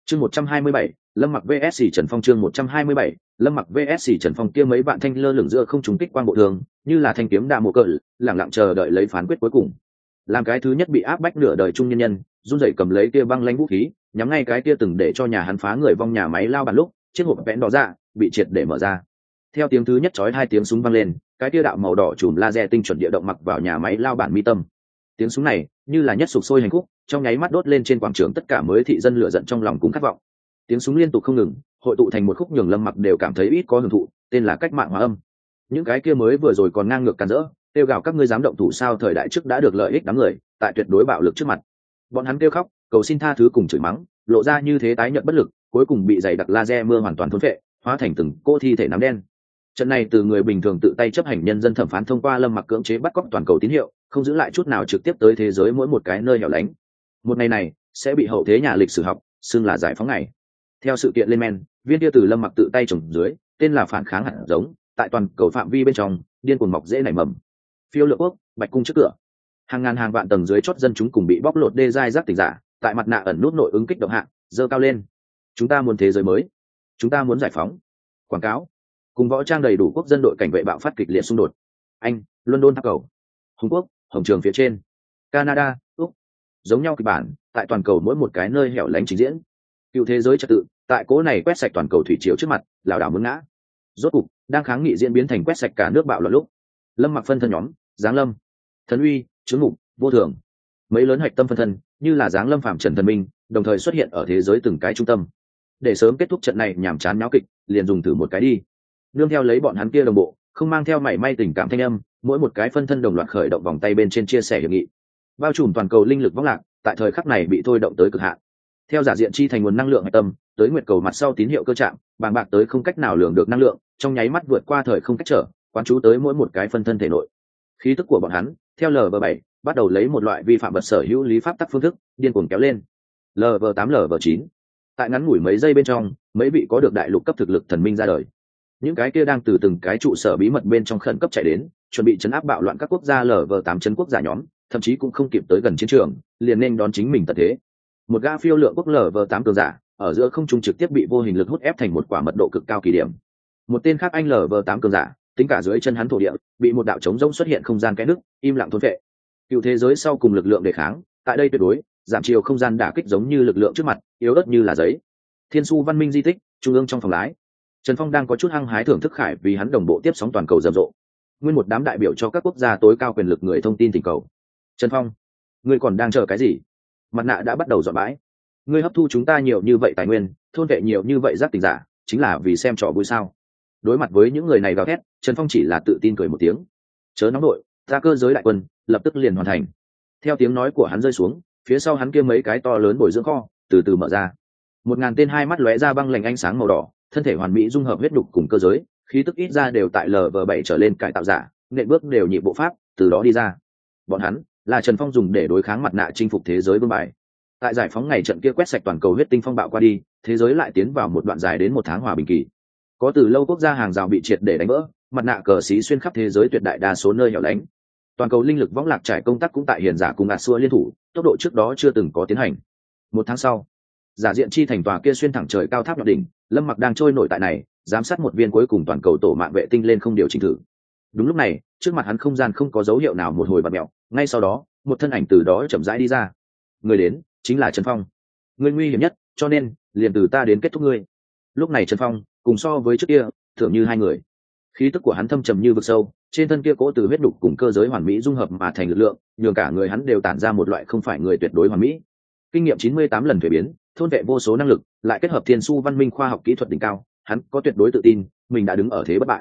Chương 127, Lâm Mặc VS Trần Phong. Chương 127, Lâm Mặc VS Trần Phong. Kia mấy bạn thanh lơ lửng giữa không trúng kích quang bộ thường, như là thanh kiếm đạ mộ cỡ, lặng lặng chờ đợi lấy phán quyết cuối cùng. Làm cái thứ nhất bị áp bách nửa đời trung nhân nhân, run rẩy cầm lấy kia băng lãnh vũ khí, nhắm ngay cái kia từng để cho nhà hắn phá người vong nhà máy lao bàn lúc, chiếc hộp vẽn đỏ ra, bị triệt để mở ra. Theo tiếng thứ nhất chói hai tiếng súng vang lên, cái kia đạo màu đỏ chùm laser tinh chuẩn địa động mặc vào nhà máy lao bản mi tâm. Tiếng súng này, như là nhất sục sôi hành khúc, trong nháy mắt đốt lên trên quảng trường tất cả mới thị dân lửa giận trong lòng cũng khát vọng. Tiếng súng liên tục không ngừng, hội tụ thành một khúc nhường Lâm Mặc đều cảm thấy ít có hưởng thụ, tên là cách mạng hóa âm. Những cái kia mới vừa rồi còn ngang ngược càn rỡ, kêu gào các ngươi dám động thủ sao, thời đại trước đã được lợi ích đám người, tại tuyệt đối bạo lực trước mặt, bọn hắn kêu khóc, cầu xin tha thứ cùng chửi mắng, lộ ra như thế tái nhợt bất lực, cuối cùng bị dày đặc laser mưa hoàn toàn thôn phệ, hóa thành từng cỗ thi thể nắm đen. Trận này từ người bình thường tự tay chấp hành nhân dân thẩm phán thông qua Lâm Mặc cưỡng chế bắt cóc toàn cầu tín hiệu, không giữ lại chút nào trực tiếp tới thế giới mỗi một cái nơi hẻo lánh. Một ngày này sẽ bị hậu thế nhà lịch sử học xưng là giải phóng ngày. Theo sự kiện lên men, viên kia từ Lâm Mặc tự tay trồng dưới, tên là phản kháng hạt giống, tại toàn cầu phạm vi bên trong điên cuồng mọc dễ nảy mầm. Phiêu Lượng Quốc, Bạch Cung trước cửa, hàng ngàn hàng vạn tầng dưới chót dân chúng cùng bị bóc lột đê dai rác tỉnh giả, tại mặt nạ ẩn nút nội ứng kích động hạ, giơ cao lên. Chúng ta muốn thế giới mới, chúng ta muốn giải phóng. Quảng cáo cùng võ trang đầy đủ quốc dân đội cảnh vệ bạo phát kịch liệt xung đột. Anh, London tháp cầu, Hồng Quốc, hồng trường phía trên, Canada, Úc, giống nhau kịch bản tại toàn cầu mỗi một cái nơi hẻo lánh trình diễn. Cựu thế giới trật tự tại cố này quét sạch toàn cầu thủy triều trước mặt, lảo đảo muốn ngã. Rốt cục đang kháng nghị diễn biến thành quét sạch cả nước bạo loạn lúc, Lâm Mặc phân thân nhóm, Giáng Lâm, Thần Uy, Chứng Mục, Vô Thường, mấy lớn hạch tâm phân thân như là Giáng Lâm phạm trần thần minh, đồng thời xuất hiện ở thế giới từng cái trung tâm. Để sớm kết thúc trận này nhàm chán náo kịch, liền dùng thử một cái đi. Nương theo lấy bọn hắn kia đồng bộ, không mang theo mảy may tình cảm thanh âm, mỗi một cái phân thân đồng loạt khởi động vòng tay bên trên chia sẻ hiệp nghị, bao trùm toàn cầu linh lực vong lạc, tại thời khắc này bị thôi động tới cực hạn. Theo giả diện chi thành nguồn năng lượng hạch tâm, tới nguyệt cầu mặt sau tín hiệu cơ trạng, bàng bạc tới không cách nào lường được năng lượng, trong nháy mắt vượt qua thời không cách trở, quán chú tới mỗi một cái phân thân thể nội. Khí tức của bọn hắn, theo LV7, bắt đầu lấy một loại vi phạm vật sở hữu lý pháp tắc phương thức, điên cuồng kéo lên. LV8 LV9. Tại ngắn ngủi mấy giây bên trong, mấy vị có được đại lục cấp thực lực thần minh ra đời. Những cái kia đang từ từng cái trụ sở bí mật bên trong khẩn cấp chạy đến, chuẩn bị chấn áp bạo loạn các quốc gia LV8 chấn quốc giả nhóm, thậm chí cũng không kịp tới gần chiến trường, liền nên đón chính mình tận thế. Một gã phiêu lượng quốc LV8 cường giả, ở giữa không trung trực tiếp bị vô hình lực hút ép thành một quả mật độ cực cao kỳ điểm. Một tên khác anh LV8 cường giả, tính cả dưới chân hắn thổ địa, bị một đạo trống rỗng xuất hiện không gian cái nước, im lặng thôn phệ. Cựu thế giới sau cùng lực lượng đề kháng, tại đây tuyệt đối giảm chiều không gian đả kích giống như lực lượng trước mặt, yếu ớt như là giấy. Thiên Su văn minh di tích, trung ương trong phòng lái, Trần Phong đang có chút hăng hái thưởng thức khải vì hắn đồng bộ tiếp sóng toàn cầu rầm rộ. Nguyên một đám đại biểu cho các quốc gia tối cao quyền lực người thông tin thỉnh cầu. Trần Phong, ngươi còn đang chờ cái gì? Mặt nạ đã bắt đầu dọn bãi. Ngươi hấp thu chúng ta nhiều như vậy tài nguyên, thôn vệ nhiều như vậy giác tình giả, chính là vì xem trò vui sao? Đối mặt với những người này gào thét, Trần Phong chỉ là tự tin cười một tiếng. Chớ nóng đội, ta cơ giới đại quân lập tức liền hoàn thành. Theo tiếng nói của hắn rơi xuống, phía sau hắn kia mấy cái to lớn bồi dưỡng kho từ từ mở ra. 1000 tên hai mắt lóe ra băng lạnh ánh sáng màu đỏ, thân thể hoàn mỹ dung hợp huyết đục cùng cơ giới, khí tức ít ra đều tại LV7 trở lên cải tạo giả, nện bước đều nhịp bộ pháp, từ đó đi ra. Bọn hắn là Trần Phong dùng để đối kháng mặt nạ chinh phục thế giới vương bài. Tại giải phóng ngày trận kia quét sạch toàn cầu huyết tinh phong bạo qua đi, thế giới lại tiến vào một đoạn dài đến 1 tháng hòa bình kỳ. Có từ lâu quốc gia hàng rào bị triệt để đánh vỡ, mặt nạ cờ xí xuyên khắp thế giới tuyệt đại đa số nơi hẻo lánh. Toàn cầu linh lực võng lạc trải công tác cũng tại hiền giả cùng ạt xua liên thủ, tốc độ trước đó chưa từng có tiến hành. 1 tháng sau, giả diện chi thành tòa kia xuyên thẳng trời cao tháp nhọn đỉnh, Lâm Mặc đang trôi nổi tại này, giám sát một viên cuối cùng toàn cầu tổ mạng vệ tinh lên không điều chỉnh thử. Đúng lúc này, trước mặt hắn không gian không có dấu hiệu nào một hồi bạt mèo, ngay sau đó, một thân ảnh từ đó chậm rãi đi ra. Người đến chính là Trần Phong. Người nguy hiểm nhất, cho nên liền từ ta đến kết thúc ngươi. Lúc này Trần Phong cùng so với trước kia, tưởng như hai người. Khí tức của hắn thâm trầm như vực sâu, trên thân kia cỗ từ huyết đục cùng cơ giới hoàn mỹ dung hợp mà thành lực lượng, nhường cả người hắn đều tản ra một loại không phải người tuyệt đối hoàn mỹ. Kinh nghiệm 98 lần thuế biến, thôn vệ vô số năng lực, lại kết hợp thiên su văn minh khoa học kỹ thuật đỉnh cao, hắn có tuyệt đối tự tin, mình đã đứng ở thế bất bại.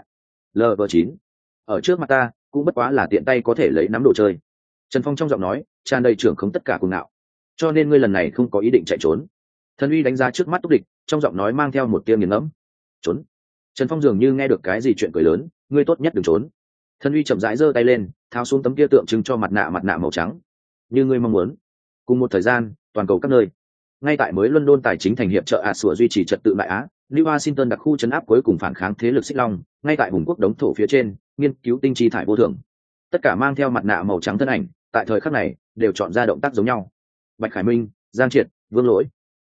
LV9, ở trước mặt ta, cũng bất quá là tiện tay có thể lấy nắm đồ chơi. Trần Phong trong giọng nói tràn đầy trưởng không tất cả cuồng ngạo. Cho nên ngươi lần này không có ý định chạy trốn. Thần Uy đánh giá trước mắt túc địch, trong giọng nói mang theo một tia nghiền ngẫm. Trốn? Trần Phong dường như nghe được cái gì chuyện cười lớn, ngươi tốt nhất đừng trốn. Thần Uy chậm rãi giơ tay lên, tháo xuống tấm kia tượng trưng cho mặt nạ màu trắng. Như ngươi mong muốn. Cùng một thời gian, toàn cầu các nơi, ngay tại mới London tài chính thành hiệp trợ ạt sủa duy trì trật tự đại Á, New Washington đặc khu trấn áp cuối cùng phản kháng thế lực Xích Long, ngay tại hùng quốc đống thổ phía trên, nghiên cứu tinh chi thải vô thường. Tất cả mang theo mặt nạ màu trắng thân ảnh, tại thời khắc này đều chọn ra động tác giống nhau. Bạch Khải Minh, Giang Triệt, Vương Lỗi,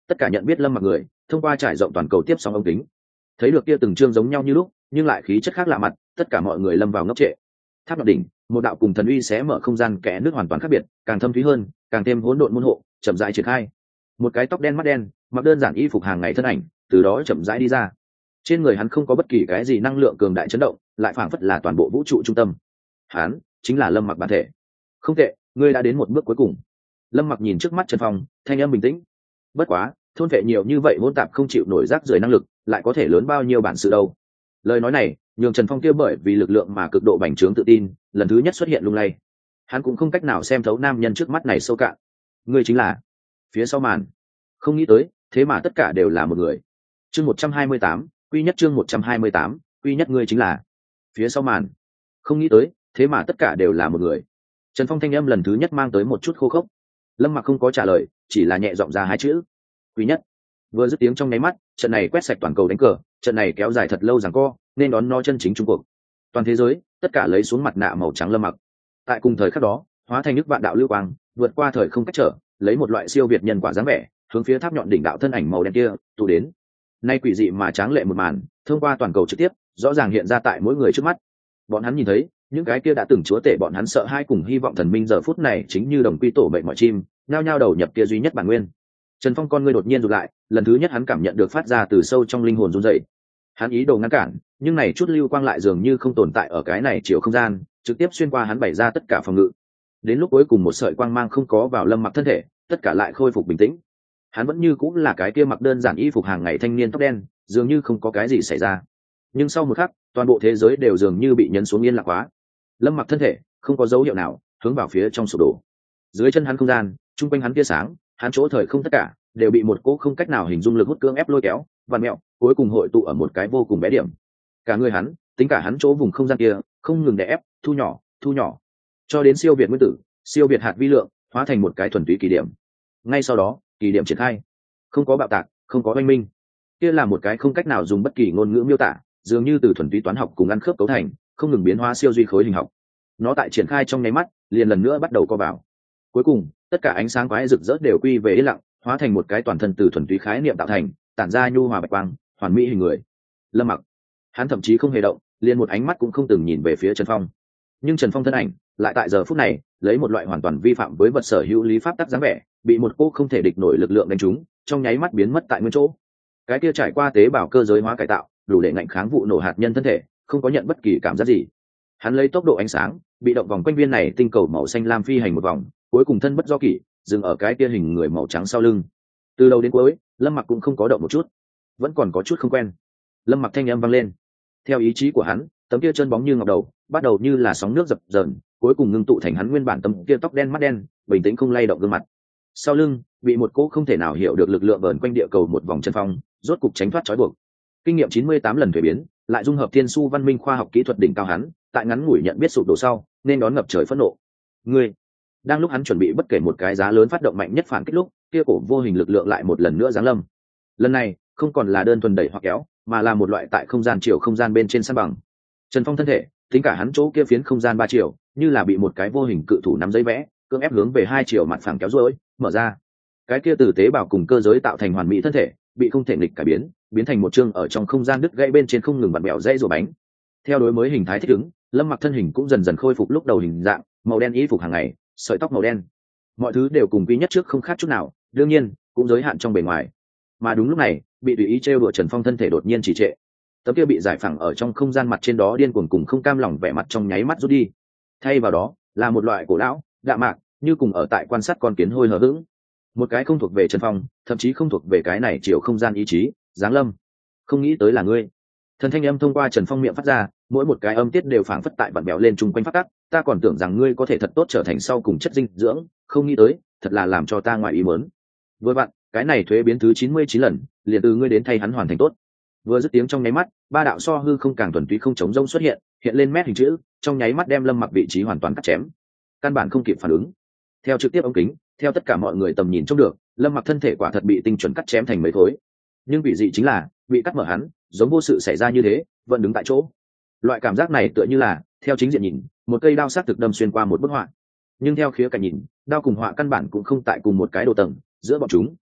tất cả nhận biết lâm mặc người thông qua trải rộng toàn cầu tiếp sóng ống kính thấy được kia từng chương giống nhau như lúc nhưng lại khí chất khác lạ mặt, tất cả mọi người lâm vào ngốc trệ. Tháp nhọn đỉnh, một đạo cùng thần uy sẽ mở không gian kẽ nước hoàn toàn khác biệt, càng thâm thúy hơn, càng thêm hỗn độn môn hộ chậm rãi triển khai. Một cái tóc đen mắt đen, mặc đơn giản y phục hàng ngày thân ảnh từ đó chậm rãi đi ra. Trên người hắn không có bất kỳ cái gì năng lượng cường đại chấn động, lại phảng phất là toàn bộ vũ trụ trung tâm. Hắn chính là lâm mặc bản thể. Không tệ, ngươi đã đến một bước cuối cùng. Lâm mặc nhìn trước mắt Trần Phong, thanh âm bình tĩnh. Bất quá, thôn vệ nhiều như vậy hỗn tạp không chịu nổi rác rưởi năng lực, lại có thể lớn bao nhiêu bản sự đâu. Lời nói này nhường Trần Phong kia bởi vì lực lượng mà cực độ bành trướng tự tin lần thứ nhất xuất hiện lung lay. Hắn cũng không cách nào xem thấu nam nhân trước mắt này sâu cạn. Ngươi chính là phía sau màn. Không nghĩ tới thế mà tất cả đều là một người. Chương 128, quy nhất chương 128, quy nhất ngươi chính là phía sau màn. Không nghĩ tới thế mà tất cả đều là một người. Trần Phong thanh âm lần thứ nhất mang tới một chút khô khốc. Lâm Mặc không có trả lời, chỉ là nhẹ giọng ra hai chữ: quý nhất. Vừa dứt tiếng trong nháy mắt, trận này quét sạch toàn cầu đánh cờ, trận này kéo dài thật lâu giằng co, nên đón nó chân chính trung cuộc. Toàn thế giới, tất cả lấy xuống mặt nạ màu trắng Lâm Mặc. Tại cùng thời khắc đó, hóa thành nước vạn đạo lưu quang, vượt qua thời không cách trở, lấy một loại siêu việt nhân quả dáng vẻ, hướng phía tháp nhọn đỉnh đạo thân ảnh màu đen kia tụ đến. Nay quỷ dị mà tráng lệ một màn, thông qua toàn cầu trực tiếp, rõ ràng hiện ra tại mỗi người trước mắt. Bọn hắn nhìn thấy, những cái kia đã từng chúa tể bọn hắn sợ hai cùng hy vọng thần minh giờ phút này chính như đồng quy tổ mệnh mọi chim, nhao nhao đầu nhập kia duy nhất bản nguyên. Trần Phong con ngươi đột nhiên rụt lại, lần thứ nhất hắn cảm nhận được phát ra từ sâu trong linh hồn run rẩy. Hắn ý đồ ngăn cản, nhưng này chút lưu quang lại dường như không tồn tại ở cái này chiều không gian, trực tiếp xuyên qua hắn bày ra tất cả phòng ngự. Đến lúc cuối cùng một sợi quang mang không có vào Lâm Mặc thân thể, tất cả lại khôi phục bình tĩnh. Hắn vẫn như cũng là cái kia mặc đơn giản y phục hàng ngày thanh niên tóc đen, dường như không có cái gì xảy ra. Nhưng sau một khắc, toàn bộ thế giới đều dường như bị nhấn xuống yên lặng quá. Lâm Mặc thân thể không có dấu hiệu nào hướng vào phía trong sụp đổ. Dưới chân hắn không gian, trung quanh hắn tia sáng, hắn chỗ thời không tất cả đều bị một cỗ không cách nào hình dung lực hút cưỡng ép lôi kéo, vặn mẹo, cuối cùng hội tụ ở một cái vô cùng bé điểm. Cả người hắn, tính cả hắn chỗ vùng không gian kia, không ngừng đè ép, thu nhỏ, cho đến siêu việt nguyên tử, siêu việt hạt vi lượng, hóa thành một cái thuần túy kỳ điểm. Ngay sau đó, kỳ điểm triển khai, không có bạo tạc, không có oanh minh, kia là một cái không cách nào dùng bất kỳ ngôn ngữ miêu tả, dường như từ thuần túy toán học cùng ăn khớp cấu thành, không ngừng biến hóa siêu duy khối hình học. Nó tại triển khai trong nháy mắt, liền lần nữa bắt đầu co vào. Cuối cùng, tất cả ánh sáng quái rực rỡ đều quy về yên lặng, hóa thành một cái toàn thân từ thuần túy khái niệm tạo thành, tản ra nhu hòa bạch quang, hoàn mỹ hình người. Lâm Mặc, hắn thậm chí không hề động, liền một ánh mắt cũng không từng nhìn về phía Trần Phong. Nhưng Trần Phong thân ảnh, lại tại giờ phút này, lấy một loại hoàn toàn vi phạm với vật sở hữu lý pháp tắc dáng vẻ, bị một cô không thể địch nổi lực lượng đánh trúng, trong nháy mắt biến mất tại nguyên chỗ. Cái kia trải qua tế bào cơ giới hóa cải tạo, đủ để ngạnh kháng vụ nổ hạt nhân thân thể, không có nhận bất kỳ cảm giác gì. Hắn lấy tốc độ ánh sáng, bị động vòng quanh viên này tinh cầu màu xanh lam phi hành một vòng, cuối cùng thân bất do kỷ, dừng ở cái kia hình người màu trắng sau lưng. Từ đầu đến cuối, Lâm Mặc cũng không có động một chút, vẫn còn có chút không quen. Lâm Mặc thanh âm vang lên. Theo ý chí của hắn, tấm kia chân bóng như ngọc đầu, bắt đầu như là sóng nước dập dờn, cuối cùng ngưng tụ thành hắn nguyên bản tấm kia tóc đen mắt đen, bình tĩnh không lay động gương mặt. Sau lưng, bị một cỗ không thể nào hiểu được lực lượng vờn quanh địa cầu một vòng chân phong, rốt cục tránh thoát trói buộc. Kinh nghiệm 98 lần thuế biến, lại dung hợp thiên su văn minh khoa học kỹ thuật đỉnh cao hắn, tại ngắn ngủi nhận biết sụp đổ sau, nên đón ngập trời phẫn nộ. Ngươi, đang lúc hắn chuẩn bị bất kể một cái giá lớn phát động mạnh nhất phản kích lúc, kia cổ vô hình lực lượng lại một lần nữa giáng lâm. Lần này, không còn là đơn thuần đẩy hoặc kéo, mà là một loại tại không gian chiều không gian bên trên san bằng. Trần Phong thân thể, tính cả hắn chỗ kia phiến không gian 3 chiều, như là bị một cái vô hình cự thủ nắm giấy vẽ, cưỡng ép hướng về 2 chiều mặt phẳng kéo duỗi, mở ra. Cái kia từ tế bào cùng cơ giới tạo thành hoàn mỹ thân thể, bị không thể nghịch cải biến, biến thành một chương ở trong không gian đứt gãy bên trên không ngừng vặn bèo dây rùa bánh. Theo đối mới hình thái thích ứng, Lâm Mặc thân hình cũng dần dần khôi phục lúc đầu hình dạng, màu đen y phục hàng ngày, sợi tóc màu đen, mọi thứ đều cùng quý nhất trước không khác chút nào, đương nhiên cũng giới hạn trong bề ngoài. Mà đúng lúc này, bị tùy ý trêu đùa Trần Phong thân thể đột nhiên trì trệ, tấm kia bị giải phẳng ở trong không gian mặt trên đó điên cuồng cùng không cam lòng vẻ mặt trong nháy mắt rút đi, thay vào đó là một loại cổ lão đạm mạc, như cùng ở tại quan sát con kiến hôi hờ hững, một cái không thuộc về Trần Phong, thậm chí không thuộc về cái này chiều không gian ý chí giáng lâm. Không nghĩ tới là ngươi. Thần thanh âm thông qua Trần Phong miệng phát ra, mỗi một cái âm tiết đều phảng phất tại vặn bèo lên chung quanh phát tắc. Ta còn tưởng rằng ngươi có thể thật tốt trở thành sau cùng chất dinh dưỡng, không nghĩ tới, thật là làm cho ta ngoài ý muốn. Vừa vặn, cái này thuế biến thứ 99 lần, liền từ ngươi đến thay hắn hoàn thành tốt. Vừa dứt tiếng trong nháy mắt, ba đạo so hư không càng thuần túy không chống rông xuất hiện, hiện lên mét hình chữ, trong nháy mắt đem Lâm Mặc vị trí hoàn toàn cắt chém. Căn bản không kịp phản ứng. Theo trực tiếp ống kính, theo tất cả mọi người tầm nhìn trông được, Lâm Mặc thân thể quả thật bị tinh chuẩn cắt chém thành mấy khối. Nhưng vị dị chính là, bị cắt mở hắn, giống vô sự xảy ra như thế, vẫn đứng tại chỗ. Loại cảm giác này tựa như là, theo chính diện nhìn, một cây đao sắc thực đâm xuyên qua một bức họa. Nhưng theo khía cạnh nhìn, đao cùng họa căn bản cũng không tại cùng một cái độ tầng, giữa bọn chúng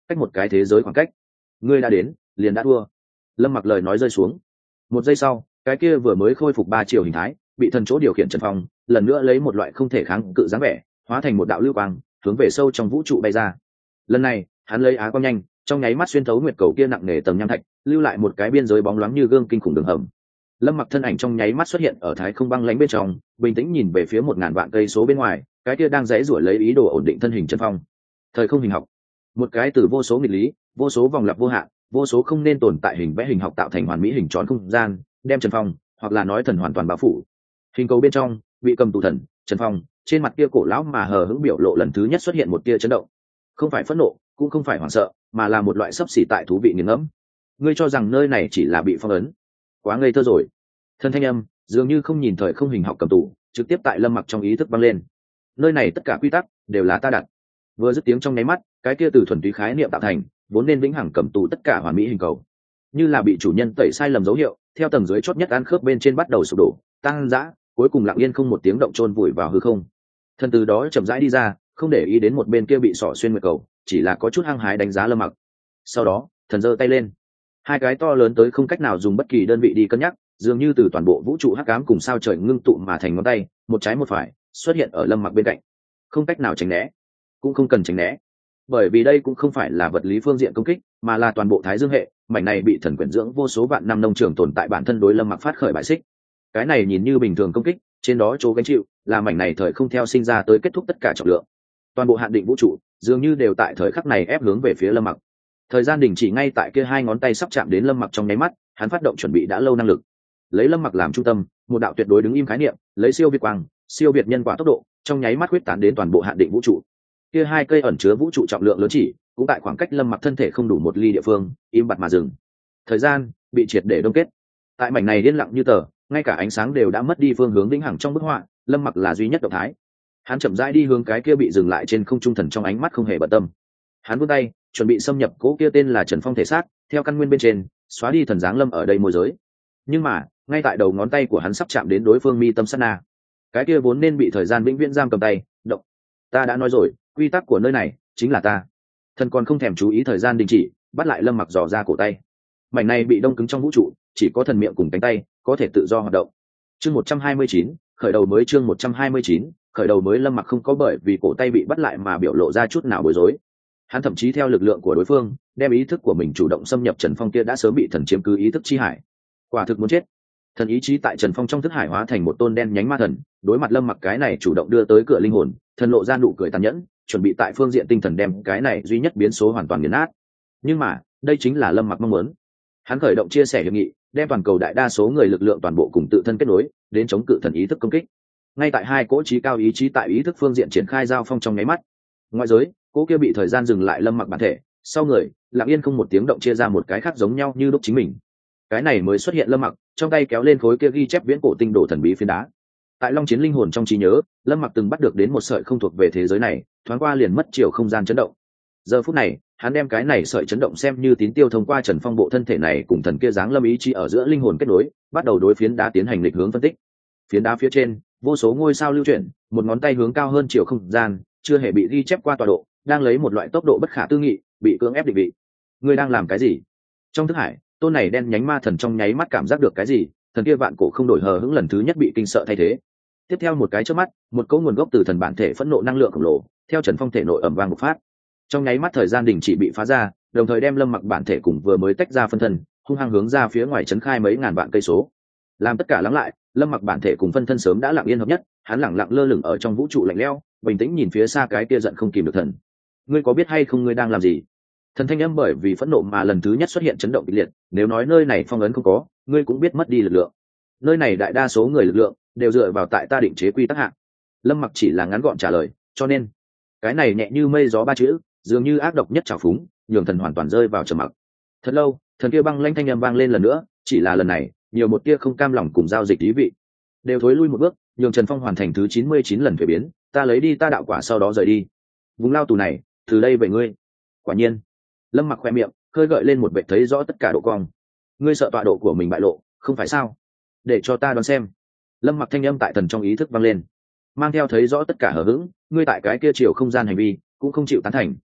cách một cái thế giới khoảng cách. Ngươi đã đến liền đã thua. Lâm Mặc lời nói rơi xuống, một giây sau cái kia vừa mới khôi phục 3 chiều hình thái bị thần chỗ điều khiển Trần Phong lần nữa lấy một loại không thể kháng cự dáng vẻ hóa thành một đạo lưu quang hướng về sâu trong vũ trụ bay ra. Lần này hắn lấy á quang nhanh trong nháy mắt xuyên thấu nguyệt cầu kia nặng nề tầng nham thạch, lưu lại một cái biên giới bóng loáng như gương kinh khủng đường hầm. Lâm Mặc thân ảnh trong nháy mắt xuất hiện ở thái không băng lãnh bên trong, bình tĩnh nhìn về phía 1000 vạn cây số bên ngoài, cái kia đang giãy giụa lấy ý đồ ổn định thân hình Trần Phong. Thời không hình học, một cái từ vô số nghịch lý, vô số vòng lặp vô hạn, vô số không nên tồn tại hình vẽ hình học tạo thành hoàn mỹ hình tròn không gian, đem Trần Phong, hoặc là nói thần hoàn toàn bao phủ. Hình cầu bên trong, bị cầm tù thần, Trần Phong, trên mặt kia cổ lão mà hờ hững biểu lộ lần thứ nhất xuất hiện một tia chấn động. Không phải phẫn nộ, cũng không phải hoảng sợ, mà là một loại sấp xỉ tại thú vị nghiền ngẫm. Ngươi cho rằng nơi này chỉ là bị phong ấn? Quá ngây thơ rồi. Thân thanh âm dường như không nhìn thời không hình học cầm tù, trực tiếp tại Lâm Mặc trong ý thức vang lên. Nơi này tất cả quy tắc đều là ta đặt. Vừa dứt tiếng trong nháy mắt, cái kia từ thuần túy khái niệm tạo thành, vốn nên vĩnh hằng cầm tù tất cả hoàn mỹ hình cầu, như là bị chủ nhân tẩy sai lầm dấu hiệu, theo tầng dưới chót nhất ăn khớp bên trên bắt đầu sụp đổ, tăng dã, cuối cùng lặng yên không một tiếng động chôn vùi vào hư không. Thân từ đó chậm rãi đi ra, không để ý đến một bên kia bị xỏ xuyên nguyệt cầu, chỉ là có chút hăng hái đánh giá Lâm Mặc. Sau đó, thần giơ tay lên, hai cái to lớn tới không cách nào dùng bất kỳ đơn vị đi cân nhắc, dường như từ toàn bộ vũ trụ hắc ám cùng sao trời ngưng tụ mà thành ngón tay, một trái một phải, xuất hiện ở Lâm Mặc bên cạnh. Không cách nào tránh né, cũng không cần tránh né, bởi vì đây cũng không phải là vật lý phương diện công kích, mà là toàn bộ Thái Dương hệ, mảnh này bị thần quyển dưỡng vô số vạn năm nông trường tồn tại bản thân đối Lâm Mặc phát khởi bại xích. Cái này nhìn như bình thường công kích, trên đó chỗ gánh chịu là mảnh này thời không theo sinh ra tới kết thúc tất cả trọng lượng. Toàn bộ hạn định vũ trụ dường như đều tại thời khắc này ép hướng về phía Lâm Mặc. Thời gian đình chỉ ngay tại kia hai ngón tay sắp chạm đến Lâm Mặc trong nháy mắt, hắn phát động chuẩn bị đã lâu năng lực, lấy Lâm Mặc làm trung tâm, một đạo tuyệt đối đứng im khái niệm, lấy siêu việt quang, siêu việt nhân quả tốc độ, trong nháy mắt huyết tán đến toàn bộ hạn định vũ trụ. Kia hai cây ẩn chứa vũ trụ trọng lượng lớn chỉ, cũng tại khoảng cách Lâm Mặc thân thể không đủ một ly địa phương, im bặt mà dừng. Thời gian bị triệt để đông kết. Tại mảnh này yên lặng như tờ, ngay cả ánh sáng đều đã mất đi phương hướng vĩnh hằng trong bức họa, Lâm Mặc là duy nhất động thái. Hắn chậm rãi đi hướng cái kia bị dừng lại trên không trung thần trong ánh mắt không hề bận tâm. Hắn vươn tay, chuẩn bị xâm nhập cố kia tên là Trần Phong thể xác, theo căn nguyên bên trên, xóa đi thần dáng lâm ở đây môi giới. Nhưng mà, ngay tại đầu ngón tay của hắn sắp chạm đến đối phương mi tâm sát na, cái kia vốn nên bị thời gian vĩnh viễn giam cầm tay, động. Ta đã nói rồi, quy tắc của nơi này chính là ta. Thần còn không thèm chú ý thời gian đình chỉ, bắt lại Lâm Mặc dò ra cổ tay. Mảnh này bị đông cứng trong vũ trụ, chỉ có thần miệng cùng cánh tay có thể tự do hoạt động. Chương 129, khởi đầu mới. Chương 129, khởi đầu mới. Lâm Mặc không có bởi vì cổ tay bị bắt lại mà biểu lộ ra chút nào bối rối. Hắn thậm chí theo lực lượng của đối phương, đem ý thức của mình chủ động xâm nhập Trần Phong kia đã sớm bị thần chiếm cứ ý thức chi hải. Quả thực muốn chết. Thần ý chí tại Trần Phong trong thức hải hóa thành một tôn đen nhánh ma thần, đối mặt Lâm Mặc cái này chủ động đưa tới cửa linh hồn, thần lộ ra nụ cười tàn nhẫn, chuẩn bị tại phương diện tinh thần đem cái này duy nhất biến số hoàn toàn nghiền nát. Nhưng mà, đây chính là Lâm Mặc mong muốn. Hắn khởi động chia sẻ hiệp nghị, đem toàn cầu đại đa số người lực lượng toàn bộ cùng tự thân kết nối, đến chống cự thần ý thức công kích. Ngay tại hai cỗ trí cao ý chí tại ý thức phương diện triển khai giao phong trong nháy mắt, ngoại giới, cỗ kia bị thời gian dừng lại Lâm Mặc bản thể, sau người, lặng yên không một tiếng động chia ra một cái khác giống nhau như lúc chính mình. Cái này mới xuất hiện Lâm Mặc, trong tay kéo lên khối kia ghi chép viễn cổ tinh đồ thần bí phiến đá. Tại Long Chiến linh hồn trong trí nhớ, Lâm Mặc từng bắt được đến một sợi không thuộc về thế giới này, thoáng qua liền mất chiều không gian chấn động. Giờ phút này, hắn đem cái này sợi chấn động xem như tín tiêu thông qua Trần Phong bộ thân thể này cùng thần kia dáng lâm ý chí ở giữa linh hồn kết nối, bắt đầu đối phiến đá tiến hành lịch hướng phân tích. Phiến đá phía trên, vô số ngôi sao lưu chuyển, một ngón tay hướng cao hơn chiều không gian, chưa hề bị ghi chép qua tọa độ, đang lấy một loại tốc độ bất khả tư nghị, bị cưỡng ép định vị. Ngươi đang làm cái gì? Trong thức hải, tôn này đen nhánh ma thần trong nháy mắt cảm giác được cái gì, thần kia vạn cổ không đổi hờ hững lần thứ nhất bị kinh sợ thay thế. Tiếp theo một cái chớp mắt, một cỗ nguồn gốc từ thần bản thể phẫn nộ năng lượng khổng lồ, theo Trần Phong thể nội ầm vang bộc phát. Trong nháy mắt thời gian đình chỉ bị phá ra, đồng thời đem Lâm Mặc bản thể cùng vừa mới tách ra phân thân, hung hăng hướng ra phía ngoài chấn khai mấy ngàn vạn cây số. Làm tất cả lắng lại, Lâm Mặc bản thể cùng phân thân sớm đã lặng yên hợp nhất, hắn lặng lặng lơ lửng ở trong vũ trụ lạnh lẽo, bình tĩnh nhìn phía xa cái kia giận không kìm được thần. Ngươi có biết hay không ngươi đang làm gì? Thần thanh âm bởi vì phẫn nộ mà lần thứ nhất xuất hiện chấn động kịch liệt, nếu nói nơi này phong ấn không có, ngươi cũng biết mất đi lực lượng. Nơi này đại đa số người lực lượng đều dựa vào tại ta định chế quy tắc hạng. Lâm Mặc chỉ là ngắn gọn trả lời, cho nên cái này nhẹ như mây gió ba chữ, dường như ác độc nhất trào phúng, nhường thần hoàn toàn rơi vào trầm mặc. Thật lâu, thần kia băng lãnh thanh âm vang lên lần nữa, chỉ là lần này, nhiều một tia không cam lòng cùng giao dịch ý vị. Đều thối lui một bước, nhường Trần Phong hoàn thành thứ 99 lần thuế biến, ta lấy đi ta đạo quả sau đó rời đi. Vùng lao tù này, từ đây về ngươi. Quả nhiên, Lâm Mặc khoe miệng, khơi gợi lên một vệt thấy rõ tất cả độ cong. Ngươi sợ tọa độ của mình bại lộ, không phải sao? Để cho ta đoán xem. Lâm Mặc thanh âm tại thần trong ý thức vang lên, mang theo thấy rõ tất cả hở hững. Ngươi tại cái kia chiều không gian hành vi cũng không chịu tán thành,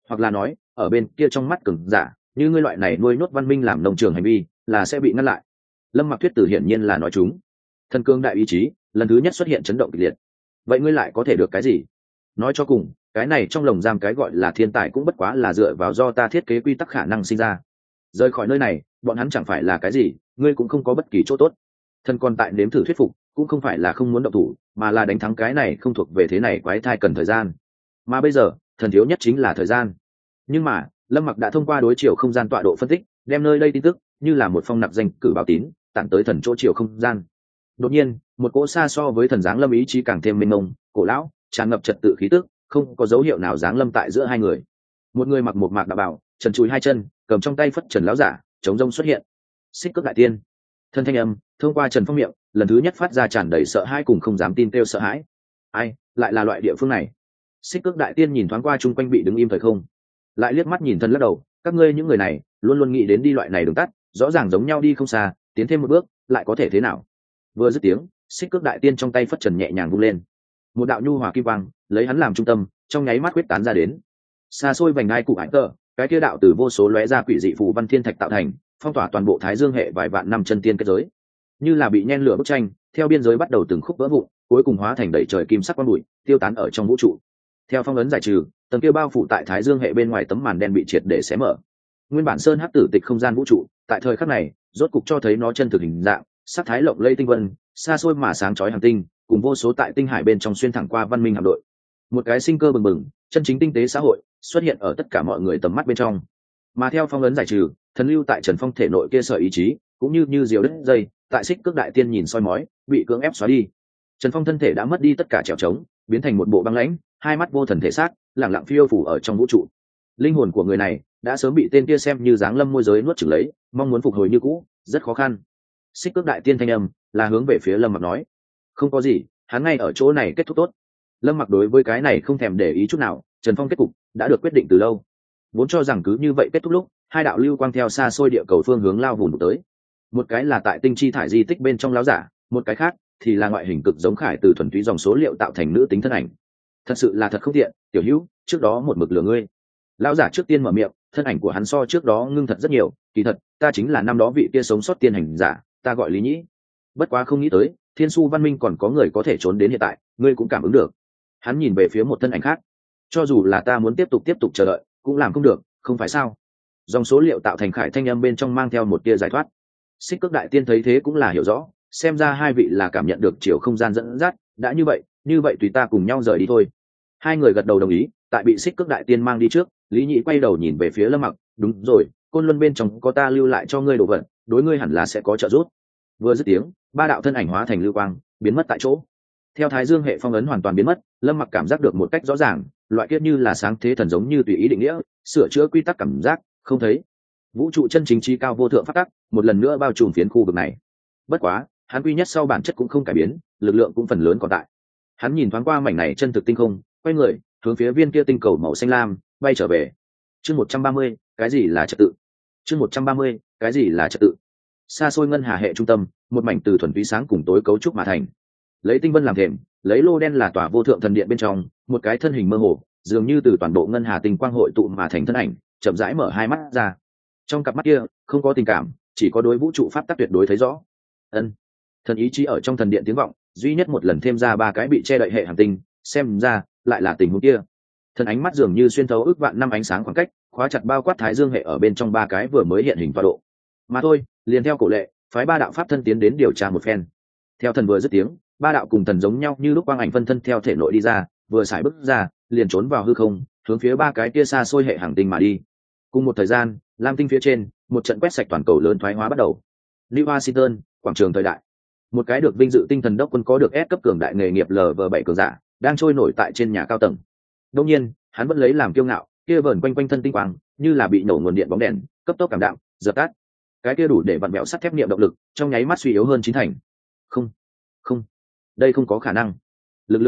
hoặc là nói ở bên kia trong mắt cường giả như ngươi loại này nuôi nhốt văn minh làm nông trường hành vi là sẽ bị ngăn lại. Lâm Mặc thuyết tử hiển nhiên là nói chúng. Thần cương đại ý chí lần thứ nhất xuất hiện chấn động kịch liệt. Vậy ngươi lại có thể được cái gì? Nói cho cùng, cái này trong lồng giam cái gọi là thiên tài cũng bất quá là dựa vào do ta thiết kế quy tắc khả năng sinh ra. Rời khỏi nơi này, bọn hắn chẳng phải là cái gì, ngươi cũng không có bất kỳ chỗ tốt. Thần còn tại nếm thử thuyết phục, cũng không phải là không muốn động thủ, mà là đánh thắng cái này không thuộc về thế này quái thai cần thời gian. Mà bây giờ, thần thiếu nhất chính là thời gian. Nhưng mà, Lâm Mặc đã thông qua đối chiều không gian tọa độ phân tích, đem nơi đây tin tức như là một phong nặc danh cử báo tín, tặng tới thần chỗ chiều không gian. Đột nhiên, một cỗ xa so với thần dáng lâm ý chí càng thêm mênh mông, cổ lão, tràn ngập trật tự khí tức, không có dấu hiệu nào dáng lâm tại giữa hai người. Một người mặc một mạc đạo bào, trần trụi hai chân, cầm trong tay phất trần lão giả, chống rông xuất hiện. Xích Cước đại tiên. Thân thanh âm thông qua Trần Phong miệng, lần thứ nhất phát ra tràn đầy sợ hãi cùng không dám tin kêu sợ hãi. Ai, lại là loại địa phương này? Xích Cước đại tiên nhìn thoáng qua chung quanh bị đứng im thời không, lại liếc mắt nhìn thân lắc đầu, các ngươi những người này luôn luôn nghĩ đến đi loại này đường tắt, rõ ràng giống nhau đi không xa, tiến thêm một bước lại có thể thế nào? Vừa dứt tiếng, Xích Cước đại tiên trong tay phất trần nhẹ nhàng vung lên, một đạo nhu hòa kim quang lấy hắn làm trung tâm, trong nháy mắt huyết tán ra đến. Xa xôi vành ngai cụ hải tơ, cái kia đạo từ vô số lóe ra quỷ dị phù văn thiên thạch tạo thành, phong tỏa toàn bộ Thái Dương hệ vài vạn năm chân tiên kết giới, như là bị nhen lửa bức tranh, theo biên giới bắt đầu từng khúc vỡ vụn, cuối cùng hóa thành đầy trời kim sắc quang bụi, tiêu tán ở trong vũ trụ. Theo phong ấn giải trừ, tầng kia bao phủ tại Thái Dương hệ bên ngoài tấm màn đen bị triệt để xé mở. Nguyên bản sơn hắc tử tịch không gian vũ trụ, tại thời khắc này, rốt cục cho thấy nó chân thực hình dạng, sắc thái lộng lẫy tinh vân, xa xôi mà sáng chói hành tinh, cùng vô số tại tinh hải bên trong xuyên thẳng qua văn minh hạm đội. Một cái sinh cơ bừng bừng, chân chính tinh tế xã hội xuất hiện ở tất cả mọi người tầm mắt bên trong. Mà theo phong ấn giải trừ, thần lưu tại Trần Phong thể nội kia sợi ý chí, cũng như diều đứt dây, tại Xích Cước đại tiên nhìn soi mói, bị cưỡng ép xóa đi. Trần Phong thân thể đã mất đi tất cả trèo trống, biến thành một bộ băng lãnh, hai mắt vô thần thể xác, lẳng lặng phiêu phủ ở trong vũ trụ. Linh hồn của người này đã sớm bị tên kia xem như dáng lâm môi giới nuốt chửng lấy, mong muốn phục hồi như cũ rất khó khăn. Xích Cước đại tiên thanh âm là hướng về phía Lâm Mặc nói, không có gì, hắn ngay ở chỗ này kết thúc tốt. Lâm Mặc đối với cái này không thèm để ý chút nào, Trần Phong kết cục đã được quyết định từ lâu. Vốn cho rằng cứ như vậy kết thúc lúc, hai đạo lưu quang theo xa xôi địa cầu phương hướng lao vùn tới. Một cái là tại tinh chi thải di tích bên trong láo giả, một cái khác thì là ngoại hình cực giống khải từ thuần túy dòng số liệu tạo thành nữ tính thân ảnh. Thật sự là thật không tiện, tiểu hữu, trước đó một mực lừa ngươi. Lão giả trước tiên mở miệng, thân ảnh của hắn so trước đó ngưng thật rất nhiều, kỳ thật, ta chính là năm đó vị kia sống sót tiên hành giả, ta gọi Lý Nhĩ. Bất quá không nghĩ tới, Thiên Su văn minh còn có người có thể trốn đến hiện tại, ngươi cũng cảm ứng được. Hắn nhìn về phía một thân ảnh khác, cho dù là ta muốn tiếp tục chờ đợi, cũng làm không được, không phải sao? Dòng số liệu tạo thành khải thanh âm bên trong mang theo một tia giải thoát. Xích Cước đại tiên thấy thế cũng là hiểu rõ, xem ra hai vị là cảm nhận được chiều không gian dẫn dắt, đã như vậy tùy ta cùng nhau rời đi thôi. Hai người gật đầu đồng ý, tại bị Xích Cước đại tiên mang đi trước, Lý Nhĩ quay đầu nhìn về phía Lâm Mặc, đúng rồi, Côn Luân bên trong có ta lưu lại cho ngươi đồ vật, đối ngươi hẳn là sẽ có trợ giúp. Vừa dứt tiếng, ba đạo thân ảnh hóa thành lưu quang, biến mất tại chỗ. Theo Thái Dương hệ phong ấn hoàn toàn biến mất, Lâm Mặc cảm giác được một cách rõ ràng, loại kiết như là sáng thế thần giống như tùy ý định nghĩa, sửa chữa quy tắc cảm giác, không thấy. Vũ trụ chân chính trí cao vô thượng pháp tắc, một lần nữa bao trùm phiến khu vực này. Bất quá, hắn quy nhất sau bản chất cũng không cải biến, lực lượng cũng phần lớn còn tại. Hắn nhìn thoáng qua mảnh này chân thực tinh không, quay người, hướng phía viên kia tinh cầu màu xanh lam bay trở về. Chương 130, cái gì là trật tự? Chương 130, cái gì là trật tự? Xa xôi ngân hà hệ trung tâm, một mảnh từ thuần túy sáng cùng tối cấu trúc mà thành. Lấy tinh vân làm thềm, lấy lô đen là tòa vô thượng thần điện bên trong, một cái thân hình mơ hồ, dường như từ toàn bộ ngân hà tinh quang hội tụ mà thành thân ảnh, chậm rãi mở hai mắt ra. Trong cặp mắt kia, không có tình cảm, chỉ có đối vũ trụ pháp tắc tuyệt đối thấy rõ. Ân. Thần ý chí ở trong thần điện tiếng vọng, duy nhất một lần thêm ra ba cái bị che đậy hệ hành tinh, xem ra lại là tình huống kia. Thần ánh mắt dường như xuyên thấu ước vạn năm ánh sáng khoảng cách, khóa chặt bao quát Thái Dương hệ ở bên trong ba cái vừa mới hiện hình tọa độ. Mà thôi, liền theo cổ lệ, phái ba đạo pháp thân tiến đến điều tra một phen. Theo thần vừa dứt tiếng, ba đạo cùng thần giống nhau như lúc quang ảnh phân thân theo thể nội đi ra, vừa xài bước ra, liền trốn vào hư không, hướng phía ba cái kia xa xôi hệ hành tinh mà đi. Cùng một thời gian, lam tinh phía trên, một trận quét sạch toàn cầu lớn thoái hóa bắt đầu. New Washington, quảng trường thời đại. Một cái được vinh dự tinh thần đốc quân có được S cấp cường đại nghề nghiệp LV7 cường giả, đang trôi nổi tại trên nhà cao tầng. Đương nhiên, hắn vẫn lấy làm kiêu ngạo, kia vờn quanh quanh thân tinh quang, như là bị nổ nguồn điện bóng đèn, cấp tốc cảm đạm, dập tắt. Cái kia đủ để vặn vẹo sắt thép niệm động lực, trong nháy mắt suy yếu hơn chín thành. Không, không, đây không có khả năng. Lực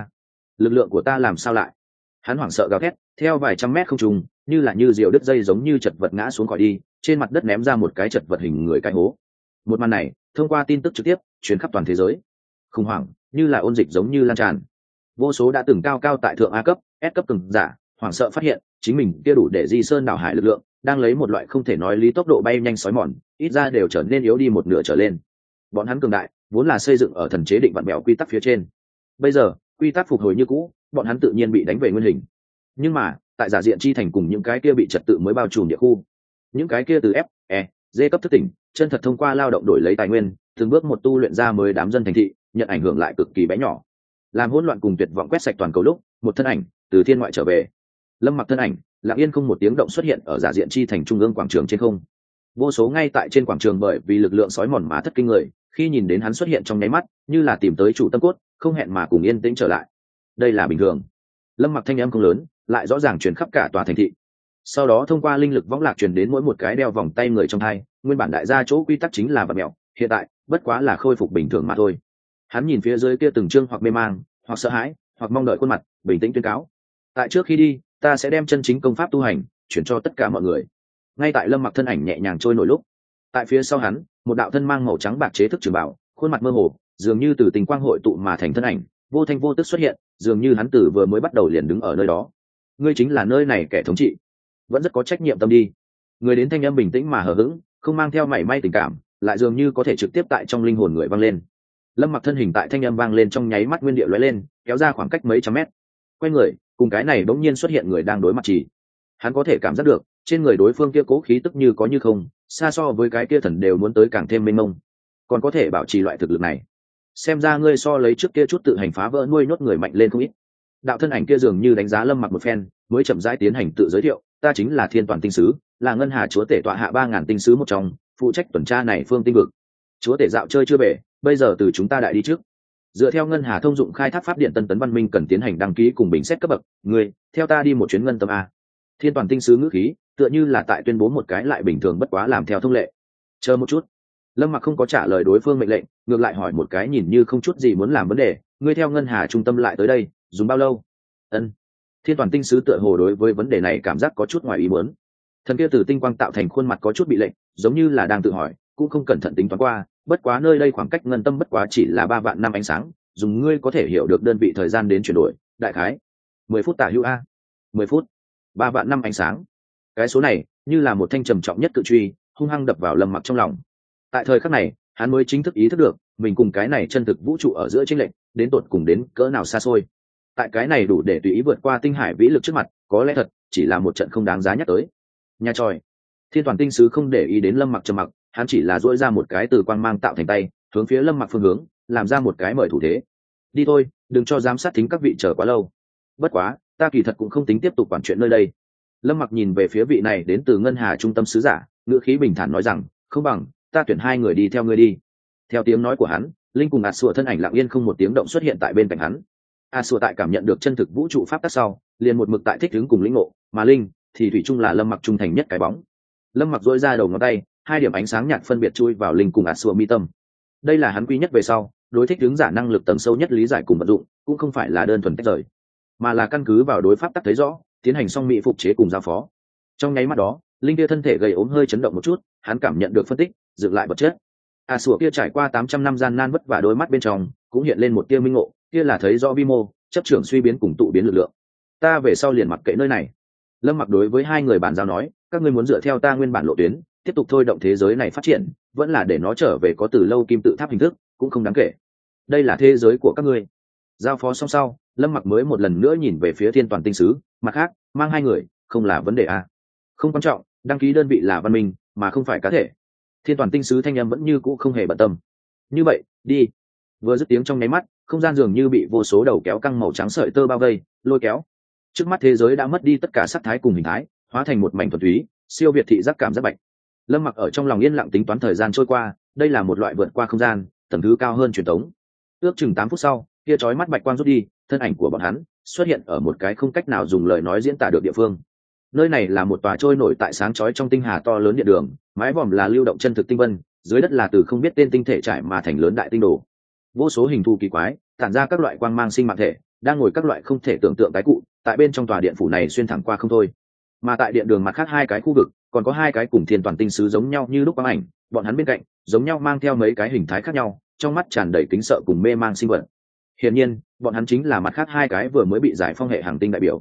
lượng của ta làm sao lại? Hắn hoảng sợ gào thét, theo vài trăm mét không trung, như diều đứt dây giống như chật vật ngã xuống khỏi đi, trên mặt đất ném ra một cái chật vật hình người cái hố. Một màn này, thông qua tin tức trực tiếp truyền khắp toàn thế giới. Khủng hoảng, như là ôn dịch giống như lan tràn. Vô số đã từng cao tại thượng A cấp, S cấp cường giả, hoảng sợ phát hiện chính mình kia đủ để di sơn đảo hải lực lượng đang lấy một loại không thể nói lý tốc độ bay nhanh xói mòn, ít ra đều trở nên yếu đi một nửa trở lên. Bọn hắn cường đại vốn là xây dựng ở thần chế định vặn bèo quy tắc phía trên, bây giờ quy tắc phục hồi như cũ, bọn hắn tự nhiên bị đánh về nguyên hình. Nhưng mà tại giả diện chi thành cùng những cái kia bị trật tự mới bao trùm địa khu, những cái kia từ F, E, D cấp thức tỉnh chân thật thông qua lao động đổi lấy tài nguyên, từng bước một tu luyện ra mới đám dân thành thị, nhận ảnh hưởng lại cực kỳ bé nhỏ. Làm hỗn loạn cùng tuyệt vọng quét sạch toàn cầu lúc, một thân ảnh từ thiên ngoại trở về. Lâm Mặc thân ảnh lặng yên không một tiếng động xuất hiện ở giả diện chi thành trung ương quảng trường trên không. Vô số ngay tại trên quảng trường bởi vì lực lượng sói mòn mà thất kinh người, khi nhìn đến hắn xuất hiện trong nháy mắt, như là tìm tới chủ tâm cốt, không hẹn mà cùng yên tĩnh trở lại. Đây là bình thường. Lâm Mặc thanh âm không lớn, lại rõ ràng truyền khắp cả tòa thành thị. Sau đó thông qua linh lực võng lạc truyền đến mỗi một cái đeo vòng tay người trong hai, nguyên bản đại gia chỗ quy tắc chính là vật mèo, hiện tại bất quá là khôi phục bình thường mà thôi. Hắn nhìn phía dưới kia từng trương hoặc mê mang, hoặc sợ hãi, hoặc mong đợi khuôn mặt, bình tĩnh tuyên cáo: tại trước khi đi, ta sẽ đem chân chính công pháp tu hành chuyển cho tất cả mọi người. Ngay tại Lâm Mặc thân ảnh nhẹ nhàng trôi nổi lúc, tại phía sau hắn, một đạo thân mang màu trắng bạc chế thức trường bảo, khuôn mặt mơ hồ, dường như từ tình quang hội tụ mà thành thân ảnh, vô thanh vô tức xuất hiện, dường như hắn từ vừa mới bắt đầu liền đứng ở nơi đó. Ngươi chính là nơi này kẻ thống trị, vẫn rất có trách nhiệm tâm đi. Người đến thanh âm bình tĩnh mà hờ hững, không mang theo mảy may tình cảm, lại dường như có thể trực tiếp tại trong linh hồn người vang lên. Lâm Mặc thân hình tại thanh âm vang lên trong nháy mắt nguyên địa lóe lên, kéo ra khoảng cách mấy trăm mét. Quay người, cùng cái này bỗng nhiên xuất hiện người đang đối mặt chỉ. Hắn có thể cảm giác được, trên người đối phương kia cố khí tức như có như không, xa so với cái kia thần đều muốn tới càng thêm mênh mông. Còn có thể bảo trì loại thực lực này, xem ra ngươi so lấy trước kia chút tự hành phá vỡ nuôi nhốt người mạnh lên không ít. Đạo thân ảnh kia dường như đánh giá Lâm Mặc một phen, mới chậm rãi tiến hành tự giới thiệu: ta chính là Thiên Toàn tinh sứ, là ngân hà chúa tể tọa hạ 3000 tinh sứ một trong, phụ trách tuần tra này phương tinh vực. Chúa tể dạo chơi chưa về, bây giờ từ chúng ta đại đi trước. Dựa theo ngân hà thông dụng khai thác pháp điện tân tấn văn minh cần tiến hành đăng ký cùng bình xét cấp bậc, ngươi theo ta đi một chuyến ngân tâm a. Thiên Toàn tinh sứ ngữ khí tựa như là tại tuyên bố một cái lại bình thường bất quá làm theo thông lệ. Chờ một chút. Lâm Mặc không có trả lời đối phương mệnh lệnh, ngược lại hỏi một cái nhìn như không chút gì muốn làm vấn đề: ngươi theo ngân hà trung tâm lại tới đây dùng bao lâu? Ân. Thiên Toàn tinh sứ tựa hồ đối với vấn đề này cảm giác có chút ngoài ý muốn. Thần kia từ tinh quang tạo thành khuôn mặt có chút bị lệnh, giống như là đang tự hỏi, cũng không cẩn thận tính toán qua, bất quá nơi đây khoảng cách ngân tâm bất quá chỉ là 3 vạn năm ánh sáng, dùng ngươi có thể hiểu được đơn vị thời gian đến chuyển đổi, đại khái 10 phút tả hữu a. 10 phút, 3 vạn năm ánh sáng. Cái số này như là một thanh trầm trọng nhất cự truy, hung hăng đập vào Lâm Mặc trong lòng. Tại thời khắc này, hắn mới chính thức ý thức được, mình cùng cái này chân thực vũ trụ ở giữa chênh lệch, đến tột cùng đến cỡ nào xa xôi. Tại cái này đủ để tùy ý vượt qua tinh hải vĩ lực trước mặt, có lẽ thật chỉ là một trận không đáng giá nhắc tới. Nhà tròi. Thiên Toàn tinh sứ không để ý đến Lâm Mặc trầm mặc, hắn chỉ là duỗi ra một cái từ quang mang tạo thành tay, hướng phía Lâm Mặc phương hướng, làm ra một cái mời thủ thế. Đi thôi, đừng cho giám sát thính các vị chờ quá lâu. Bất quá, ta kỳ thật cũng không tính tiếp tục quản chuyện nơi đây. Lâm Mặc nhìn về phía vị này đến từ ngân hà trung tâm sứ giả, ngữ khí bình thản nói rằng: không bằng ta tuyển 2 người đi theo ngươi đi. Theo tiếng nói của hắn, linh cùng ạt sủa thân ảnh lặng yên không một tiếng động xuất hiện tại bên cạnh hắn. ạt sủa tại cảm nhận được chân thực vũ trụ pháp tắc sau, liền một mực tại thích ứng cùng lĩnh ngộ, mà linh thì thủy chung là Lâm Mặc trung thành nhất cái bóng. Lâm Mặc dỗi ra đầu ngón tay, 2 điểm ánh sáng nhạt phân biệt chui vào linh cùng ạt sủa mi tâm. Đây là hắn quý nhất về sau đối thích ứng giả năng lực tầng sâu nhất lý giải cùng vận dụng, cũng không phải là đơn thuần tách rời, mà là căn cứ vào đối pháp tắc thấy rõ, tiến hành song mỹ phục chế cùng giao phó. Trong nháy mắt đó, linh kia thân thể gầy ốm hơi chấn động một chút, hắn cảm nhận được phân tích, dựng lại vật chất. Sủa kia trải qua 800 năm gian nan vất vả, đôi mắt bên trong cũng hiện lên một tia minh ngộ, kia là thấy rõ vi mô, chấp trưởng suy biến cùng tụ biến lực lượng. Ta về sau liền mặc kệ nơi này. Lâm Mặc đối với 2 người bàn giao nói: các ngươi muốn dựa theo ta nguyên bản lộ tuyến, tiếp tục thôi động thế giới này phát triển, vẫn là để nó trở về có từ lâu kim tự tháp hình thức, cũng không đáng kể. Đây là thế giới của các ngươi. Giao phó xong sau, Lâm Mặc mới một lần nữa nhìn về phía Thiên Toàn tinh sứ, mặt khác, mang 2 người, không là vấn đề à? Không quan trọng, đăng ký đơn vị là văn minh, mà không phải cá thể. Thiên Toàn tinh sứ thanh âm vẫn như cũ không hề bận tâm. Như vậy, đi. Vừa dứt tiếng trong nháy mắt, không gian dường như bị vô số đầu kéo căng màu trắng sợi tơ bao vây, lôi kéo. Trước mắt thế giới đã mất đi tất cả sắc thái cùng hình thái, hóa thành một mảnh thuần túy, siêu việt thị giác cảm giác bạch. Lâm Mặc ở trong lòng yên lặng tính toán thời gian trôi qua, đây là một loại vượt qua không gian, tầng thứ cao hơn truyền thống. Ước chừng 8 phút sau, kia chói mắt bạch quang rút đi, thân ảnh của bọn hắn xuất hiện ở một cái không cách nào dùng lời nói diễn tả được địa phương. Nơi này là một tòa trôi nổi tại sáng chói trong tinh hà to lớn điện đường, mái vòm là lưu động chân thực tinh vân, dưới đất là từ không biết tên tinh thể trải mà thành lớn đại tinh đồ. Vô số hình thù kỳ quái, tản ra các loại quang mang sinh mạng thể, đang ngồi các loại không thể tưởng tượng tái cụ, tại bên trong tòa điện phủ này xuyên thẳng qua không thôi. Mà tại điện đường mặt khác 2 cái khu vực, còn có 2 cái cùng Thiên Toàn tinh sứ giống nhau như lúc quang ảnh, bọn hắn bên cạnh, giống nhau mang theo mấy cái hình thái khác nhau, trong mắt tràn đầy kính sợ cùng mê mang sinh vật. Hiển nhiên, bọn hắn chính là mặt khác 2 cái vừa mới bị giải phong hệ hành tinh đại biểu.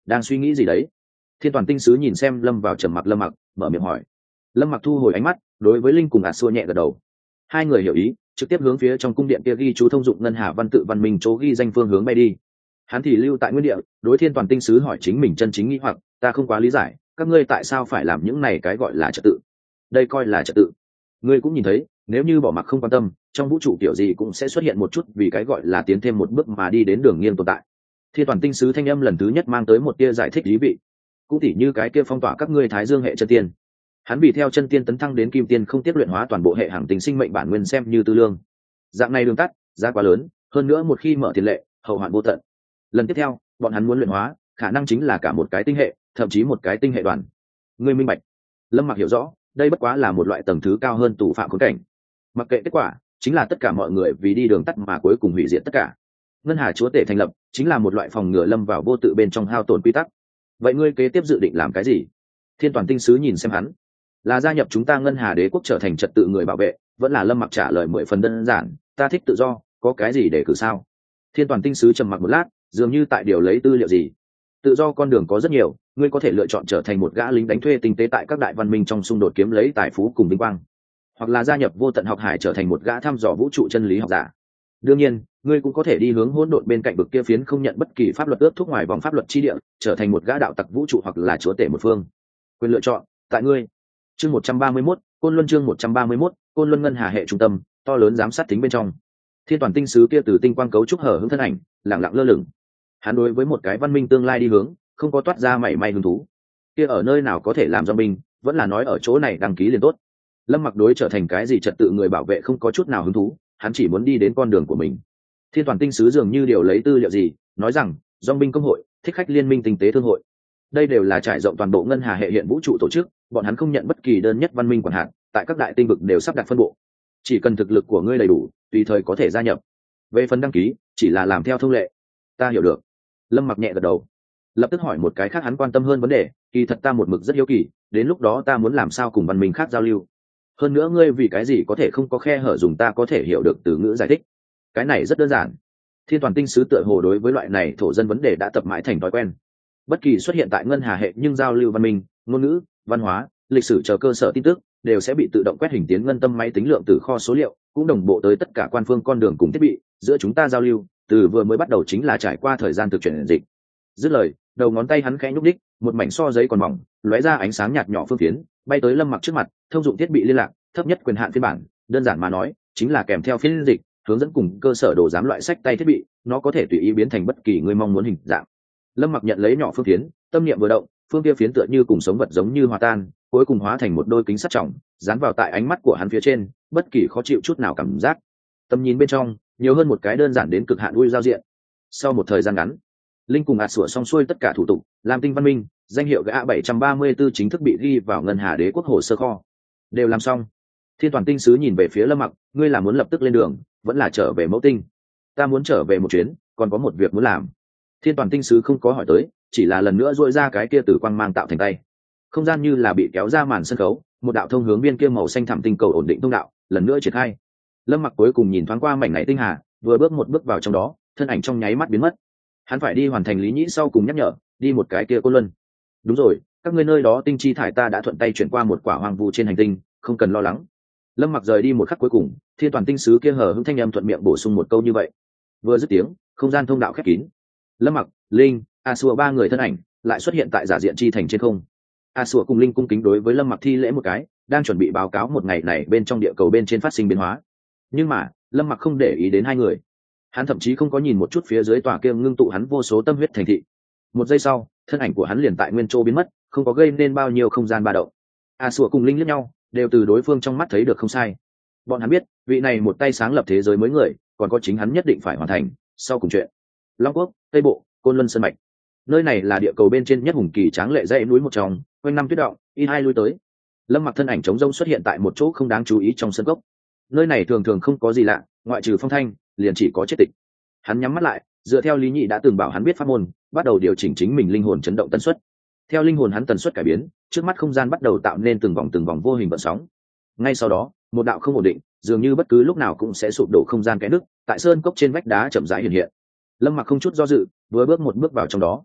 Đang suy nghĩ gì đấy? Thiên toàn tinh sứ nhìn xem lâm vào trầm mặc Lâm Mặc, mở miệng hỏi. Lâm Mặc thu hồi ánh mắt, đối với linh cùng xua nhẹ gật đầu. Hai người hiểu ý, trực tiếp hướng phía trong cung điện kia ghi chú thông dụng ngân hà văn tự văn minh chỗ ghi danh phương hướng bay đi. Hắn thì lưu tại nguyên địa, đối thiên toàn tinh sứ hỏi chính mình chân chính nghi hoặc, ta không quá lý giải, các ngươi tại sao phải làm những này cái gọi là trật tự? Đây coi là trật tự. Ngươi cũng nhìn thấy, nếu như bỏ mặc không quan tâm, trong vũ trụ kiểu gì cũng sẽ xuất hiện một chút vì cái gọi là tiến thêm một bước mà đi đến đường nghiêng tồn tại. Thiên toàn tinh sứ thanh âm lần thứ nhất mang tới một tia giải thích lý vị. Cũng tỉ như cái kia phong tỏa các ngươi Thái Dương hệ chân tiên. Hắn vì theo chân tiên tấn thăng đến kim tiên không tiếp luyện hóa toàn bộ hệ hành tinh sinh mệnh bản nguyên xem như tư lương. Dạng này đường tắt, giá quá lớn, hơn nữa một khi mở tiền lệ, hậu hoạn vô tận. Lần tiếp theo, bọn hắn muốn luyện hóa, khả năng chính là cả một cái tinh hệ, thậm chí một cái tinh hệ đoàn. Ngươi minh bạch. Lâm Mặc hiểu rõ, đây bất quá là một loại tầng thứ cao hơn tù phạm khốn cảnh. Mặc kệ kết quả, chính là tất cả mọi người vì đi đường tắt mà cuối cùng hủy diệt tất cả. Ngân Hà Chúa Tể thành lập, chính là một loại phòng ngừa lâm vào vô tự bên trong hao tổn quy tắc. Vậy ngươi kế tiếp dự định làm cái gì? Thiên toàn tinh sứ nhìn xem hắn, là gia nhập chúng ta Ngân Hà Đế quốc trở thành trật tự người bảo vệ, vẫn là Lâm Mặc trả lời 10 phần đơn giản, ta thích tự do, có cái gì để cử sao? Thiên toàn tinh sứ trầm mặc một lát, dường như tại điều lấy tư liệu gì. Tự do con đường có rất nhiều, ngươi có thể lựa chọn trở thành một gã lính đánh thuê tinh tế tại các đại văn minh trong xung đột kiếm lấy tài phú cùng vinh quang, hoặc là gia nhập vô tận học hải trở thành một gã thăm dò vũ trụ chân lý học giả. Đương nhiên, ngươi cũng có thể đi hướng hỗn độn bên cạnh bực kia phiến không nhận bất kỳ pháp luật ước thúc ngoài vòng pháp luật chi địa, trở thành một gã đạo tặc vũ trụ hoặc là chúa tể một phương. Quyền lựa chọn tại ngươi. Chương 131, Côn Luân chương 131, Côn Luân Ngân Hà hệ trung tâm, to lớn giám sát tính bên trong. Thiên toàn tinh sứ kia từ tinh quang cấu trúc hở hững thân ảnh, lặng lặng lơ lửng. Hắn đối với một cái văn minh tương lai đi hướng, không có toát ra mảy may hứng thú. Kia ở nơi nào có thể làm do binh, vẫn là nói ở chỗ này đăng ký liền tốt. Lâm Mặc đối trở thành cái gì trật tự người bảo vệ không có chút nào hứng thú, hắn chỉ muốn đi đến con đường của mình. Thiên toàn tinh sứ dường như điều lấy tư liệu gì, nói rằng dong binh công hội, thích khách liên minh tinh tế thương hội, đây đều là trải rộng toàn bộ Ngân Hà hệ hiện vũ trụ tổ chức, bọn hắn không nhận bất kỳ đơn nhất văn minh quản hạt, tại các đại tinh vực đều sắp đặt phân bộ, chỉ cần thực lực của ngươi đầy đủ, tùy thời có thể gia nhập. Về phần đăng ký, chỉ là làm theo thông lệ. Ta hiểu được. Lâm Mặc nhẹ gật đầu, lập tức hỏi một cái khác hắn quan tâm hơn vấn đề, kỳ thật ta một mực rất hiếu kỳ, đến lúc đó ta muốn làm sao cùng văn minh khác giao lưu. Hơn nữa ngươi vì cái gì có thể không có khe hở dùng ta có thể hiểu được từ ngữ giải thích. Cái này rất đơn giản. Thiên toàn tinh sứ tựa hồ đối với loại này thổ dân vấn đề đã tập mãi thành thói quen. Bất kỳ xuất hiện tại Ngân Hà hệ nhưng giao lưu văn minh, ngôn ngữ, văn hóa, lịch sử chờ cơ sở tin tức đều sẽ bị tự động quét hình tiến ngân tâm máy tính lượng từ kho số liệu, cũng đồng bộ tới tất cả quan phương con đường cùng thiết bị, giữa chúng ta giao lưu, từ vừa mới bắt đầu chính là trải qua thời gian thực chuyển dịch. Dứt lời, đầu ngón tay hắn khẽ nhúc đích, một mảnh so giấy còn mỏng, lóe ra ánh sáng nhạt nhỏ phương phiến, bay tới Lâm Mặc trước mặt, thông dụng thiết bị liên lạc, thấp nhất quyền hạn phiên bản, đơn giản mà nói, chính là kèm theo phiên dịch, hướng dẫn cùng cơ sở đồ giám loại sách tay thiết bị, nó có thể tùy ý biến thành bất kỳ người mong muốn hình dạng. Lâm Mặc nhận lấy nhỏ phương phiến, tâm niệm vừa động, phương kia phiến tựa như cùng sống vật giống như hòa tan, cuối cùng hóa thành một đôi kính sắt trọng, dán vào tại ánh mắt của hắn phía trên, bất kỳ khó chịu chút nào cảm giác. Tầm nhìn bên trong, nhiều hơn một cái đơn giản đến cực hạn ui giao diện. Sau một thời gian ngắn, linh cùng sửa xong xuôi tất cả thủ tục, làm tinh văn minh, danh hiệu gã 734 chính thức bị ghi vào Ngân Hà Đế quốc hồ sơ kho. Đều làm xong. Thiên toàn tinh sứ nhìn về phía Lâm Mặc, ngươi là muốn lập tức lên đường, vẫn là trở về mẫu tinh? Ta muốn trở về một chuyến, còn có một việc muốn làm. Thiên toàn tinh sứ không có hỏi tới, chỉ là lần nữa duỗi ra cái kia từ quang mang tạo thành tay. Không gian như là bị kéo ra màn sân khấu, một đạo thông hướng biên kia màu xanh thẳm tinh cầu ổn định thông đạo, lần nữa triển khai. Lâm Mặc cuối cùng nhìn thoáng qua mảnh này tinh hà, vừa bước một bước vào trong đó, thân ảnh trong nháy mắt biến mất. Hắn phải đi hoàn thành Lý Nhĩ sau cùng nhắc nhở, đi một cái kia Côn Luân. Đúng rồi, các ngươi nơi đó tinh chi thải ta đã thuận tay chuyển qua một quả hoang vu trên hành tinh, không cần lo lắng. Lâm Mặc rời đi một khắc cuối cùng, thiên toàn tinh sứ kia hờ hững thanh âm thuận miệng bổ sung một câu như vậy. Vừa dứt tiếng, không gian thông đạo khép kín. Lâm Mặc, Linh, Sủa ba người thân ảnh lại xuất hiện tại giả diện chi thành trên không. Sủa cùng Linh cung kính đối với Lâm Mặc thi lễ một cái, đang chuẩn bị báo cáo một ngày này bên trong địa cầu bên trên phát sinh biến hóa. Nhưng mà, Lâm Mặc không để ý đến hai người. Hắn thậm chí không có nhìn một chút phía dưới tòa kia ngưng tụ hắn vô số tâm huyết thành thị. Một giây sau, thân ảnh của hắn liền tại nguyên chỗ biến mất, không có gây nên bao nhiêu không gian ba động. Sủa cùng Linh liếc nhau, đều từ đối phương trong mắt thấy được không sai. Bọn hắn biết, vị này một tay sáng lập thế giới mới người, còn có chính hắn nhất định phải hoàn thành. Sau cùng chuyện, Long Quốc, Tây Bộ, Côn Luân Sơn Mạch. Nơi này là địa cầu bên trên nhất hùng kỳ tráng lệ dãy núi một trong, quanh năm tuyết động, ít hai lui tới. Lâm Mặc thân ảnh trống rông xuất hiện tại một chỗ không đáng chú ý trong sân gốc. Nơi này thường thường không có gì lạ, ngoại trừ phong thanh, liền chỉ có chết tịch. Hắn nhắm mắt lại, dựa theo Lý Nhị đã từng bảo hắn biết pháp môn, bắt đầu điều chỉnh chính mình linh hồn chấn động tần suất. Theo linh hồn hắn tần suất cải biến, trước mắt không gian bắt đầu tạo nên từng vòng vô hình gợn sóng. Ngay sau đó, một đạo không ổn định, dường như bất cứ lúc nào cũng sẽ sụp đổ không gian kẽ nứt, tại sơn cốc trên vách đá chậm rãi hiện hiện. Lâm Mặc không chút do dự, vừa bước một bước vào trong đó.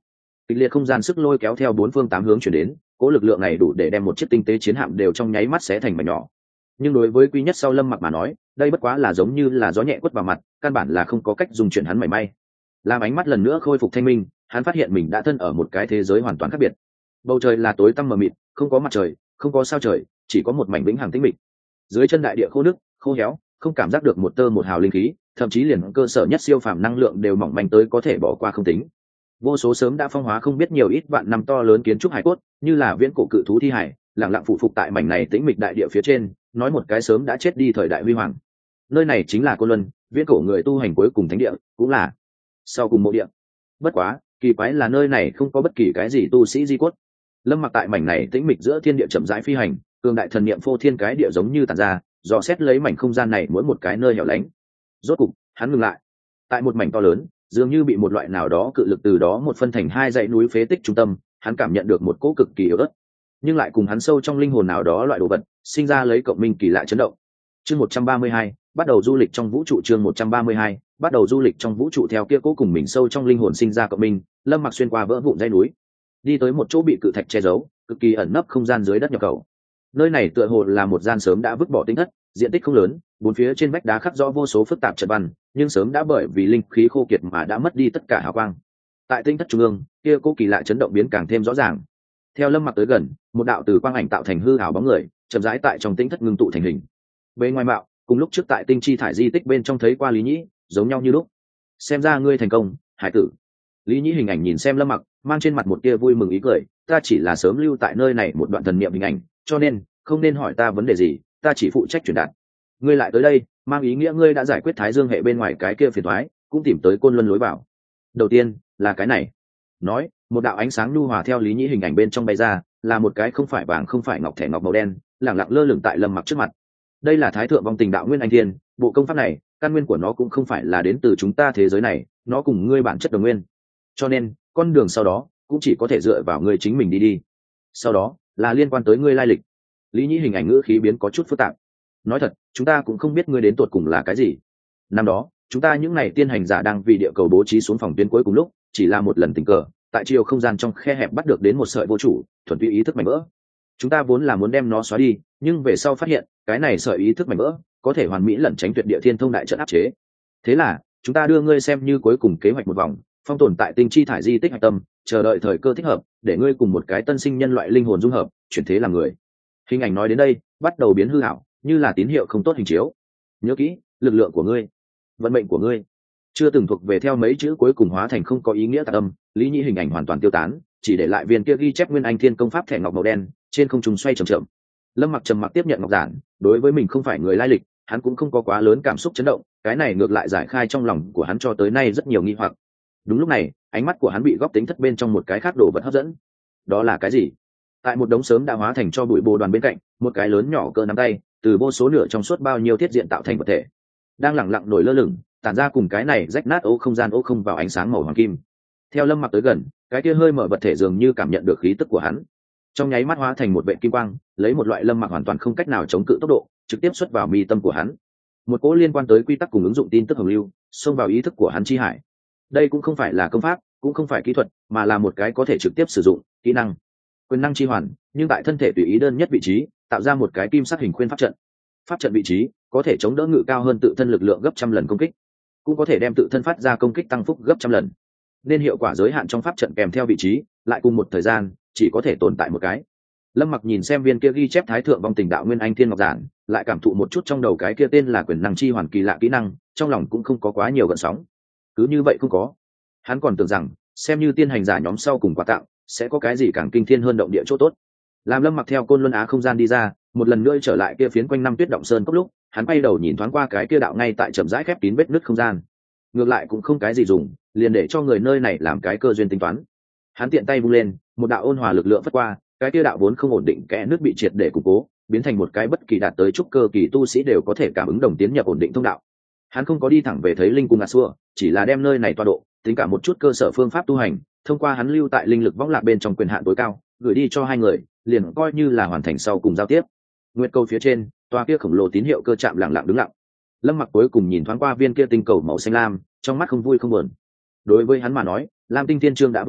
kịch liệt không gian sức lôi kéo theo bốn phương tám hướng chuyển đến, cỗ lực lượng này đủ để đem một chiếc tinh tế chiến hạm đều trong nháy mắt xé thành mảnh nhỏ. Nhưng đối với Quy Nhất sau Lâm Mặc mà nói, đây bất quá là giống như là gió nhẹ quất vào mặt, căn bản là không có cách dùng chuyển hắn mảy may. Làm ánh mắt lần nữa khôi phục thanh minh, hắn phát hiện mình đã thân ở một cái thế giới hoàn toàn khác biệt. Bầu trời là tối tăm mờ mịt, không có mặt trời, không có sao trời, chỉ có một mảnh vĩnh hằng tĩnh mịch. Dưới chân đại địa khô nước, khô héo, không cảm giác được một tơ một hào linh khí, thậm chí liền cơ sở nhất siêu phàm năng lượng đều mỏng manh tới có thể bỏ qua không tính. Vô số sớm đã phong hóa không biết nhiều ít vạn năm to lớn kiến trúc hải cốt, như là viễn cổ cự thú thi hải, lặng lặng phụ phục tại mảnh này tĩnh mịch đại địa phía trên, nói một cái sớm đã chết đi thời đại huy hoàng. Nơi này chính là Côn Luân, viễn cổ người tu hành cuối cùng thánh địa, cũng là sau cùng mộ địa. Bất quá, kỳ quái là nơi này không có bất kỳ cái gì tu sĩ di cốt. Lâm Mặc tại mảnh này tĩnh mịch giữa thiên địa chậm rãi phi hành, cường đại thần niệm phô thiên cái địa giống như tản ra, dò xét lấy mảnh không gian này mỗi một cái nơi hẻo lánh. Rốt cục, hắn ngừng lại. Tại một mảnh to lớn, dường như bị một loại nào đó cự lực từ đó một phân thành hai dãy núi phế tích trung tâm, hắn cảm nhận được một cỗ cực kỳ yếu ớt, nhưng lại cùng hắn sâu trong linh hồn nào đó loại đồ vật, sinh ra lấy cộng minh kỳ lạ chấn động. Chương 132, bắt đầu du lịch trong vũ trụ. Chương 132, bắt đầu du lịch trong vũ trụ. Theo kia cố cùng mình sâu trong linh hồn sinh ra cộng minh, Lâm Mặc xuyên qua vỡ vụn dãy núi, đi tới một chỗ bị cự thạch che giấu, cực kỳ ẩn nấp không gian dưới đất nhập khẩu. Nơi này tựa hồ là một gian sớm đã vứt bỏ tinh thất, diện tích không lớn, bốn phía trên vách đá khắc rõ vô số phức tạp trận văn, nhưng sớm đã bởi vì linh khí khô kiệt mà đã mất đi tất cả hào quang. Tại tinh thất trung ương, kia cố kỳ lạ chấn động biến càng thêm rõ ràng. Theo Lâm Mặc tới gần, một đạo từ quang ảnh tạo thành hư ảo bóng người, chậm rãi tại trong tinh thất ngưng tụ thành hình. Bề ngoài mạo, cùng lúc trước tại tinh chi thải di tích bên trong thấy qua Lý Nhĩ, giống nhau như lúc. Xem ra ngươi thành công, hải tử. Lý Nhĩ hình ảnh nhìn xem Lâm Mặc, mang trên mặt một tia vui mừng ý cười, ta chỉ là sớm lưu tại nơi này một đoạn thần niệm hình ảnh, cho nên không nên hỏi ta vấn đề gì, ta chỉ phụ trách truyền đạt. Ngươi lại tới đây, mang ý nghĩa ngươi đã giải quyết Thái Dương hệ bên ngoài cái kia phiền toái, cũng tìm tới Côn Luân lối vào. Đầu tiên là cái này. Nói, một đạo ánh sáng nhu hòa theo Lý Nhĩ hình ảnh bên trong bay ra, là một cái không phải vàng không phải ngọc thẻ ngọc màu đen, lẳng lặng lơ lửng tại Lâm Mặc trước mặt. Đây là Thái thượng vong tình đạo nguyên anh thiên, bộ công pháp này, căn nguyên của nó cũng không phải là đến từ chúng ta thế giới này, nó cùng ngươi bản chất đồng nguyên. Cho nên, con đường sau đó cũng chỉ có thể dựa vào ngươi chính mình đi. Sau đó, là liên quan tới ngươi lai lịch. Lý Nhĩ hình ảnh ngữ khí biến có chút phức tạp. Nói thật, chúng ta cũng không biết ngươi đến tột cùng là cái gì. Năm đó, chúng ta những này tiên hành giả đang vì địa cầu bố trí xuống phòng tuyến cuối cùng lúc, chỉ là một lần tình cờ, tại chiều không gian trong khe hẹp bắt được đến một sợi vô chủ, thuần túy ý thức mảnh vỡ. Chúng ta vốn là muốn đem nó xóa đi, nhưng về sau phát hiện, cái này sợi ý thức mảnh vỡ có thể hoàn mỹ lẩn tránh tuyệt địa thiên thông đại trận áp chế. Thế là, chúng ta đưa ngươi xem như cuối cùng kế hoạch một vòng, phong tồn tại tinh chi thải di tích hạch tâm, chờ đợi thời cơ thích hợp, để ngươi cùng một cái tân sinh nhân loại linh hồn dung hợp, chuyển thế làm người. Hình ảnh nói đến đây, bắt đầu biến hư ảo, như là tín hiệu không tốt hình chiếu. Nhớ kỹ, lực lượng của ngươi, vận mệnh của ngươi, chưa từng thuộc về theo mấy chữ cuối cùng hóa thành không có ý nghĩa tạc âm. Lý Nhĩ hình ảnh hoàn toàn tiêu tán, chỉ để lại viên kia ghi chép nguyên anh thiên công pháp thẻ ngọc màu đen, trên không trung xoay chậm chậm. Lâm Mặc trầm mặc tiếp nhận ngọc giản, đối với mình không phải người lai lịch, hắn cũng không có quá lớn cảm xúc chấn động, cái này ngược lại giải khai trong lòng của hắn cho tới nay rất nhiều nghi hoặc. Đúng lúc này, ánh mắt của hắn bị góc tính thất bên trong một cái khác đồ vật hấp dẫn. Đó là cái gì? Tại một đống sớm đã hóa thành cho bụi bồ đoàn bên cạnh, một cái lớn nhỏ cỡ nắm tay, từ vô số nửa trong suốt bao nhiêu thiết diện tạo thành vật thể, đang lẳng lặng nổi lơ lửng, tản ra cùng cái này rách nát ô không gian ô không vào ánh sáng màu hoàng kim. Theo Lâm Mặc tới gần, cái kia hơi mở vật thể dường như cảm nhận được khí tức của hắn, trong nháy mắt hóa thành một vệ kim quang, lấy một loại Lâm Mặc hoàn toàn không cách nào chống cự tốc độ, trực tiếp xuất vào mi tâm của hắn. Một cỗ liên quan tới quy tắc cùng ứng dụng tin tức hồng lưu, xông vào ý thức của hắn chi hải. Đây cũng không phải là công pháp, cũng không phải kỹ thuật, mà là một cái có thể trực tiếp sử dụng kỹ năng, quyền năng chi hoàn, nhưng tại thân thể tùy ý đơn nhất vị trí, tạo ra một cái kim sắc hình khuyên pháp trận. Pháp trận vị trí có thể chống đỡ ngự cao hơn tự thân lực lượng gấp trăm lần công kích, cũng có thể đem tự thân phát ra công kích tăng phúc gấp trăm lần. Nên hiệu quả giới hạn trong pháp trận kèm theo vị trí, lại cùng một thời gian chỉ có thể tồn tại một cái. Lâm Mặc nhìn xem viên kia ghi chép Thái thượng vong tình đạo nguyên anh thiên ngọc giản, lại cảm thụ một chút trong đầu cái kia tên là quyền năng chi hoàn kỳ lạ kỹ năng, trong lòng cũng không có quá nhiều gợn sóng. Cứ như vậy không có, hắn còn tưởng rằng xem như tiên hành giả nhóm sau cùng quà tặng sẽ có cái gì càng kinh thiên hơn động địa chỗ tốt. Làm Lâm Mặc theo Côn Luân Á không gian đi ra, một lần nữa trở lại kia phiến quanh năm tuyết động sơn cốc lúc, hắn quay đầu nhìn thoáng qua cái kia đạo ngay tại chậm rãi khép kín vết nứt không gian. Ngược lại cũng không cái gì dùng, liền để cho người nơi này làm cái cơ duyên tính toán. Hắn tiện tay vung lên, một đạo ôn hòa lực lượng phất qua, cái kia đạo vốn không ổn định kẽ nước bị triệt để củng cố, biến thành một cái bất kỳ đạt tới trúc cơ kỳ tu sĩ đều có thể cảm ứng đồng tiến nhập ổn định thông đạo. Hắn không có đi thẳng về thấy linh cung xua, chỉ là đem nơi này tọa độ, tính cả một chút cơ sở phương pháp tu hành, thông qua hắn lưu tại linh lực võng lạc bên trong quyền hạn tối cao, gửi đi cho hai người, liền coi như là hoàn thành sau cùng giao tiếp. Nguyệt cầu phía trên, toa kia khổng lồ tín hiệu cơ chạm lặng lặng đứng lặng. Lâm Mặc cuối cùng nhìn thoáng qua viên kia tinh cầu màu xanh lam, trong mắt không vui không buồn. Đối với hắn mà nói, lam tinh thiên chương đã vượt qua,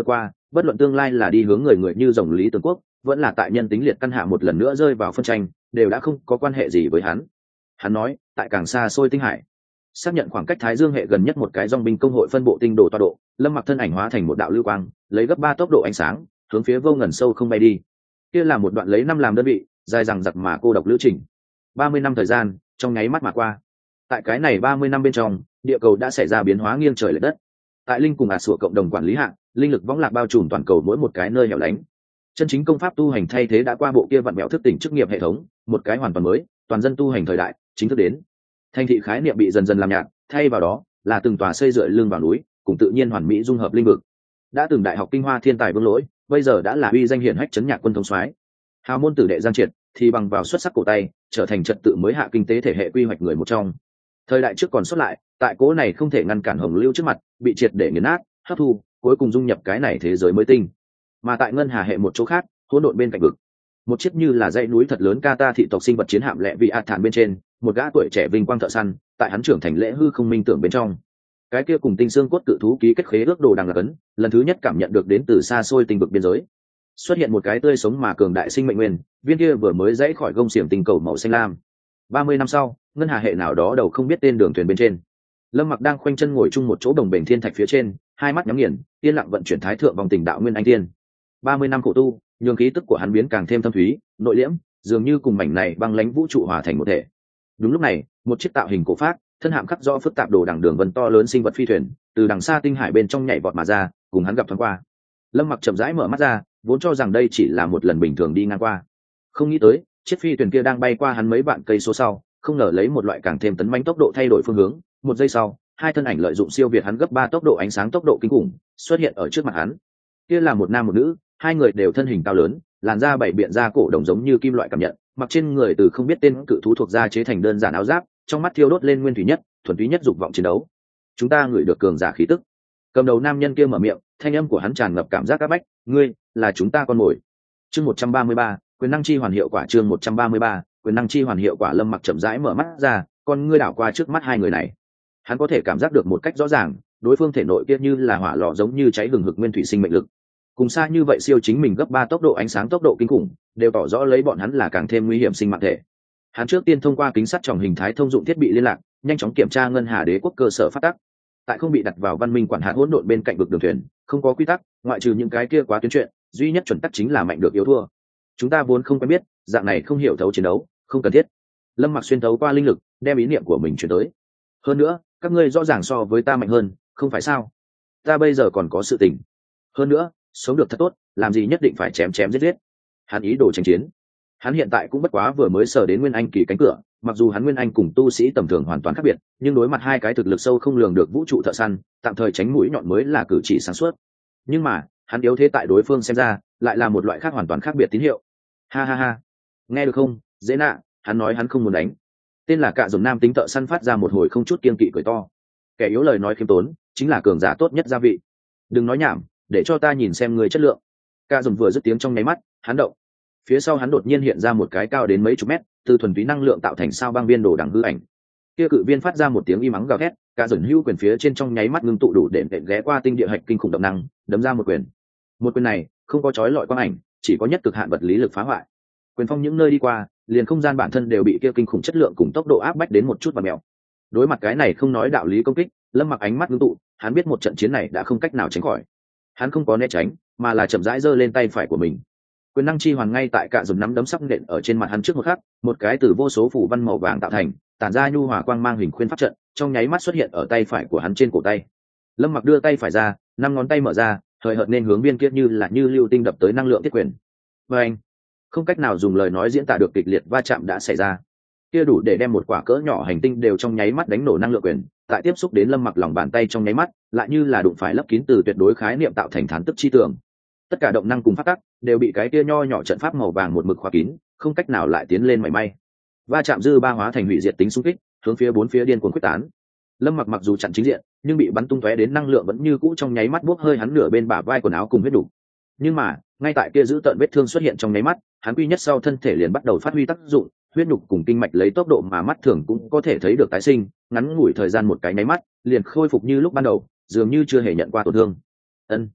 bất luận tương lai là đi hướng người người như rồng Lý Tướng Quốc, vẫn là tại nhân tính liệt căn hạ một lần nữa rơi vào phân tranh, đều đã không có quan hệ gì với hắn. Hắn nói, tại càng xa xôi tinh hải, xác nhận khoảng cách Thái Dương hệ gần nhất một cái dòng binh công hội phân bộ tinh đồ tọa độ, Lâm Mặc thân ảnh hóa thành một đạo lưu quang, lấy gấp 3 tốc độ ánh sáng, hướng phía vô ngần sâu không bay đi. Kia là một đoạn lấy 5 làm đơn vị, dài dằng dặc mà cô độc lữ trình. 30 năm thời gian, trong nháy mắt mà qua. Tại cái này 30 năm bên trong, địa cầu đã xảy ra biến hóa nghiêng trời lệch đất. Tại linh cùng sủa cộng đồng quản lý hạng, linh lực võng lạc bao trùm toàn cầu mỗi một cái nơi hẻo lánh. Chân chính công pháp tu hành thay thế đã qua bộ kia vặn vẹo thức tỉnh chức nghiệp hệ thống, một cái hoàn toàn mới, toàn dân tu hành thời đại chính thức đến. Thành thị khái niệm bị dần dần làm nhạt, thay vào đó là từng tòa xây dựa lưng vào núi, cùng tự nhiên hoàn mỹ dung hợp linh vực. Đã từng đại học kinh hoa thiên tài vương lỗi, bây giờ đã là uy danh hiển hách chấn nhạc quân thống soái. Hào môn tử đệ Giang Triệt thì bằng vào xuất sắc cổ tay, trở thành trật tự mới hạ kinh tế thể hệ quy hoạch người một trong. Thời đại trước còn xuất lại, tại cố này không thể ngăn cản hồng lưu trước mặt, bị triệt để nghiền nát, hấp thu, cuối cùng dung nhập cái này thế giới mới tinh. Mà tại ngân hà hệ một chỗ khác, hỗn độn bên cạnh vực, một chiếc như là dãy núi thật lớn Kata thị tộc sinh vật chiến hạm lẹ vị ạt thản bên trên, một gã tuổi trẻ vinh quang thợ săn, tại hắn trưởng thành lễ hư không minh tưởng bên trong. Cái kia cùng tinh xương cốt cự thú ký kết khế ước đồ đằng là cấn, lần thứ nhất cảm nhận được đến từ xa xôi tinh vực biên giới. Xuất hiện một cái tươi sống mà cường đại sinh mệnh nguyên, viên kia vừa mới dãy khỏi gông xiềng tinh cầu màu xanh lam. 30 năm sau, ngân hà hệ nào đó đầu không biết tên đường thuyền bên trên. Lâm Mặc đang khoanh chân ngồi chung một chỗ đồng bền thiên thạch phía trên, hai mắt nhắm nghiền, yên lặng vận chuyển thái thượng vòng tình đạo nguyên anh thiên. 30 năm khổ tu, nhường khí tức của hắn biến càng thêm thâm thúy, nội liễm, dường như cùng mảnh này băng lãnh vũ trụ hòa thành một thể. Đúng lúc này, một chiếc tạo hình cổ phác, thân hạm khắc rõ phức tạp đồ đằng đường vân to lớn sinh vật phi thuyền, từ đằng xa tinh hải bên trong nhảy vọt mà ra, cùng hắn gặp thoáng qua. Lâm Mặc chậm rãi mở mắt ra, vốn cho rằng đây chỉ là một lần bình thường đi ngang qua, không nghĩ tới chiếc phi thuyền kia đang bay qua hắn mấy vạn cây số sau, không ngờ lấy một loại càng thêm tấn mãnh tốc độ thay đổi phương hướng. Một giây sau, hai thân ảnh lợi dụng siêu việt hắn gấp 3 tốc độ ánh sáng tốc độ kinh khủng xuất hiện ở trước mặt hắn. Kia là một nam một nữ, hai người đều thân hình cao lớn, làn da bảy biện da cổ đồng giống như kim loại cảm nhận, mặc trên người từ không biết tên cự thú thuộc da chế thành đơn giản áo giáp, trong mắt thiêu đốt lên nguyên thủy nhất, thuần túy nhất dục vọng chiến đấu. Chúng ta ngửi được cường giả khí tức. Cầm đầu nam nhân kia mở miệng, thanh âm của hắn tràn ngập cảm giác áp bách, ngươi là chúng ta con mồi. Chương 133, quyền năng chi hoàn hiệu quả. Chương 133, quyền năng chi hoàn hiệu quả. Lâm Mặc chậm rãi mở mắt ra, con ngươi đảo qua trước mắt hai người này. Hắn có thể cảm giác được một cách rõ ràng, đối phương thể nội kia như là hỏa lò giống như cháy hừng hực nguyên thủy sinh mệnh lực. Cùng xa như vậy siêu chính mình gấp 3 tốc độ ánh sáng tốc độ kinh khủng, đều tỏ rõ lấy bọn hắn là càng thêm nguy hiểm sinh mạng thể. Hắn trước tiên thông qua kính sắt tròng hình thái thông dụng thiết bị liên lạc, nhanh chóng kiểm tra ngân hà đế quốc cơ sở phát tắc. Tại không bị đặt vào văn minh quản hạt hỗn độn bên cạnh vực đường thuyền, không có quy tắc, ngoại trừ những cái kia quá tuyến chuyện, duy nhất chuẩn tắc chính là mạnh được yếu thua. Chúng ta vốn không quen biết, dạng này không hiểu thấu chiến đấu, không cần thiết. Lâm Mặc xuyên thấu qua linh lực, đem ý niệm của mình truyền tới. Hơn nữa, các ngươi rõ ràng so với ta mạnh hơn, không phải sao? Ta bây giờ còn có sự tình. Hơn nữa, sống được thật tốt, làm gì nhất định phải chém chém giết giết. Hắn ý đồ tranh chiến. Hắn hiện tại cũng bất quá vừa mới sờ đến nguyên anh kỳ cánh cửa, mặc dù hắn nguyên anh cùng tu sĩ tầm thường hoàn toàn khác biệt, nhưng đối mặt hai cái thực lực sâu không lường được vũ trụ thợ săn, tạm thời tránh mũi nhọn mới là cử chỉ sáng suốt. Nhưng mà, hắn yếu thế tại đối phương xem ra, lại là một loại khác hoàn toàn khác biệt tín hiệu. Ha ha ha, nghe được không, dễ nạ, hắn nói hắn không muốn đánh. Tên là Cạ Dồn nam tính thợ săn phát ra một hồi không chút kiêng kỵ cười to. Kẻ yếu lời nói khiêm tốn, chính là cường giả tốt nhất gia vị. Đừng nói nhảm, để cho ta nhìn xem người chất lượng. Cạ Dồn vừa dứt tiếng trong nháy mắt, hắn động. Phía sau hắn đột nhiên hiện ra một cái cao đến mấy chục mét, từ thuần túy năng lượng tạo thành sao băng viên đồ đằng hư ảnh. Kia cự viên phát ra một tiếng im mắng gào thét, Cạ Dồn hưu quyền phía trên trong nháy mắt ngưng tụ đủ để ghé qua tinh địa hạch kinh khủng động năng, đấm ra một quyền. Một quyền này không có chói lọi quang ảnh, chỉ có nhất cực hạn vật lý lực phá hoại. Quyền phong những nơi đi qua, liền không gian bản thân đều bị kia kinh khủng chất lượng cùng tốc độ áp bách đến một chút và mèo. Đối mặt cái này không nói đạo lý công kích, Lâm Mặc ánh mắt ngưng tụ, hắn biết một trận chiến này đã không cách nào tránh khỏi. Hắn không có né tránh, mà là chậm rãi giơ lên tay phải của mình. Quyền năng chi hoàn ngay tại Cạ Dồn nắm đấm sắc nện ở trên mặt hắn trước một khắc, một cái từ vô số phủ văn màu vàng tạo thành, tản ra nhu hòa quang mang hình khuyên pháp trận, trong nháy mắt xuất hiện ở tay phải của hắn trên cổ tay. Lâm Mặc đưa tay phải ra, 5 ngón tay mở ra, hời hợt nên hướng viên kia như lưu tinh đập tới năng lượng tiết quyền. Và anh, không cách nào dùng lời nói diễn tả được kịch liệt va chạm đã xảy ra. Kia đủ để đem một quả cỡ nhỏ hành tinh đều trong nháy mắt đánh nổ năng lượng quyền, tại tiếp xúc đến Lâm Mặc lòng bàn tay trong nháy mắt, lại như là đụng phải lấp kín từ tuyệt đối khái niệm tạo thành thán tức chi tưởng. Tất cả động năng cùng phát tắc đều bị cái kia nho nhỏ trận pháp màu vàng một mực khóa kín, không cách nào lại tiến lên mảy may. Va chạm dư ba hóa thành hủy diệt tính xung kích, hướng phía bốn phía điên cuồng quyết tán. Lâm Mặc mặc dù chặn chính diện, nhưng bị bắn tung tóe đến năng lượng vẫn như cũ trong nháy mắt bốc hơi hắn nửa bên bả vai quần áo cùng huyết đủ. Nhưng mà, ngay tại kia giữ tợn vết thương xuất hiện trong nháy mắt, hắn quy nhất sau thân thể liền bắt đầu phát huy tác dụng, huyết nhục cùng kinh mạch lấy tốc độ mà mắt thường cũng có thể thấy được tái sinh, ngắn ngủi thời gian một cái nháy mắt, liền khôi phục như lúc ban đầu, dường như chưa hề nhận qua tổn thương. Ân.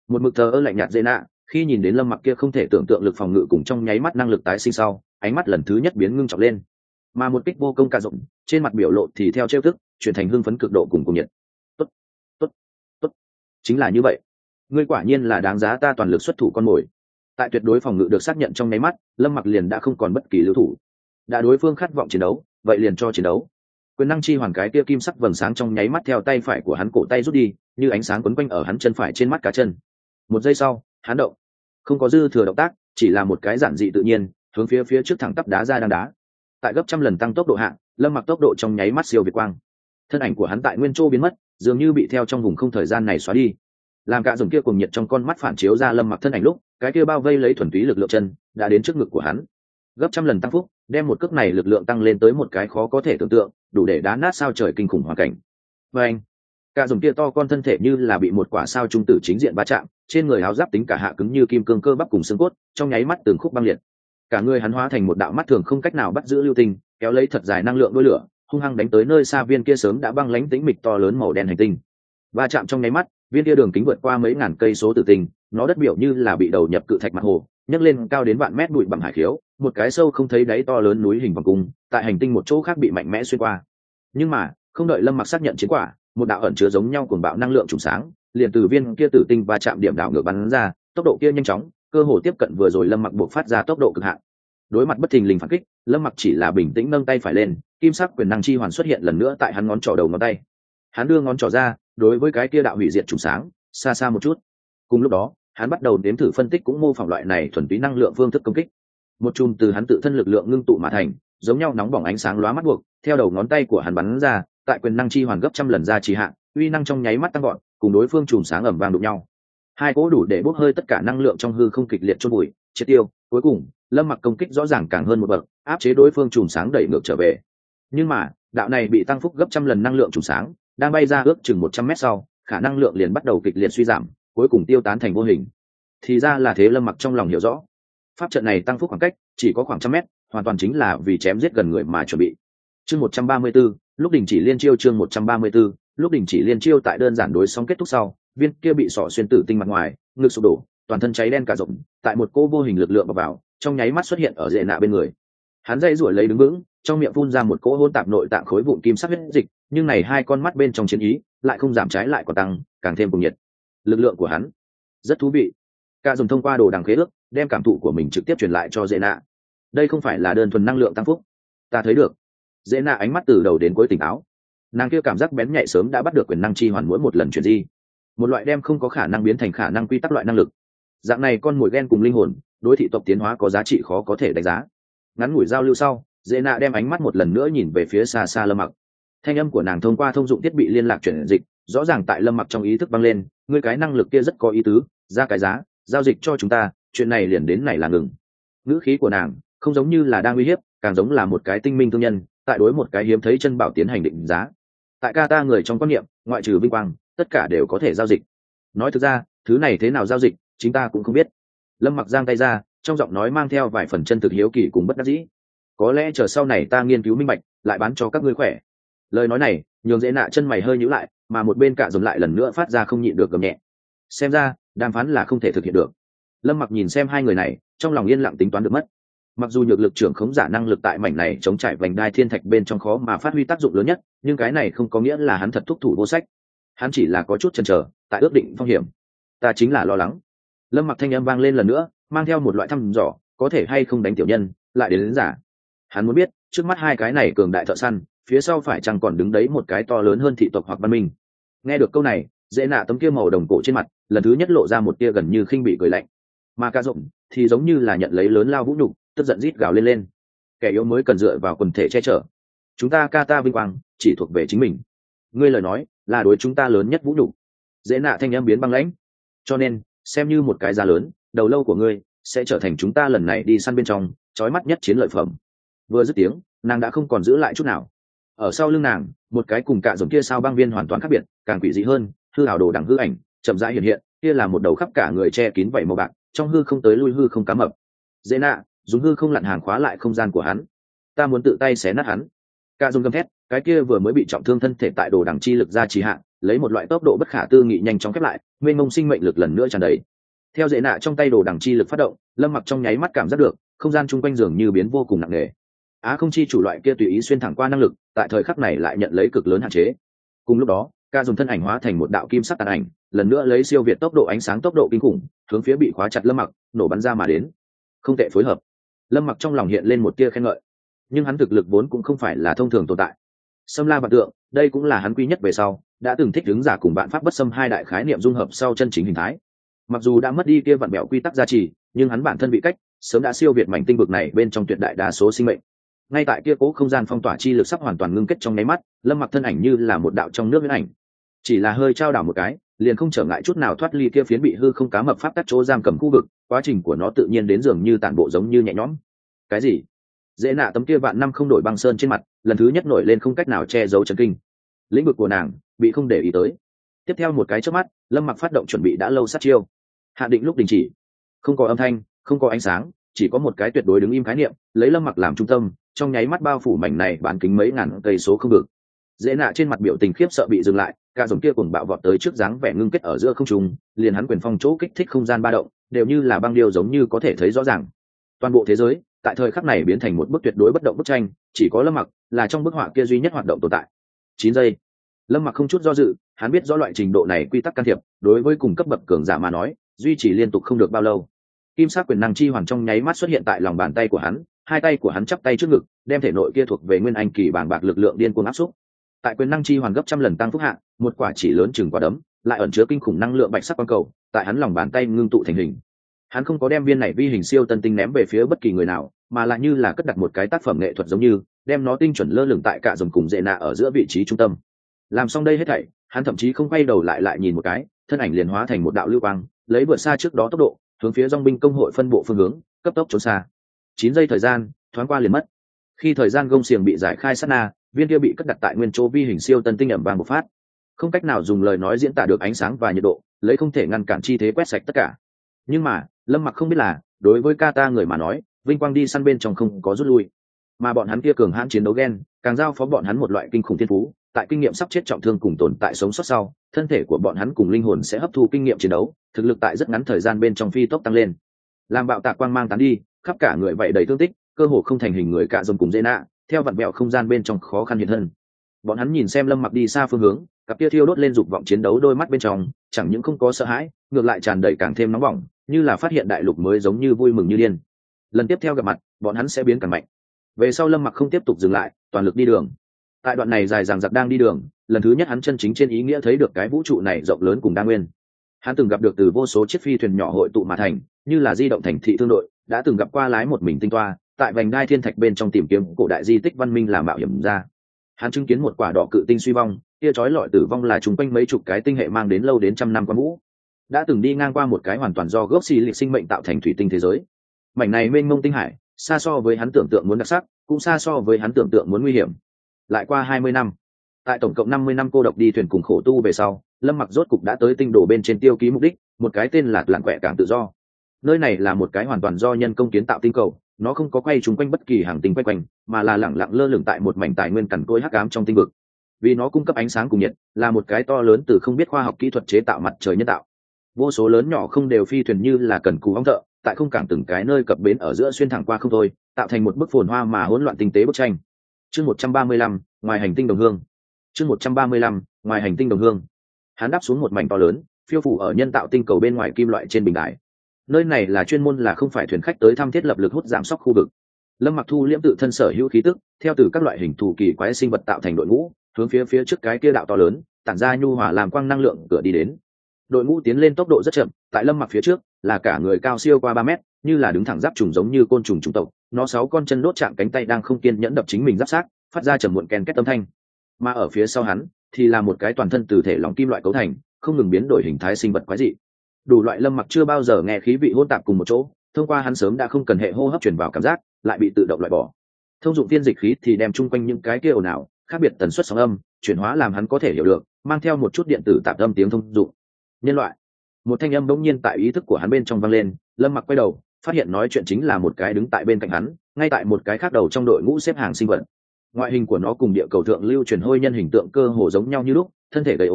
một mực thờ ơ lạnh nhạt dễ nạ khi nhìn đến lâm mặc kia không thể tưởng tượng lực phòng ngự cùng trong nháy mắt năng lực tái sinh sau, ánh mắt lần thứ nhất biến ngưng trọng lên, mà một kích vô công ca rộng trên mặt biểu lộ thì theo trêu tức chuyển thành hưng phấn cực độ cùng nhiệt. Tốt, tốt, tốt, chính là như vậy, ngươi quả nhiên là đáng giá ta toàn lực xuất thủ con mồi. Tại tuyệt đối phòng ngự được xác nhận trong nháy mắt, lâm mặc liền đã không còn bất kỳ lưu thủ, đã đối phương khát vọng chiến đấu vậy liền cho chiến đấu. Quyền năng chi hoàn cái kia kim sắc vầng sáng trong nháy mắt theo tay phải của hắn cổ tay rút đi, như ánh sáng quấn quanh ở hắn chân phải trên mắt cá chân. Một giây sau, hắn động, không có dư thừa động tác, chỉ là một cái giản dị tự nhiên, hướng phía trước thẳng tắp đá ra đang đá. Tại gấp trăm lần tăng tốc độ hạng, lâm mặc tốc độ trong nháy mắt siêu việt quang, thân ảnh của hắn tại nguyên chỗ biến mất, dường như bị theo trong vùng không thời gian này xóa đi. Làm cả dùng kia cùng nhiệt trong con mắt phản chiếu ra lâm mặc thân ảnh lúc, cái kia bao vây lấy thuần túy lực lượng chân đã đến trước ngực của hắn, gấp trăm lần tăng phúc, đem một cước này lực lượng tăng lên tới một cái khó có thể tưởng tượng, đủ để đá nát sao trời kinh khủng hoàn cảnh. Và anh, cả dùng kia to con thân thể như là bị một quả sao trung tử chính diện va chạm, trên người áo giáp tính cả hạ cứng như kim cương cơ bắp cùng xương cốt, trong nháy mắt từng khúc băng liệt. Cả người hắn hóa thành một đạo mắt thường không cách nào bắt giữ lưu tinh, kéo lấy thật dài năng lượng đuôi lửa, hung hăng đánh tới nơi xa viên kia sớm đã băng lãnh tĩnh mịch to lớn màu đen hành tinh. Va chạm trong nháy mắt, viên kia đường kính vượt qua mấy ngàn cây số tử tinh, nó đất biểu như là bị đầu nhập cự thạch mặt hồ, nhấc lên cao đến vạn mét bụi bằng hải khiếu, một cái sâu không thấy đáy to lớn núi hình vòng cung, tại hành tinh một chỗ khác bị mạnh mẽ xuyên qua. Nhưng mà, không đợi lâm mặc xác nhận chiến quả, một đạo ẩn chứa giống nhau cuồng bạo năng lượng trùng sáng liền từ viên kia tử tinh va chạm điểm đảo ngược bắn ra, tốc độ kia nhanh chóng, cơ hồ tiếp cận vừa rồi lâm mặc buộc phát ra tốc độ cực hạn. Đối mặt bất thình lình phản kích, lâm mặc chỉ là bình tĩnh nâng tay phải lên, kim sắc quyền năng chi hoàn xuất hiện lần nữa tại hắn ngón trỏ đầu ngón tay. Hắn đưa ngón trỏ ra, đối với cái kia đạo hủy diệt trùng sáng xa xa một chút. Cùng lúc đó, hắn bắt đầu đếm thử phân tích cũng mô phỏng loại này thuần túy năng lượng phương thức công kích. Một chùm từ hắn tự thân lực lượng ngưng tụ mà thành, giống nhau nóng bỏng ánh sáng lóa mắt buộc, theo đầu ngón tay của hắn bắn ra, tại quyền năng chi hoàn gấp trăm lần ra trì hạn, uy năng trong nháy mắt tăng gọn, cùng đối phương chùm sáng ầm vang đụng nhau. Hai cỗ đủ để bốc hơi tất cả năng lượng trong hư không kịch liệt chôn bụi, triệt tiêu. Cuối cùng, lâm mặc công kích rõ ràng càng hơn một bậc, áp chế đối phương chùm sáng đẩy ngược trở về. Nhưng mà, đạo này bị tăng phúc gấp trăm lần năng lượng chùm sáng, đang bay ra ước chừng 100 mét sau, khả năng lượng liền bắt đầu kịch liệt suy giảm, cuối cùng tiêu tán thành vô hình. Thì ra là thế, lâm mặc trong lòng hiểu rõ, pháp trận này tăng phúc khoảng cách chỉ có khoảng 100 mét, hoàn toàn chính là vì chém giết gần người mà chuẩn bị. Chương 134, lúc đình chỉ liên chiêu. Chương 134, lúc đình chỉ liên chiêu. Tại đơn giản đối sóng kết thúc sau, viên kia bị sọ xuyên tử tinh mặt ngoài, ngực sụp đổ, toàn thân cháy đen cả rộng, tại một cô vô hình lực lượng vào, trong nháy mắt xuất hiện ở rễ nạ bên người. Hắn dây ruổi lấy đứng vững, trong miệng phun ra một cỗ hỗn tạp nội tạng khối vụn kim sắc huyết dịch, nhưng này hai con mắt bên trong chiến ý lại không giảm, trái lại còn tăng, càng thêm cuồng nhiệt. Lực lượng của hắn rất thú vị. Cả dùng thông qua đồ đằng khế ước, đem cảm thụ của mình trực tiếp truyền lại cho rễ nạ. Đây không phải là đơn thuần năng lượng tăng phúc, ta thấy được. Rễ nạ ánh mắt từ đầu đến cuối tỉnh táo, nàng kia cảm giác bén nhạy sớm đã bắt được quyền năng chi hoàn mỗi một lần chuyển di, một loại đem không có khả năng biến thành khả năng quy tắc loại năng lực. Dạng này con mồi ghen cùng linh hồn, đối thị tộc tiến hóa có giá trị khó có thể đánh giá. Ngắn ngủi giao lưu sau, dễ nạ đem ánh mắt một lần nữa nhìn về phía xa xa lâm mặc. Thanh âm của nàng thông qua thông dụng thiết bị liên lạc chuyển dịch, rõ ràng tại lâm mặc trong ý thức vang lên, ngươi cái năng lực kia rất có ý tứ, ra cái giá, giao dịch cho chúng ta, chuyện này liền đến này là ngừng. Ngữ khí của nàng không giống như là đang uy hiếp, càng giống là một cái tinh minh thương nhân tại đối một cái hiếm thấy chân bảo tiến hành định giá. Tại Qatar người trong quan niệm, ngoại trừ vinh quang, tất cả đều có thể giao dịch. Nói thực ra, thứ này thế nào giao dịch, chúng ta cũng không biết. Lâm mặc giang tay ra, trong giọng nói mang theo vài phần chân thực hiếu kỳ cùng bất đắc dĩ. Có lẽ chờ sau này ta nghiên cứu minh bạch, lại bán cho các ngươi khỏe. Lời nói này nhường dễ nạ chân mày hơi nhíu lại, mà một bên cạ dồn lại lần nữa phát ra không nhịn được gầm nhẹ. Xem ra đàm phán là không thể thực hiện được. Lâm mặc nhìn xem hai người này, trong lòng yên lặng tính toán được mất. Mặc dù nhược lực trưởng khống giả năng lực tại mảnh này chống trải vành đai thiên thạch bên trong khó mà phát huy tác dụng lớn nhất, nhưng cái này không có nghĩa là hắn thật thúc thủ vô sách. Hắn chỉ là có chút chần chờ tại ước định phong hiểm. Ta chính là lo lắng. Lâm mặc thanh âm vang lên lần nữa, mang theo một loại thăm dò, có thể hay không đánh tiểu nhân lại đến giả. Hắn muốn biết trước mắt hai cái này cường đại thợ săn, phía sau phải chăng còn đứng đấy một cái to lớn hơn thị tộc hoặc văn minh. Nghe được câu này, dễ nạ tấm kia màu đồng cổ trên mặt lần thứ nhất lộ ra một tia gần như khinh bị cười lạnh, mà ca rộng thì giống như là nhận lấy lớn lao vũ nhục, tức giận rít gào lên. Kẻ yếu mới cần dựa vào quần thể che chở, chúng ta Qatar vinh quang chỉ thuộc về chính mình, ngươi lời nói là đối chúng ta lớn nhất vũ nhục. Dễ nạ thanh âm biến băng lãnh, cho nên xem như một cái giá lớn, đầu lâu của ngươi sẽ trở thành chúng ta lần này đi săn bên trong chói mắt nhất chiến lợi phẩm. Vừa dứt tiếng, nàng đã không còn giữ lại chút nào. Ở sau lưng nàng, một cái cùng cạ giống kia sao băng viên hoàn toàn khác biệt, càng quỷ dị hơn, hư ảo đồ đằng hư ảnh chậm rãi hiện hiện, kia là một đầu khắp cả người che kín vảy màu bạc, trong hư không tới lui hư không cá mập. Dễ nạ dùng hư không lặn hàng khóa lại không gian của hắn, ta muốn tự tay xé nát hắn. Cạ dùng gầm thét, cái kia vừa mới bị trọng thương thân thể tại đồ đằng chi lực ra trì hạn, lấy một loại tốc độ bất khả tư nghị nhanh chóng khép lại, mênh mông sinh mệnh lực lần nữa tràn đầy. Theo dễ nạ trong tay đồ đằng chi lực phát động, Lâm Mặc trong nháy mắt cảm giác được không gian chung quanh dường như biến vô cùng nặng nề. Không chi chủ loại kia tùy ý xuyên thẳng qua năng lực, tại thời khắc này lại nhận lấy cực lớn hạn chế. Cùng lúc đó, ca dùng thân ảnh hóa thành một đạo kim sắc tàn ảnh, lần nữa lấy siêu việt tốc độ ánh sáng tốc độ kinh khủng, hướng phía bị khóa chặt Lâm Mặc nổ bắn ra mà đến. Không tệ phối hợp. Lâm Mặc trong lòng hiện lên một tia khen ngợi, nhưng hắn thực lực vốn cũng không phải là thông thường tồn tại. Xâm la vạn tượng, đây cũng là hắn quý nhất về sau đã từng thích ứng giả cùng bạn pháp bất xâm hai đại khái niệm dung hợp sau chân chính hình thái. Mặc dù đã mất đi kia vạn bẹo quy tắc gia trì, nhưng hắn bản thân bị cách sớm đã siêu việt mảnh tinh vực này bên trong tuyệt đại đa số sinh mệnh. Ngay tại kia cố không gian phong tỏa chi lực sắp hoàn toàn ngưng kết trong nháy mắt, Lâm Mặc thân ảnh như là một đạo trong nước huyễn ảnh, chỉ là hơi trao đảo một cái, liền không trở ngại chút nào thoát ly kia phiến bị hư không cá mập pháp tắc chỗ giam cầm khu vực. Quá trình của nó tự nhiên đến dường như tản bộ giống như nhẹ nhõm. Cái gì? Dễ nạ tấm kia vạn năm không đổi băng sơn trên mặt lần thứ nhất nổi lên không cách nào che giấu chấn kinh. Lĩnh vực của nàng bị không để ý tới. Tiếp theo một cái chớp mắt, Lâm Mặc phát động chuẩn bị đã lâu sát chiêu. Hạ định lúc đình chỉ. Không có âm thanh, không có ánh sáng, chỉ có một cái tuyệt đối đứng im khái niệm, lấy Lâm Mặc làm trung tâm, trong nháy mắt bao phủ mảnh này bán kính mấy ngàn cây số không được. Dễ nạ trên mặt biểu tình khiếp sợ bị dừng lại, cả dòng kia cùng bạo vọt tới trước dáng vẻ ngưng kết ở giữa không trung, liền hắn quyền phong chỗ kích thích không gian ba động, đều như là băng điêu giống như có thể thấy rõ ràng. Toàn bộ thế giới tại thời khắc này biến thành một bức tuyệt đối bất động bức tranh, chỉ có Lâm Mặc là trong bức họa kia duy nhất hoạt động tồn tại. 9 giây. Lâm Mặc không chút do dự, hắn biết rõ loại trình độ này quy tắc can thiệp, đối với cùng cấp bậc cường giả mà nói, duy trì liên tục không được bao lâu. Kim sắc quyền năng chi hoàn trong nháy mắt xuất hiện tại lòng bàn tay của hắn, hai tay của hắn chắp tay trước ngực, đem thể nội kia thuộc về nguyên anh kỳ bàng bạc lực lượng điên cuồng áp xúc. Tại quyền năng chi hoàn gấp trăm lần tăng phúc hạ, một quả chỉ lớn chừng quả đấm, lại ẩn chứa kinh khủng năng lượng bạch sắc quang cầu, tại hắn lòng bàn tay ngưng tụ thành hình. Hắn không có đem viên này vi hình siêu tân tinh ném về phía bất kỳ người nào, mà lại như là cất đặt một cái tác phẩm nghệ thuật giống như, đem nó tinh chuẩn lơ lửng tại cả dòng cùng dễ nạ ở giữa vị trí trung tâm. Làm xong đây hết thảy, hắn thậm chí không quay đầu lại nhìn một cái, thân ảnh liền hóa thành một đạo lưu quang, lấy vượt xa trước đó tốc độ, hướng phía dòng binh công hội phân bộ phương hướng, cấp tốc trốn xa. 9 giây thời gian, thoáng qua liền mất. Khi thời gian gông xiềng bị giải khai sát na, viên kia bị cất đặt tại nguyên chỗ vi hình siêu tân tinh ẩm vàng một phát. Không cách nào dùng lời nói diễn tả được ánh sáng và nhiệt độ, lấy không thể ngăn cản chi thế quét sạch tất cả. Nhưng mà, Lâm Mặc không biết là, đối với Kata người mà nói, vinh quang đi săn bên trong không có rút lui, mà bọn hắn kia cường hãn chiến đấu gen, càng giao phó bọn hắn một loại kinh khủng thiên phú, tại kinh nghiệm sắp chết trọng thương cùng tồn tại sống sót sau, thân thể của bọn hắn cùng linh hồn sẽ hấp thu kinh nghiệm chiến đấu, thực lực tại rất ngắn thời gian bên trong phi tốc tăng lên. Làm bạo tạc quang mang tán đi, khắp cả người vậy đầy thương tích, cơ hồ không thành hình người cả dồn cùng dễ nạ, theo vặn vẹo không gian bên trong khó khăn hiện hơn. Bọn hắn nhìn xem Lâm Mặc đi xa phương hướng, cặp kia thiêu đốt lên dục vọng chiến đấu đôi mắt bên trong, chẳng những không có sợ hãi, ngược lại tràn đầy càng thêm nóng bỏng, như là phát hiện đại lục mới giống như vui mừng như điên. Lần tiếp theo gặp mặt, bọn hắn sẽ biến càng mạnh. Về sau Lâm Mặc không tiếp tục dừng lại, toàn lực đi đường. Tại đoạn này dài dằng dặc đang đi đường, lần thứ nhất hắn chân chính trên ý nghĩa thấy được cái vũ trụ này rộng lớn cùng đa nguyên. Hắn từng gặp được từ vô số chiếc phi thuyền nhỏ hội tụ mà thành, như là di động thành thị thương đội, đã từng gặp qua lái một mình tinh toa, tại vành đai thiên thạch bên trong tìm kiếm cổ đại di tích văn minh làm mạo hiểm ra. Hắn chứng kiến một quả đỏ cự tinh suy vong, kia chói lọi tử vong là trùng quanh mấy chục cái tinh hệ mang đến lâu đến trăm năm qua vũ. Đã từng đi ngang qua một cái hoàn toàn do gốc xì lịch sinh mệnh tạo thành thủy tinh thế giới. Mảnh này mênh mông tinh hải, xa so với hắn tưởng tượng muốn đặc sắc, cũng xa so với hắn tưởng tượng muốn nguy hiểm. Lại qua 20 năm, tại tổng cộng 50 năm cô độc đi thuyền cùng khổ tu về sau, Lâm Mặc rốt cục đã tới tinh đồ bên trên tiêu ký mục đích, một cái tên là Lạng Quẹ cảng tự do. Nơi này là một cái hoàn toàn do nhân công kiến tạo tinh cầu, nó không có quay trúng quanh bất kỳ hàng tinh quay quanh, mà là lẳng lặng lơ lửng tại một mảnh tài nguyên cằn cỗi hắc ám trong tinh vực. Vì nó cung cấp ánh sáng cùng nhiệt, là một cái to lớn từ không biết khoa học kỹ thuật chế tạo mặt trời nhân tạo. Vô số lớn nhỏ không đều phi thuyền như là cần cù ong thợ, tại không cảng từng cái nơi cập bến ở giữa xuyên thẳng qua không thôi, tạo thành một bức phồn hoa mà hỗn loạn tinh tế bức tranh. Chương 135, ngoài hành tinh đồng hương. Chương 135, ngoài hành tinh đồng hương. Hắn đáp xuống một mảnh to lớn, phiêu phủ ở nhân tạo tinh cầu bên ngoài kim loại trên bình đài. Nơi này là chuyên môn là không phải thuyền khách tới thăm thiết lập lực hút giảm sóc khu vực. Lâm Mặc thu liễm tự thân sở hữu khí tức, theo từ các loại hình thù kỳ quái sinh vật tạo thành đội ngũ, hướng phía trước cái kia đạo to lớn, tản ra nhu hòa làm quang năng lượng cửa đi đến. Đội ngũ tiến lên tốc độ rất chậm, tại Lâm Mặc phía trước là cả người cao siêu qua 3 mét, như là đứng thẳng giáp trùng giống như côn trùng chủng tộc, nó 6 con chân đốt chạm cánh tay đang không kiên nhẫn đập chính mình giáp xác, phát ra trầm muộn ken két âm thanh. Mà ở phía sau hắn thì là một cái toàn thân từ thể lỏng kim loại cấu thành, không ngừng biến đổi hình thái sinh vật quái dị. Đủ loại Lâm Mặc chưa bao giờ nghe khí vị hỗn tạp cùng một chỗ, thông qua hắn sớm đã không cần hệ hô hấp truyền vào cảm giác, lại bị tự động loại bỏ. Thông dụng tiên dịch khí thì đem chung quanh những cái kia ồn ào, khác biệt tần suất sóng âm, chuyển hóa làm hắn có thể hiểu được, mang theo một chút điện tử tạp âm tiếng thông dụng. Nhân loại. Một thanh âm bỗng nhiên tại ý thức của hắn bên trong vang lên, Lâm Mặc quay đầu, phát hiện nói chuyện chính là một cái đứng tại bên cạnh hắn, ngay tại một cái khác đầu trong đội ngũ xếp hàng sinh vật. Ngoại hình của nó cùng địa cầu thượng lưu truyền hôi nhân hình tượng cơ hồ giống nhau như lúc, thân thể gầy ốm,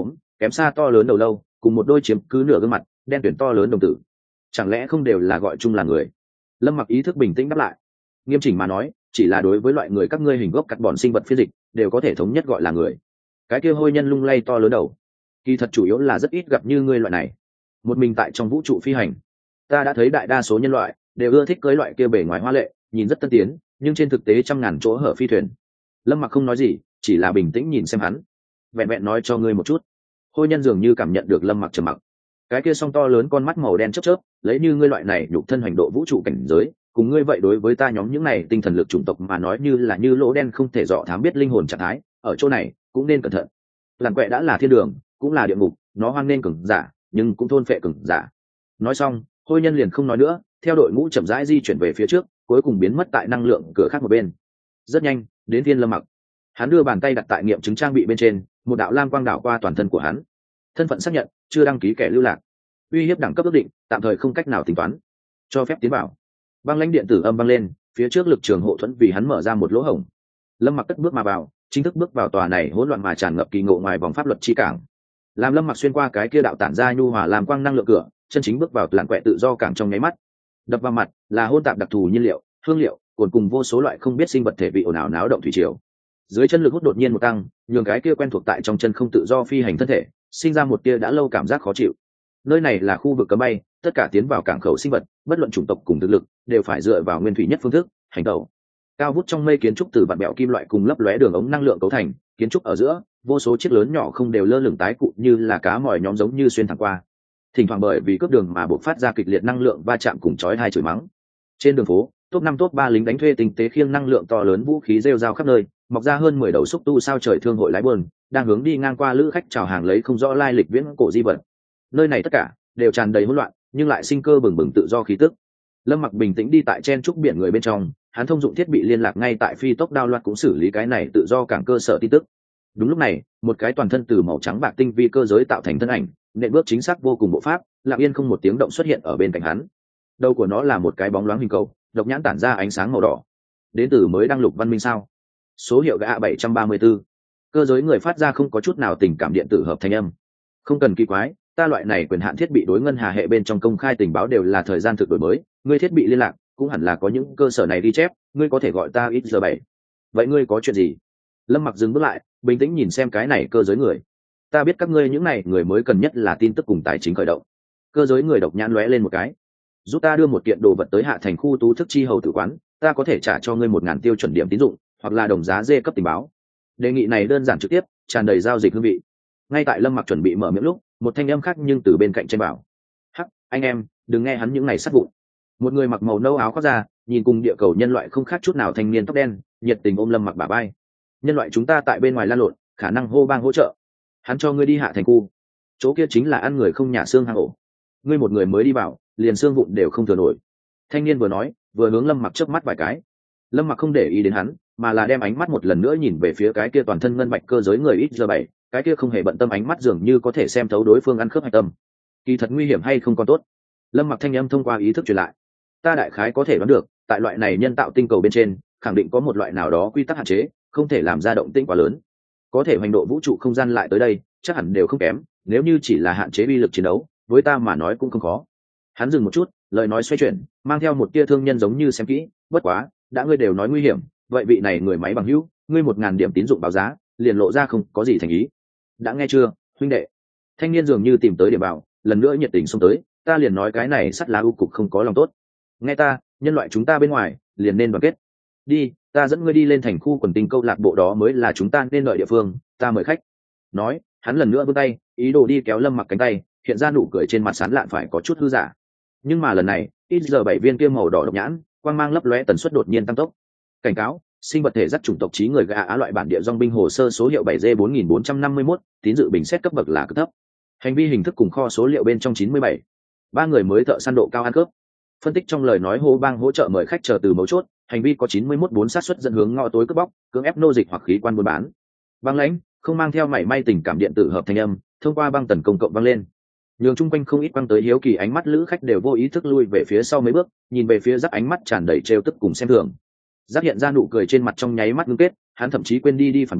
kém xa to lớn đầu lâu cùng một đôi chiếm cứ nửa gương mặt đen tuyển to lớn đồng tử, chẳng lẽ không đều là gọi chung là người? Lâm Mặc ý thức bình tĩnh đáp lại, nghiêm chỉnh mà nói chỉ là đối với loại người các ngươi hình gốc cắt bọn sinh vật phiên dịch đều có thể thống nhất gọi là người. Cái kia hôi nhân lung lay to lớn đầu, kỳ thật chủ yếu là rất ít gặp như ngươi loại này một mình tại trong vũ trụ phi hành. Ta đã thấy đại đa số nhân loại đều ưa thích cưới loại kia bề ngoài hoa lệ nhìn rất tân tiến nhưng trên thực tế trăm ngàn chỗ hở phi thuyền. Lâm Mặc không nói gì, chỉ là bình tĩnh nhìn xem hắn. Vẹn vẹn nói cho ngươi một chút. Hôi nhân dường như cảm nhận được Lâm Mặc trầm mặc, cái kia song to lớn con mắt màu đen chớp chớp, lấy như ngươi loại này nhục thân hành độ vũ trụ cảnh giới cùng ngươi vậy đối với ta nhóm những này tinh thần lực chủng tộc mà nói như là như lỗ đen không thể dò thám biết linh hồn trạng thái, ở chỗ này cũng nên cẩn thận. Làng quẹ đã là thiên đường cũng là địa ngục, nó hoan nên cường giả nhưng cũng thôn phệ cường giả. Nói xong hôi nhân liền không nói nữa, theo đội ngũ chậm rãi di chuyển về phía trước, cuối cùng biến mất tại năng lượng cửa khác một bên. Rất nhanh đến Thiên Lâm Mặc, hắn đưa bàn tay đặt tại nghiệm chứng trang bị bên trên, một đạo lam quang đảo qua toàn thân của hắn. Thân phận xác nhận, chưa đăng ký kẻ lưu lạc, uy hiếp đẳng cấp ước định, tạm thời không cách nào tính toán, cho phép tiến vào. Băng lãnh điện tử âm vang lên, phía trước lực trường hộ thuẫn vì hắn mở ra một lỗ hổng. Lâm Mặc cất bước mà vào, chính thức bước vào tòa này hỗn loạn mà tràn ngập kỳ ngộ ngoài vòng pháp luật chi cảng. Làm Lâm Mặc xuyên qua cái kia đạo tản ra nhu hòa làm quang năng lượng cửa, chân chính bước vào làng quẹ tự do cảng trong nháy mắt. Đập vào mặt là hỗn tạp đặc thù nhiên liệu, hương liệu, cồn cùng vô số loại không biết sinh vật thể vị ồn ào náo động thủy triều. Dưới chân lực hút đột nhiên một tăng, nhường cái kia quen thuộc tại trong chân không tự do phi hành thân thể sinh ra một tia đã lâu cảm giác khó chịu. Nơi này là khu vực cấm bay, tất cả tiến vào cảng khẩu sinh vật bất luận chủng tộc cùng thực lực đều phải dựa vào nguyên thủy nhất phương thức hành tẩu. Cao vút trong mây kiến trúc từ vạn bẹo kim loại cùng lấp lóe đường ống năng lượng cấu thành, kiến trúc ở giữa vô số chiếc lớn nhỏ không đều lơ lửng tái cụ như là cá mòi nhóm giống như xuyên thẳng qua, thỉnh thoảng bởi vì cướp đường mà buộc phát ra kịch liệt năng lượng va chạm cùng chói tai chửi mắng. Trên đường phố top 5 top 3 lính đánh thuê tinh tế khiêng năng lượng to lớn vũ khí rêu rao khắp nơi, mọc ra hơn 10 đầu xúc tu sao trời thương hội lái buôn đang hướng đi ngang qua lữ khách chào hàng lấy không rõ lai lịch viễn cổ di vật. Nơi này tất cả đều tràn đầy hỗn loạn nhưng lại sinh cơ bừng bừng tự do khí tức. Lâm Mặc bình tĩnh đi tại chen trúc biển người bên trong, hắn thông dụng thiết bị liên lạc ngay tại phi tốc đao loạt cũng xử lý cái này tự do cảng cơ sở tin tức. Đúng lúc này một cái toàn thân từ màu trắng bạc tinh vi cơ giới tạo thành thân ảnh nện bước chính xác vô cùng bộ pháp, lặng yên không một tiếng động xuất hiện ở bên cạnh hắn. Đầu của nó là một cái bóng loáng hình cầu, độc nhãn tản ra ánh sáng màu đỏ. Đến từ mới đăng lục văn minh sao? Số hiệu GA 734. Cơ giới người phát ra không có chút nào tình cảm điện tử hợp thanh âm. Không cần kỳ quái, ta loại này quyền hạn thiết bị đối ngân hà hệ bên trong công khai tình báo đều là thời gian thực đổi mới, ngươi thiết bị liên lạc cũng hẳn là có những cơ sở này ghi chép, ngươi có thể gọi ta XG7. Vậy ngươi có chuyện gì? Lâm Mặc dừng bước lại, bình tĩnh nhìn xem cái này cơ giới người. Ta biết các ngươi những này người mới cần nhất là tin tức cùng tài chính khởi động. Cơ giới người độc nhãn lóe lên một cái. Giúp ta đưa một kiện đồ vật tới hạ thành khu tú thức chi hầu tử quán, ta có thể trả cho ngươi 1000 tiêu chuẩn điểm tín dụng, hoặc là đồng giá dê cấp tình báo. Đề nghị này đơn giản trực tiếp, tràn đầy giao dịch hương vị. Ngay tại Lâm Mặc chuẩn bị mở miệng lúc, một thanh âm khác nhưng từ bên cạnh trên bảo: "Hắc, anh em, đừng nghe hắn những này sát vụn." Một người mặc màu nâu áo khoác da, nhìn cùng địa cầu nhân loại không khác chút nào thanh niên tóc đen, nhiệt tình ôm Lâm Mặc bả vai. "Nhân loại chúng ta tại bên ngoài lan lộn, khả năng hô bang hỗ trợ. Hắn cho ngươi đi hạ thành khu. Chỗ kia chính là ăn người không nhà xương hang ổ. Ngươi một người mới đi vào, liền xương vụn đều không thừa nổi." Thanh niên vừa nói, vừa hướng Lâm Mặc chớp mắt vài cái. Lâm Mặc không để ý đến hắn, mà là đem ánh mắt một lần nữa nhìn về phía cái kia toàn thân ngân bạch cơ giới người XG7, cái kia không hề bận tâm ánh mắt dường như có thể xem thấu đối phương ăn khớp hạch tâm. Kỳ thật nguy hiểm hay không còn tốt. Lâm Mặc thanh âm thông qua ý thức truyền lại. Ta đại khái có thể đoán được, tại loại này nhân tạo tinh cầu bên trên, khẳng định có một loại nào đó quy tắc hạn chế, không thể làm ra động tĩnh quá lớn. Có thể hoành độ vũ trụ không gian lại tới đây, chắc hẳn đều không kém, nếu như chỉ là hạn chế uy lực chiến đấu, với ta mà nói cũng không khó. Hắn dừng một chút, lời nói xoay chuyển, mang theo một tia thương nhân giống như xem kỹ, bất quá, đã ngươi đều nói nguy hiểm, vậy vị này người máy bằng hữu, ngươi 1000 điểm tín dụng báo giá, liền lộ ra không có gì thành ý. Đã nghe chưa, huynh đệ? Thanh niên dường như tìm tới điểm bảo, lần nữa nhiệt tình xông tới, ta liền nói cái này sắt lá u cục không có lòng tốt. Nghe ta, nhân loại chúng ta bên ngoài, liền nên đoàn kết. Đi, ta dẫn ngươi đi lên thành khu quần tinh câu lạc bộ, đó mới là chúng ta nên đợi địa phương, ta mời khách. Nói, hắn lần nữa vươn tay, ý đồ đi kéo Lâm Mặc cánh tay, hiện ra nụ cười trên mặt sán lạn phải có chút hư giả. Nhưng mà lần này, XG7 viên kia màu đỏ độc nhãn, quang mang lấp lóe tần suất đột nhiên tăng tốc. Cảnh cáo, sinh vật thể giác chủng tộc trí người gà á loại bản địa dòng binh hồ sơ số hiệu 7G4451, tín dự bình xét cấp bậc là cực thấp. Hành vi hình thức cùng kho số liệu bên trong 97. Ba người mới thợ săn độ cao ăn cướp. Phân tích trong lời nói hô bang hỗ trợ mời khách chờ từ mấu chốt, hành vi có 91-4 xác suất dẫn hướng ngõ tối cướp bóc, cưỡng ép nô dịch hoặc khí quan buôn bán. Băng lãnh, không mang theo mảy may tình cảm điện tử hợp thanh âm, thông qua băng tần công cộng vang lên. Nhường chung quanh không ít quăng tới hiếu kỳ ánh mắt lữ khách đều vô ý thức lui về phía sau mấy bước, nhìn về phía Giáp, ánh mắt tràn đầy trêu tức cùng xem thường. Giáp hiện ra nụ cười trên mặt trong nháy mắt ngưng kết, hắn thậm chí quên đi phản bác,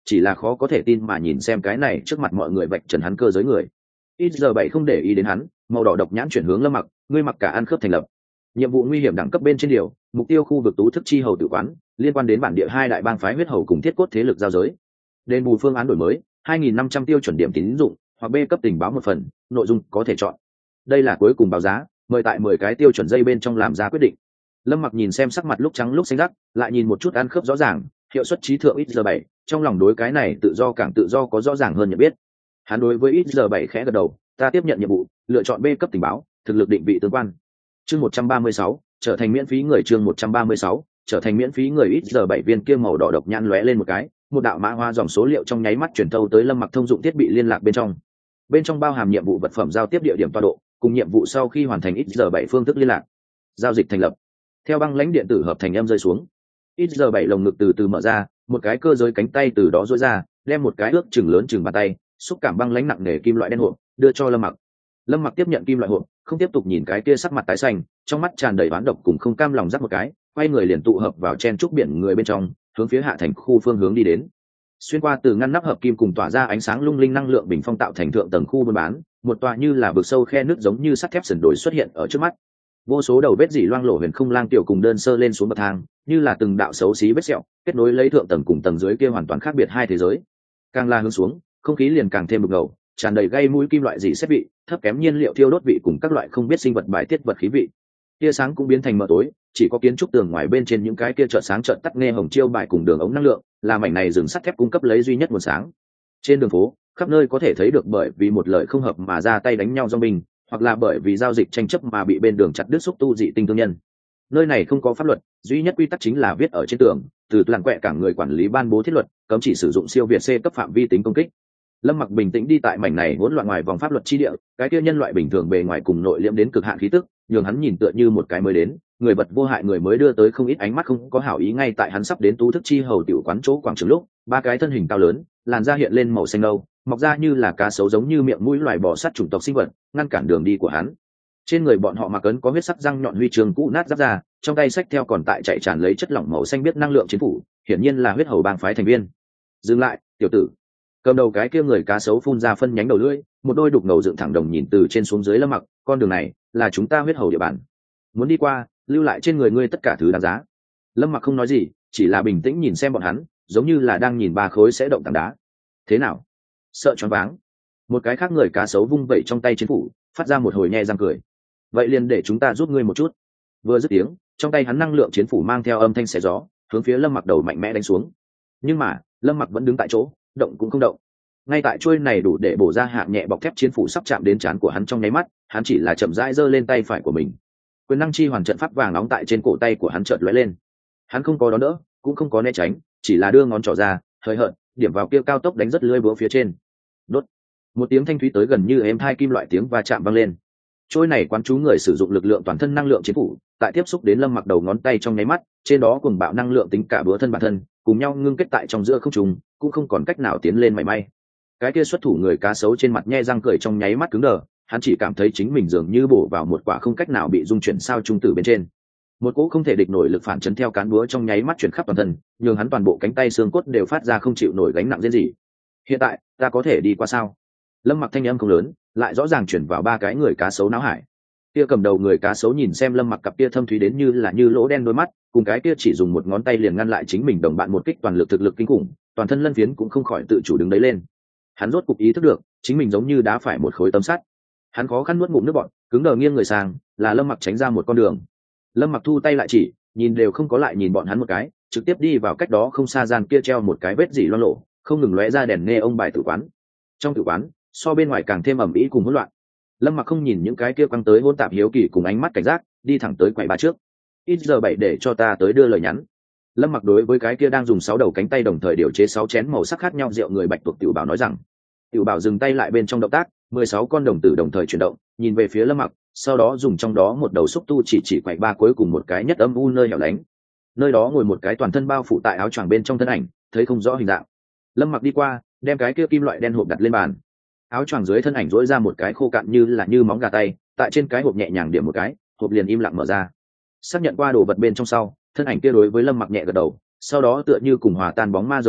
chỉ là khó có thể tin mà nhìn xem cái này trước mặt mọi người vạch trần hắn cơ giới người. Ít giờ 7 không để ý đến hắn, màu đỏ độc nhãn chuyển hướng Lâm Mặc, ngươi mặc cả ăn khớp thành lập. Nhiệm vụ nguy hiểm đẳng cấp bên trên điều, mục tiêu khu vực tú thức chi hầu tử quán, liên quan đến bản địa hai đại bang phái huyết hầu cùng thiết cốt thế lực giao giới. Đền bù phương án đổi mới, 2.500 tiêu chuẩn điểm tín dụng, hoặc B cấp tình báo một phần, nội dung có thể chọn. Đây là cuối cùng báo giá, mời tại 10 cái tiêu chuẩn dây bên trong làm ra quyết định. Lâm Mặc nhìn xem sắc mặt lúc trắng lúc xanh rắc, lại nhìn một chút ăn khớp rõ ràng, hiệu suất trí thượng ít giờ 7, trong lòng đối cái này tự do càng tự do có rõ ràng hơn nhận biết. Hắn đối với ít giờ 7 khẽ gật đầu, ta tiếp nhận nhiệm vụ, lựa chọn B cấp tình báo, thực lực định vị tương quan. Chương 136, trở thành miễn phí người. Chương 136, trở thành miễn phí người. Ít giờ 7 viên kia màu đỏ độc nhãn lóe lên một cái, một đạo mã hóa dòng số liệu trong nháy mắt truyền thâu tới Lâm Mặc thông dụng thiết bị liên lạc bên trong. Bên trong bao hàm nhiệm vụ vật phẩm giao tiếp địa điểm tọa độ, cùng nhiệm vụ sau khi hoàn thành ít giờ 7 phương thức liên lạc. Giao dịch thành lập. Theo băng lãnh điện tử hợp thành âm rơi xuống, ít giờ 7 lồng ngực từ từ mở ra, một cái cơ giới cánh tay từ đó duỗi ra, đem một cái ước chừng lớn chừng bàn tay, xúc cảm băng lãnh nặng nề kim loại đen hộp đưa cho Lâm Mặc. Lâm Mặc tiếp nhận kim loại hộp, không tiếp tục nhìn cái kia sắc mặt tái xanh, trong mắt tràn đầy oán độc cùng không cam lòng dắt một cái, quay người liền tụ hợp vào chen trúc biển người bên trong, hướng phía hạ thành khu phương hướng đi đến. Xuyên qua từ ngăn nắp hợp kim cùng tỏa ra ánh sáng lung linh năng lượng bình phong tạo thành thượng tầng khu buôn bán, một tòa như là vực sâu khe nước giống như sắt thép sần đồi xuất hiện ở trước mắt. Vô số đầu vết dỉ loang lổ huyền không lang tiểu cùng đơn sơ lên xuống bậc thang, như là từng đạo xấu xí vết sẹo, kết nối lấy thượng tầng cùng tầng dưới kia hoàn toàn khác biệt hai thế giới. Càng la hướng xuống, không khí liền càng thêm bực ngầu, tràn đầy gây mũi kim loại dỉ xét vị, thấp kém nhiên liệu thiêu đốt vị cùng các loại không biết sinh vật bài tiết vật khí vị. Tia sáng cũng biến thành mờ tối, chỉ có kiến trúc tường ngoài bên trên những cái kia chợt sáng chợt tắt nghe hồng chiêu bài cùng đường ống năng lượng, là mảnh này rừng sắt thép cung cấp lấy duy nhất nguồn sáng. Trên đường phố, khắp nơi có thể thấy được bởi vì một lời không hợp mà ra tay đánh nhau do mình, hoặc là bởi vì giao dịch tranh chấp mà bị bên đường chặt đứt xúc tu dị tinh thương nhân. Nơi này không có pháp luật, duy nhất quy tắc chính là viết ở trên tường, từ làng quẹ cả người quản lý ban bố thiết luật, cấm chỉ sử dụng siêu việt C cấp phạm vi tính công kích. Lâm Mặc bình tĩnh đi tại mảnh này hỗn loạn ngoài vòng pháp luật chi địa, cái kia nhân loại bình thường bề ngoài cùng nội liễm đến cực hạn khí tức, nhường hắn nhìn tựa như một cái mới đến, người vật vô hại người mới đưa tới không ít ánh mắt không có hảo ý. Ngay tại hắn sắp đến tú thức chi hầu tiểu quán chỗ quảng trường lúc, ba cái thân hình cao lớn, làn da hiện lên màu xanh nâu, mọc ra như là cá sấu giống như miệng mũi loài bò sát chủng tộc sinh vật, ngăn cản đường đi của hắn. Trên người bọn họ mặc ấn có huyết sắc răng nhọn huy chương cũ nát giáp ra, trong tay xách theo còn tại chạy tràn lấy chất lỏng màu xanh biết năng lượng chiến phủ, hiển nhiên là huyết hầu bang phái thành viên. Dừng lại, tiểu tử. Cầm đầu cái kia người cá sấu phun ra phân nhánh đầu lưỡi, một đôi đục ngầu dựng thẳng đồng nhìn từ trên xuống dưới Lâm Mặc, con đường này là chúng ta huyết hầu địa bàn, muốn đi qua, lưu lại trên người ngươi tất cả thứ đáng giá. Lâm Mặc không nói gì, chỉ là bình tĩnh nhìn xem bọn hắn, giống như là đang nhìn ba khối sẽ động tảng đá. Thế nào? Sợ choáng váng? Một cái khác người cá sấu vung vẩy trong tay chiến phủ, phát ra một hồi nhe răng cười. Vậy liền để chúng ta giúp ngươi một chút. Vừa dứt tiếng, trong tay hắn năng lượng chiến phủ mang theo âm thanh xé gió, hướng phía Lâm Mặc đầu mạnh mẽ đánh xuống. Nhưng mà Lâm Mặc vẫn đứng tại chỗ, động cũng không động. Ngay tại chuôi này đủ để bổ ra hạng nhẹ bọc thép chiến phủ sắp chạm đến trán của hắn trong nháy mắt, hắn chỉ là chậm rãi giơ lên tay phải của mình. Quyền năng chi hoàn trận pháp vàng nóng tại trên cổ tay của hắn chợt lóe lên. Hắn không có đón đỡ, cũng không có né tránh, chỉ là đưa ngón trỏ ra, hơi hợt, điểm vào kia cao tốc đánh rất lưỡi búa phía trên. Đốt. Một tiếng thanh thúy tới gần như êm thai kim loại tiếng va chạm vang lên. Trôi này quán chú người sử dụng lực lượng toàn thân năng lượng chiến phủ, tại tiếp xúc đến Lâm Mặc đầu ngón tay trong nháy mắt, trên đó cùng bạo năng lượng tính cả búa thân bản thân, cùng nhau ngưng kết tại trong giữa không trung, cũng không còn cách nào tiến lên mảy may. Cái kia xuất thủ người cá sấu trên mặt nhe răng cười trong nháy mắt cứng đờ, hắn chỉ cảm thấy chính mình dường như bổ vào một quả không cách nào bị dung chuyển sao trung tử bên trên. Một cỗ không thể địch nổi lực phản chấn theo cán búa trong nháy mắt chuyển khắp toàn thân, nhường hắn toàn bộ cánh tay xương cốt đều phát ra không chịu nổi gánh nặng riêng gì. Hiện tại, ta có thể đi qua sao? Lâm Mặc thanh âm không lớn, lại rõ ràng chuyển vào ba cái người cá sấu não hải. Kia cầm đầu người cá sấu nhìn xem Lâm Mặc cặp kia thâm thúy đến như là như lỗ đen đôi mắt, cùng cái kia chỉ dùng một ngón tay liền ngăn lại chính mình đồng bạn một kích toàn lực thực lực kinh khủng, toàn thân lân phiến cũng không khỏi tự chủ đứng đấy lên. Hắn rốt cục ý thức được, chính mình giống như đá phải một khối tấm sắt. Hắn khó khăn nuốt ngụm nước bọt, cứng đờ nghiêng người sang, là Lâm Mặc tránh ra một con đường. Lâm Mặc thu tay lại chỉ, nhìn đều không có lại nhìn bọn hắn một cái, trực tiếp đi vào cách đó không xa gian kia treo một cái vết dỉ loang lộ, không ngừng lóe ra đèn nghe ông bài tử quán. Trong tử quán, so bên ngoài càng thêm ẩm ĩ cùng hỗn loạn. Lâm Mặc không nhìn những cái kia quăng tới hỗn tạp hiếu kỳ cùng ánh mắt cảnh giác, đi thẳng tới quầy ba trước. Ít giờ 7 để cho ta tới đưa lời nhắn. Lâm Mặc đối với cái kia đang dùng 6 đầu cánh tay đồng thời điều chế 6 chén màu sắc khác nhau rượu người bạch tuộc tiểu bảo nói rằng. Tiểu bảo dừng tay lại bên trong động tác, 16 con đồng tử đồng thời chuyển động, nhìn về phía Lâm Mặc, sau đó dùng trong đó một đầu xúc tu chỉ quầy ba cuối cùng một cái nhất âm u nơi hẻo lánh. Nơi đó ngồi một cái toàn thân bao phủ tại áo choàng bên trong thân ảnh, thấy không rõ hình dạng. Lâm Mặc đi qua, đem cái kia kim loại đen hộp đặt lên bàn. Áo choàng dưới thân ảnh rỗi ra một cái khô cạn như là như móng gà tay, tại trên cái hộp nhẹ nhàng điểm một cái, hộp liền im lặng mở ra. Xác nhận qua đồ vật bên trong sau, thân ảnh kia đối với Lâm Mặc nhẹ gật đầu, sau đó tựa như cùng hòa tan bóng ma giống như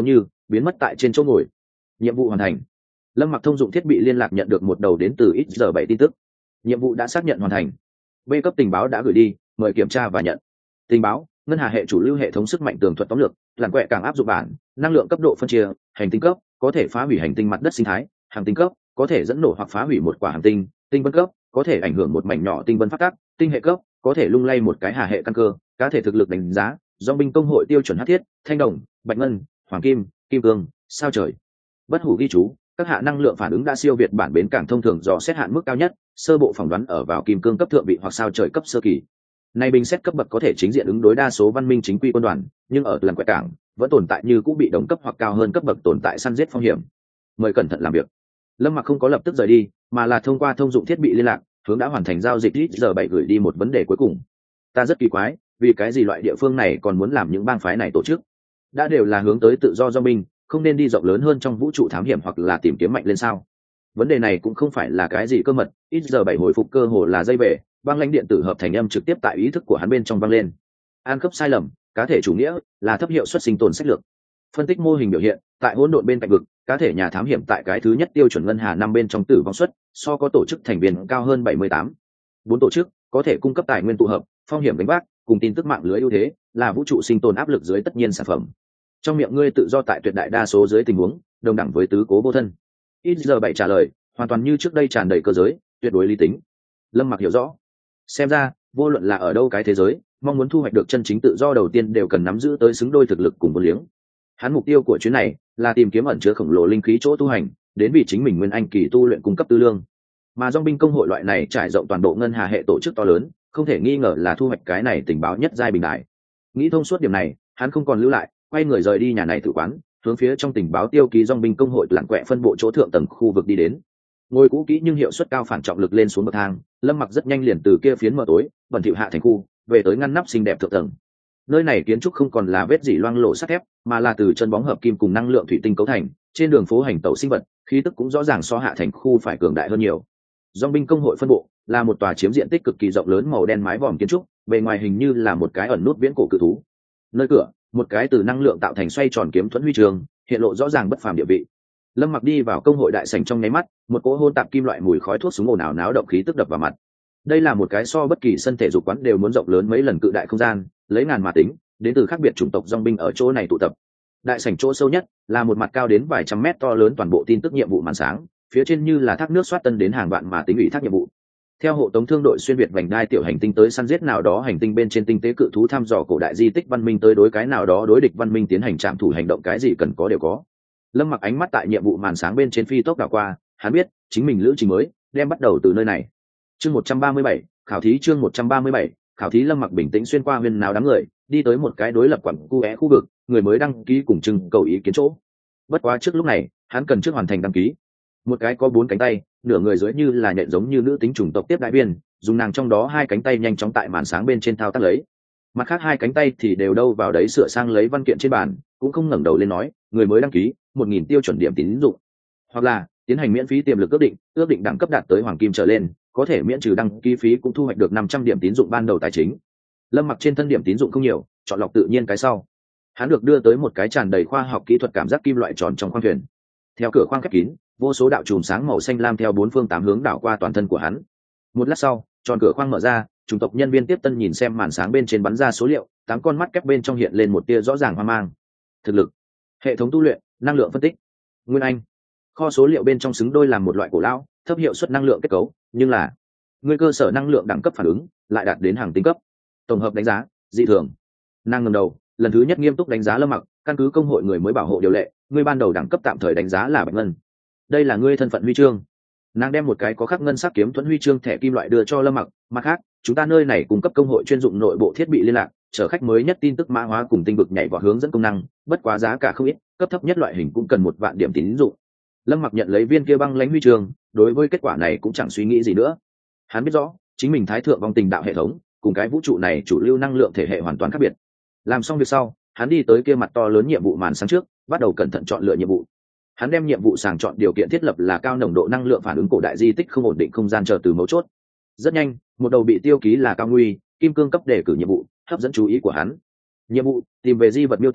biến mất tại trên chỗ ngồi. Nhiệm vụ hoàn thành. Lâm Mặc thông dụng thiết bị liên lạc nhận được một đầu đến từ XR7 tin tức. Nhiệm vụ đã xác nhận hoàn thành. B cấp tình báo đã gửi đi, mời kiểm tra và nhận. Tình báo: ngân hà hệ chủ lưu hệ thống sức mạnh tường thuật tóm lược, làn quẹ càng áp dụng bản, năng lượng cấp độ phân chia, hành tinh cấp, có thể phá hủy hành tinh mặt đất sinh thái, hành tinh cấp, có thể dẫn nổ hoặc phá hủy một quả hành tinh, tinh vân cấp, có thể ảnh hưởng một mảnh nhỏ tinh vân phát tác, tinh hệ cấp, có thể lung lay một cái hà hệ căn cơ, cá thể thực lực đánh giá, do binh công hội tiêu chuẩn hắc thiết, thanh đồng, bạch ngân, hoàng kim, kim cương, sao trời. Bất hủ ghi chú: các hạ năng lượng phản ứng đã siêu việt bản bến cảng thông thường dò xét hạn mức cao nhất, sơ bộ phỏng đoán ở vào kim cương cấp thượng vị hoặc sao trời cấp sơ kỳ. Nay bình xét cấp bậc có thể chính diện ứng đối đa số văn minh chính quy quân đoàn, nhưng ở lần quẹt cảng vẫn tồn tại như cũng bị đồng cấp hoặc cao hơn cấp bậc tồn tại săn giết phong hiểm. Mời cẩn thận làm việc. Lâm Mặc không có lập tức rời đi, mà là thông qua thông dụng thiết bị liên lạc, hướng đã hoàn thành giao dịch XR7 gửi đi một vấn đề cuối cùng. Ta rất kỳ quái, vì cái gì loại địa phương này còn muốn làm những bang phái này tổ chức? Đã đều là hướng tới tự do binh, không nên đi rộng lớn hơn trong vũ trụ thám hiểm hoặc là tìm kiếm mạnh lên sao? Vấn đề này cũng không phải là cái gì cơ mật, XR7 hồi phục cơ hồ là dây về, băng lãnh điện tử hợp thành âm trực tiếp tại ý thức của hắn bên trong vang lên. An cấp sai lầm, cá thể chủ nghĩa là thấp hiệu suất sinh tồn sách lược. Phân tích mô hình biểu hiện, tại hỗn độn bên cạnh vực, cá thể nhà thám hiểm tại cái thứ nhất tiêu chuẩn ngân hà năm bên trong tử vong suất, so có tổ chức thành viên cao hơn 78. 4 tổ chức có thể cung cấp tài nguyên tụ hợp, phong hiểm đánh vác, cùng tin tức mạng lưới ưu thế, là vũ trụ sinh tồn áp lực dưới tất nhiên sản phẩm. Trong miệng ngươi tự do tại tuyệt đại đa số dưới tình huống, đồng đẳng với tứ cố vô thân. XR7 trả lời, hoàn toàn như trước đây tràn đầy cơ giới, tuyệt đối lý tính. Lâm Mặc hiểu rõ. Xem ra, vô luận là ở đâu cái thế giới, mong muốn thu hoạch được chân chính tự do đầu tiên đều cần nắm giữ tới xứng đôi thực lực cùng vốn liếng. Hắn mục tiêu của chuyến này là tìm kiếm ẩn chứa khổng lồ linh khí chỗ tu hành, đến vì chính mình nguyên anh kỳ tu luyện cung cấp tư lương. Mà dòng binh công hội loại này trải rộng toàn bộ ngân hà hệ tổ chức to lớn, không thể nghi ngờ là thu hoạch cái này tình báo nhất giai bình đại. Nghĩ thông suốt điểm này, hắn không còn lưu lại, quay người rời đi nhà này tự quán, hướng phía trong tình báo tiêu ký dòng binh công hội lặn quẹ phân bộ chỗ thượng tầng khu vực đi đến. Ngồi cũ kỹ nhưng hiệu suất cao phản trọng lực lên xuống bậc thang, Lâm Mặc rất nhanh liền từ kia phiến mờ tối bẩn thỉu hạ thành khu về tới ngăn nắp xinh đẹp thượng tầng. Nơi này kiến trúc không còn là vết dỉ loang lổ sắt thép, mà là từ chân bóng hợp kim cùng năng lượng thủy tinh cấu thành. Trên đường phố hành tẩu sinh vật, khí tức cũng rõ ràng so hạ thành khu phải cường đại hơn nhiều. Dòng binh công hội phân bộ là một tòa chiếm diện tích cực kỳ rộng lớn màu đen mái vòm kiến trúc, bề ngoài hình như là một cái ẩn nút viễn cổ cự thú. Nơi cửa, một cái từ năng lượng tạo thành xoay tròn kiếm thuẫn huy trường, hiện lộ rõ ràng bất phàm địa vị. Lâm Mặc đi vào công hội đại sảnh trong nháy mắt, một cỗ hôn tạp kim loại mùi khói thuốc súng ồn ào náo động khí tức đập vào mặt. Đây là một cái so bất kỳ sân thể dục quán đều muốn rộng lớn mấy lần cự đại không gian, lấy ngàn mà tính, đến từ khác biệt chủng tộc dòng binh ở chỗ này tụ tập. Đại sảnh chỗ sâu nhất là một mặt cao đến vài trăm mét to lớn toàn bộ tin tức nhiệm vụ màn sáng, phía trên như là thác nước xoát tân đến hàng vạn mà tính ủy thác nhiệm vụ. Theo hộ tống thương đội xuyên việt vành đai tiểu hành tinh tới săn giết nào đó hành tinh bên trên tinh tế cự thú thăm dò cổ đại di tích văn minh tới đối cái nào đó đối địch văn minh tiến hành trạm thủ hành động, cái gì cần có đều có. Lâm Mặc ánh mắt tại nhiệm vụ màn sáng bên trên phi tốc đảo qua, hắn biết chính mình lữ trình mới đem bắt đầu từ nơi này. Chương 137, khảo thí. Chương 137, khảo thí. Lâm Mặc bình tĩnh xuyên qua huyên náo đám người, đi tới một cái đối lập quặng khu vực, người mới đăng ký cùng trưng cầu ý kiến chỗ. Bất quá trước lúc này, hắn cần trước hoàn thành đăng ký. Một cái có 4 cánh tay, nửa người dưới như là nhện giống như nữ tính chủng tộc tiếp đại viên, dùng nàng trong đó 2 cánh tay nhanh chóng tại màn sáng bên trên thao tác lấy. Mặt khác 2 cánh tay thì đều đâu vào đấy sửa sang lấy văn kiện trên bàn, cũng không ngẩng đầu lên nói, người mới đăng ký 1000 tiêu chuẩn điểm tín dụng, hoặc là tiến hành miễn phí tiềm lực ước định đẳng cấp đạt tới hoàng kim trở lên, có thể miễn trừ đăng ký phí cũng thu hoạch được 500 điểm tín dụng ban đầu tài chính. Lâm Mặc trên thân điểm tín dụng không nhiều, chọn lọc tự nhiên cái sau. Hắn được đưa tới một cái tràn đầy khoa học kỹ thuật cảm giác kim loại tròn trong khoang thuyền. Theo cửa khoang khép kín, vô số đạo chùm sáng màu xanh lam theo 4 phương 8 hướng đảo qua toàn thân của hắn. Một lát sau, tròn cửa khoang mở ra, chủng tộc nhân viên tiếp tân nhìn xem màn sáng bên trên bắn ra số liệu, 8 con mắt kép bên trong hiện lên một tia rõ ràng hoang mang. Thực lực, hệ thống tu luyện, năng lượng phân tích, nguyên anh. Kho số liệu bên trong xứng đôi làm một loại cổ lão, thấp hiệu suất năng lượng kết cấu, nhưng là người cơ sở năng lượng đẳng cấp phản ứng lại đạt đến hàng tinh cấp. Tổng hợp đánh giá, dị thường. Nàng ngẩng đầu, lần thứ nhất nghiêm túc đánh giá Lâm Mặc, căn cứ công hội người mới bảo hộ điều lệ, ngươi ban đầu đẳng cấp tạm thời đánh giá là bạch ngân. Đây là ngươi thân phận huy chương. Nàng đem một cái có khắc ngân sắc kiếm thuẫn huy chương thẻ kim loại đưa cho Lâm Mặc, mặt khác, chúng ta nơi này cung cấp công hội chuyên dụng nội bộ thiết bị liên lạc, chở khách mới nhất tin tức mã hóa cùng tinh vực nhảy vọt hướng dẫn công năng, bất quá giá cả không ít, cấp thấp nhất loại hình cũng cần 1 vạn điểm tín dụng. Lâm Mặc nhận lấy viên kia băng lãnh huy chương, đối với kết quả này cũng chẳng suy nghĩ gì nữa. Hắn biết rõ, chính mình thái thượng vong tình đạo hệ thống, cùng cái vũ trụ này chủ lưu năng lượng thể hệ hoàn toàn khác biệt. Làm xong việc sau, hắn đi tới kia mặt to lớn nhiệm vụ màn sáng trước, bắt đầu cẩn thận chọn lựa nhiệm vụ. Hắn đem nhiệm vụ sàng chọn điều kiện thiết lập là cao nồng độ năng lượng phản ứng cổ đại di tích không ổn định không gian chờ từ mấu chốt. Rất nhanh, một đầu bị tiêu ký là cao nguy, kim cương cấp đề cử nhiệm vụ, hấp dẫn chú ý của hắn. Nhiệm vụ: tìm về di vật miêu tả,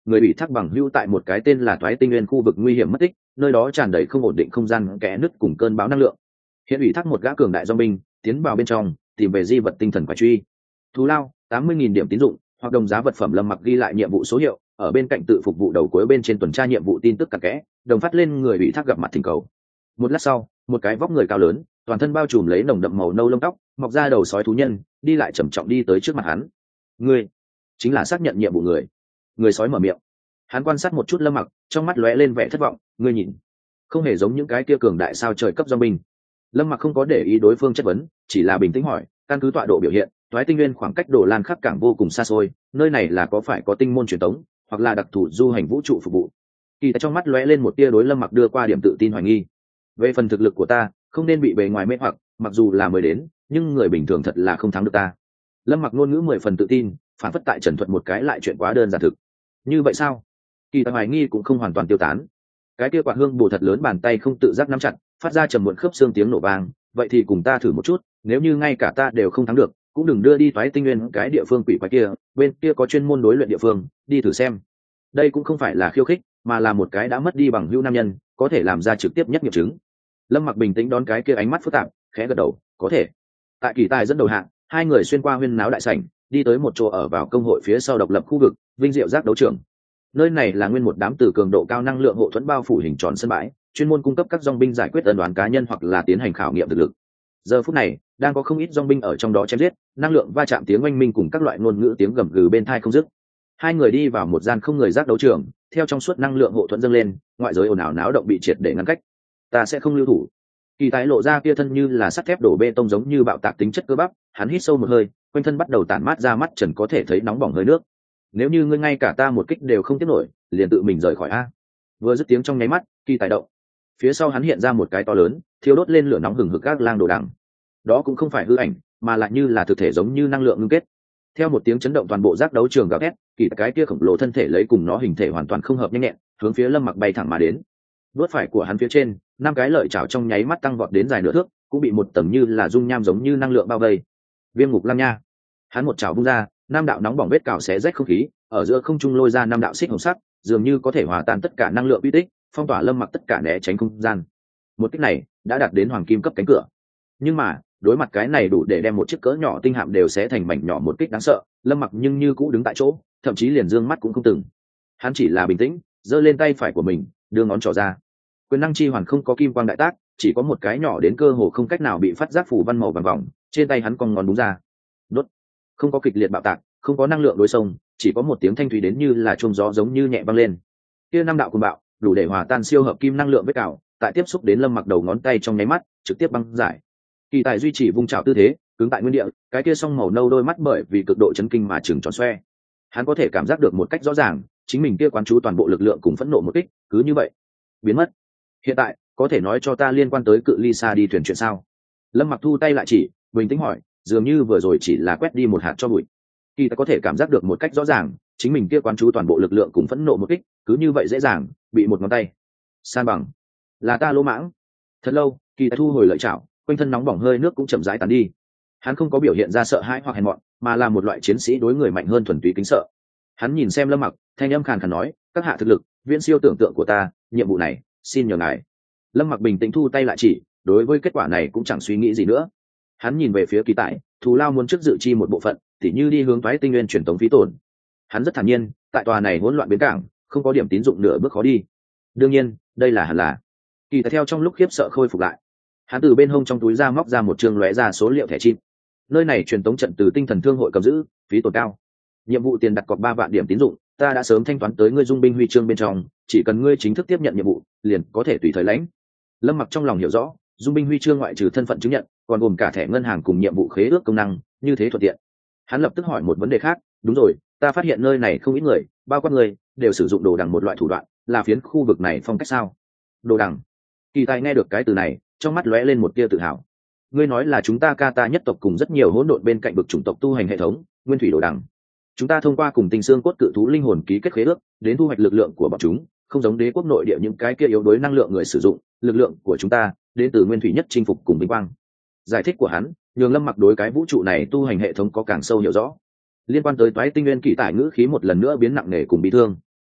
người bị thác bằng hữu tại một cái tên là Toái Tinh Nguyên khu vực nguy hiểm mất tích, nơi đó tràn đầy không ổn định không gian kẽ nứt cùng cơn bão năng lượng. Hiện ủy thác một gã cường đại do binh tiến vào bên trong tìm về di vật tinh thần quả truy. Thù lao 80.000 điểm tín dụng hoặc đồng giá vật phẩm. Lâm Mặc ghi lại nhiệm vụ số hiệu ở bên cạnh tự phục vụ đầu cuối bên trên tuần tra nhiệm vụ tin tức cặn kẽ, đồng phát lên người ủy thác gặp mặt thỉnh cầu. Một lát sau, một cái vóc người cao lớn, toàn thân bao trùm lấy nồng đậm màu nâu lông tóc, mọc ra đầu sói thú nhân, đi lại trầm trọng đi tới trước mặt hắn. Ngươi chính là xác nhận nhiệm vụ người. Người sói mở miệng. Hắn quan sát một chút Lâm Mặc, trong mắt lóe lên vẻ thất vọng. Ngươi nhìn, không hề giống những cái kia cường đại sao trời cấp do binh. Lâm Mặc không có để ý đối phương chất vấn, chỉ là bình tĩnh hỏi, căn cứ tọa độ biểu hiện, Toái Tinh Nguyên khoảng cách Đồ Lan khắc cảng vô cùng xa xôi, nơi này là có phải có tinh môn truyền tống, hoặc là đặc thù du hành vũ trụ phục vụ. Kỳ tại trong mắt lóe lên một tia đối Lâm Mặc đưa qua điểm tự tin hoài nghi. Về phần thực lực của ta, không nên bị bề ngoài mê hoặc, mặc dù là mới đến, nhưng người bình thường thật là không thắng được ta. Lâm Mặc ngôn ngữ 10 phần tự tin, phản phất tại trần thuật một cái lại chuyện quá đơn giản thực. Như vậy sao? Kỳ tại hoài nghi cũng không hoàn toàn tiêu tán. Cái kia quạt hương bổ thật lớn bàn tay không tự giác nắm chặt, phát ra trầm muộn khớp xương tiếng nổ vang. Vậy thì cùng ta thử một chút, nếu như ngay cả ta đều không thắng được, cũng đừng đưa đi Toái Tinh Nguyên cái địa phương quỷ quái kia, bên kia có chuyên môn đối luyện địa phương, đi thử xem. Đây cũng không phải là khiêu khích, mà là một cái đã mất đi bằng hữu nam nhân, có thể làm ra trực tiếp nhất nghiệm chứng. Lâm Mặc bình tĩnh đón cái kia ánh mắt phức tạp, khẽ gật đầu, có thể. Tại Kỳ Tài dẫn đầu hạng, hai người xuyên qua huyên náo đại sảnh, đi tới một chỗ ở vào công hội phía sau độc lập khu vực, Vinh Diệu Giác đấu trường. Nơi này là nguyên một đám từ cường độ cao năng lượng hộ thuẫn bao phủ hình tròn sân bãi, chuyên môn cung cấp các dòng binh giải quyết ân oán cá nhân hoặc là tiến hành khảo nghiệm thực lực. Giờ phút này, đang có không ít dòng binh ở trong đó chém giết, năng lượng va chạm tiếng oanh minh cùng các loại ngôn ngữ tiếng gầm gừ bên tai không dứt. Hai người đi vào một gian không người giác đấu trường, theo trong suốt năng lượng hộ thuẫn dâng lên, ngoại giới ồn ào náo động bị triệt để ngăn cách. Ta sẽ không lưu thủ. Kỳ Tài lộ ra kia thân như là sắt thép đổ bê tông giống như bạo tạc tính chất cơ bắp, hắn hít sâu một hơi, quanh thân bắt đầu tản mát ra mắt trần có thể thấy nóng bỏng hơi nước. Nếu như ngươi ngay cả ta một kích đều không tiếp nổi, liền tự mình rời khỏi a. Vừa dứt tiếng trong nháy mắt, Kỳ Tài động. Phía sau hắn hiện ra một cái to lớn, thiêu đốt lên lửa nóng hừng hực các lang đồ đằng. Đó cũng không phải hư ảnh, mà lại như là thực thể giống như năng lượng ngưng kết. Theo một tiếng chấn động toàn bộ giác đấu trường gào thét, Kỳ cái kia khổng lồ thân thể lấy cùng nó hình thể hoàn toàn không hợp nhanh nhẹn, hướng phía Lâm Mặc bay thẳng mà đến. Đuốt phải của hắn phía trên, năm cái lợi chảo trong nháy mắt tăng vọt đến dài nửa thước, cũng bị một tầng như là dung nham giống như năng lượng bao vây. Viêm ngục lam nha. Hắn một chảo vung ra, năm đạo nóng bỏng vết cào xé rách không khí, ở giữa không trung lôi ra năm đạo xích hồng sắc, dường như có thể hòa tan tất cả năng lượng uy tích, phong tỏa Lâm Mặc tất cả né tránh không gian. Một kích này đã đạt đến hoàng kim cấp cánh cửa. Nhưng mà, đối mặt cái này đủ để đem một chiếc cỡ nhỏ tinh hạm đều xé thành mảnh nhỏ một kích đáng sợ, Lâm Mặc nhưng như cũ đứng tại chỗ, thậm chí liền dương mắt cũng không từng. Hắn chỉ là bình tĩnh, giơ lên tay phải của mình, đưa ngón trỏ ra. Quyền năng chi hoàn không có kim quang đại tác, chỉ có một cái nhỏ đến cơ hồ không cách nào bị phát giác phủ văn màu vàng vòng, trên tay hắn cong ngón đúng ra. Đốt. Không có kịch liệt bạo tạc, không có năng lượng đối xông, chỉ có một tiếng thanh thúy đến như là chuông gió giống như nhẹ vang lên. Kia năm đạo cuồng bạo, đủ để hòa tan siêu hợp kim năng lượng với cào, tại tiếp xúc đến Lâm Mặc đầu ngón tay trong nháy mắt, trực tiếp băng giải. Kỳ Tài duy trì vung chảo tư thế, cứng tại nguyên địa, cái kia song màu nâu đôi mắt bởi vì cực độ chấn kinh mà trừng tròn xoe. Hắn có thể cảm giác được một cách rõ ràng, chính mình kia quán chú toàn bộ lực lượng cùng phẫn nộ một kích, cứ như vậy biến mất. Hiện tại, có thể nói cho ta liên quan tới cự ly xa đi thuyền chuyện sao? Lâm Mặc thu tay lại chỉ, bình tĩnh hỏi, dường như vừa rồi chỉ là quét đi một hạt cho bụi. Kỳ Tài có thể cảm giác được một cách rõ ràng, chính mình kia quán chú toàn bộ lực lượng cùng phẫn nộ một kích, cứ như vậy dễ dàng bị một ngón tay san bằng. Là ta lỗ mãng. Thật lâu, Kỳ Tài thu hồi lợi chảo, quanh thân nóng bỏng hơi nước cũng chậm rãi tàn đi. Hắn không có biểu hiện ra sợ hãi hoặc hèn mọn, mà là một loại chiến sĩ đối người mạnh hơn thuần túy kính sợ. Hắn nhìn xem Lâm Mặc, thanh âm khàn khàn nói, các hạ thực lực viễn siêu tưởng tượng của ta, nhiệm vụ này xin nhờ ngài. Lâm Mặc bình tĩnh thu tay lại chỉ, đối với kết quả này cũng chẳng suy nghĩ gì nữa. Hắn nhìn về phía Kỳ Tài, thù lao muốn trước dự chi một bộ phận, tỉ như đi hướng Toái Tinh Nguyên truyền tống phí tổn. Hắn rất thản nhiên, tại tòa này hỗn loạn bến cảng, không có điểm tín dụng nửa bước khó đi. Đương nhiên, đây là hẳn là. Kỳ Tài theo trong lúc khiếp sợ khôi phục lại. Hắn từ bên hông trong túi ra móc ra một chương lóe ra số liệu thẻ chip. Nơi này truyền tống trận từ tinh thần thương hội cầm giữ, phí tổn cao. Nhiệm vụ tiền đặt cọc 3 vạn điểm tín dụng, ta đã sớm thanh toán tới ngươi dung binh huy chương bên trong, chỉ cần ngươi chính thức tiếp nhận nhiệm vụ, liền có thể tùy thời lãnh. Lâm Mặc trong lòng hiểu rõ, dung binh huy chương ngoại trừ thân phận chứng nhận, còn gồm cả thẻ ngân hàng cùng nhiệm vụ khế ước công năng, như thế thuận tiện. Hắn lập tức hỏi một vấn đề khác, đúng rồi, ta phát hiện nơi này không ít người, bao quát người, đều sử dụng đồ đằng một loại thủ đoạn, là phiến khu vực này phong cách sao? Đồ đằng. Kỳ Tài nghe được cái từ này, trong mắt lóe lên một tia tự hào. Ngươi nói là chúng ta Kata nhất tộc cùng rất nhiều hỗn độn bên cạnh vực chủng tộc tu hành hệ thống, nguyên thủy đồ đằng. Chúng ta thông qua cùng tinh xương cốt cự thú linh hồn ký kết khế ước, đến thu hoạch lực lượng của bọn chúng, không giống đế quốc nội địa những cái kia yếu đuối năng lượng người sử dụng, lực lượng của chúng ta đến từ nguyên thủy nhất chinh phục cùng vinh quang. Giải thích của hắn, nhường Lâm Mặc đối cái vũ trụ này tu hành hệ thống có càng sâu hiểu rõ. Liên quan tới Toái Tinh Nguyên Kỳ Tài ngữ khí một lần nữa biến nặng nề cùng bị thương.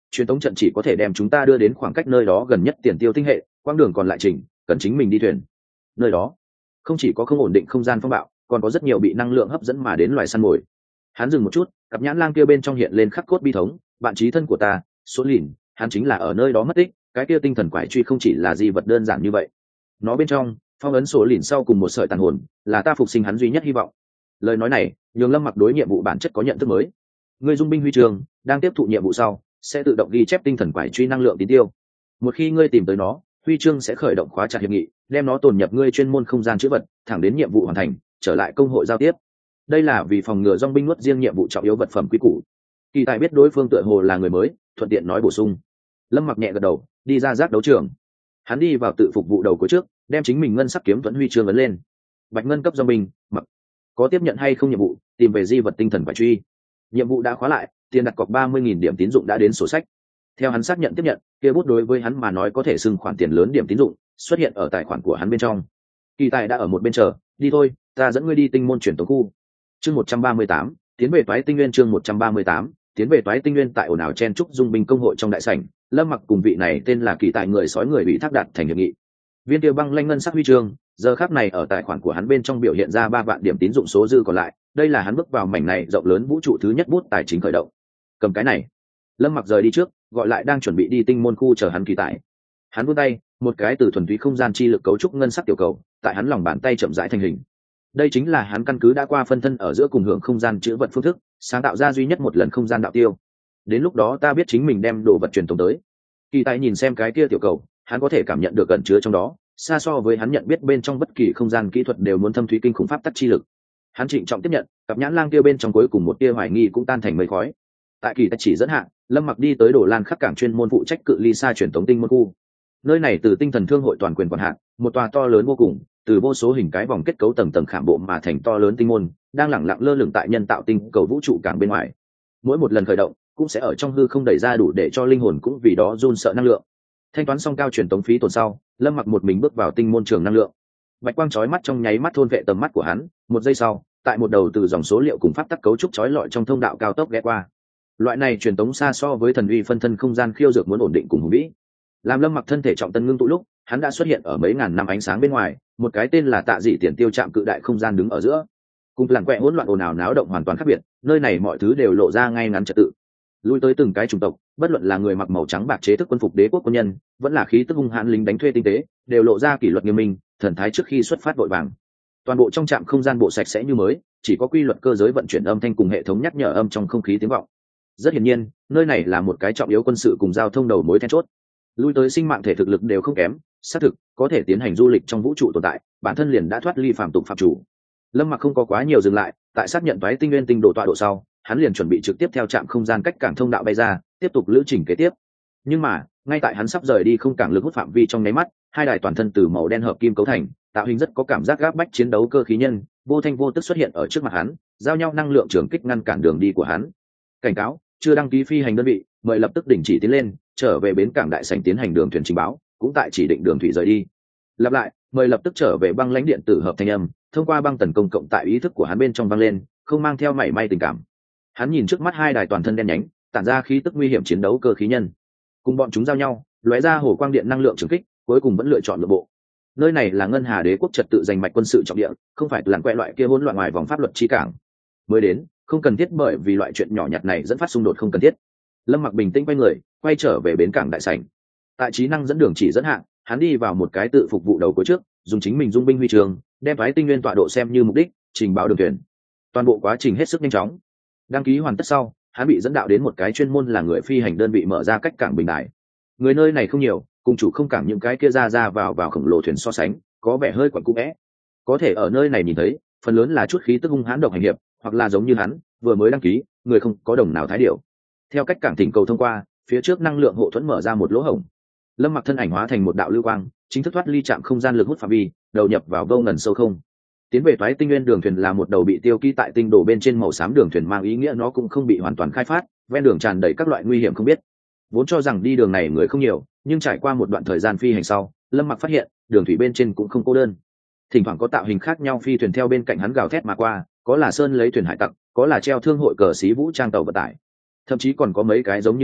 truyền tống trận chỉ có thể đem chúng ta đưa đến khoảng cách nơi đó gần nhất tiền tiêu tinh hệ, quãng đường còn lại trình cần chính mình đi thuyền. Nơi đó không chỉ có không ổn định không gian phong bạo, còn có rất nhiều bị năng lượng hấp dẫn mà đến loài săn mồi. Hắn dừng một chút, cặp nhãn lang kia bên trong hiện lên khắc cốt bi thống, bạn chí thân của ta, số lìn, hắn chính là ở nơi đó mất tích, cái kia tinh thần quái truy không chỉ là di vật đơn giản như vậy. Nó bên trong phong ấn số lìn sau cùng một sợi tàn hồn, là ta phục sinh hắn duy nhất hy vọng. Lời nói này nhường Lâm Mặc đối nhiệm vụ bản chất có nhận thức mới. Người dung binh huy trường đang tiếp thụ nhiệm vụ sau sẽ tự động ghi chép tinh thần quái truy năng lượng tín tiêu. Một khi ngươi tìm tới nó, huy chương sẽ khởi động khóa chặt hiệp nghị, đem nó tồn nhập ngươi chuyên môn không gian chữ vật, thẳng đến nhiệm vụ hoàn thành trở lại công hội giao tiếp. Đây là vì phòng ngừa dong binh nuốt riêng nhiệm vụ trọng yếu vật phẩm quy củ. Kỳ tài biết đối phương tựa hồ là người mới, thuận tiện nói bổ sung. Lâm Mặc nhẹ gật đầu, đi ra giác đấu trường. Hắn đi vào tự phục vụ đầu cuối trước, đem chính mình ngân sắc kiếm thuẫn huy chương ấn lên. Bạch ngân cấp dong binh, mặc có tiếp nhận hay không nhiệm vụ, tìm về di vật tinh thần quả truy. Nhiệm vụ đã khóa lại, tiền đặt cọc 30.000 điểm tín dụng đã đến sổ sách. Theo hắn xác nhận tiếp nhận, kia bút đối với hắn mà nói có thể xưng khoản tiền lớn điểm tín dụng xuất hiện ở tài khoản của hắn bên trong. Kỳ tài đã ở một bên chờ, đi thôi, ta dẫn ngươi đi tinh môn chuyển tống khu. Chương 138, tiến về toái tinh nguyên. Chương 138, tiến về toái tinh nguyên. Tại ồn ào chen trúc dung binh công hội trong đại sảnh, Lâm Mặc cùng vị này tên là Kỳ tài người sói người bị thác đạt thành hiệp nghị. Viên kia băng lanh ngân sắc huy chương giờ khắc này ở tài khoản của hắn bên trong biểu hiện ra 3 vạn điểm tín dụng số dư còn lại. Đây là hắn bước vào mảnh này rộng lớn vũ trụ thứ nhất bút tài chính khởi động. Cầm cái này, Lâm Mặc rời đi trước, gọi lại đang chuẩn bị đi tinh môn khu chờ hắn Kỳ tài. Hắn vươn tay, một cái từ thuần túy không gian chi lực cấu trúc ngân sắc tiểu cầu tại hắn lòng bàn tay chậm rãi thành hình. Đây chính là hắn căn cứ đã qua phân thân ở giữa cùng hưởng không gian chữ vật phương thức sáng tạo ra duy nhất một lần không gian đạo tiêu. Đến lúc đó ta biết chính mình đem đồ vật truyền tống tới. Kỳ tài nhìn xem cái kia tiểu cầu, hắn có thể cảm nhận được ẩn chứa trong đó xa so với hắn nhận biết bên trong bất kỳ không gian kỹ thuật đều muốn thâm thúy kinh khủng pháp tắc chi lực. Hắn trịnh trọng tiếp nhận, cặp nhãn lang kia bên trong cuối cùng một tia hoài nghi cũng tan thành mây khói. Tại Kỳ tài chỉ dẫn hạn, Lâm Mặc đi tới Đồ Lan khắc cảng chuyên môn phụ trách cự ly xa truyền tống tinh môn khu. Nơi này từ tinh thần thương hội toàn quyền quản hạt, một tòa to lớn vô cùng, từ vô số hình cái vòng kết cấu tầng tầng khảm bộ mà thành to lớn tinh môn, đang lẳng lặng lơ lửng tại nhân tạo tinh cầu vũ trụ cảng bên ngoài. Mỗi một lần khởi động, cũng sẽ ở trong hư không đẩy ra đủ để cho linh hồn cũng vì đó run sợ năng lượng. Thanh toán xong cao truyền tống phí tồn sau, Lâm Mặc một mình bước vào tinh môn trường năng lượng. Bạch quang chói mắt trong nháy mắt thôn vệ tầm mắt của hắn, một giây sau, tại một đầu từ dòng số liệu cùng pháp tắc cấu trúc chói lọi trong thông đạo cao tốc ghé qua. Loại này truyền tống xa so với thần uy phân thân không gian khiêu dược muốn ổn định cùng hùng vĩ. Làm Lâm Mặc thân thể trọng tân ngưng tụ lúc, hắn đã xuất hiện ở mấy ngàn năm ánh sáng bên ngoài, một cái tên là Tạ Dị Tiền Tiêu trạm cự đại không gian đứng ở giữa. Cùng làng quẹ hỗn loạn ồn ào náo động hoàn toàn khác biệt, nơi này mọi thứ đều lộ ra ngay ngắn trật tự. Lui tới từng cái chủng tộc, bất luận là người mặc màu trắng bạc chế thức quân phục đế quốc quân nhân, vẫn là khí tức hung hãn lính đánh thuê tinh tế, đều lộ ra kỷ luật nghiêm minh, thần thái trước khi xuất phát vội vàng. Toàn bộ trong trạm không gian bộ sạch sẽ như mới, chỉ có quy luật cơ giới vận chuyển âm thanh cùng hệ thống nhắc nhở âm trong không khí tiếng vọng. Rất hiển nhiên, nơi này là một cái trọng yếu quân sự cùng giao thông đầu mối then chốt. Lui tới sinh mạng thể thực lực đều không kém, xác thực có thể tiến hành du lịch trong vũ trụ tồn tại, bản thân liền đã thoát ly phàm tục phạm chủ. Lâm Mặc không có quá nhiều dừng lại, tại xác nhận toái tinh nguyên tinh độ tọa độ sau, hắn liền chuẩn bị trực tiếp theo trạm không gian cách cảng thông đạo bay ra, tiếp tục lữ trình kế tiếp. Nhưng mà, ngay tại hắn sắp rời đi không cảng lực hút phạm vi trong nháy mắt, hai đài toàn thân từ màu đen hợp kim cấu thành, tạo hình rất có cảm giác gáp bách chiến đấu cơ khí nhân, vô thanh vô tức xuất hiện ở trước mặt hắn, giao nhau năng lượng trường kích ngăn cản đường đi của hắn. Cảnh cáo, chưa đăng ký phi hành đơn vị, mời lập tức đình chỉ tiến lên, trở về bến cảng đại sảnh tiến hành đường thuyền trình báo, cũng tại chỉ định đường thủy rời đi. Lặp lại, mời lập tức trở về băng lãnh điện tử hợp thanh âm, thông qua băng tần công cộng tại ý thức của hắn bên trong vang lên, không mang theo mảy may tình cảm. Hắn nhìn trước mắt hai đài toàn thân đen nhánh, tản ra khí tức nguy hiểm chiến đấu cơ khí nhân, cùng bọn chúng giao nhau, lóe ra hồ quang điện năng lượng trường kích, cuối cùng vẫn lựa chọn nội bộ. Nơi này là Ngân Hà Đế quốc trật tự giành mạch quân sự trọng địa, không phải làng quẹ loại kia hỗn loạn ngoài vòng pháp luật chi cảng. Mới đến, không cần thiết bởi vì loại chuyện nhỏ nhặt này dẫn phát xung đột không cần thiết. Lâm Mặc bình tĩnh quay người, quay trở về bến cảng đại sảnh. Tại trí năng dẫn đường chỉ dẫn hạng, hắn đi vào một cái tự phục vụ đầu cuối trước, dùng chính mình dung binh huy trường, đem Toái Tinh Nguyên tọa độ xem như mục đích, trình báo đường thuyền. Toàn bộ quá trình hết sức nhanh chóng. Đăng ký hoàn tất sau, hắn bị dẫn đạo đến một cái chuyên môn là người phi hành đơn vị mở ra cách cảng bình đài. Người nơi này không nhiều, cùng chủ không cảng những cái kia ra vào khổng lồ thuyền so sánh, có vẻ hơi quẩn cũ vẽ. Có thể ở nơi này nhìn thấy, phần lớn là chút khí tức hung hãn độc hành hiệp, hoặc là giống như hắn, vừa mới đăng ký, người không có đồng nào thái điệu. Theo cách cảng thỉnh cầu thông qua, phía trước năng lượng hộ thuẫn mở ra một lỗ hổng. Lâm Mặc thân ảnh hóa thành một đạo lưu quang, chính thức thoát ly trạm không gian lực hút phạm vi, đầu nhập vào vô ngần sâu không. Tiến về Toái Tinh Nguyên đường thuyền là một đầu bị tiêu ký tại tinh đồ bên trên màu xám đường thuyền, mang ý nghĩa nó cũng không bị hoàn toàn khai phát, ven đường tràn đầy các loại nguy hiểm không biết. Vốn cho rằng đi đường này người không nhiều, nhưng trải qua một đoạn thời gian phi hành sau, Lâm Mặc phát hiện, đường thủy bên trên cũng không cô đơn. Thỉnh thoảng có tạo hình khác nhau phi thuyền theo bên cạnh hắn gào thét mà qua, có là sơn lấy thuyền hải tặc, có là treo thương hội cờ xí vũ trang tàu vận tải, thậm chí còn có mấy cái giống như hắn,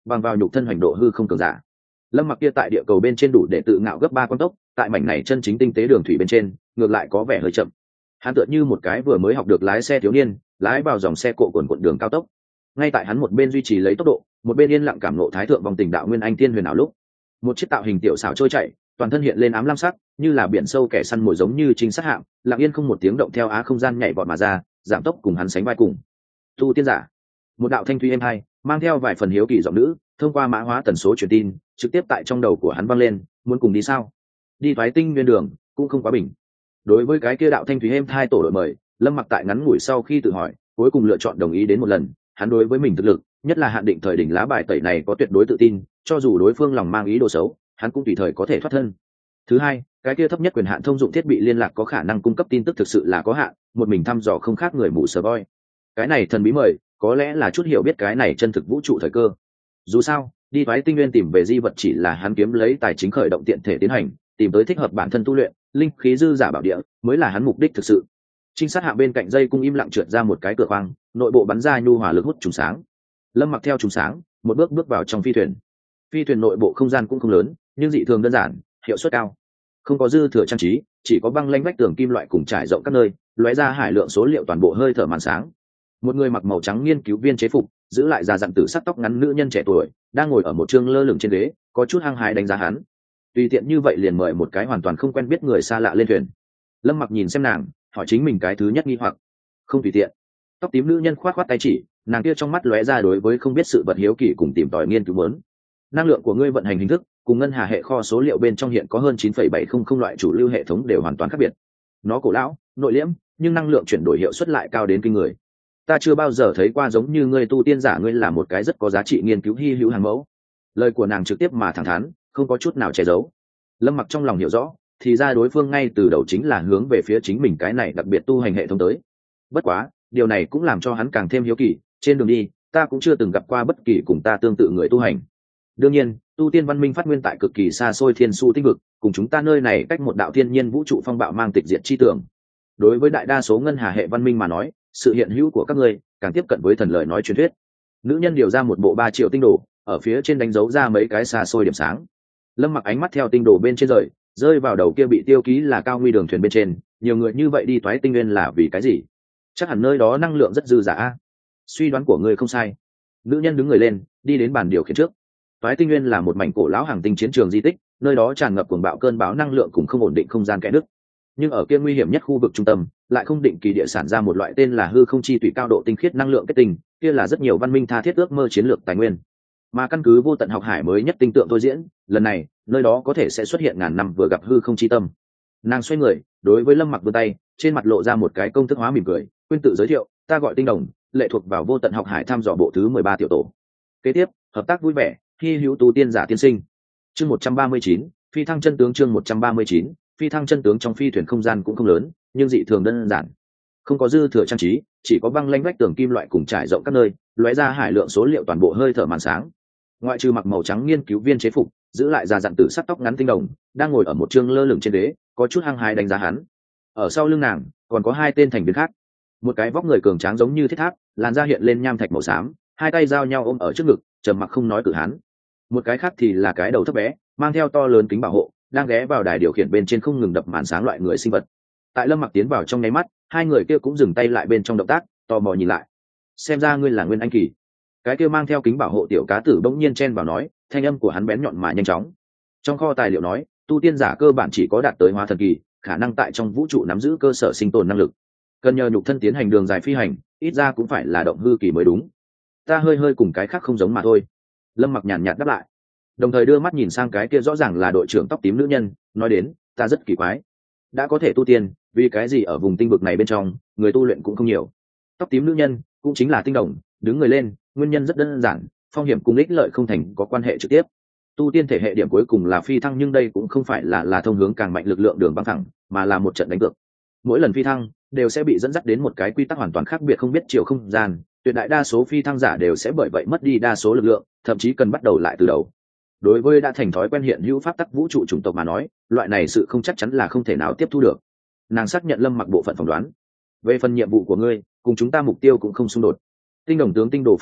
bằng vào nhục thân hoành độ hư không cường giả. Lâm Mặc kia tại địa cầu bên trên đủ để tự ngạo gấp 3 con tốc, tại mảnh này chân chính tinh tế đường thủy bên trên ngược lại có vẻ hơi chậm. Hắn tựa như một cái vừa mới học được lái xe thiếu niên, lái vào dòng xe cộ cuộn đường cao tốc. Ngay tại hắn một bên duy trì lấy tốc độ, một bên yên lặng cảm ngộ thái thượng vòng tình đạo nguyên anh thiên huyền ảo lúc, một chiếc tạo hình tiểu xảo trôi chạy, toàn thân hiện lên ám lam sắc, như là biển sâu kẻ săn mồi giống như trinh sát hạm, lặng yên không một tiếng động theo á không gian nhảy vọt mà ra, giảm tốc cùng hắn sánh vai cùng. Tu tiên giả, một đạo thanh thúy êm hai, mang theo vài phần hiếu kỳ giọng nữ, thông qua mã hóa tần số truyền tin, trực tiếp tại trong đầu của hắn vang lên, muốn cùng đi sao? Đi thoái tinh nguyên đường, cũng không quá bình. Đối với cái kia đạo thanh thúy êm thai tổ đội mời, Lâm Mặc tại ngắn ngủi sau khi tự hỏi, cuối cùng lựa chọn đồng ý đến một lần. Hắn đối với mình thực lực, nhất là hạn định thời đỉnh lá bài tẩy này có tuyệt đối tự tin, cho dù đối phương lòng mang ý đồ xấu, hắn cũng tùy thời có thể thoát thân. Thứ hai, cái kia thấp nhất quyền hạn thông dụng thiết bị liên lạc có khả năng cung cấp tin tức thực sự là có hạn, một mình thăm dò không khác người mù sờ voi. Cái này thần bí mời, có lẽ là chút hiểu biết cái này chân thực vũ trụ thời cơ. Dù sao, đi thoái tinh nguyên tìm về di vật chỉ là hắn kiếm lấy tài chính khởi động tiện thể tiến hành, tìm tới thích hợp bản thân tu luyện, linh khí dư giả bảo địa mới là hắn mục đích thực sự. Trinh sát hạ bên cạnh dây cung im lặng trượt ra một cái cửa khoang, nội bộ bắn ra nhu hòa lực hút trùng sáng. Lâm Mặc theo trùng sáng, một bước vào trong phi thuyền. Phi thuyền nội bộ không gian cũng không lớn, nhưng dị thường đơn giản, hiệu suất cao. Không có dư thừa trang trí, chỉ có băng lanh vách tường kim loại cùng trải rộng các nơi, lóe ra hải lượng số liệu toàn bộ hơi thở màn sáng. Một người mặc màu trắng nghiên cứu viên chế phục, giữ lại già dặn tử sắc tóc ngắn nữ nhân trẻ tuổi, đang ngồi ở một chương lơ lửng trên ghế, có chút hăng hái đánh giá hắn. Tùy tiện như vậy liền mời một cái hoàn toàn không quen biết người xa lạ lên thuyền. Lâm Mặc nhìn xem nàng, hỏi chính mình cái thứ nhất nghi hoặc. Không tùy tiện. Tóc tím nữ nhân khoát khoát tay chỉ, nàng kia trong mắt lóe ra đối với không biết sự vật hiếu kỳ cùng tìm tòi nghiên cứu muốn. Năng lượng của ngươi vận hành hình thức, cùng ngân hà hệ kho số liệu bên trong hiện có hơn 9,700 loại chủ lưu hệ thống đều hoàn toàn khác biệt. Nó cổ lão, nội liễm, nhưng năng lượng chuyển đổi hiệu suất lại cao đến kinh người. Ta chưa bao giờ thấy qua giống như ngươi tu tiên giả, ngươi là một cái rất có giá trị nghiên cứu hi hữu hàng mẫu. Lời của nàng trực tiếp mà thẳng thắn, không có chút nào che giấu. Lâm Mặc trong lòng hiểu rõ, thì ra đối phương ngay từ đầu chính là hướng về phía chính mình cái này đặc biệt tu hành hệ thống tới. Bất quá, điều này cũng làm cho hắn càng thêm hiếu kỳ, trên đường đi, ta cũng chưa từng gặp qua bất kỳ cùng ta tương tự người tu hành. Đương nhiên, tu tiên văn minh phát nguyên tại cực kỳ xa xôi thiên su tinh vực, cùng chúng ta nơi này cách một đạo thiên nhiên vũ trụ phong bạo mang tịch diệt chi tưởng. Đối với đại đa số ngân hà hệ văn minh mà nói, sự hiện hữu của các ngươi càng tiếp cận với thần lời nói truyền thuyết. Nữ nhân điều ra một bộ 3 triệu tinh đồ, ở phía trên đánh dấu ra mấy cái xa xôi điểm sáng. Lâm Mặc ánh mắt theo tinh đồ bên trên rơi vào đầu kia bị tiêu ký là cao nguy đường thuyền bên trên. Nhiều người như vậy đi toái tinh nguyên là vì cái gì? Chắc hẳn nơi đó năng lượng rất dư dả. Suy đoán của ngươi không sai. Nữ nhân đứng người lên, đi đến bàn điều khiển trước. Toái tinh nguyên là một mảnh cổ lão hàng tinh chiến trường di tích, nơi đó tràn ngập cuồng bạo cơn bão năng lượng cùng không ổn định không gian kẽ nứt. Nhưng ở kia nguy hiểm nhất khu vực trung tâm, lại không định kỳ địa sản ra một loại tên là hư không chi tùy cao độ tinh khiết năng lượng kết tinh, kia là rất nhiều văn minh tha thiết ước mơ chiến lược tài nguyên. Mà căn cứ vô tận học hải mới nhất tinh tượng tôi diễn, lần này, nơi đó có thể sẽ xuất hiện ngàn năm vừa gặp hư không chi tâm. Nàng xoay người, đối với Lâm Mặc vươn tay, trên mặt lộ ra một cái công thức hóa mỉm cười, quên tự giới thiệu, ta gọi Tinh Đồng, lệ thuộc vào vô tận học hải thăm dò bộ thứ 13 tiểu tổ. Kế tiếp, hợp tác vui vẻ, hi hữu tu tiên giả tiên sinh. Chương 139, phi thăng chân tướng. Chương 139, phi thăng chân tướng. Trong phi thuyền không gian cũng không lớn, nhưng dị thường đơn giản, không có dư thừa trang trí, chỉ có băng lanh vách tường kim loại cùng trải rộng các nơi, lóe ra hải lượng số liệu toàn bộ hơi thở màn sáng. Ngoại trừ mặc màu trắng nghiên cứu viên chế phục, giữ lại già dặn tử sắc tóc ngắn Tinh Đồng, đang ngồi ở một chương lơ lửng trên ghế, có chút hăng hái đánh giá hắn. Ở sau lưng nàng còn có 2 tên thành viên khác, một cái vóc người cường tráng giống như thiết tháp, làn da hiện lên nham thạch màu xám, 2 tay giao nhau ôm ở trước ngực, trầm mặc không nói cử hắn. Một cái khác thì là cái đầu thấp bé, mang theo to lớn kính bảo hộ, đang ghé vào đài điều khiển bên trên không ngừng đập màn sáng loại người sinh vật. Tại Lâm Mặc tiến vào trong nháy mắt, 2 người kia cũng dừng tay lại bên trong động tác, tò mò nhìn lại. Xem ra ngươi là Nguyên Anh Kỳ. Cái kia mang theo kính bảo hộ tiểu cá tử bỗng nhiên chen vào nói, thanh âm của hắn bén nhọn mà nhanh chóng. Trong kho tài liệu nói, tu tiên giả cơ bản chỉ có đạt tới hóa thần kỳ, khả năng tại trong vũ trụ nắm giữ cơ sở sinh tồn năng lực, cần nhờ nhục thân tiến hành đường dài phi hành, ít ra cũng phải là động hư kỳ mới đúng. Ta hơi cùng cái khác không giống mà thôi. Lâm Mặc nhàn nhạt đáp lại, đồng thời đưa mắt nhìn sang cái kia rõ ràng là đội trưởng tóc tím nữ nhân, nói đến, ta rất kỳ quái, đã có thể tu tiên, vì cái gì ở vùng tinh vực này bên trong người tu luyện cũng không nhiều? Tóc tím nữ nhân cũng chính là Tinh Đồng đứng người lên, nguyên nhân rất đơn giản, phong hiểm cùng ích lợi không thành có quan hệ trực tiếp. Tu tiên thể hệ điểm cuối cùng là phi thăng, nhưng đây cũng không phải là thông hướng càng mạnh lực lượng đường băng thẳng, mà là một trận đánh cược. Mỗi lần phi thăng đều sẽ bị dẫn dắt đến một cái quy tắc hoàn toàn khác biệt, không biết chiều không gian, tuyệt đại đa số phi thăng giả đều sẽ bởi vậy mất đi đa số lực lượng, thậm chí cần bắt đầu lại từ đầu. Đối với đã thành thói quen hiện hữu pháp tắc vũ trụ chủng tộc mà nói, loại này sự không chắc chắn là không thể nào tiếp thu được. Nàng xác nhận Lâm Mặc bộ phận phỏng đoán. Về phần nhiệm vụ của ngươi, cùng chúng ta mục tiêu cũng không xung đột. Tinh Đồng tướng tinh đồ phóng đại,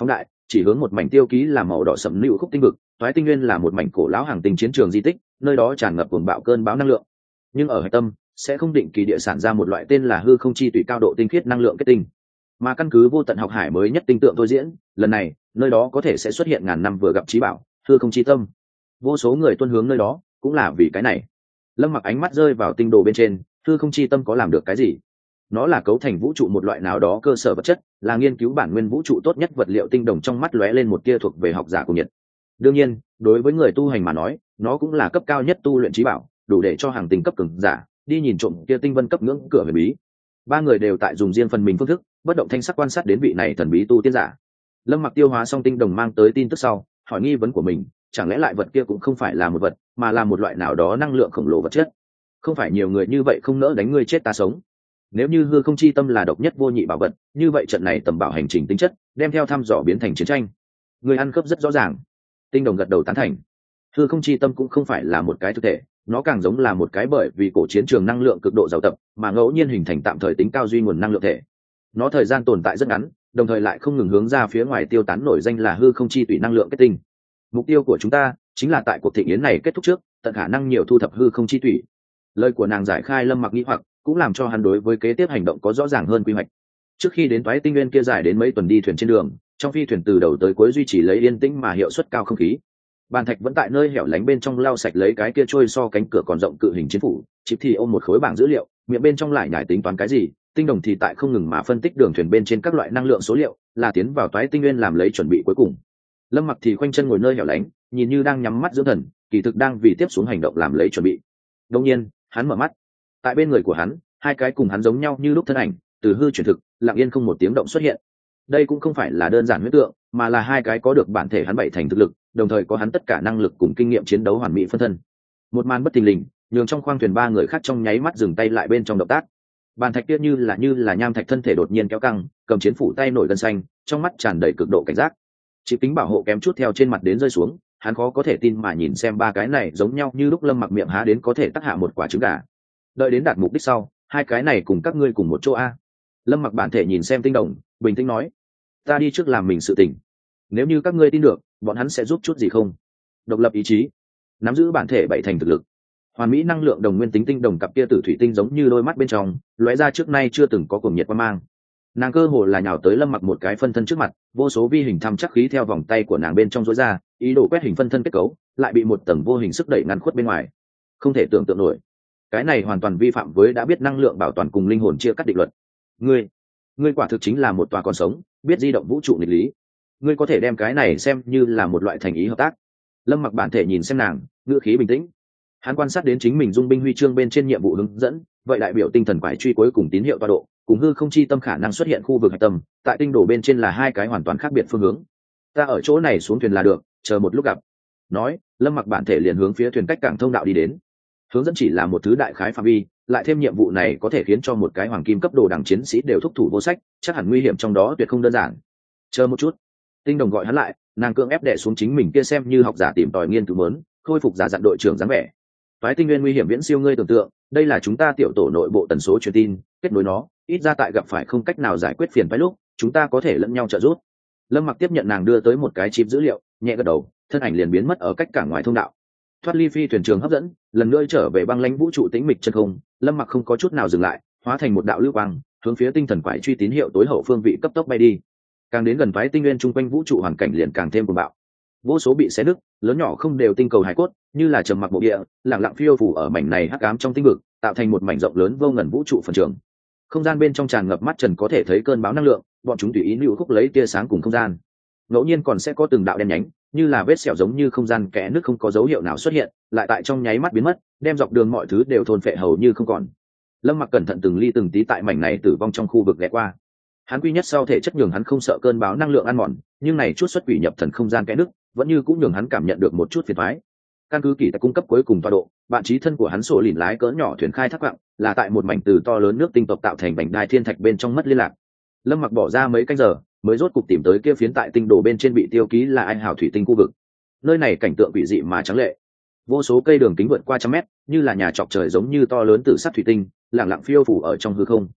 chỉ hướng một mảnh tiêu ký là màu đỏ sẫm lưu khúc tinh vực. Toái tinh nguyên là một mảnh cổ lão hàng tinh chiến trường di tích, nơi đó tràn ngập cuồng bạo cơn bão năng lượng, nhưng ở hạch tâm sẽ không định kỳ địa sản ra một loại tên là hư không chi tùy cao độ tinh khiết năng lượng kết tinh, mà căn cứ vô tận học hải mới nhất tinh tượng thôi diễn, lần này nơi đó có thể sẽ xuất hiện ngàn năm vừa gặp trí bảo hư không chi tâm. Vô số người tuân hướng nơi đó cũng là vì cái này. Lâm Mặc ánh mắt rơi vào tinh đồ bên trên. Hư không chi tâm có làm được cái gì? Nó là cấu thành vũ trụ một loại nào đó cơ sở vật chất, là nghiên cứu bản nguyên vũ trụ tốt nhất vật liệu. Tinh đồng trong mắt lóe lên một tia thuộc về học giả của nhiệt. Đương nhiên, đối với người tu hành mà nói, nó cũng là cấp cao nhất tu luyện trí bảo, đủ để cho hàng tinh cấp cường giả đi nhìn trộm kia tinh vân cấp ngưỡng cửa huyền bí. Ba người đều tại dùng riêng phần mình phương thức, bất động thanh sắc quan sát đến vị này thần bí tu tiên giả. Lâm Mặc tiêu hóa xong tinh đồng mang tới tin tức sau, hỏi nghi vấn của mình, chẳng lẽ lại vật kia cũng không phải là một vật, mà là một loại nào đó năng lượng khổng lồ vật chất? Không phải nhiều người như vậy không nỡ đánh ngươi chết ta sống. Nếu như hư không chi tâm là độc nhất vô nhị bảo vật, như vậy trận này tầm bảo hành trình tính chất đem theo thăm dò biến thành chiến tranh. Người ăn cướp rất rõ ràng. Tinh đồng gật đầu tán thành. Hư không chi tâm cũng không phải là một cái thực thể, nó càng giống là một cái bởi vì cổ chiến trường năng lượng cực độ giàu tập mà ngẫu nhiên hình thành tạm thời tính cao duy nguồn năng lượng thể. Nó thời gian tồn tại rất ngắn, đồng thời lại không ngừng hướng ra phía ngoài tiêu tán, nổi danh là hư không chi tùy năng lượng kết tinh. Mục tiêu của chúng ta chính là tại cuộc thịnh yến này kết thúc trước, tận khả năng nhiều thu thập hư không chi tùy. Lời của nàng giải khai Lâm Mặc nghi hoặc, cũng làm cho hắn đối với kế tiếp hành động có rõ ràng hơn quy hoạch. Trước khi đến Toái tinh nguyên kia dài đến mấy tuần đi thuyền trên đường, trong phi thuyền từ đầu tới cuối duy trì lấy yên tĩnh mà hiệu suất cao không khí. Bàn thạch vẫn tại nơi hẻo lánh bên trong lau sạch lấy cái kia trôi so cánh cửa còn rộng cự hình chiến phủ, chip thì ôm một khối bảng dữ liệu, miệng bên trong lại nhải tính toán cái gì. Tinh đồng thì tại không ngừng mà phân tích đường thuyền bên trên các loại năng lượng số liệu, là tiến vào Toái tinh nguyên làm lấy chuẩn bị cuối cùng. Lâm Mặc thì khoanh chân ngồi nơi hẻo lánh, nhìn như đang nhắm mắt dưỡng thần, kỳ thực đang vì tiếp xuống hành động làm lấy chuẩn bị. Đương nhiên, hắn mở mắt. Tại bên người của hắn, hai cái cùng hắn giống nhau như lúc thân ảnh, từ hư chuyển thực, lặng yên không một tiếng động xuất hiện. Đây cũng không phải là đơn giản huyễn tượng, mà là hai cái có được bản thể hắn bảy thành thực lực, đồng thời có hắn tất cả năng lực cùng kinh nghiệm chiến đấu hoàn mỹ phân thân. Một màn bất thình lình, nhường trong khoang thuyền ba người khác trong nháy mắt dừng tay lại bên trong động tác. Bàn thạch kia như là nham thạch thân thể đột nhiên kéo căng, cầm chiến phủ tay nổi gân xanh, trong mắt tràn đầy cực độ cảnh giác. Chỉ kính bảo hộ kém chút theo trên mặt đến rơi xuống, hắn khó có thể tin mà nhìn xem ba cái này giống nhau như lúc. Lâm Mặc miệng há đến có thể tắc hạ một quả trứng gà. Đợi đến đạt mục đích sau, hai cái này cùng các ngươi cùng một chỗ a. Lâm Mặc bản thể nhìn xem tinh đồng, bình tĩnh nói, ta đi trước làm mình sự tình, nếu như các ngươi tin được bọn hắn sẽ giúp chút gì không? Độc lập ý chí, nắm giữ bản thể bảy thành thực lực, hoàn mỹ năng lượng đồng nguyên tính. Tinh đồng cặp kia tử thủy tinh giống như đôi mắt bên trong lóe ra trước nay chưa từng có cuồng nhiệt quan mang. Nàng cơ hồ là nhào tới Lâm Mặc một cái phân thân trước mặt, vô số vi hình thăm chắc khí theo vòng tay của nàng bên trong rối ra, ý đồ quét hình phân thân kết cấu, lại bị một tầng vô hình sức đẩy ngăn khuất bên ngoài. Không thể tưởng tượng nổi, cái này hoàn toàn vi phạm với đã biết năng lượng bảo toàn cùng linh hồn chia cắt định luật. Ngươi quả thực chính là một tòa còn sống, biết di động vũ trụ nghịch lý. Ngươi có thể đem cái này xem như là một loại thành ý hợp tác. Lâm Mặc bản thể nhìn xem nàng, ngữ khí bình tĩnh. Hắn quan sát đến chính mình dung binh huy chương bên trên nhiệm vụ hướng dẫn, vậy đại biểu tinh thần quải truy cuối cùng tín hiệu tọa độ cùng hư không chi tâm khả năng xuất hiện khu vực hạch tâm tại tinh đồ bên trên là hai cái hoàn toàn khác biệt phương hướng. Ta ở chỗ này xuống thuyền là được, chờ một lúc gặp. Nói, Lâm Mặc bản thể liền hướng phía thuyền cách cảng thông đạo đi đến. Hướng dẫn chỉ là một thứ đại khái phạm vi, lại thêm nhiệm vụ này có thể khiến cho một cái hoàng kim cấp đồ đẳng chiến sĩ đều thúc thủ vô sách, chắc hẳn nguy hiểm trong đó tuyệt không đơn giản. Chờ một chút. Tinh đồng gọi hắn lại, nàng cưỡng ép đè xuống chính mình kia xem như học giả tìm tòi nghiên cứu mớn, khôi phục giả dặn đội trưởng dáng vẻ. Toái tinh nguyên nguy hiểm viễn siêu ngươi tưởng tượng, đây là chúng ta tiểu tổ nội bộ tần số truyền tin, kết nối nó, ít ra tại gặp phải không cách nào giải quyết phiền phức lúc, chúng ta có thể lẫn nhau trợ giúp. Lâm Mặc tiếp nhận nàng đưa tới một cái chip dữ liệu, nhẹ gật đầu, thân ảnh liền biến mất ở cách cảng ngoài thông đạo. Thoát ly phi thuyền trường hấp dẫn, lần nữa trở về băng lãnh vũ trụ tĩnh mịch chân không. Lâm Mặc không có chút nào dừng lại, hóa thành một đạo lưu quang, hướng phía tinh thần quải truy tín hiệu tối hậu phương vị cấp tốc bay đi. Càng đến gần Toái tinh nguyên chung quanh vũ trụ hoàn cảnh liền càng thêm cuồng bạo. Vô số bị xé nứt, lớn nhỏ không đều tinh cầu hải cốt, như là trầm mặc bộ địa, lặng lặng phiêu phù ở mảnh này hắc ám trong tinh vực, tạo thành một mảnh rộng lớn vô ngần vũ trụ phần trường. Không gian bên trong tràn ngập mắt trần có thể thấy cơn bão năng lượng, bọn chúng tùy ý lưu khúc lấy tia sáng cùng không gian. Ngẫu nhiên còn sẽ có từng đạo đen nhánh, như là vết sẹo giống như không gian kẽ nước không có dấu hiệu nào xuất hiện, lại tại trong nháy mắt biến mất, đem dọc đường mọi thứ đều thôn phệ hầu như không còn. Lâm Mặc cẩn thận từng ly từng tí tại mảnh này tử vong trong khu vực ghé qua. Hắn quy nhất sau thể chất nhường hắn không sợ cơn bão năng lượng ăn mòn, nhưng này chút xuất quỷ nhập thần không gian kẽ nước vẫn như cũng nhường hắn cảm nhận được một chút phiền toái. Căn cứ kỳ tại cung cấp cuối cùng tọa độ, bạn trí thân của hắn sổ lìn lái cỡ nhỏ thuyền khai thác quặng, là tại một mảnh từ to lớn nước tinh tộc tạo thành mảnh đai thiên thạch bên trong mất liên lạc. Lâm Mặc bỏ ra mấy canh giờ mới rốt cục tìm tới kia phiến tại tinh đồ bên trên bị tiêu ký là anh hào thủy tinh khu vực. Nơi này cảnh tượng quỷ dị mà trắng lệ, vô số cây đường kính vượt qua trăm mét, như là nhà chọc trời giống như to lớn tử sắt thủy tinh, lẳng lặng phiêu phủ ở trong hư không.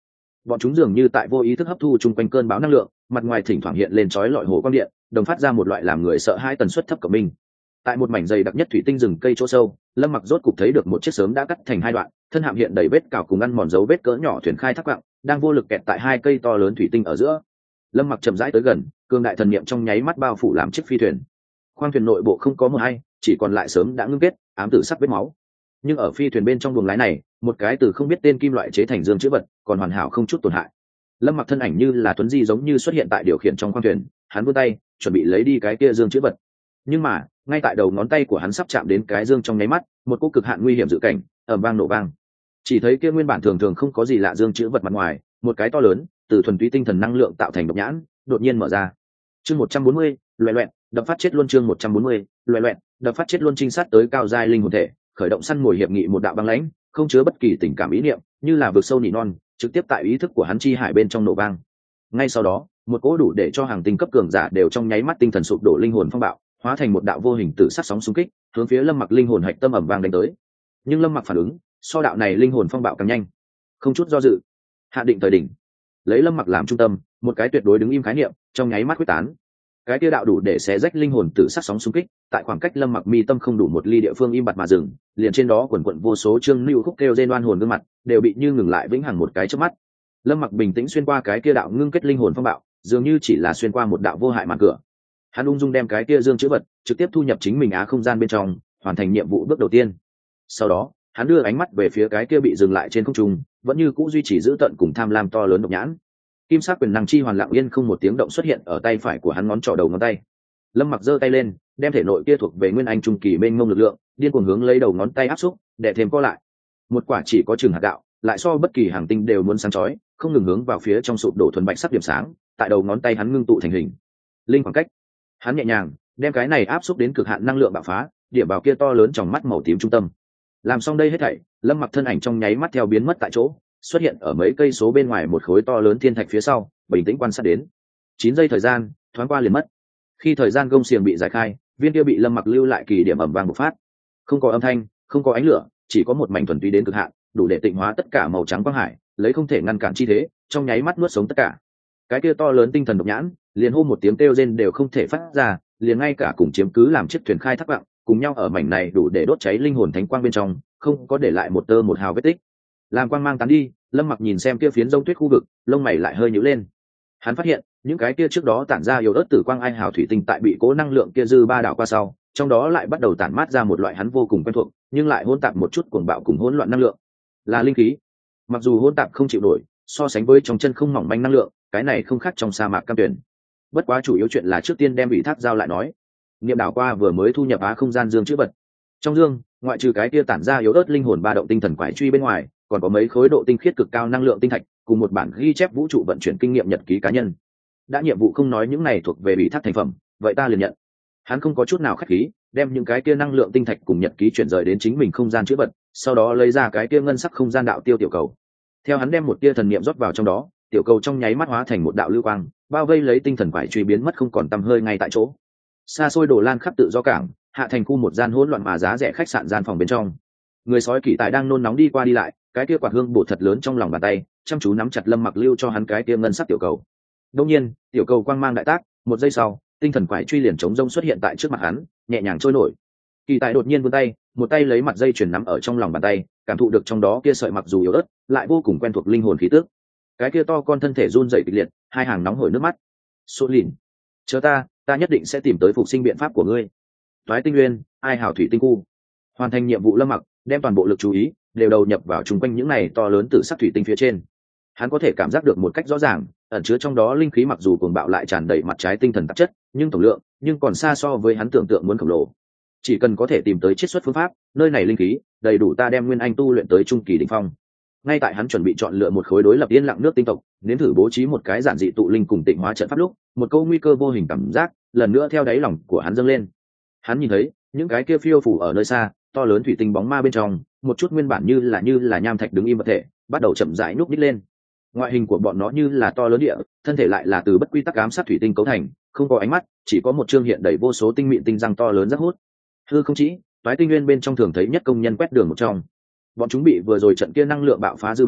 bọn chúng dường như tại vô ý thức hấp thu chung quanh cơn bão năng lượng, mặt ngoài thỉnh thoảng hiện lên chói lọi hồ quang điện, đồng phát ra một loại làm người sợ hãi tần suất thấp của mình. Tại một mảnh dày đặc nhất thủy tinh rừng cây chỗ sâu, Lâm Mặc rốt cục thấy được một chiếc sớm đã cắt thành hai đoạn, thân hạm hiện đầy vết cào cùng ăn mòn dấu vết cỡ nhỏ thuyền khai thác quặng, đang vô lực kẹt tại hai cây to lớn thủy tinh ở giữa. Lâm Mặc chậm rãi tới gần, cương đại thần niệm trong nháy mắt bao phủ làm chiếc phi thuyền. Khoang thuyền nội bộ không có một ai, chỉ còn lại sớm đã ngưng kết ám tử sắc vết máu. Nhưng ở phi thuyền bên trong buồng lái này, một cái từ không biết tên kim loại chế thành dương chữ vật, còn hoàn hảo không chút tổn hại. Lâm Mặc thân ảnh như là tuấn di giống như xuất hiện tại điều khiển trong khoang thuyền, hắn vươn tay chuẩn bị lấy đi cái kia dương chữ vật. Nhưng mà ngay tại đầu ngón tay của hắn sắp chạm đến cái dương trong nháy mắt, một cú cực hạn nguy hiểm dự cảnh ầm vang nổ vang. Chỉ thấy kia nguyên bản thường thường không có gì lạ dương chữ vật mặt ngoài, một cái to lớn từ thuần túy tinh thần năng lượng tạo thành độc nhãn đột nhiên mở ra. Chương 140, loẹt loẹt, đập phát chết luôn. Chương 140, loẹt loẹt, đập phát chết luôn. Trinh sát tới cao giai linh hồn thể, khởi động săn mồi hiệp nghị một đạo băng lãnh, không chứa bất kỳ tình cảm ý niệm, như là vực sâu nỉ non, trực tiếp tại ý thức của hắn chi hải bên trong nổ vang. Ngay sau đó, một cỗ đủ để cho hàng tinh cấp cường giả đều trong nháy mắt tinh thần sụp đổ linh hồn phong bạo, hóa thành một đạo vô hình tử sắc sóng xung kích, hướng phía Lâm Mặc linh hồn hạch tâm ầm vang đánh tới. Nhưng Lâm Mặc phản ứng, so đạo này linh hồn phong bạo càng nhanh. Không chút do dự, hạ định thời đỉnh, lấy Lâm Mặc làm trung tâm, một cái tuyệt đối đứng im khái niệm, trong nháy mắt quyết tán. Cái kia đạo đủ để xé rách linh hồn tử sắc sóng xung kích, tại khoảng cách Lâm Mặc mi tâm không đủ một ly địa phương im bặt mà dừng, liền trên đó quần quần vô số chương lưu khúc kêu rên oan hồn gương mặt, đều bị như ngừng lại vĩnh hằng một cái chớp mắt. Lâm Mặc bình tĩnh xuyên qua cái kia đạo ngưng kết linh hồn phong bạo, dường như chỉ là xuyên qua một đạo vô hại màn cửa. Hắn ung dung đem cái kia dương chữ vật trực tiếp thu nhập chính mình á không gian bên trong, hoàn thành nhiệm vụ bước đầu tiên. Sau đó, hắn đưa ánh mắt về phía cái kia bị dừng lại trên không trung, vẫn như cũ duy trì giữ tận cùng tham lam to lớn độc nhãn. Kim sắc quyền năng chi hoàn lặng yên không một tiếng động xuất hiện ở tay phải của hắn ngón trỏ đầu ngón tay. Lâm Mặc giơ tay lên, đem thể nội kia thuộc về nguyên anh trung kỳ mênh mông lực lượng, điên cuồng hướng lấy đầu ngón tay áp xúc, để thêm co lại. Một quả chỉ có chừng hạt gạo, lại so bất kỳ hàng tinh đều muốn sáng chói, không ngừng hướng vào phía trong sụp đổ thuần bạch sắc điểm sáng, tại đầu ngón tay hắn ngưng tụ thành hình. Linh khoảng cách. Hắn nhẹ nhàng đem cái này áp xúc đến cực hạn năng lượng bạo phá, điểm vào kia to lớn trong mắt màu tím trung tâm. Làm xong đây hết thảy, Lâm Mặc thân ảnh trong nháy mắt theo biến mất tại chỗ, xuất hiện ở mấy cây số bên ngoài một khối to lớn thiên thạch phía sau, bình tĩnh quan sát đến. 9 giây thời gian thoáng qua liền mất. Khi thời gian gông xiềng bị giải khai, viên kia bị Lâm Mặc lưu lại kỳ điểm ầm vang bộc phát. Không có âm thanh, không có ánh lửa, chỉ có một mảnh thuần túy đến cực hạn, đủ để tịnh hóa tất cả màu trắng quang hải, lấy không thể ngăn cản chi thế, trong nháy mắt nuốt sống tất cả. Cái kia to lớn tinh thần độc nhãn, liền hô một tiếng kêu rên đều không thể phát ra, liền ngay cả cùng chiếm cứ làm chiếc thuyền khai thác quặng, cùng nhau ở mảnh này đủ để đốt cháy linh hồn thánh quang bên trong, không có để lại một tơ một hào vết tích. Làm quang mang tán đi, Lâm Mặc nhìn xem kia phiến rông tuyết khu vực, lông mày lại hơi nhíu lên. Hắn phát hiện, những cái kia trước đó tản ra yếu ớt tử quang ai hào thủy tinh tại bị cố năng lượng kia dư ba đảo qua sau, trong đó lại bắt đầu tản mát ra một loại hắn vô cùng quen thuộc, nhưng lại hỗn tạp một chút cuồng bạo cùng hỗn loạn năng lượng. Là linh khí. Mặc dù hỗn tạp không chịu nổi, so sánh với trong chân không mỏng manh năng lượng, cái này không khác trong sa mạc cam tuyển. Bất quá chủ yếu chuyện là trước tiên đem ủy thác giao lại nói. Niệm đảo qua vừa mới thu nhập á không gian dương chữ vật. Trong dương, ngoại trừ cái kia tản ra yếu ớt linh hồn ba động tinh thần quải truy bên ngoài, còn có mấy khối độ tinh khiết cực cao năng lượng tinh thạch, cùng một bản ghi chép vũ trụ vận chuyển kinh nghiệm nhật ký cá nhân. Đã nhiệm vụ không nói những này thuộc về ủy thác thành phẩm, vậy ta liền nhận. Hắn không có chút nào khách khí, đem những cái kia năng lượng tinh thạch cùng nhật ký chuyển rời đến chính mình không gian chữ vật, sau đó lấy ra cái kia ngân sắc không gian đạo tiêu tiểu cầu. Theo hắn đem một tia thần niệm rót vào trong đó, tiểu cầu trong nháy mắt hóa thành một đạo lưu quang, bao vây lấy tinh thần quải truy biến mất không còn tăm hơi ngay tại chỗ. Xa xôi đổ lan khắp tự do cảng, hạ thành khu một gian hỗn loạn mà giá rẻ khách sạn gian phòng bên trong. Người sói kỳ tài đang nôn nóng đi qua đi lại, cái kia quạt hương bổ thật lớn trong lòng bàn tay, chăm chú nắm chặt Lâm Mặc lưu cho hắn cái kia ngân sắc tiểu cầu. Đương nhiên, tiểu cầu quang mang đại tác, một giây sau, tinh thần quải truy liền chống rông xuất hiện tại trước mặt hắn, nhẹ nhàng trôi nổi. Kỳ tài đột nhiên vươn tay, một tay lấy mặt dây chuyền nắm ở trong lòng bàn tay, cảm thụ được trong đó kia sợi mặc dù yếu ớt, lại vô cùng quen thuộc linh hồn khí tức. Cái kia to con thân thể run rẩy kịch liệt, hai hàng nóng hổi nước mắt. Sốt lìn, chờ ta nhất định sẽ tìm tới phục sinh biện pháp của ngươi. Toái tinh nguyên, ai hảo thủy tinh khu. Hoàn thành nhiệm vụ Lâm Mặc, đem toàn bộ lực chú ý đều đầu nhập vào chung quanh những này to lớn tử sắc thủy tinh phía trên. Hắn có thể cảm giác được một cách rõ ràng, ẩn chứa trong đó linh khí mặc dù cuồng bạo lại tràn đầy mặt trái tinh thần tạp chất, nhưng tổng lượng còn xa so với hắn tưởng tượng muốn khổng lồ. Chỉ cần có thể tìm tới chiết xuất phương pháp, nơi này linh khí đầy đủ ta đem nguyên anh tu luyện tới trung kỳ đỉnh phong. Ngay tại hắn chuẩn bị chọn lựa một khối đối lập yên lặng nước tinh tộc, nếm thử bố trí một cái giản dị tụ linh cùng tịnh hóa trận pháp lúc, một câu nguy cơ vô hình cảm giác lần nữa theo đáy lòng của hắn dâng lên. Hắn nhìn thấy những cái kia phiêu phủ ở nơi xa, to lớn thủy tinh bóng ma bên trong, một chút nguyên bản như là nham thạch đứng im vật thể, bắt đầu chậm rãi nhúc nhích lên. Ngoại hình của bọn nó như là to lớn địa, thân thể lại là từ bất quy tắc ám sát thủy tinh cấu thành, không có ánh mắt, chỉ có một trương hiện đầy vô số tinh mịn tinh răng to lớn rất hút. Hư không chỉ, toái tinh nguyên bên trong thường thấy nhất công nhân quét đường một trong. Bọn chúng bị vừa rồi trận kia năng lượng bạo phá dư ba,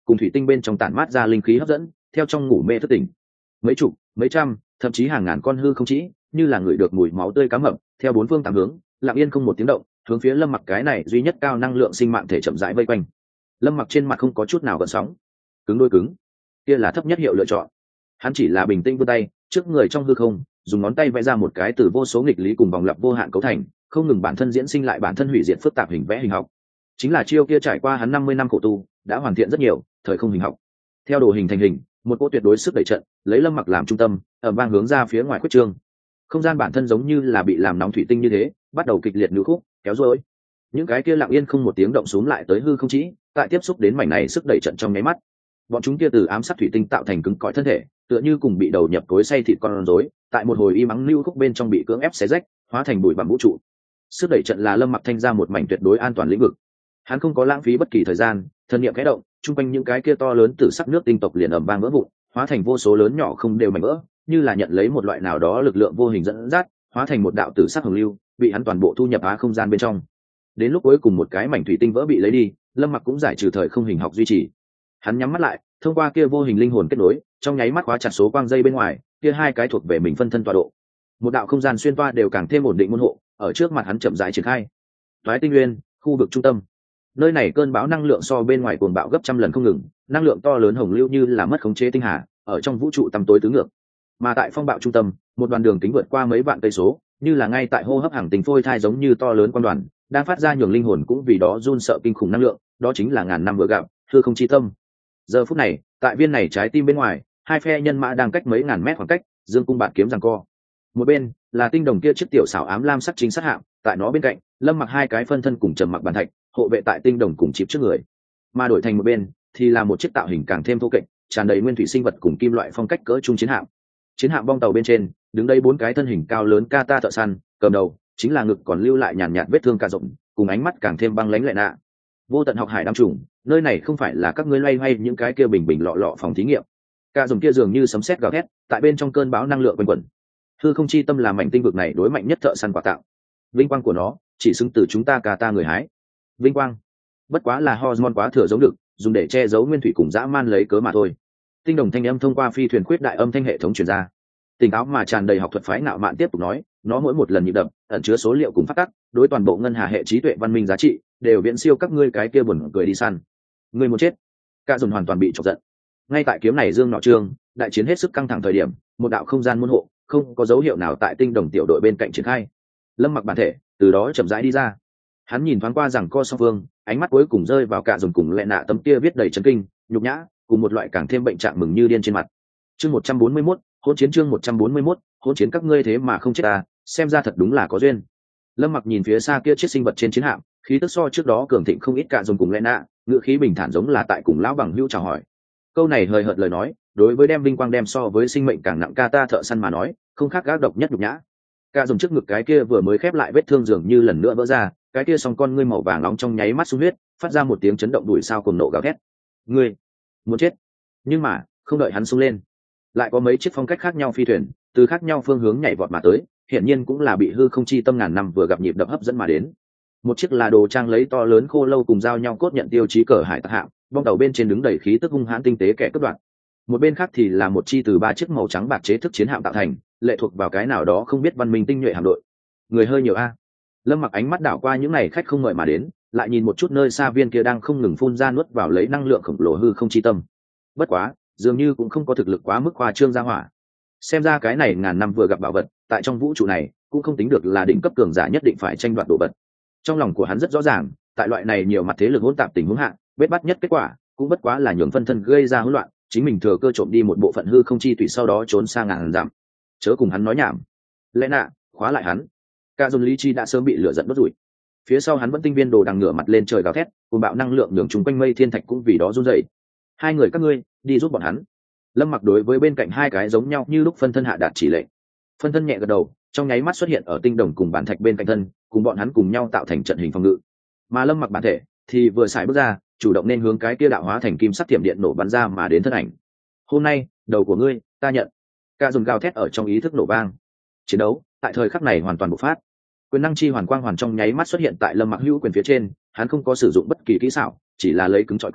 cùng thủy tinh bên trong tản mát ra linh khí hấp dẫn, theo trong ngủ mê thức tỉnh. Mấy chục, mấy trăm, thậm chí hàng ngàn con hư không chỉ, như là người được mùi máu tươi cá mập, theo bốn phương tám hướng, lặng yên không một tiếng động, hướng phía Lâm Mặc cái này duy nhất cao năng lượng sinh mạng thể chậm rãi vây quanh. Lâm Mặc trên mặt không có chút nào gợn sóng, cứng đôi cứng, kia là thấp nhất hiệu lựa chọn. Hắn chỉ là bình tĩnh vươn tay, trước người trong hư không, dùng ngón tay vẽ ra một cái từ vô số nghịch lý cùng vòng lặp vô hạn cấu thành, không ngừng bản thân diễn sinh lại bản thân hủy diệt phức tạp hình vẽ hình học. Chính là chiêu kia trải qua hắn 50 năm khổ tu, đã hoàn thiện rất nhiều, thời không hình học. Theo đồ hình thành hình, một cỗ tuyệt đối sức đẩy trận, lấy Lâm Mặc làm trung tâm, ầm vang hướng ra phía ngoài quyết trương. Không gian bản thân giống như là bị làm nóng thủy tinh như thế, bắt đầu kịch liệt nứt khúc, kéo rối. Những cái kia lặng yên không một tiếng động xuống lại tới hư không chỉ, tại tiếp xúc đến mảnh này sức đẩy trận trong nháy mắt. Bọn chúng kia từ ám sát thủy tinh tạo thành cứng cỏi thân thể, tựa như cùng bị đầu nhập cối xay thịt con rối, tại một hồi im ắng lưu khúc bên trong bị cưỡng ép xé rách, hóa thành bụi bặm vũ trụ. Sức đẩy trận là Lâm Mặc thanh ra một mảnh tuyệt đối an toàn lĩnh vực. Hắn không có lãng phí bất kỳ thời gian, thần niệm khẽ động, trung quanh những cái kia to lớn tử sắc nước tinh tộc liền ầm vang vỡ vụn, hóa thành vô số lớn nhỏ không đều mảnh vỡ, như là nhận lấy một loại nào đó lực lượng vô hình dẫn dắt, hóa thành một đạo tử sắc hồng lưu, bị hắn toàn bộ thu nhập á không gian bên trong. Đến lúc cuối cùng một cái mảnh thủy tinh vỡ bị lấy đi, Lâm Mặc cũng giải trừ thời không hình học duy trì. Hắn nhắm mắt lại, thông qua kia vô hình linh hồn kết nối, trong nháy mắt khóa chặt số quang dây bên ngoài, kia hai cái thuộc về mình phân thân tọa độ. Một đạo không gian xuyên toa đều càng thêm ổn định môn hộ, ở trước mặt hắn chậm rãi triển khai. Toái Tinh Nguyên, khu vực trung tâm. Nơi này cơn bão năng lượng so bên ngoài cuồng bạo gấp trăm lần không ngừng, năng lượng to lớn hồng lưu như là mất khống chế tinh hà, ở trong vũ trụ tăm tối tứ ngược. Mà tại phong bạo trung tâm, một đoàn đường kính vượt qua mấy vạn cây số, như là ngay tại hô hấp hàng tình phôi thai giống như to lớn quan đoàn, đang phát ra nhường linh hồn cũng vì đó run sợ kinh khủng năng lượng, đó chính là ngàn năm vừa gặp, hư không chi tâm. Giờ phút này, tại viên này trái tim bên ngoài, hai phe nhân mã đang cách mấy ngàn mét khoảng cách, dương cung bạt kiếm giằng co. Một bên là tinh đồng kia chiếc tiểu xảo ám lam sắc chính sát hạm, tại nó bên cạnh, Lâm Mặc hai cái phân thân cùng trầm mặc bàn thạch, hộ vệ tại tinh đồng cùng chịp trước người. Mà đổi thành một bên thì là một chiếc tạo hình càng thêm thô kệch, tràn đầy nguyên thủy sinh vật cùng kim loại phong cách cỡ trung chiến hạm. Chiến hạm bong tàu bên trên, đứng đây bốn cái thân hình cao lớn kata thợ săn, cầm đầu chính là ngực còn lưu lại nhàn nhạt vết thương cả rộng, cùng ánh mắt càng thêm băng lãnh lệ nạ. Vô tận học hải đám trùng, nơi này không phải là các ngươi loay hoay những cái kia bình bình lọ lọ phòng thí nghiệm. Cả dùng kia dường như sấm sét gào thét, tại bên trong cơn bão năng lượng quanh quẩn. Hư không chi tâm là mảnh tinh vực này đối mạnh nhất thợ săn quà tặng. Vinh quang của nó chỉ xứng từ chúng ta kata người hái. Vinh quang bất quá là hormone quá thừa giống được, dùng để che giấu nguyên thủy cùng dã man lấy cớ mà thôi. Tinh đồng thanh âm thông qua phi thuyền khuyết đại âm thanh hệ thống truyền ra. Tỉnh táo mà tràn đầy học thuật phái ngạo mạn tiếp tục nói, nó mỗi một lần nhịp đập ẩn chứa số liệu cùng phát tắc, đối toàn bộ ngân hà hệ trí tuệ văn minh giá trị đều viễn siêu các ngươi cái kia buồn cười đi săn. Ngươi muốn chết. Cả dồn hoàn toàn bị chọc giận. Ngay tại kiếm này dương nọ trương, đại chiến hết sức căng thẳng thời điểm, một đạo không gian môn hộ không có dấu hiệu nào tại tinh đồng tiểu đội bên cạnh triển khai. Lâm Mặc bản thể từ đó chậm rãi đi ra. Hắn nhìn thoáng qua rằng co song phương, ánh mắt cuối cùng rơi vào cả dồn cùng lẹ nạ tấm kia viết đầy chấn kinh, nhục nhã, cùng một loại càng thêm bệnh trạng mừng như điên trên mặt. Chương 141, hỗn chiến chương 141, hỗn chiến các ngươi thế mà không chết à, xem ra thật đúng là có duyên. Lâm Mặc nhìn phía xa kia chiếc sinh vật trên chiến hạm, khí tức so trước đó cường thịnh không ít, cả dồn cùng lẹ nạ, ngữ khí bình thản giống là tại cùng lão bằng hữu chào hỏi. Câu này hời hợt lời nói, đối với đem vinh quang đem so với sinh mệnh càng nặng kata thợ săn mà nói, không khác gác độc nhất nhục nhã. Cả dồn trước ngực cái kia vừa mới khép lại vết thương dường như lần nữa vỡ ra, cái kia song con ngươi màu vàng nóng trong nháy mắt sung huyết, phát ra một tiếng chấn động đùi sao cuồng nộ gào thét. Ngươi muốn chết. Nhưng mà không đợi hắn xông lên, lại có mấy chiếc phong cách khác nhau phi thuyền từ khác nhau phương hướng nhảy vọt mà tới, hiển nhiên cũng là bị hư không chi tâm ngàn năm vừa gặp nhịp đập hấp dẫn mà đến. Một chiếc là đồ trang lấy to lớn khô lâu cùng giao nhau cốt nhận tiêu chí cờ hải tặc hạm, bong tàu bên trên đứng đầy khí tức hung hãn tinh tế kẻ cướp đoạt. Một bên khác thì là một chi từ ba chiếc màu trắng bạc chế thức chiến hạm tạo thành, lệ thuộc vào cái nào đó không biết văn minh tinh nhuệ hạm đội. Người hơi nhiều a. Lâm Mặc ánh mắt đảo qua những này khách không mời mà đến, lại nhìn một chút nơi xa viên kia đang không ngừng phun ra nuốt vào lấy năng lượng khổng lồ hư không chi tâm. Bất quá, dường như cũng không có thực lực quá mức khoa trương ra hỏa. Xem ra cái này ngàn năm vừa gặp bảo vật, tại trong vũ trụ này cũng không tính được là đỉnh cấp cường giả nhất định phải tranh đoạt đồ vật. Trong lòng của hắn rất rõ ràng, tại loại này nhiều mặt thế lực hỗn tạp tình huống hạ, bết bắt nhất kết quả cũng bất quá là nhường phân thân gây ra hỗn loạn, chính mình thừa cơ trộm đi một bộ phận hư không chi tùy sau đó trốn sang ngàn dặm. Chớ cùng hắn nói nhảm. Lẽ nạ, khóa lại hắn. Cả dồn lý chi đã sớm bị lửa giận đốt rủi. Phía sau hắn vẫn tinh viên đồ đằng ngửa mặt lên trời gào thét, cùng bạo năng lượng nhường chúng quanh mây thiên thạch cũng vì đó run rẩy. Hai người các ngươi đi giúp bọn hắn. Lâm Mặc đối với bên cạnh hai cái giống nhau như lúc phân thân hạ đạt chỉ lệnh. Phân thân nhẹ gật đầu, trong nháy mắt xuất hiện ở tinh đồng cùng bản thạch bên cạnh thân, cùng bọn hắn cùng nhau tạo thành trận hình phòng ngự. Mà Lâm Mặc bản thể thì vừa xài bước ra, chủ động nên hướng cái kia đạo hóa thành kim sắc tiệm điện nổ bắn ra mà đến thân ảnh. Hôm nay, đầu của ngươi, ta nhận. Cả dùng gào thét ở trong ý thức nổ vang. Chiến đấu tại thời khắc này hoàn toàn bộc phát. Quyền năng chi hoàn quang hoàn trong nháy mắt xuất hiện tại Lâm Mặc hữu quyền phía trên, hắn không có sử dụng bất kỳ kỹ xảo, chỉ là lấy cứng chọi cứng,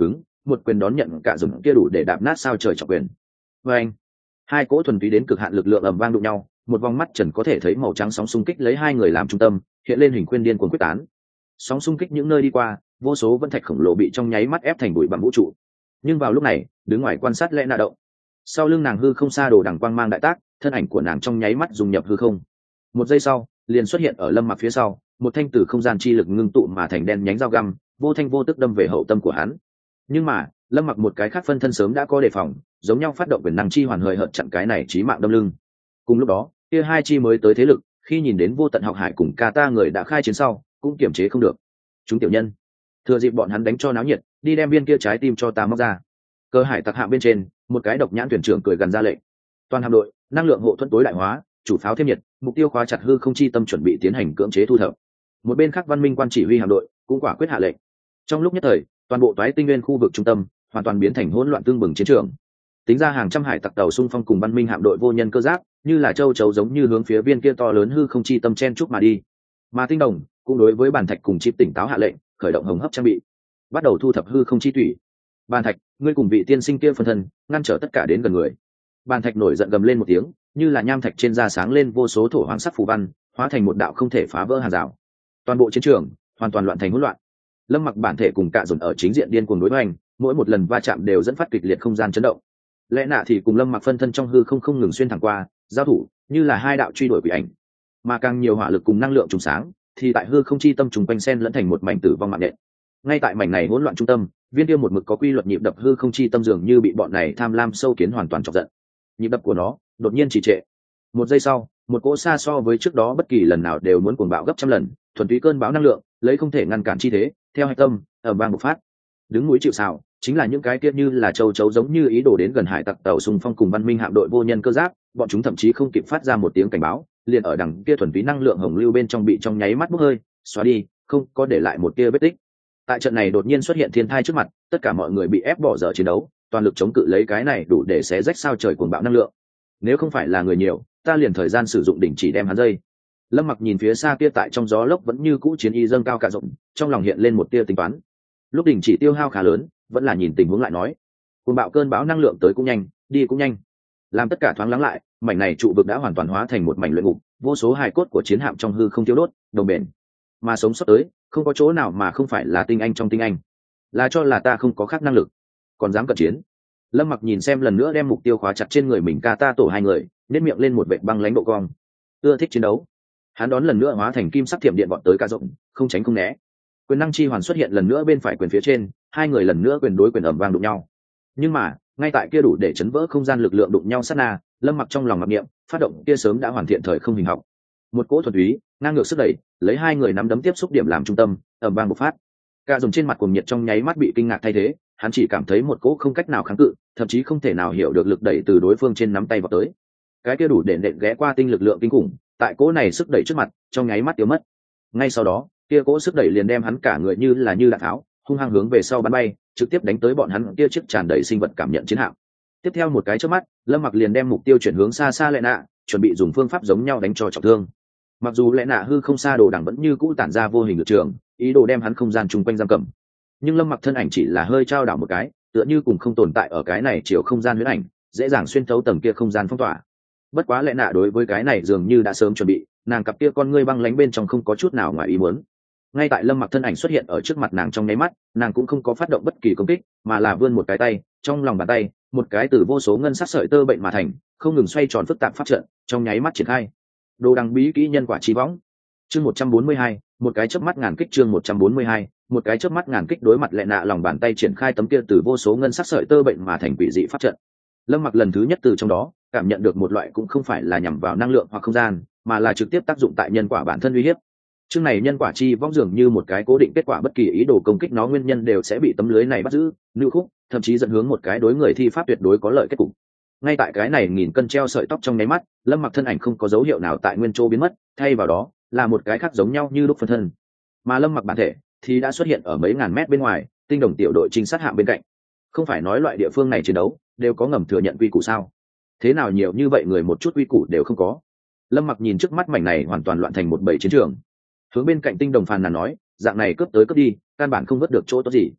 một quyền đón nhận cả dùng kia đủ để đạp nát sao trời trọng quyền. Và anh, hai cỗ thuần túy đến cực hạn lực lượng ầm vang đụng nhau, một vòng mắt trần có thể thấy màu trắng sóng xung kích lấy hai người làm trung tâm, hiện lên hình khuyên điên cuồng quyết tán. Sóng xung kích những nơi đi qua, vô số vân thạch khổng lồ bị trong nháy mắt ép thành bụi bặm vũ trụ. Nhưng vào lúc này, đứng ngoài quan sát Lẽ Na động. Sau lưng nàng hư không xa đồ đằng quang mang đại tác, thân ảnh của nàng trong nháy mắt dùng nhập hư không. Một giây sau, liền xuất hiện ở Lâm Mặc phía sau, một thanh tử không gian chi lực ngưng tụ mà thành đen nhánh dao găm, vô thanh vô tức đâm về hậu tâm của hắn. Nhưng mà, Lâm Mặc một cái khác phân thân sớm đã có đề phòng, giống nhau phát động quyền năng chi hoàn hời hợt chặn cái này chí mạng đâm lưng. Cùng lúc đó, kia hai chi mới tới thế lực, khi nhìn đến Vô Tận Học Hải cùng Kata người đã khai chiến sau, cũng kiềm chế không được. Chúng tiểu nhân, thừa dịp bọn hắn đánh cho náo nhiệt, đi đem viên kia trái tim cho ta móc ra. Cơ hải tặc hạm bên trên, một cái độc nhãn thuyền trưởng cười gần ra lệnh. Toàn hạm đội, năng lượng hộ thuẫn tối đại hóa, chủ pháo thêm nhiệt, mục tiêu khóa chặt hư không chi tâm chuẩn bị tiến hành cưỡng chế thu thập. Một bên khác Văn Minh quan chỉ huy hạm đội cũng quả quyết hạ lệnh. Trong lúc nhất thời, toàn bộ toái tinh nguyên khu vực trung tâm hoàn toàn biến thành hỗn loạn tương bừng chiến trường. Tính ra hàng trăm hải tặc tàu xung phong cùng Văn Minh hạm đội vô nhân cơ giáp, như là châu chấu giống như hướng phía viên kia to lớn hư không chi tâm chen chúc mà đi. Mà Tinh Đồng cũng đối với Bàn Thạch cùng Chip tỉnh táo hạ lệnh, khởi động hồng hấp trang bị, bắt đầu thu thập hư không chi thủy. Bàn Thạch, ngươi cùng vị tiên sinh kia phân thân, ngăn trở tất cả đến gần người. Bàn Thạch nổi giận gầm lên một tiếng, như là nham thạch trên da sáng lên vô số thổ hoàng sắc phù văn, hóa thành một đạo không thể phá vỡ hàng rào. Toàn bộ chiến trường hoàn toàn loạn thành hỗn loạn. Lâm Mặc bản thể cùng Cạ Dồn ở chính diện điên cuồng đối hoành, mỗi một lần va chạm đều dẫn phát kịch liệt không gian chấn động. Lẽ Nạ thì cùng Lâm Mặc phân thân trong hư không ngừng xuyên thẳng qua, giao thủ như là hai đạo truy đuổi quỷ ảnh. Mà càng nhiều hỏa lực cùng năng lượng trùng sáng, thì tại hư không chi tâm trùng quanh sen lẫn thành một mảnh tử vong mạng nện. Ngay tại mảnh này hỗn loạn trung tâm, viên tiêu một mực có quy luật nhịp đập hư không chi tâm dường như bị bọn này tham lam sâu kiến hoàn toàn chọc giận. Nhịp đập của nó đột nhiên trì trệ. Một giây sau, một cỗ xa so với trước đó bất kỳ lần nào đều muốn cuồng bạo gấp trăm lần, thuần túy cơn bão năng lượng, lấy không thể ngăn cản chi thế, theo hạch tâm ở bang bộc phát. Đứng núi chịu sào, chính là những cái kia như là châu chấu giống như ý đồ đến gần hải tặc tàu xung phong cùng Văn Minh hạm đội vô nhân cơ giáp, bọn chúng thậm chí không kịp phát ra một tiếng cảnh báo, liền ở đằng kia thuần túy năng lượng hồng lưu bên trong bị trong nháy mắt bốc hơi, xóa đi, không có để lại một tia vết tích. Tại trận này đột nhiên xuất hiện thiên thai trước mặt, tất cả mọi người bị ép bỏ dở chiến đấu, toàn lực chống cự lấy cái này đủ để xé rách sao trời cuồng bạo năng lượng. Nếu không phải là người nhiều, ta liền thời gian sử dụng đỉnh chỉ đem hắn dây. Lâm Mặc nhìn phía xa kia tại trong gió lốc vẫn như cũ chiến y dâng cao cả rộng, trong lòng hiện lên một tia tính toán. Lúc đỉnh chỉ tiêu hao khá lớn, vẫn là nhìn tình huống lại nói, cuồng bạo cơn bão năng lượng tới cũng nhanh, đi cũng nhanh. Làm tất cả thoáng lắng lại, mảnh này trụ vực đã hoàn toàn hóa thành một mảnh luyện ngục, vô số hài cốt của chiến hạm trong hư không tiêu đốt, đồng bền. Mà sống sót tới, không có chỗ nào mà không phải là tinh anh trong tinh anh. Là cho là ta không có khác năng lực, còn dám cận chiến. Lâm Mặc nhìn xem lần nữa đem mục tiêu khóa chặt trên người mình Kata tổ hai người, nét miệng lên một vệt băng lãnh độ cong. Ưa thích chiến đấu. Hắn đón lần nữa hóa thành kim sắc thiểm điện bọn tới Cả rộng, không tránh không né. Quyền năng chi hoàn xuất hiện lần nữa bên phải quyền phía trên, hai người lần nữa quyền đối quyền ầm vang đụng nhau. Nhưng mà, ngay tại kia đủ để chấn vỡ không gian lực lượng đụng nhau sát na, Lâm Mặc trong lòng mặc niệm, phát động kia sớm đã hoàn thiện thời không hình học. Một cỗ thuần túy, ngang ngược sức đẩy, lấy hai người nắm đấm tiếp xúc điểm làm trung tâm, ầm vang bộc phát. Cả dùng trên mặt cuồng nhiệt trong nháy mắt bị kinh ngạc thay thế, hắn chỉ cảm thấy một cỗ không cách nào kháng cự, thậm chí không thể nào hiểu được lực đẩy từ đối phương trên nắm tay vào tới. Cái kia đủ để nện ghé qua tinh lực lượng kinh khủng, tại cỗ này sức đẩy trước mặt, trong nháy mắt tiêu mất. Ngay sau đó, kia cỗ sức đẩy liền đem hắn cả người như là như đạn tháo, hung hăng hướng về sau bắn bay, trực tiếp đánh tới bọn hắn kia chiếc tràn đầy sinh vật cảm nhận chiến hạm. Tiếp theo một cái chớp mắt, Lâm Mặc liền đem mục tiêu chuyển hướng xa xa Lệ Nạ, chuẩn bị dùng phương pháp giống nhau đánh cho trọng thương. Mặc dù Lệ Nạ hư không xa đồ đằng vẫn như cũ tản ra vô hình lực trường, ý đồ đem hắn không gian chung quanh giam cầm, nhưng Lâm Mặc thân ảnh chỉ là hơi trao đảo một cái, tựa như cùng không tồn tại ở cái này chiều không gian huyễn ảnh, dễ dàng xuyên thấu tầng kia không gian phong tỏa. Bất quá Lệ Nạ đối với cái này dường như đã sớm chuẩn bị, nàng cặp kia con ngươi băng lánh bên trong không có chút nào ngoài ý muốn. Ngay tại Lâm Mặc thân ảnh xuất hiện ở trước mặt nàng trong nháy mắt, nàng cũng không có phát động bất kỳ công kích, mà là vươn một cái tay, trong lòng bàn tay, một cái từ vô số ngân sắc sợi tơ bệnh mà thành, không ngừng xoay tròn phức tạp pháp trận, trong nháy mắt triển khai. Đồ đằng bí kỹ nhân quả chi võng. Chương 142, một cái chớp mắt ngàn kích. Chương 142, một cái chớp mắt ngàn kích. Đối mặt Lệ Nạ lòng bàn tay triển khai tấm kia từ vô số ngân sắc sợi tơ bệnh mà thành quỷ dị pháp trận. Lâm Mặc lần thứ nhất từ trong đó cảm nhận được một loại cũng không phải là nhằm vào năng lượng hoặc không gian, mà là trực tiếp tác dụng tại nhân quả bản thân uy hiếp. Chương này nhân quả chi võng dường như một cái cố định kết quả, bất kỳ ý đồ công kích nó nguyên nhân đều sẽ bị tấm lưới này bắt giữ, lưu khúc, thậm chí dẫn hướng một cái đối người thi pháp tuyệt đối có lợi kết cục. Ngay tại cái này nghìn cân treo sợi tóc trong nháy mắt, Lâm Mặc thân ảnh không có dấu hiệu nào tại nguyên chỗ biến mất, thay vào đó là một cái khác giống nhau như lúc phân thân. Mà Lâm Mặc bản thể thì đã xuất hiện ở mấy ngàn mét bên ngoài, Tinh Đồng tiểu đội trinh sát hạm bên cạnh. Không phải nói loại địa phương này chiến đấu đều có ngầm thừa nhận quy củ sao? Thế nào nhiều như vậy người một chút quy củ đều không có? Lâm Mặc nhìn trước mắt mảnh này hoàn toàn loạn thành một bầy chiến trường, hướng bên cạnh Tinh Đồng phàn nàn nói, dạng này cướp tới cướp đi, căn bản không vớt được chỗ tốt gì.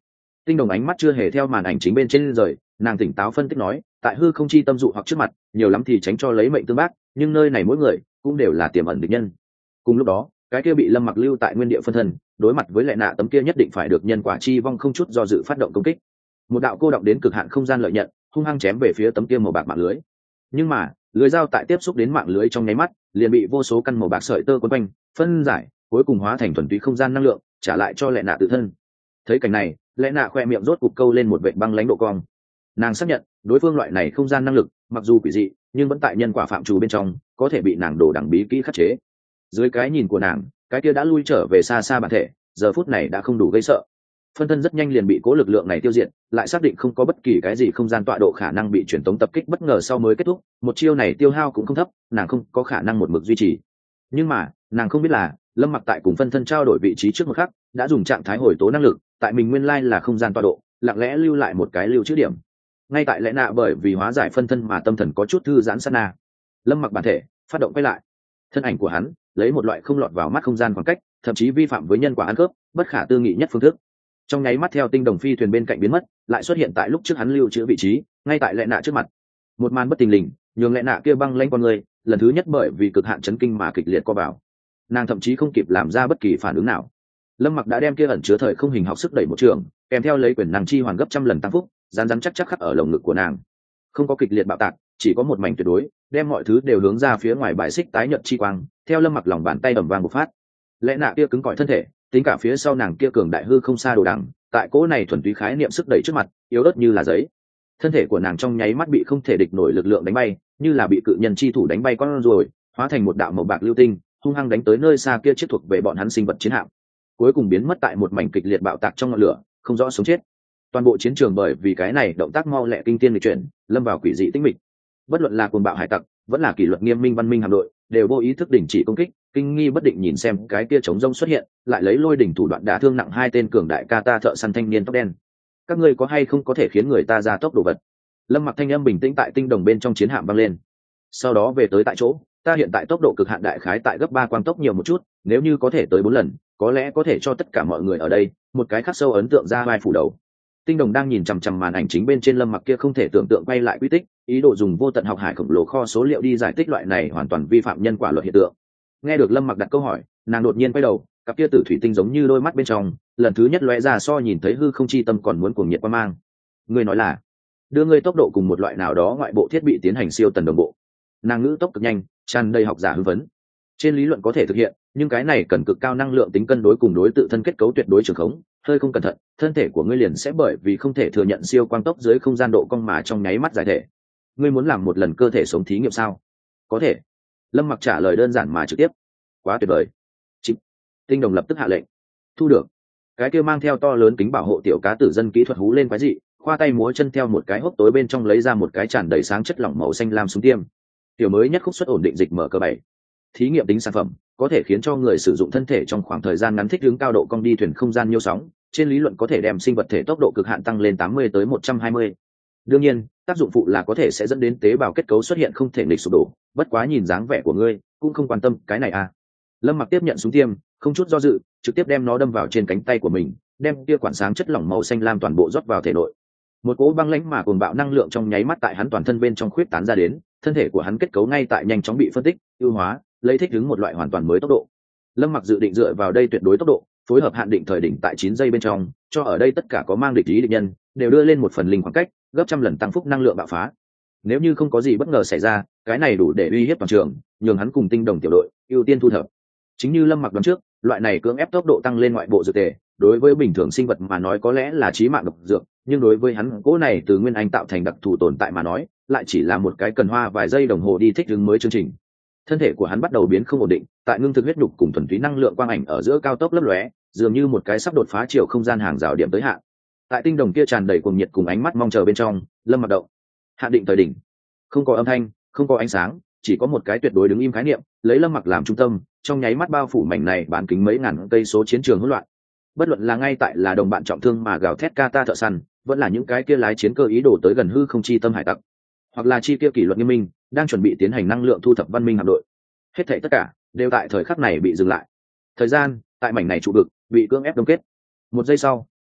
Tinh Đồng ánh mắt chưa hề theo màn ảnh chính bên trên rời, nàng tỉnh táo phân tích nói, tại hư không chi tâm dụ hoặc trước mặt, nhiều lắm thì tránh cho lấy mệnh tương bác, nhưng nơi này mỗi người cũng đều là tiềm ẩn địch nhân. Cùng lúc đó, cái kia bị Lâm Mặc lưu tại nguyên địa phân thân, đối mặt với Lệ Nạ tấm kia nhất định phải được nhân quả chi vong không chút do dự phát động công kích. Một đạo cô động đến cực hạn không gian lợi nhận, hung hăng chém về phía tấm kia màu bạc mạng lưới. Nhưng mà, lưới dao tại tiếp xúc đến mạng lưới trong nháy mắt, liền bị vô số căn màu bạc sợi tơ quấn quanh, phân giải, cuối cùng hóa thành thuần túy không gian năng lượng, trả lại cho Lệ Nạ tự thân. Thấy cảnh này, Lệ Nạ khoe miệng rốt cục câu lên một vệt băng lãnh độ cong. Nàng xác nhận, đối phương loại này không gian năng lực, mặc dù quỷ dị, nhưng vẫn tại nhân quả phạm trù bên trong, có thể bị nàng đổ đẳng bí kỹ khắc chế. Dưới cái nhìn của nàng, cái kia đã lui trở về xa xa bản thể, giờ phút này đã không đủ gây sợ. Phân thân rất nhanh liền bị cố lực lượng này tiêu diệt, lại xác định không có bất kỳ cái gì không gian tọa độ khả năng bị truyền tống tập kích bất ngờ sau mới kết thúc. Một chiêu này tiêu hao cũng không thấp, nàng không có khả năng một mực duy trì. Nhưng mà, nàng không biết là, Lâm Mặc tại cùng phân thân trao đổi vị trí trước một khắc, đã dùng trạng thái hồi tố năng lực, tại mình nguyên lai là không gian tọa độ, lặng lẽ lưu lại một cái lưu trữ điểm. Ngay tại Lẽ Nạ bởi vì hóa giải phân thân mà tâm thần có chút thư giãn sát na, Lâm Mặc bản thể phát động quay lại. Thân ảnh của hắn lấy một loại không lọt vào mắt không gian khoảng cách, thậm chí vi phạm với nhân quả ăn cướp, bất khả tư nghị nhất phương thức. Trong nháy mắt theo Tinh Đồng phi thuyền bên cạnh biến mất, lại xuất hiện tại lúc trước hắn lưu trữ vị trí, ngay tại Lẽ Nạ trước mặt. Một màn bất thình lình, nhường Lẽ Nạ kia băng lãnh con người, lần thứ nhất bởi vì cực hạn chấn kinh mà kịch liệt co vào. Nàng thậm chí không kịp làm ra bất kỳ phản ứng nào. Lâm Mặc đã đem kia ẩn chứa thời không hình học sức đẩy một trường, kèm theo lấy quyền năng chi hoàn gấp trăm lần tăng phúc, rán rán chắc chắc khắc ở lồng ngực của nàng. Không có kịch liệt bạo tạc, chỉ có một mảnh tuyệt đối, đem mọi thứ đều hướng ra phía ngoài bài xích tái nhợt chi quang, theo Lâm Mặc lòng bàn tay ầm vang bộc phát. Lẽ Nạ kia cứng cỏi thân thể, tính cả phía sau nàng kia cường đại hư không xa đồ đằng, tại cỗ này thuần túy khái niệm sức đẩy trước mặt, yếu ớt như là giấy. Thân thể của nàng trong nháy mắt bị không thể địch nổi lực lượng đánh bay, như là bị cự nhân chi thủ đánh bay con ruồi, hóa thành một đạo màu bạc lưu tinh, hung hăng đánh tới nơi xa kia chiếc thuộc về bọn hắn sinh vật chiến hạm, cuối cùng biến mất tại một mảnh kịch liệt bạo tạc trong ngọn lửa, không rõ sống chết. Toàn bộ chiến trường bởi vì cái này động tác mau lẹ kinh tiên lịch chuyển, lâm vào quỷ dị tĩnh mịch. Bất luận là cuồng bạo hải tặc, vẫn là kỷ luật nghiêm minh văn minh hạm đội, đều vô ý thức đình chỉ công kích, kinh nghi bất định nhìn xem cái kia chống rông xuất hiện, lại lấy lôi đỉnh thủ đoạn đả thương nặng hai tên cường đại kata thợ săn thanh niên tóc đen. Các ngươi có hay không có thể khiến người ta ra tốc độ vật? Lâm Mặc thanh âm bình tĩnh tại tinh đồng bên trong chiến hạm vang lên. Sau đó về tới tại chỗ, ta hiện tại tốc độ cực hạn đại khái tại gấp 3 quang tốc nhiều một chút, nếu như có thể tới 4 lần, có lẽ có thể cho tất cả mọi người ở đây một cái khắc sâu ấn tượng ra vai phủ đầu. Tinh đồng đang nhìn chằm chằm màn ảnh chính bên trên Lâm Mặc kia không thể tưởng tượng quay lại quy tích, ý đồ dùng vô tận học hải khổng lồ kho số liệu đi giải thích loại này hoàn toàn vi phạm nhân quả luật hiện tượng. Nghe được Lâm Mặc đặt câu hỏi, nàng đột nhiên quay đầu, cặp kia tử thủy tinh giống như đôi mắt bên trong, lần thứ nhất lóe ra so nhìn thấy hư không chi tâm còn muốn cuồng nhiệt qua mang. Ngươi nói là đưa ngươi tốc độ cùng một loại nào đó ngoại bộ thiết bị tiến hành siêu tần đồng bộ. Nàng ngữ tốc cực nhanh, tràn đầy học giả hưng vấn. Trên lý luận có thể thực hiện, nhưng cái này cần cực cao năng lượng tính cân đối cùng đối tự thân kết cấu tuyệt đối trường khống, hơi không cẩn thận, thân thể của ngươi liền sẽ bởi vì không thể thừa nhận siêu quang tốc dưới không gian độ cong mà trong nháy mắt giải thể. Ngươi muốn làm một lần cơ thể sống thí nghiệm sao? Có thể. Lâm Mặc trả lời đơn giản mà trực tiếp. Quá tuyệt vời. Chị. Tinh đồng lập tức hạ lệnh. Thu được. Cái kia mang theo to lớn kính bảo hộ tiểu cá tử dân kỹ thuật hú lên quái dị, khoa tay múa chân theo một cái hốc tối bên trong lấy ra một cái tràn đầy sáng chất lỏng màu xanh lam súng tiêm. Tiểu mới nhất khúc suất ổn định dịch mở cơ 7. Thí nghiệm tính sản phẩm có thể khiến cho người sử dụng thân thể trong khoảng thời gian ngắn thích ứng cao độ cong đi thuyền không gian nhiêu sóng, trên lý luận có thể đem sinh vật thể tốc độ cực hạn tăng lên 80 tới 120. Đương nhiên, tác dụng phụ là có thể sẽ dẫn đến tế bào kết cấu xuất hiện không thể nghịch sụp đổ, bất quá nhìn dáng vẻ của ngươi, cũng không quan tâm cái này à. Lâm Mặc tiếp nhận súng tiêm, không chút do dự, trực tiếp đem nó đâm vào trên cánh tay của mình, đem kia quản sáng chất lỏng màu xanh lam toàn bộ rót vào thể nội. Một cỗ băng lãnh mà cuồng bạo năng lượng trong nháy mắt tại hắn toàn thân bên trong khuyết tán ra đến, thân thể của hắn kết cấu ngay tại nhanh chóng bị phân tích, ưu hóa, lấy thích ứng một loại hoàn toàn mới tốc độ. Lâm Mặc dự định dựa vào đây tuyệt đối tốc độ, phối hợp hạn định thời đỉnh tại 9 giây bên trong, cho ở đây tất cả có mang địch ý địch nhân đều đưa lên một phần linh khoảng cách, gấp trăm lần tăng phúc năng lượng bạo phá. Nếu như không có gì bất ngờ xảy ra, cái này đủ để uy hiếp toàn trường, nhường hắn cùng tinh đồng tiểu đội ưu tiên thu thập. Chính như Lâm Mặc đoán trước, loại này cưỡng ép tốc độ tăng lên ngoại bộ dược tề, đối với bình thường sinh vật mà nói có lẽ là chí mạng độc dược, nhưng đối với hắn cỗ này từ nguyên anh tạo thành đặc thù tồn tại mà nói, lại chỉ là một cái cần hoa vài giây đồng hồ đi thích ứng mới chương trình. Thân thể của hắn bắt đầu biến không ổn định, tại ngưng thực huyết nhục cùng thuần túy năng lượng quang ảnh ở giữa cao tốc lấp lóe, dường như một cái sắp đột phá chiều không gian hàng rào điểm tới hạn. Tại tinh đồng kia tràn đầy cuồng nhiệt cùng ánh mắt mong chờ bên trong, Lâm Mặc động. Hạn định thời đỉnh. Không có âm thanh, không có ánh sáng, chỉ có một cái tuyệt đối đứng im khái niệm, lấy Lâm Mặc làm trung tâm, trong nháy mắt bao phủ mảnh này bán kính mấy ngàn cây số chiến trường hỗn loạn. Bất luận là ngay tại là đồng bạn trọng thương mà gào thét kata thợ săn, vẫn là những cái kia lái chiến cơ ý đồ tới gần hư không chi tâm hải tặc, hoặc là chi kia kỷ luật nghiêm minh đang chuẩn bị tiến hành năng lượng thu thập văn minh hạm đội, hết thảy tất cả đều tại thời khắc này bị dừng lại. Thời gian tại mảnh này trụ vực bị cưỡng ép đông kết. Một giây sau,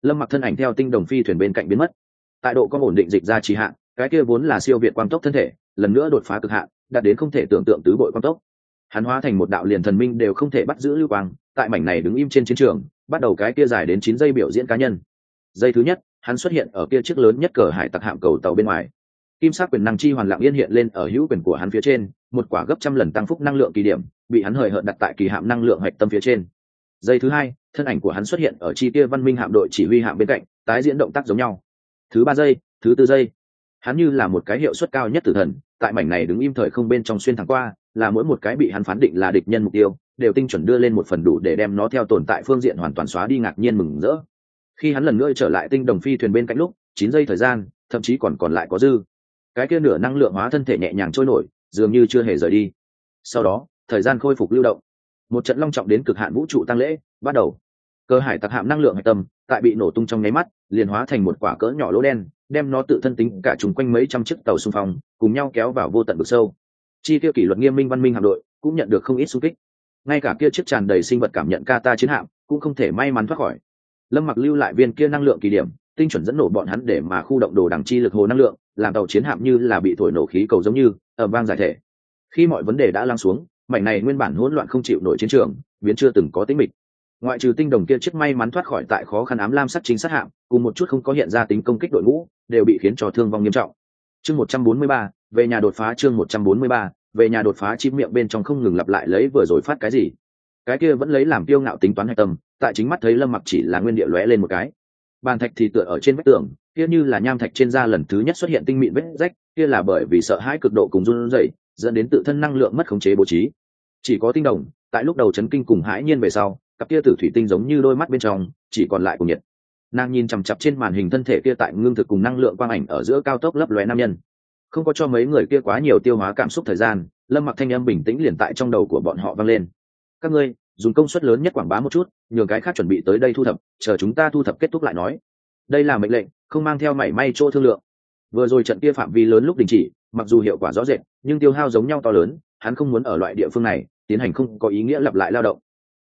Lâm Mặc thân ảnh theo tinh đồng phi thuyền bên cạnh biến mất. Tại độ con ổn định dịch ra trì hạn, cái kia vốn là siêu việt quang tốc thân thể lần nữa đột phá cực hạn, đạt đến không thể tưởng tượng tứ bội quang tốc. Hắn hóa thành một đạo liền thần minh đều không thể bắt giữ lưu quang, tại mảnh này đứng im trên chiến trường, bắt đầu cái kia dài đến 9 giây biểu diễn cá nhân. Giây thứ nhất, hắn xuất hiện ở kia chiếc lớn nhất cờ hải tặc hạm cầu tàu bên ngoài. Kim sắc quyền năng chi hoàn lặng yên hiện lên ở hữu quyền của hắn phía trên, một quả gấp trăm lần tăng phúc năng lượng kỳ điểm, bị hắn hời hợt đặt tại kỳ hạm năng lượng hạch tâm phía trên. Giây thứ hai, thân ảnh của hắn xuất hiện ở chi kia văn minh hạm đội chỉ huy hạm bên cạnh, tái diễn động tác giống nhau. Thứ 3 giây, thứ 4 giây, hắn như là một cái hiệu suất cao nhất tử thần, tại mảnh này đứng im thời không bên trong xuyên thẳng qua, là mỗi một cái bị hắn phán định là địch nhân mục tiêu, đều tinh chuẩn đưa lên một phần đủ để đem nó theo tồn tại phương diện hoàn toàn xóa đi ngạc nhiên mừng rỡ. Khi hắn lần nữa trở lại tinh đồng phi thuyền bên cạnh lúc 9 giây thời gian, thậm chí còn lại có dư. Cái kia nửa năng lượng hóa thân thể nhẹ nhàng trôi nổi, dường như chưa hề rời đi. Sau đó, thời gian khôi phục lưu động. Một trận long trọng đến cực hạn vũ trụ tăng lễ bắt đầu. Cơ hải tặc hạm năng lượng hạch tâm, tại bị nổ tung trong nháy mắt, liền hóa thành một quả cỡ nhỏ lỗ đen, đem nó tự thân tính cả chúng quanh mấy trăm chiếc tàu xung phong, cùng nhau kéo vào vô tận vực sâu. Chi tiêu kỷ luật nghiêm minh văn minh hạm đội cũng nhận được không ít xung kích. Ngay cả kia chiếc tràn đầy sinh vật cảm nhận kata chiến hạm cũng không thể may mắn thoát khỏi. Lâm Mặc lưu lại viên kia năng lượng kỳ điểm, tinh chuẩn dẫn nổ bọn hắn để mà khu động đồ đằng chi lực hồ năng lượng, làm tàu chiến hạm như là bị thổi nổ khí cầu giống như ầm vang giải thể. Khi mọi vấn đề đã lắng xuống, mảnh này nguyên bản hỗn loạn không chịu nổi chiến trường, biến chưa từng có tĩnh mịch. Ngoại trừ tinh đồng kia chiếc may mắn thoát khỏi tại khó khăn ám lam sắc chính sát hạm, cùng một chút không có hiện ra tính công kích đội ngũ, đều bị khiến cho thương vong nghiêm trọng. Chương 143, về nhà đột phá. Chương 143, về nhà đột phá. Chim miệng bên trong không ngừng lặp lại lấy vừa rồi phát cái gì, cái kia vẫn lấy làm kiêu ngạo tính toán hạch tâm, tại chính mắt thấy Lâm Mặc chỉ là nguyên địa lóe lên một cái. Bàn thạch thì tựa ở trên vách tường, kia như là nham thạch trên da lần thứ nhất xuất hiện tinh mịn vết rách, kia là bởi vì sợ hãi cực độ cùng run rẩy, dẫn đến tự thân năng lượng mất khống chế bố trí. Chỉ có tinh đồng, tại lúc đầu chấn kinh cùng hãi nhiên về sau, cặp kia tử thủy tinh giống như đôi mắt bên trong chỉ còn lại cùng nhiệt. Nàng nhìn chằm chằm trên màn hình thân thể kia tại ngưng thực cùng năng lượng quang ảnh ở giữa cao tốc lấp lóe nam nhân, không có cho mấy người kia quá nhiều tiêu hóa cảm xúc thời gian. Lâm Mặc thanh âm bình tĩnh liền tại trong đầu của bọn họ vang lên: các ngươi dùng công suất lớn nhất quảng bá một chút, nhường cái khác chuẩn bị tới đây thu thập, chờ chúng ta thu thập kết thúc lại nói. Đây là mệnh lệnh, không mang theo mảy may chỗ thương lượng. Vừa rồi trận kia phạm vi lớn lúc đình chỉ, mặc dù hiệu quả rõ rệt, nhưng tiêu hao giống nhau to lớn, hắn không muốn ở loại địa phương này tiến hành không có ý nghĩa lặp lại lao động.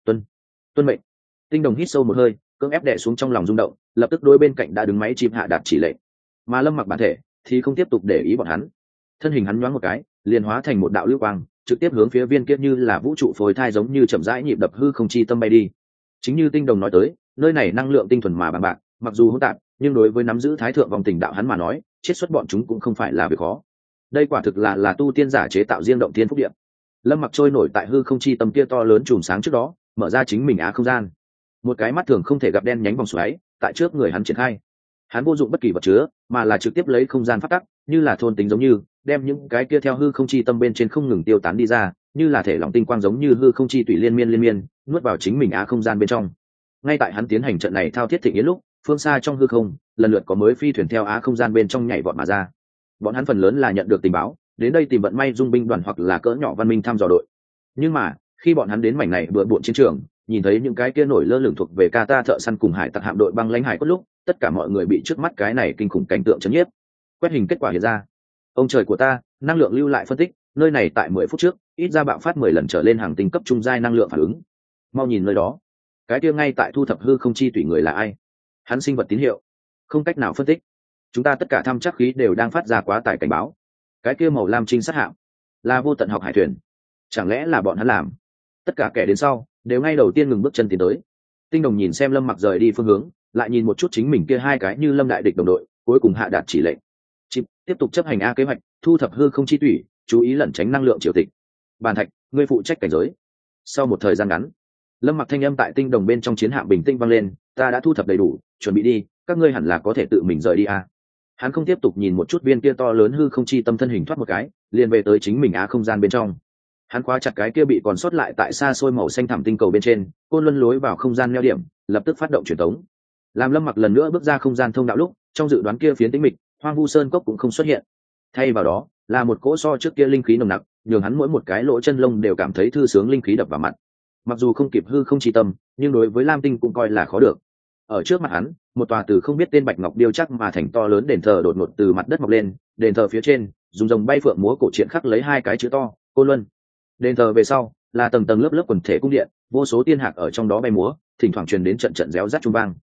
Tuân mệnh. Tinh đồng hít sâu một hơi, cưỡng ép đè xuống trong lòng rung động, lập tức đối bên cạnh đã đứng máy chim hạ đạt chỉ lệnh. Mà Lâm Mặc bản thể thì không tiếp tục để ý bọn hắn, thân hình hắn nhoáng một cái, liền hóa thành một đạo lưu quang, trực tiếp hướng phía viên kia như là vũ trụ phôi thai giống như chậm rãi nhịp đập hư không chi tâm bay đi. Chính như tinh đồng nói tới, nơi này năng lượng tinh thuần mà bằng bạc, mặc dù hỗn tạp, nhưng đối với nắm giữ thái thượng vòng tình đạo hắn mà nói, chiết xuất bọn chúng cũng không phải là việc khó. Đây quả thực là tu tiên giả chế tạo riêng động thiên phúc địa. Lâm Mặc trôi nổi tại hư không chi tâm kia to lớn chùm sáng trước đó, mở ra chính mình á không gian. Một cái mắt thường không thể gặp đen nhánh vòng xoáy tại trước người hắn triển khai. Hắn vô dụng bất kỳ vật chứa, mà là trực tiếp lấy không gian phát tắc, như là thôn tính giống như, đem những cái kia theo hư không chi tâm bên trên không ngừng tiêu tán đi ra, như là thể lỏng tinh quang giống như hư không chi tùy liên miên nuốt vào chính mình á không gian bên trong. Ngay tại hắn tiến hành trận này thao thiết thịnh yến lúc, phương xa trong hư không lần lượt có mới phi thuyền theo á không gian bên trong nhảy vọt mà ra. Bọn hắn phần lớn là nhận được tình báo, đến đây tìm vận may dung binh đoàn hoặc là cỡ nhỏ văn minh thăm dò đội. Nhưng mà khi bọn hắn đến mảnh này bừa bộn chiến trường, nhìn thấy những cái kia nổi lơ lửng thuộc về Kata thợ săn cùng hải tặc hạm đội băng lãnh hải cốt lúc, tất cả mọi người bị trước mắt cái này kinh khủng cảnh tượng chấn nhiếp. Quét hình kết quả hiện ra. Ông trời của ta, năng lượng lưu lại phân tích, nơi này tại 10 phút trước, ít ra bạo phát 10 lần trở lên hàng tinh cấp trung giai năng lượng phản ứng. Mau nhìn nơi đó, cái kia ngay tại thu thập hư không chi tùy người là ai? Hắn sinh vật tín hiệu, không cách nào phân tích. Chúng ta tất cả thăm chắc khí đều đang phát ra quá tải cảnh báo. Cái kia màu lam trinh sát hạm, là vô tận học hải thuyền. Chẳng lẽ là bọn hắn làm? Tất cả kẻ đến sau đều ngay đầu tiên ngừng bước chân tiến tới. Tinh đồng nhìn xem Lâm Mặc rời đi phương hướng, lại nhìn một chút chính mình kia hai cái như lâm đại địch đồng đội, cuối cùng hạ đạt chỉ lệnh: chip tiếp tục chấp hành a kế hoạch, thu thập hư không chi tủy, chú ý lẩn tránh năng lượng triều tịch. Bàn thạch, ngươi phụ trách cảnh giới. Sau một thời gian ngắn, Lâm Mặc thanh âm tại tinh đồng bên trong chiến hạm bình tĩnh vang lên: ta đã thu thập đầy đủ, chuẩn bị đi, các ngươi hẳn là có thể tự mình rời đi a. Hắn không tiếp tục nhìn một chút viên kia to lớn hư không chi tâm thân hình thoát một cái, liền về tới chính mình á không gian bên trong. Hắn khóa chặt cái kia bị còn sót lại tại xa xôi màu xanh thẳm tinh cầu bên trên côn luân lối vào không gian neo điểm, lập tức phát động truyền tống. Làm Lâm Mặc lần nữa bước ra không gian thông đạo lúc, trong dự đoán kia phiến tĩnh mịch, hoang vu sơn cốc cũng không xuất hiện. Thay vào đó là một cỗ so trước kia linh khí nồng nặc, nhường hắn mỗi một cái lỗ chân lông đều cảm thấy thư sướng linh khí đập vào mặt. Mặc dù không kịp hư không chi tâm, nhưng đối với Lam Tinh cũng coi là khó được. Ở trước mặt hắn, một tòa từ không biết tên bạch ngọc điêu chắc mà thành to lớn đền thờ đột ngột từ mặt đất mọc lên, đền thờ phía trên dùng rồng bay phượng múa cổ truyện khắc lấy hai cái chữ to: Côn Luân. Đền thờ về sau là tầng tầng lớp lớp quần thể cung điện, vô số tiên hạc ở trong đó bay múa, thỉnh thoảng truyền đến trận trận réo rắt trung vang.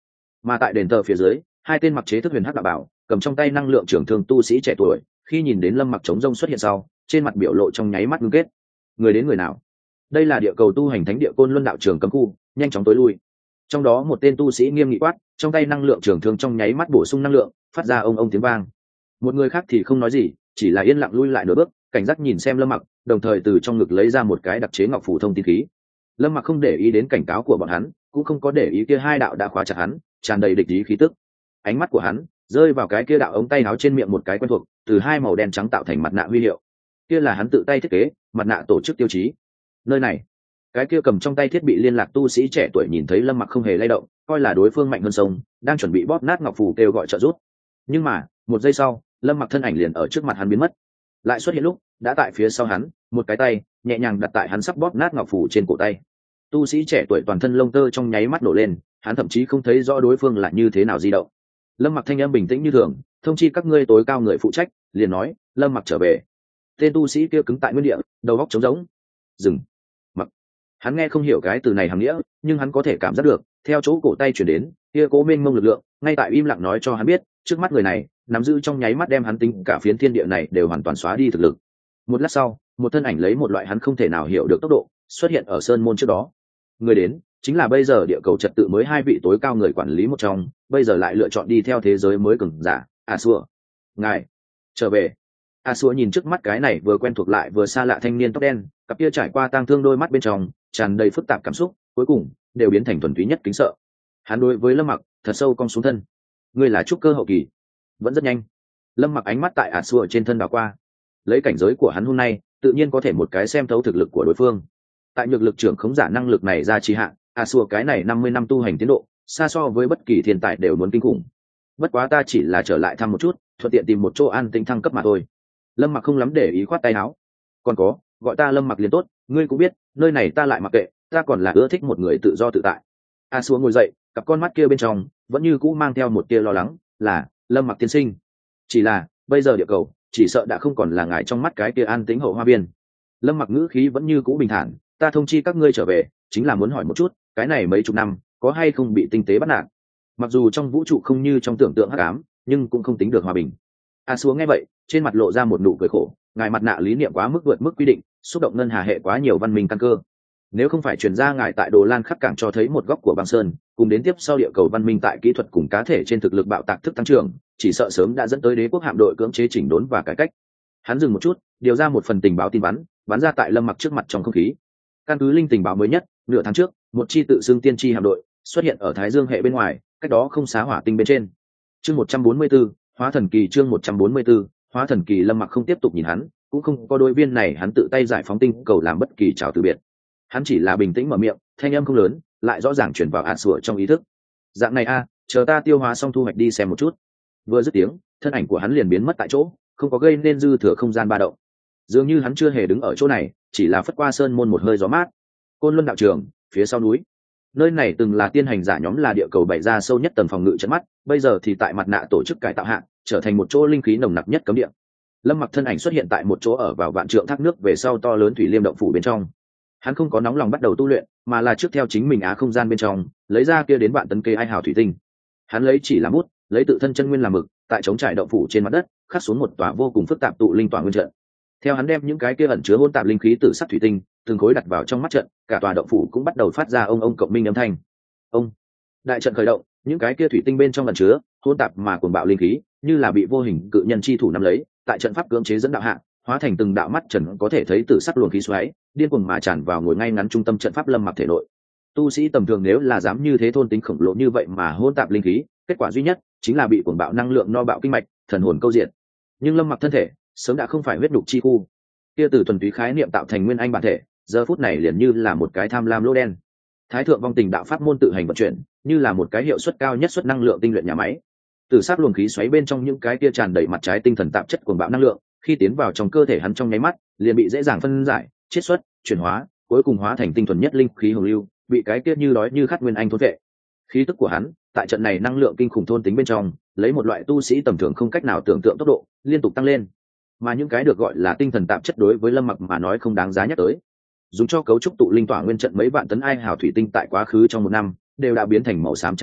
Mà tại đền thờ phía dưới, hai tên mặc chế thức huyền hắc đạo bảo, cầm trong tay năng lượng trưởng thương tu sĩ trẻ tuổi, khi nhìn đến Lâm Mặc chống rông xuất hiện sau, trên mặt biểu lộ trong nháy mắt ngưng kết. Người đến người nào? Đây là địa cầu tu hành thánh địa Côn Luân đạo trường cấm khu, nhanh chóng tối lui. Trong đó một tên tu sĩ nghiêm nghị quát, trong tay năng lượng trưởng thương trong nháy mắt bổ sung năng lượng, phát ra ông tiếng vang. Một người khác thì không nói gì, chỉ là yên lặng lui lại nửa bước, cảnh giác nhìn xem Lâm Mặc, đồng thời từ trong ngực lấy ra một cái đặc chế ngọc phủ thông tin khí. Lâm Mặc không để ý đến cảnh cáo của bọn hắn, cũng không có để ý kia hai đạo đã khóa chặt hắn, tràn đầy địch ý khí tức. Ánh mắt của hắn rơi vào cái kia đạo ống tay áo trên miệng một cái quen thuộc, từ hai màu đen trắng tạo thành mặt nạ huy hiệu. Kia là hắn tự tay thiết kế, mặt nạ tổ chức tiêu chí. Nơi này, cái kia cầm trong tay thiết bị liên lạc tu sĩ trẻ tuổi nhìn thấy Lâm Mặc không hề lay động, coi là đối phương mạnh hơn sông, đang chuẩn bị bóp nát ngọc phù kêu gọi trợ giúp. Nhưng mà, một giây sau, Lâm Mặc thân ảnh liền ở trước mặt hắn biến mất. Lại xuất hiện lúc, đã tại phía sau hắn, một cái tay nhẹ nhàng đặt tại hắn sắp bóp nát ngọc phù trên cổ tay. Tu sĩ trẻ tuổi toàn thân lông tơ trong nháy mắt nổ lên, hắn thậm chí không thấy rõ đối phương là như thế nào di động. Lâm Mặc thanh âm bình tĩnh như thường, thông chi các ngươi tối cao người phụ trách, liền nói, Lâm Mặc trở về. Tên tu sĩ kia cứng tại nguyên địa, đầu óc trống rỗng. Dừng. Mặc. Hắn nghe không hiểu cái từ này hàm nghĩa, nhưng hắn có thể cảm giác được, theo chỗ cổ tay chuyển đến, kia cố mênh mông lực lượng, ngay tại im lặng nói cho hắn biết, trước mắt người này, nắm giữ trong nháy mắt đem hắn tính cả phiến thiên địa này đều hoàn toàn xóa đi thực lực. Một lát sau, một thân ảnh lấy một loại hắn không thể nào hiểu được tốc độ, xuất hiện ở sơn môn trước đó. Người đến chính là bây giờ địa cầu trật tự mới hai vị tối cao người quản lý một trong, bây giờ lại lựa chọn đi theo thế giới mới cường giả, Asua. Ngài trở về. Asua nhìn trước mắt cái này vừa quen thuộc lại vừa xa lạ thanh niên tóc đen, cặp kia trải qua tang thương đôi mắt bên trong tràn đầy phức tạp cảm xúc, cuối cùng đều biến thành thuần túy nhất kính sợ. Hắn đối với Lâm Mặc thật sâu cong xuống thân. Ngươi là trúc cơ hậu kỳ? Vẫn rất nhanh. Lâm Mặc ánh mắt tại Asua trên thân đảo qua. Lấy cảnh giới của hắn hôm nay, tự nhiên có thể một cái xem thấu thực lực của đối phương. Tại nhược lực trưởng khống giả năng lực này ra trì hạn, Asua cái này 50 năm tu hành tiến độ, xa so với bất kỳ thiên tài đều muốn kinh khủng. Bất quá ta chỉ là trở lại thăm một chút, thuận tiện tìm một chỗ an tĩnh thăng cấp mà thôi. Lâm Mặc không lắm để ý khoát tay áo. Còn có, gọi ta Lâm Mặc liền tốt, ngươi cũng biết, nơi này ta lại mặc kệ, ta còn là ưa thích một người tự do tự tại. Asua ngồi dậy, cặp con mắt kia bên trong vẫn như cũ mang theo một tia lo lắng, là Lâm Mặc tiên sinh. Chỉ là, bây giờ địa cầu, chỉ sợ đã không còn là ngài trong mắt cái kia an tĩnh hậu hoa biên. Lâm Mặc ngữ khí vẫn như cũ bình thản, ta thông chi các ngươi trở về, chính là muốn hỏi một chút, cái này mấy chục năm có hay không bị tinh tế bắt nạt. Mặc dù trong vũ trụ không như trong tưởng tượng hắc ám, nhưng cũng không tính được hòa bình. Asua nghe vậy, trên mặt lộ ra một nụ cười khổ, ngài mặt nạ lý niệm quá mức vượt mức quy định, xúc động ngân hà hệ quá nhiều văn minh căn cơ. Nếu không phải truyền ra ngài tại Đồ Lan khắc cảng cho thấy một góc của băng sơn, cùng đến tiếp sau địa cầu văn minh tại kỹ thuật cùng cá thể trên thực lực bạo tạc thức tăng trưởng, chỉ sợ sớm đã dẫn tới đế quốc hạm đội cưỡng chế chỉnh đốn và cải cách. Hắn dừng một chút, điều ra một phần tình báo tin bắn ra tại Lâm Mặc trước mặt trong không khí. Căn cứ linh tình báo mới nhất, nửa tháng trước, một chi tự xưng tiên tri hạm đội xuất hiện ở Thái Dương hệ bên ngoài, cách đó không xá hỏa tinh bên trên. Chương 144, Hóa thần kỳ. Chương 144, Hóa thần kỳ. Lâm Mặc không tiếp tục nhìn hắn, cũng không có đôi viên này hắn tự tay giải phóng tinh cầu làm bất kỳ chào từ biệt. Hắn chỉ là bình tĩnh mở miệng, thanh âm không lớn, lại rõ ràng truyền vào Asua trong ý thức. Dạng này a, chờ ta tiêu hóa xong thu hoạch đi xem một chút. Vừa dứt tiếng, thân ảnh của hắn liền biến mất tại chỗ, không có gây nên dư thừa không gian ba động. Dường như hắn chưa hề đứng ở chỗ này, chỉ là phất qua sơn môn một hơi gió mát. Côn Luân đạo trường, phía sau núi. Nơi này từng là tiên hành giả nhóm là địa cầu bày ra sâu nhất tầng phòng ngự trận mắt, bây giờ thì tại mặt nạ tổ chức cải tạo hạng, trở thành một chỗ linh khí nồng nặc nhất cấm địa. Lâm Mặc thân ảnh xuất hiện tại một chỗ ở vào vạn trượng thác nước về sau to lớn thủy liêm động phủ bên trong. Hắn không có nóng lòng bắt đầu tu luyện, mà là trước theo chính mình á không gian bên trong, lấy ra kia đến vạn tấn kê ai hào thủy tinh. Hắn lấy chỉ làm bút, lấy tự thân chân nguyên làm mực, tại chống trải động phủ trên mặt đất, khắc xuống một tòa vô cùng phức tạp tụ linh tòa nguyên trận. Theo hắn đem những cái kia ẩn chứa hỗn tạp linh khí từ sắt thủy tinh từng khối đặt vào trong mắt trận, cả tòa động phủ cũng bắt đầu phát ra ông cộng minh âm thanh. Ông. Đại trận khởi động, những cái kia thủy tinh bên trong ẩn chứa hỗn tạp mà cuồng bạo linh khí, như là bị vô hình cự nhân chi thủ nắm lấy, tại trận pháp cưỡng chế dẫn đạo hạ, hóa thành từng đạo mắt trần có thể thấy từ sắc luồng khí xoáy, điên cuồng mà tràn vào ngồi ngay ngắn trung tâm trận pháp Lâm Mặc thể nội. Tu sĩ tầm thường nếu là dám như thế thôn tính khổng lồ như vậy mà hỗn tạp linh khí, kết quả duy nhất chính là bị cuồng bạo năng lượng no bạo kinh mạch, thần hồn câu diện. Nhưng Lâm Mặc thân thể sớm đã không phải huyết nhục chi khu, kia từ thuần túy khái niệm tạo thành nguyên anh bản thể, giờ phút này liền như là một cái tham lam lỗ đen. Thái thượng vong tình đạo pháp môn tự hành vận chuyển, như là một cái hiệu suất cao nhất suất năng lượng tinh luyện nhà máy. Từ sát luồng khí xoáy bên trong những cái kia tràn đầy mặt trái tinh thần tạp chất cuồng bạo năng lượng, khi tiến vào trong cơ thể hắn trong nháy mắt, liền bị dễ dàng phân giải, chiết xuất, chuyển hóa, cuối cùng hóa thành tinh thuần nhất linh khí hồng lưu, bị cái kia như đói như khát nguyên anh thôn vệ. Khí tức của hắn, tại trận này năng lượng kinh khủng thôn tính bên trong, lấy một loại tu sĩ tầm thường không cách nào tưởng tượng tốc độ, liên tục tăng lên. Mà những cái được gọi là tinh thần tạp chất đối với Lâm Mặc mà nói không đáng giá nhắc tới. Dùng cho cấu trúc tụ linh tỏa nguyên trận mấy vạn tấn ai hào thủy tinh tại quá khứ trong một năm, đều đã biến thành màu xám trắng bột mịn,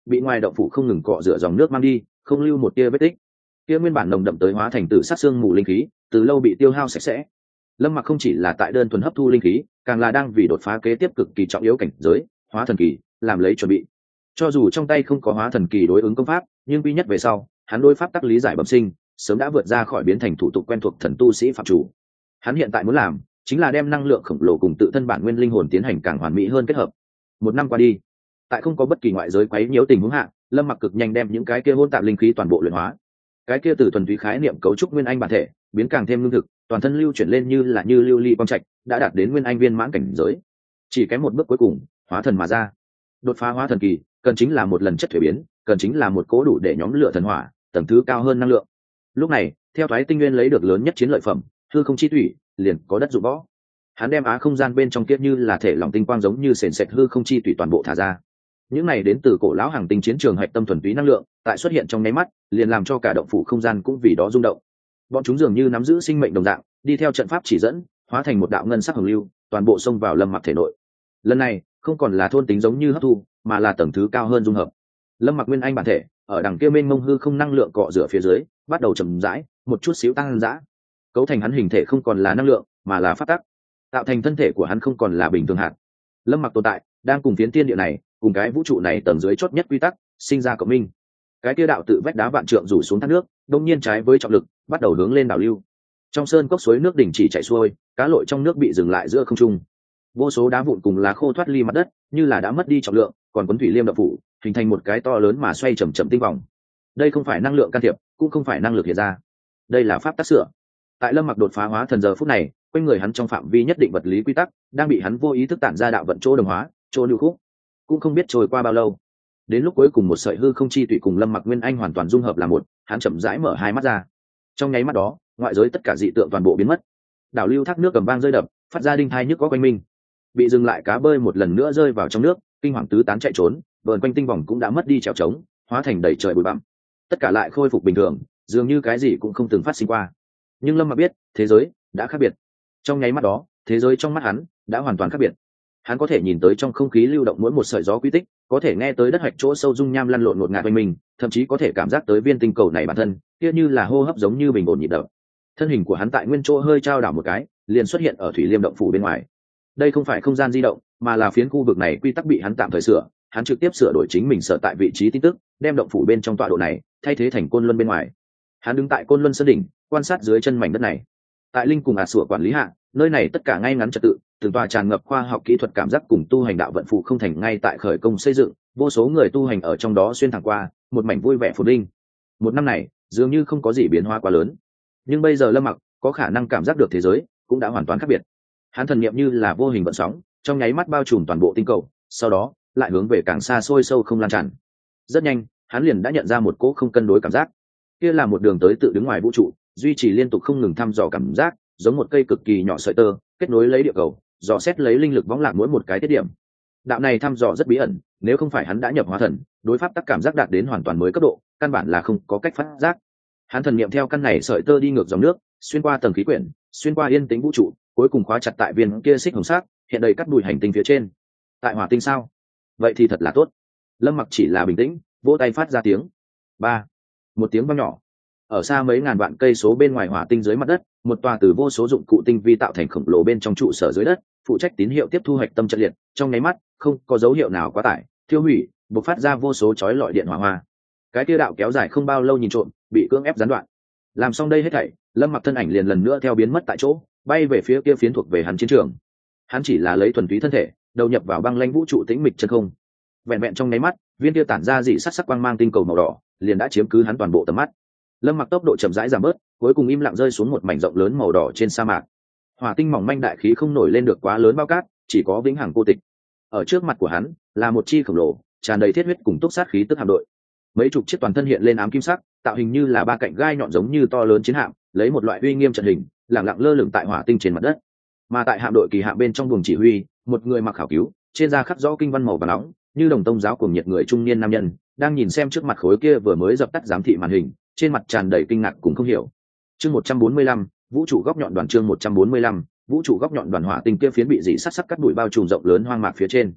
bị ngoài động phủ không ngừng cọ rửa dòng nước mang đi, không lưu một tia vết tích. Kia nguyên bản nồng đậm tới hóa thành tử sát xương mù linh khí, từ lâu bị tiêu hao sạch sẽ. Lâm Mặc không chỉ là tại đơn thuần hấp thu linh khí, càng là đang vì đột phá kế tiếp cực kỳ trọng yếu cảnh giới, hóa thần kỳ, làm lấy chuẩn bị. Cho dù trong tay không có hóa thần kỳ đối ứng công pháp, nhưng quy nhất về sau, hắn đối pháp tắc lý giải bẩm sinh, sớm đã vượt ra khỏi biến thành thủ tục quen thuộc thần tu sĩ phạm chủ. Hắn hiện tại muốn làm, chính là đem năng lượng khổng lồ cùng tự thân bản nguyên linh hồn tiến hành càng hoàn mỹ hơn kết hợp. Một năm qua đi, tại không có bất kỳ ngoại giới quấy nhiễu tình huống hạ, Lâm Mặc cực nhanh đem những cái kia hỗn tạp linh khí toàn bộ luyện hóa. Cái kia từ thuần túy khái niệm cấu trúc nguyên anh bản thể, biến càng thêm lương thực, toàn thân lưu chuyển lên như là như lưu ly quang trạch, đã đạt đến nguyên anh viên mãn cảnh giới. Chỉ kém một bước cuối cùng, hóa thần mà ra. Đột phá hóa thần kỳ, cần chính là một lần chất thuế biến, cần chính là một cố đủ để nhóm lửa thần hỏa, tầng thứ cao hơn năng lượng. Lúc này, theo thoái tinh nguyên lấy được lớn nhất chiến lợi phẩm, hư không chi thủy, liền có đất dụng võ. Hắn đem á không gian bên trong kiếp như là thể lỏng tinh quang giống như sền sệt hư không chi thủy toàn bộ thả ra. Những này đến từ cổ lão hàng tinh chiến trường hạch tâm thuần túy năng lượng, tại xuất hiện trong nháy mắt, liền làm cho cả động phủ không gian cũng vì đó rung động. Bọn chúng dường như nắm giữ sinh mệnh đồng dạng, đi theo trận pháp chỉ dẫn, hóa thành một đạo ngân sắc hồng lưu, toàn bộ xông vào Lâm Mặc thể nội. Lần này, không còn là thôn tính giống như hấp thu, mà là tầng thứ cao hơn dung hợp. Lâm Mặc nguyên anh bản thể, ở đằng kia mênh mông hư không năng lượng cọ rửa phía dưới, bắt đầu chậm rãi, một chút xíu tăng dã. Cấu thành hắn hình thể không còn là năng lượng, mà là pháp tắc. Tạo thành thân thể của hắn không còn là bình thường hạt. Lâm Mặc tồn tại, đang cùng phiến thiên địa này, cùng cái vũ trụ này tầng dưới chót nhất quy tắc, sinh ra cộng minh. Cái kia đạo tự vách đá vạn trượng rủ xuống thác nước, đông nhiên trái với trọng lực, bắt đầu hướng lên đảo lưu. Trong sơn cốc suối nước đình chỉ chảy xuôi, cá lội trong nước bị dừng lại giữa không trung. Vô số đá vụn cùng lá khô thoát ly mặt đất, như là đã mất đi trọng lượng, còn quấn thủy liêm đập phủ, hình thành một cái to lớn mà xoay chậm chậm tinh vòng. Đây không phải năng lượng can thiệp, cũng không phải năng lực hiện ra. Đây là pháp tắc sửa. Tại Lâm Mặc đột phá hóa thần giờ phút này, quanh người hắn trong phạm vi nhất định vật lý quy tắc đang bị hắn vô ý thức tản ra đạo vận chỗ đồng hóa, chỗ lưu khúc. Cũng không biết trôi qua bao lâu, đến lúc cuối cùng một sợi hư không chi tùy cùng Lâm Mặc nguyên anh hoàn toàn dung hợp là một, hắn chậm rãi mở hai mắt ra. Trong nháy mắt đó, ngoại giới tất cả dị tượng toàn bộ biến mất. Đảo lưu thác nước cầm vang rơi đập, phát ra đinh thai nhức có quanh mình. Bị dừng lại cá bơi một lần nữa rơi vào trong nước, kinh hoàng tứ tán chạy trốn, vờn quanh tinh vòng cũng đã mất đi trèo trống, hóa thành đầy trời bụi bặm. Tất cả lại khôi phục bình thường, dường như cái gì cũng không từng phát sinh qua. Nhưng Lâm Mặc biết, thế giới đã khác biệt. Trong nháy mắt đó, thế giới trong mắt hắn đã hoàn toàn khác biệt. Hắn có thể nhìn tới trong không khí lưu động mỗi một sợi gió quy tích, có thể nghe tới đất hạch chỗ sâu dung nham lăn lộn ngột ngạt quanh mình, thậm chí có thể cảm giác tới viên tinh cầu này bản thân, kia như là hô hấp giống như bình ổn nhịp đập. Thân hình của hắn tại nguyên chỗ hơi trao đảo một cái, liền xuất hiện ở thủy liêm động phủ bên ngoài. Đây không phải không gian di động, mà là phiến khu vực này quy tắc bị hắn tạm thời sửa, hắn trực tiếp sửa đổi chính mình sở tại vị trí tin tức, đem động phủ bên trong tọa độ này thay thế thành côn luân bên ngoài. Hắn đứng tại côn luân sơn đỉnh, quan sát dưới chân mảnh đất này. Tại linh cùng sủa quản lý hạ, nơi này tất cả ngay ngắn trật tự, từng tòa tràn ngập khoa học kỹ thuật cảm giác cùng tu hành đạo vận phụ không thành ngay tại khởi công xây dựng, vô số người tu hành ở trong đó xuyên thẳng qua, một mảnh vui vẻ phồn vinh. Một năm này, dường như không có gì biến hóa quá lớn, nhưng bây giờ Lâm Mặc có khả năng cảm giác được thế giới cũng đã hoàn toàn khác biệt. Hắn thần niệm như là vô hình vận sóng, trong nháy mắt bao trùm toàn bộ tinh cầu, sau đó lại hướng về càng xa xôi sâu không lan tràn. Rất nhanh, hắn liền đã nhận ra một cỗ không cân đối cảm giác. Kia là một đường tới tự đứng ngoài vũ trụ, duy trì liên tục không ngừng thăm dò cảm giác, giống một cây cực kỳ nhỏ sợi tơ, kết nối lấy địa cầu, dò xét lấy linh lực võng lạc mỗi một cái tiết điểm. Đạo này thăm dò rất bí ẩn, nếu không phải hắn đã nhập hóa thần, đối pháp tắc cảm giác đạt đến hoàn toàn mới cấp độ, căn bản là không có cách phát giác. Hắn thần niệm theo căn này sợi tơ đi ngược dòng nước, xuyên qua tầng khí quyển, xuyên qua yên tĩnh vũ trụ, cuối cùng khóa chặt tại viên kia xích hồng sắc, hiện đầy cắt bụi hành tinh phía trên. Tại hỏa tinh sao? Vậy thì thật là tốt. Lâm Mặc chỉ là bình tĩnh, vỗ tay phát ra tiếng. Ba, một tiếng vang nhỏ. Ở xa mấy ngàn vạn cây số bên ngoài hỏa tinh dưới mặt đất, một tòa từ vô số dụng cụ tinh vi tạo thành khổng lồ bên trong trụ sở dưới đất, phụ trách tín hiệu tiếp thu hạch tâm trận liệt, trong nháy mắt, không có dấu hiệu nào quá tải, tiêu hủy, bộc phát ra vô số chói lọi điện hỏa hoa. Cái tiêu đạo kéo dài không bao lâu nhìn trộm, bị cưỡng ép gián đoạn. Làm xong đây hết thảy, Lâm Mặc thân ảnh liền lần nữa theo biến mất tại chỗ, bay về phía kia phiến thuộc về hắn chiến trường. Hắn chỉ là lấy thuần túy thân thể, đầu nhập vào băng lãnh vũ trụ tĩnh mịch chân không. Vẹn vẹn trong nháy mắt, viên kia tản ra dị sắc sắc quang mang tinh cầu màu đỏ, liền đã chiếm cứ hắn toàn bộ tầm mắt. Lâm Mặc tốc độ chậm rãi giảm bớt, cuối cùng im lặng rơi xuống một mảnh rộng lớn màu đỏ trên sa mạc. Hỏa tinh mỏng manh đại khí không nổi lên được quá lớn bao cát, chỉ có vĩnh hằng cô tịch. Ở trước mặt của hắn là một chi khổng lồ, tràn đầy thiết huyết cùng túc sát khí tức hạm đội. Mấy chục chiếc toàn thân hiện lên ám kim sắc, tạo hình như là ba cạnh gai nhọn giống như to lớn chiến hạm, lấy một loại uy nghiêm trận hình, lẳng lặng lơ lửng tại hỏa tinh trên mặt đất. Mà tại hạm đội kỳ hạm bên trong buồng chỉ huy, một người mặc khảo cứu, trên da khắc rõ kinh văn màu vàng nóng, như đồng tông giáo cuồng nhiệt người trung niên nam nhân, đang nhìn xem trước mặt khối kia vừa mới dập tắt giám thị màn hình, trên mặt tràn đầy kinh ngạc cùng không hiểu. Chương 145, vũ trụ góc nhọn đoàn. Chương 145, vũ trụ góc nhọn đoàn. Hỏa tinh kia phiến bị dị sắc sắc cắt bụi bao trùm rộng lớn hoang mạc phía trên.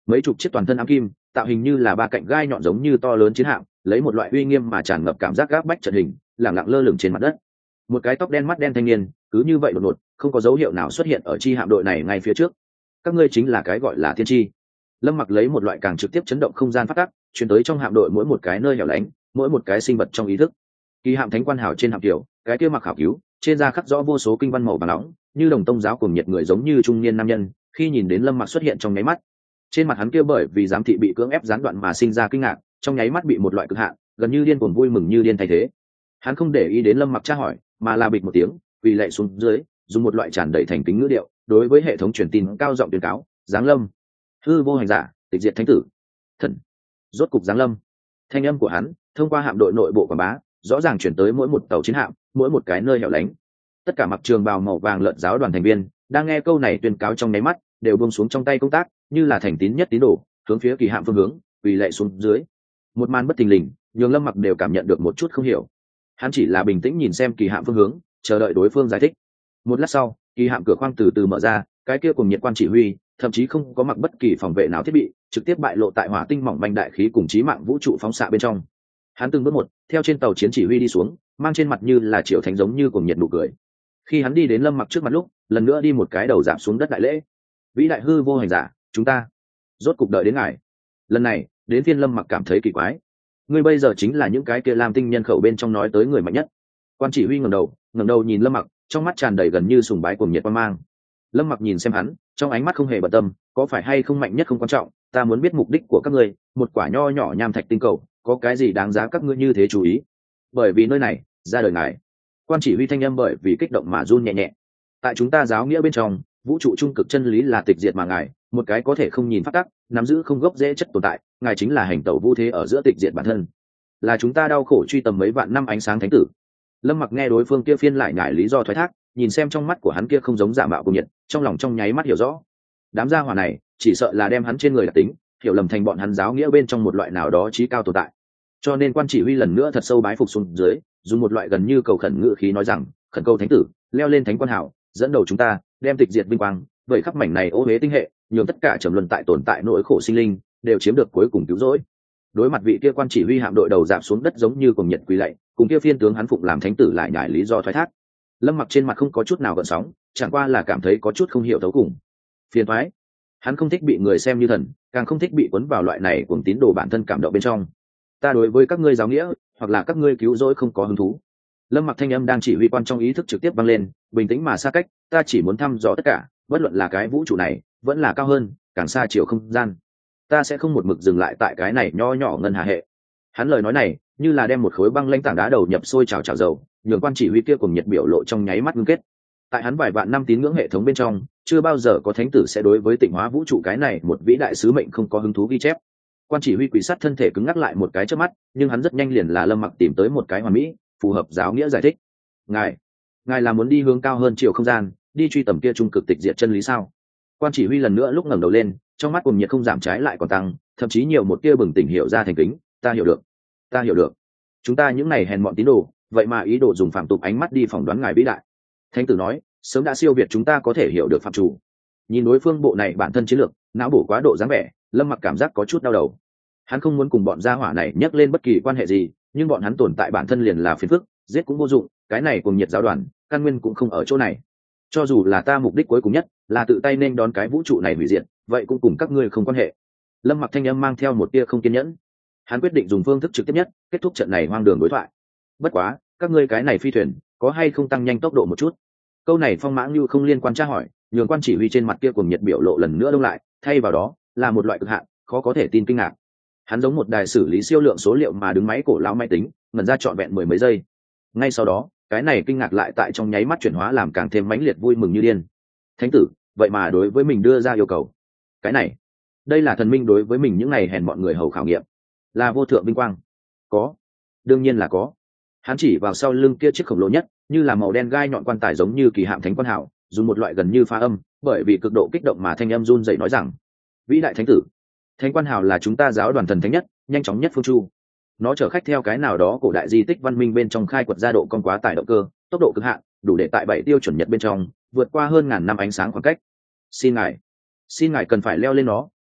mấy chục chiếc toàn thân ám kim, tạo hình như là ba cạnh gai nhọn giống như to lớn chiến hạm, lấy một loại uy nghiêm mà tràn ngập cảm giác gáp bách trận hình, lẳng lặng lơ lửng trên mặt đất. Một cái tóc đen mắt đen thanh niên cứ như vậy đột ngột, không có dấu hiệu nào xuất hiện ở chi hạm đội này ngay phía trước. Các ngươi chính là cái gọi là thiên chi. Lâm Mặc lấy một loại càng trực tiếp chấn động không gian phát tắc, truyền tới trong hạm đội mỗi một cái nơi hẻo lánh, mỗi một cái sinh vật trong ý thức. Kỳ hạm thánh quan hào trên hạm tiểu, cái kia mặc khảo cứu, trên da khắc rõ vô số kinh văn màu vàng nóng, như đồng tông giáo cùng nhiệt người giống như trung niên nam nhân, khi nhìn đến Lâm Mặc xuất hiện trong nháy mắt, trên mặt hắn kia bởi vì giám thị bị cưỡng ép gián đoạn mà sinh ra kinh ngạc, trong nháy mắt bị một loại cực hạn, gần như điên cuồng vui mừng như điên thay thế. Hắn không để ý đến Lâm Mặc tra hỏi, mà là bịch một tiếng, quỳ lạy xuống dưới, dùng một loại tràn đầy thành kính ngữ điệu, đối với hệ thống truyền tin cao giọng tuyên cáo: "Giáng lâm, hư vô hành giả, tịch diệt thánh tử, thần, rốt cục giáng lâm." Thanh âm của hắn thông qua hạm đội nội bộ quảng bá, rõ ràng chuyển tới mỗi một tàu chiến hạm, mỗi một cái nơi hẻo lánh. Tất cả mặc trường bào màu vàng lợn giáo đoàn thành viên đang nghe câu này tuyên cáo trong nháy mắt, đều buông xuống trong tay công tác, như là thành tín nhất tín đồ, hướng phía kỳ hạm phương hướng quỳ lạy xuống dưới. Một màn bất thình lình, nhường Lâm Mặc đều cảm nhận được một chút không hiểu. Hắn chỉ là bình tĩnh nhìn xem kỳ hạm phương hướng, chờ đợi đối phương giải thích. Một lát sau, kỳ hạm cửa khoang từ từ mở ra, cái kia cùng nhiệt quan chỉ huy thậm chí không có mặc bất kỳ phòng vệ nào thiết bị, trực tiếp bại lộ tại hỏa tinh mỏng manh đại khí cùng chí mạng vũ trụ phóng xạ bên trong. Hắn từng bước một theo trên tàu chiến chỉ huy đi xuống, mang trên mặt như là triệu thánh giống như cùng nhiệt nụ cười. Khi hắn đi đến Lâm Mặc trước mặt lúc, lần nữa đi một cái đầu giảm xuống đất đại lễ: "Vĩ đại hư vô hành giả, chúng ta rốt cục đợi đến ngài." Lần này đến phiên Lâm Mặc cảm thấy kỳ quái. Ngươi bây giờ chính là những cái kia lam tinh nhân khẩu bên trong nói tới người mạnh nhất. Quan chỉ huy ngẩng đầu nhìn Lâm Mặc, trong mắt tràn đầy gần như sùng bái cuồng nhiệt quan mang. Lâm Mặc nhìn xem hắn, trong ánh mắt không hề bận tâm, có phải hay không mạnh nhất không quan trọng, ta muốn biết mục đích của các ngươi, một quả nho nhỏ nham thạch tinh cầu, có cái gì đáng giá các ngươi như thế chú ý? Bởi vì nơi này, ra đời ngài. Quan chỉ huy thanh âm bởi vì kích động mà run nhẹ nhẹ. Tại chúng ta giáo nghĩa bên trong, vũ trụ trung cực chân lý là tịch diệt mà ngài, một cái có thể không nhìn phát tắc, nắm giữ không gốc rễ chất tồn tại, ngài chính là hành tẩu vu thế ở giữa tịch diệt bản thân, là chúng ta đau khổ truy tầm mấy vạn năm ánh sáng thánh tử. Lâm Mặc nghe đối phương kia phiên lại nhải lý do thoái thác, nhìn xem trong mắt của hắn kia không giống giả mạo cùng nhiệt, trong lòng trong nháy mắt hiểu rõ. Đám gia hỏa này chỉ sợ là đem hắn trên người đặc tính hiểu lầm thành bọn hắn giáo nghĩa bên trong một loại nào đó trí cao tồn tại. Cho nên quan chỉ huy lần nữa thật sâu bái phục xuống dưới, dùng một loại gần như cầu khẩn ngữ khí nói rằng: "Khẩn cầu thánh tử leo lên thánh quan hảo, dẫn đầu chúng ta đem tịch diệt vinh quang vậy khắp mảnh này ô huế tinh hệ, nhường tất cả trầm luân tại tồn tại nỗi khổ sinh linh đều chiếm được cuối cùng cứu rỗi." Đối mặt vị kia quan chỉ huy hạm đội đầu dạp xuống đất giống như cùng nhiệt quỳ lạy, cùng kia phiên tướng hắn phụng làm thánh tử lại nhải lý do thoái thác. Lâm Mặc trên mặt không có chút nào gợn sóng, chẳng qua là cảm thấy có chút không hiểu thấu cùng phiền toái. Hắn không thích bị người xem như thần, càng không thích bị cuốn vào loại này cuồng tín đồ bản thân cảm động bên trong. "Ta đối với các ngươi giáo nghĩa hoặc là các ngươi cứu rỗi không có hứng thú." Lâm Mặc thanh âm đang chỉ huy quan trong ý thức trực tiếp vang lên, bình tĩnh mà xa cách: "Ta chỉ muốn thăm dò tất cả, bất luận là cái vũ trụ này vẫn là cao hơn càng xa chiều không gian, ta sẽ không một mực dừng lại tại cái này nho nhỏ ngân hà hệ." Hắn lời nói này như là đem một khối băng lãnh tảng đá đầu nhập sôi trào dầu, nhường quan chỉ huy kia cùng nhiệt biểu lộ trong nháy mắt ngưng kết. Tại hắn vài vạn năm tín ngưỡng hệ thống bên trong, chưa bao giờ có thánh tử sẽ đối với tịnh hóa vũ trụ cái này một vĩ đại sứ mệnh không có hứng thú ghi chép. Quan chỉ huy quỷ sát thân thể cứng ngắc lại một cái trước mắt, nhưng hắn rất nhanh liền là Lâm Mặc tìm tới một cái hoàn mỹ phù hợp giáo nghĩa giải thích: ngài là muốn đi hướng cao hơn chiều không gian, đi truy tầm kia trung cực tịch diệt chân lý sao?" Quan chỉ huy lần nữa lúc ngẩng đầu lên, trong mắt cùng nhiệt không giảm trái lại còn tăng, thậm chí nhiều một tia bừng tỉnh hiểu ra thành kính: "Ta hiểu được. Chúng ta những này hèn mọn tín đồ, vậy mà ý đồ dùng phạm tục ánh mắt đi phỏng đoán ngài vĩ đại. Thánh tử nói, sớm đã siêu việt chúng ta có thể hiểu được phạm chủ." Nhìn đối phương bộ này bản thân chiến lược, não bổ quá độ dáng vẻ, Lâm Mặc cảm giác có chút đau đầu. Hắn không muốn cùng bọn gia hỏa này nhắc lên bất kỳ quan hệ gì, nhưng bọn hắn tồn tại bản thân liền là phiền phức, giết cũng vô dụng, cái này cùng nhiệt giáo đoàn, căn nguyên cũng không ở chỗ này. Cho dù là ta mục đích cuối cùng nhất là tự tay nên đón cái vũ trụ này hủy diệt, vậy cũng cùng các ngươi không quan hệ. Lâm Mặc thanh âm mang theo một tia không kiên nhẫn. Hắn quyết định dùng phương thức trực tiếp nhất kết thúc trận này hoang đường đối thoại. "Bất quá, các ngươi cái này phi thuyền có hay không tăng nhanh tốc độ một chút?" Câu này Phong Mã Như không liên quan tra hỏi, nhường quan chỉ huy trên mặt kia cùng nhiệt biểu lộ lần nữa đông lại, thay vào đó là một loại cực hạn khó có thể tin kinh ngạc. Hắn giống một đài xử lý siêu lượng số liệu mà đứng máy cổ lão máy tính, ngẩn ra trọn vẹn mười mấy giây. Ngay sau đó, cái này kinh ngạc lại tại trong nháy mắt chuyển hóa làm càng thêm mãnh liệt vui mừng như điên. Thánh tử vậy mà đối với mình đưa ra yêu cầu. Cái này, đây là thần minh đối với mình những này hèn bọn người hầu khảo nghiệm, là vô thượng vinh quang. Có, đương nhiên là có. Hắn chỉ vào sau lưng kia chiếc khổng lồ nhất, như là màu đen gai nhọn quan tài giống như kỳ hạm thánh quan hảo, dùng một loại gần như pha âm, bởi vì cực độ kích động mà thanh âm run rẩy nói rằng: "Vĩ đại thánh tử, thánh quan hảo là chúng ta giáo đoàn thần thánh nhất, nhanh chóng nhất phương chu. Nó chở khách theo cái nào đó cổ đại di tích văn minh bên trong khai quật ra độ con quá tải động cơ, tốc độ cực hạn, đủ để tại 7 tiêu chuẩn nhật bên trong vượt qua hơn ngàn năm ánh sáng khoảng cách. Xin ngài cần phải leo lên nó,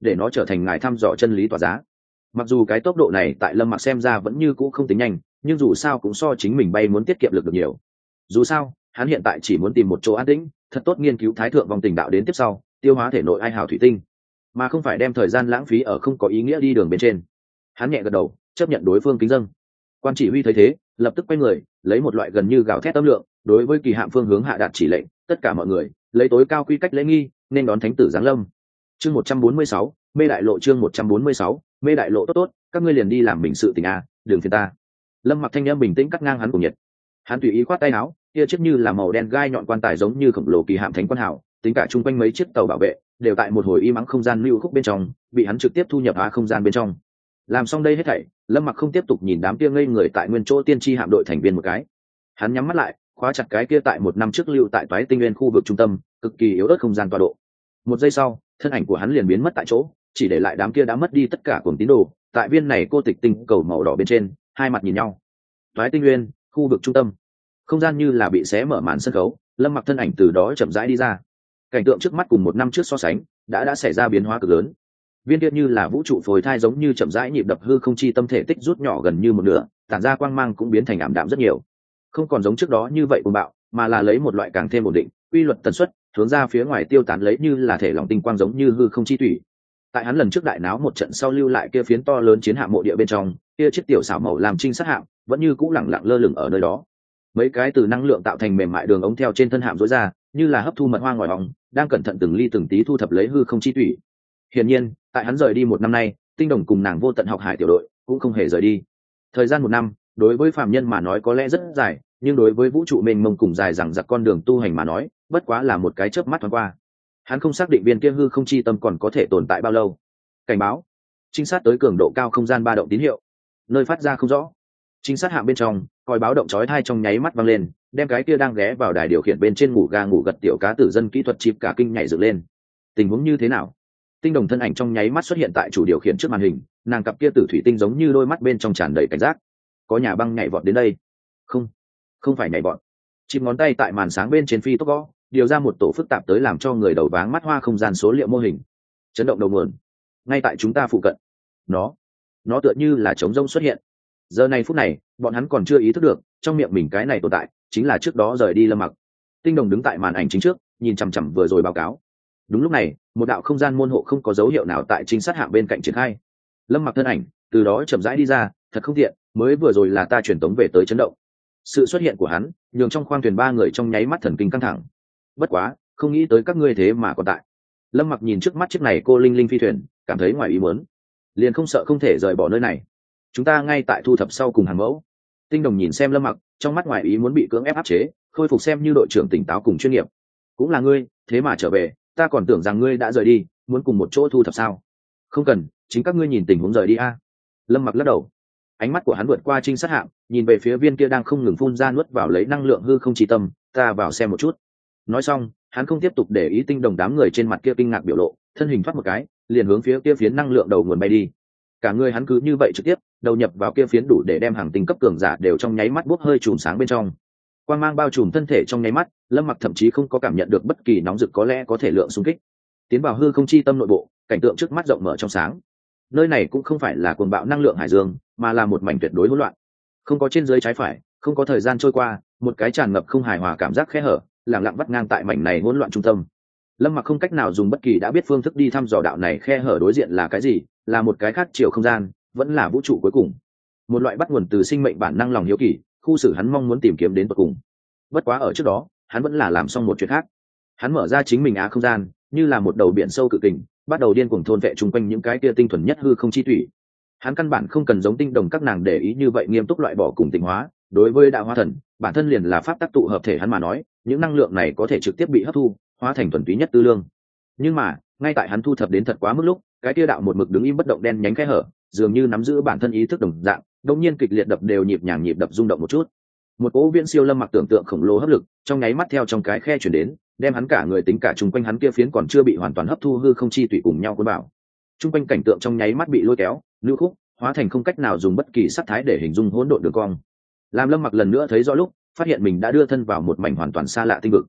để nó trở thành ngài thăm dò chân lý tỏa giá. Mặc dù cái tốc độ này tại Lâm Mặc xem ra vẫn như cũ không tính nhanh, nhưng dù sao cũng so chính mình bay muốn tiết kiệm lực được nhiều. Dù sao hắn hiện tại chỉ muốn tìm một chỗ an tĩnh, thật tốt nghiên cứu thái thượng vòng tình đạo đến tiếp sau tiêu hóa thể nội ai hào thủy tinh, mà không phải đem thời gian lãng phí ở không có ý nghĩa đi đường bên trên. Hắn nhẹ gật đầu chấp nhận đối phương kính dâng. Quan chỉ huy thấy thế lập tức quay người lấy một loại gần như gào thét âm lượng đối với kỳ hạm phương hướng hạ đạt chỉ lệnh, tất cả mọi người lấy tối cao quy cách lễ nghi nên đón thánh tử giáng lâm. Chương 146, mê đại lộ. Chương 146, mê đại lộ. Tốt tốt, các ngươi liền đi làm mình sự tình à, đừng phiền ta. Lâm Mặc thanh âm bình tĩnh cắt ngang hắn cùng nhiệt. Hắn tùy ý khoát tay áo, kia chiếc như là màu đen gai nhọn quan tài giống như khổng lồ kỳ hạm thánh quan hảo, tính cả chung quanh mấy chiếc tàu bảo vệ đều tại một hồi im ắng không gian lưu khúc bên trong bị hắn trực tiếp thu nhập không gian bên trong. Làm xong đây hết thảy, Lâm Mặc không tiếp tục nhìn đám kia ngây người tại nguyên chỗ tiên tri hạm đội thành viên một cái. Hắn nhắm mắt lại khóa chặt cái kia tại một năm trước lưu tại toái tinh nguyên khu vực trung tâm cực kỳ yếu ớt không gian tọa độ. Một giây sau thân ảnh của hắn liền biến mất tại chỗ, chỉ để lại đám kia đã mất đi tất cả cuồng tín đồ tại viên này cô tịch tinh cầu màu đỏ bên trên hai mặt nhìn nhau. Toái tinh nguyên khu vực trung tâm, không gian như là bị xé mở màn sân khấu. Lâm Mặc thân ảnh từ đó chậm rãi đi ra. Cảnh tượng trước mắt cùng một năm trước so sánh đã xảy ra biến hóa cực lớn. Viên kia như là vũ trụ phôi thai giống như chậm rãi nhịp đập hư không chi tâm thể tích rút nhỏ gần như một nửa, tản ra quang mang cũng biến thành ảm đạm rất nhiều, không còn giống trước đó như vậy cuồng bạo, mà là lấy một loại càng thêm ổn định quy luật tần suất hướng ra phía ngoài tiêu tán, lấy như là thể lòng tinh quang giống như hư không chi thủy. Tại hắn lần trước đại náo một trận sau lưu lại kia phiến to lớn chiến hạm mộ địa bên trong, kia chiếc tiểu xảo màu làm trinh sát hạm vẫn như cũ lẳng lặng lơ lửng ở nơi đó. Mấy cái từ năng lượng tạo thành mềm mại đường ống theo trên thân hạm rối ra, như là hấp thu mật hoa ngòi ong, đang cẩn thận từng ly từng tí thu thập lấy hư không chi thủy. Hiển nhiên tại hắn rời đi một năm nay, Tinh Đồng cùng nàng vô tận học hải tiểu đội cũng không hề rời đi. Thời gian một năm đối với phàm nhân mà nói có lẽ rất dài, nhưng đối với vũ trụ mênh mông cùng dài dằng dặc con đường tu hành mà nói bất quá là một cái chớp mắt thoáng qua. Hắn không xác định viên kia hư không chi tâm còn có thể tồn tại bao lâu. Cảnh báo, trinh sát tới cường độ cao không gian ba động tín hiệu, nơi phát ra không rõ. Trinh sát hạng bên trong còi báo động chói tai trong nháy mắt vang lên, đem cái kia đang ghé vào đài điều khiển bên trên ngủ ga ngủ gật tiểu cá tử dân kỹ thuật chip cả kinh nhảy dựng lên. Tình huống như thế nào? Tinh Đồng thân ảnh trong nháy mắt xuất hiện tại chủ điều khiển trước màn hình, nàng cặp kia tử thủy tinh giống như đôi mắt bên trong tràn đầy cảnh giác. Có nhà băng nhảy vọt đến đây. Không phải nhảy vọt. Chìm ngón tay tại màn sáng bên trên phi tốc gõ, điều ra một tổ phức tạp tới làm cho người đầu váng mắt hoa không gian số liệu mô hình. Chấn động đầu nguồn ngay tại chúng ta phụ cận. Nó tựa như là trống rông xuất hiện. Giờ này phút này bọn hắn còn chưa ý thức được trong miệng mình cái này tồn tại chính là trước đó rời đi Lâm Mặc. Tinh Đồng đứng tại màn ảnh chính trước nhìn chằm chằm vừa rồi báo cáo. Đúng lúc này một đạo không gian môn hộ không có dấu hiệu nào tại trinh sát hạng bên cạnh triển khai. Lâm Mặc thân ảnh từ đó chậm rãi đi ra. Thật không tiện, mới vừa rồi là ta truyền tống về tới chấn động. Sự xuất hiện của hắn nhường trong khoang thuyền ba người trong nháy mắt thần kinh căng thẳng. Bất quá không nghĩ tới các ngươi thế mà còn tại. Lâm Mặc nhìn trước mắt chiếc này cô linh linh phi thuyền cảm thấy ngoài ý muốn, liền không sợ không thể rời bỏ nơi này. Chúng ta ngay tại thu thập sau cùng hàng mẫu. Tinh Đồng nhìn xem Lâm Mặc, trong mắt ngoài ý muốn bị cưỡng ép áp chế, khôi phục xem như đội trưởng tỉnh táo cùng chuyên nghiệp. Cũng là ngươi thế mà trở về, ta còn tưởng rằng ngươi đã rời đi, muốn cùng một chỗ thu thập sao? Không cần, chính các ngươi nhìn tình huống rời đi a. Lâm Mặc lắc đầu. Ánh mắt của hắn vượt qua trinh sát hạm, nhìn về phía viên kia đang không ngừng phun ra nuốt vào lấy năng lượng hư không chi tâm. Ta vào xem một chút. Nói xong hắn không tiếp tục để ý Tinh Đồng đám người trên mặt kia kinh ngạc biểu lộ, thân hình thoát một cái liền hướng phía kia phiến năng lượng đầu nguồn bay đi. Cả người hắn cứ như vậy trực tiếp đầu nhập vào kia phiến đủ để đem hàng tinh cấp cường giả đều trong nháy mắt bốc hơi chùm sáng bên trong. Quang mang bao trùm thân thể trong nháy mắt, Lâm Mặc thậm chí không có cảm nhận được bất kỳ nóng rực có lẽ có thể lượng xung kích. Tiến vào hư không chi tâm nội bộ, cảnh tượng trước mắt rộng mở trong sáng. Nơi này cũng không phải là cuồng bạo năng lượng hải dương, mà là một mảnh tuyệt đối hỗn loạn. Không có trên dưới trái phải, không có thời gian trôi qua, một cái tràn ngập không hài hòa cảm giác khe hở lặng lặng vắt ngang tại mảnh này hỗn loạn trung tâm. Lâm Mặc không cách nào dùng bất kỳ đã biết phương thức đi thăm dò đạo này khe hở đối diện là cái gì, là một cái khác chiều không gian, vẫn là vũ trụ cuối cùng. Một loại bắt nguồn từ sinh mệnh bản năng lòng hiếu kỳ, khu xử hắn mong muốn tìm kiếm đến tận cùng. Bất quá ở trước đó, hắn vẫn là làm xong một chuyện khác. Hắn mở ra chính mình không gian, như là một đầu biển sâu cự kình, bắt đầu điên cuồng thôn vệ chung quanh những cái kia tinh thuần nhất hư không chi thủy. Hắn căn bản không cần giống Tinh Đồng các nàng để ý như vậy nghiêm túc loại bỏ cùng tịnh hóa, đối với đạo hóa thần, bản thân liền là pháp tắc tụ hợp thể hắn mà nói, những năng lượng này có thể trực tiếp bị hấp thu, hóa thành thuần túy nhất tư lương. Nhưng mà, ngay tại hắn thu thập đến thật quá mức lúc, cái kia đạo một mực đứng im bất động đen nhánh khe hở, dường như nắm giữ bản thân ý thức đồng dạng, đột nhiên kịch liệt đập đều nhịp nhàng nhịp đập rung động một chút. Một cỗ viễn siêu Lâm Mặc tưởng tượng khổng lồ hấp lực, trong nháy mắt theo trong cái khe chuyển đến, đem hắn cả người tính cả chung quanh hắn kia phiến còn chưa bị hoàn toàn hấp thu hư không chi tùy cùng nhau cuốn vào. Chung quanh cảnh tượng trong nháy mắt bị lôi kéo, lưu khúc, hóa thành không cách nào dùng bất kỳ sắc thái để hình dung hỗn độn đường cong. Làm Lâm Mặc lần nữa thấy rõ lúc, phát hiện mình đã đưa thân vào một mảnh hoàn toàn xa lạ tinh vực.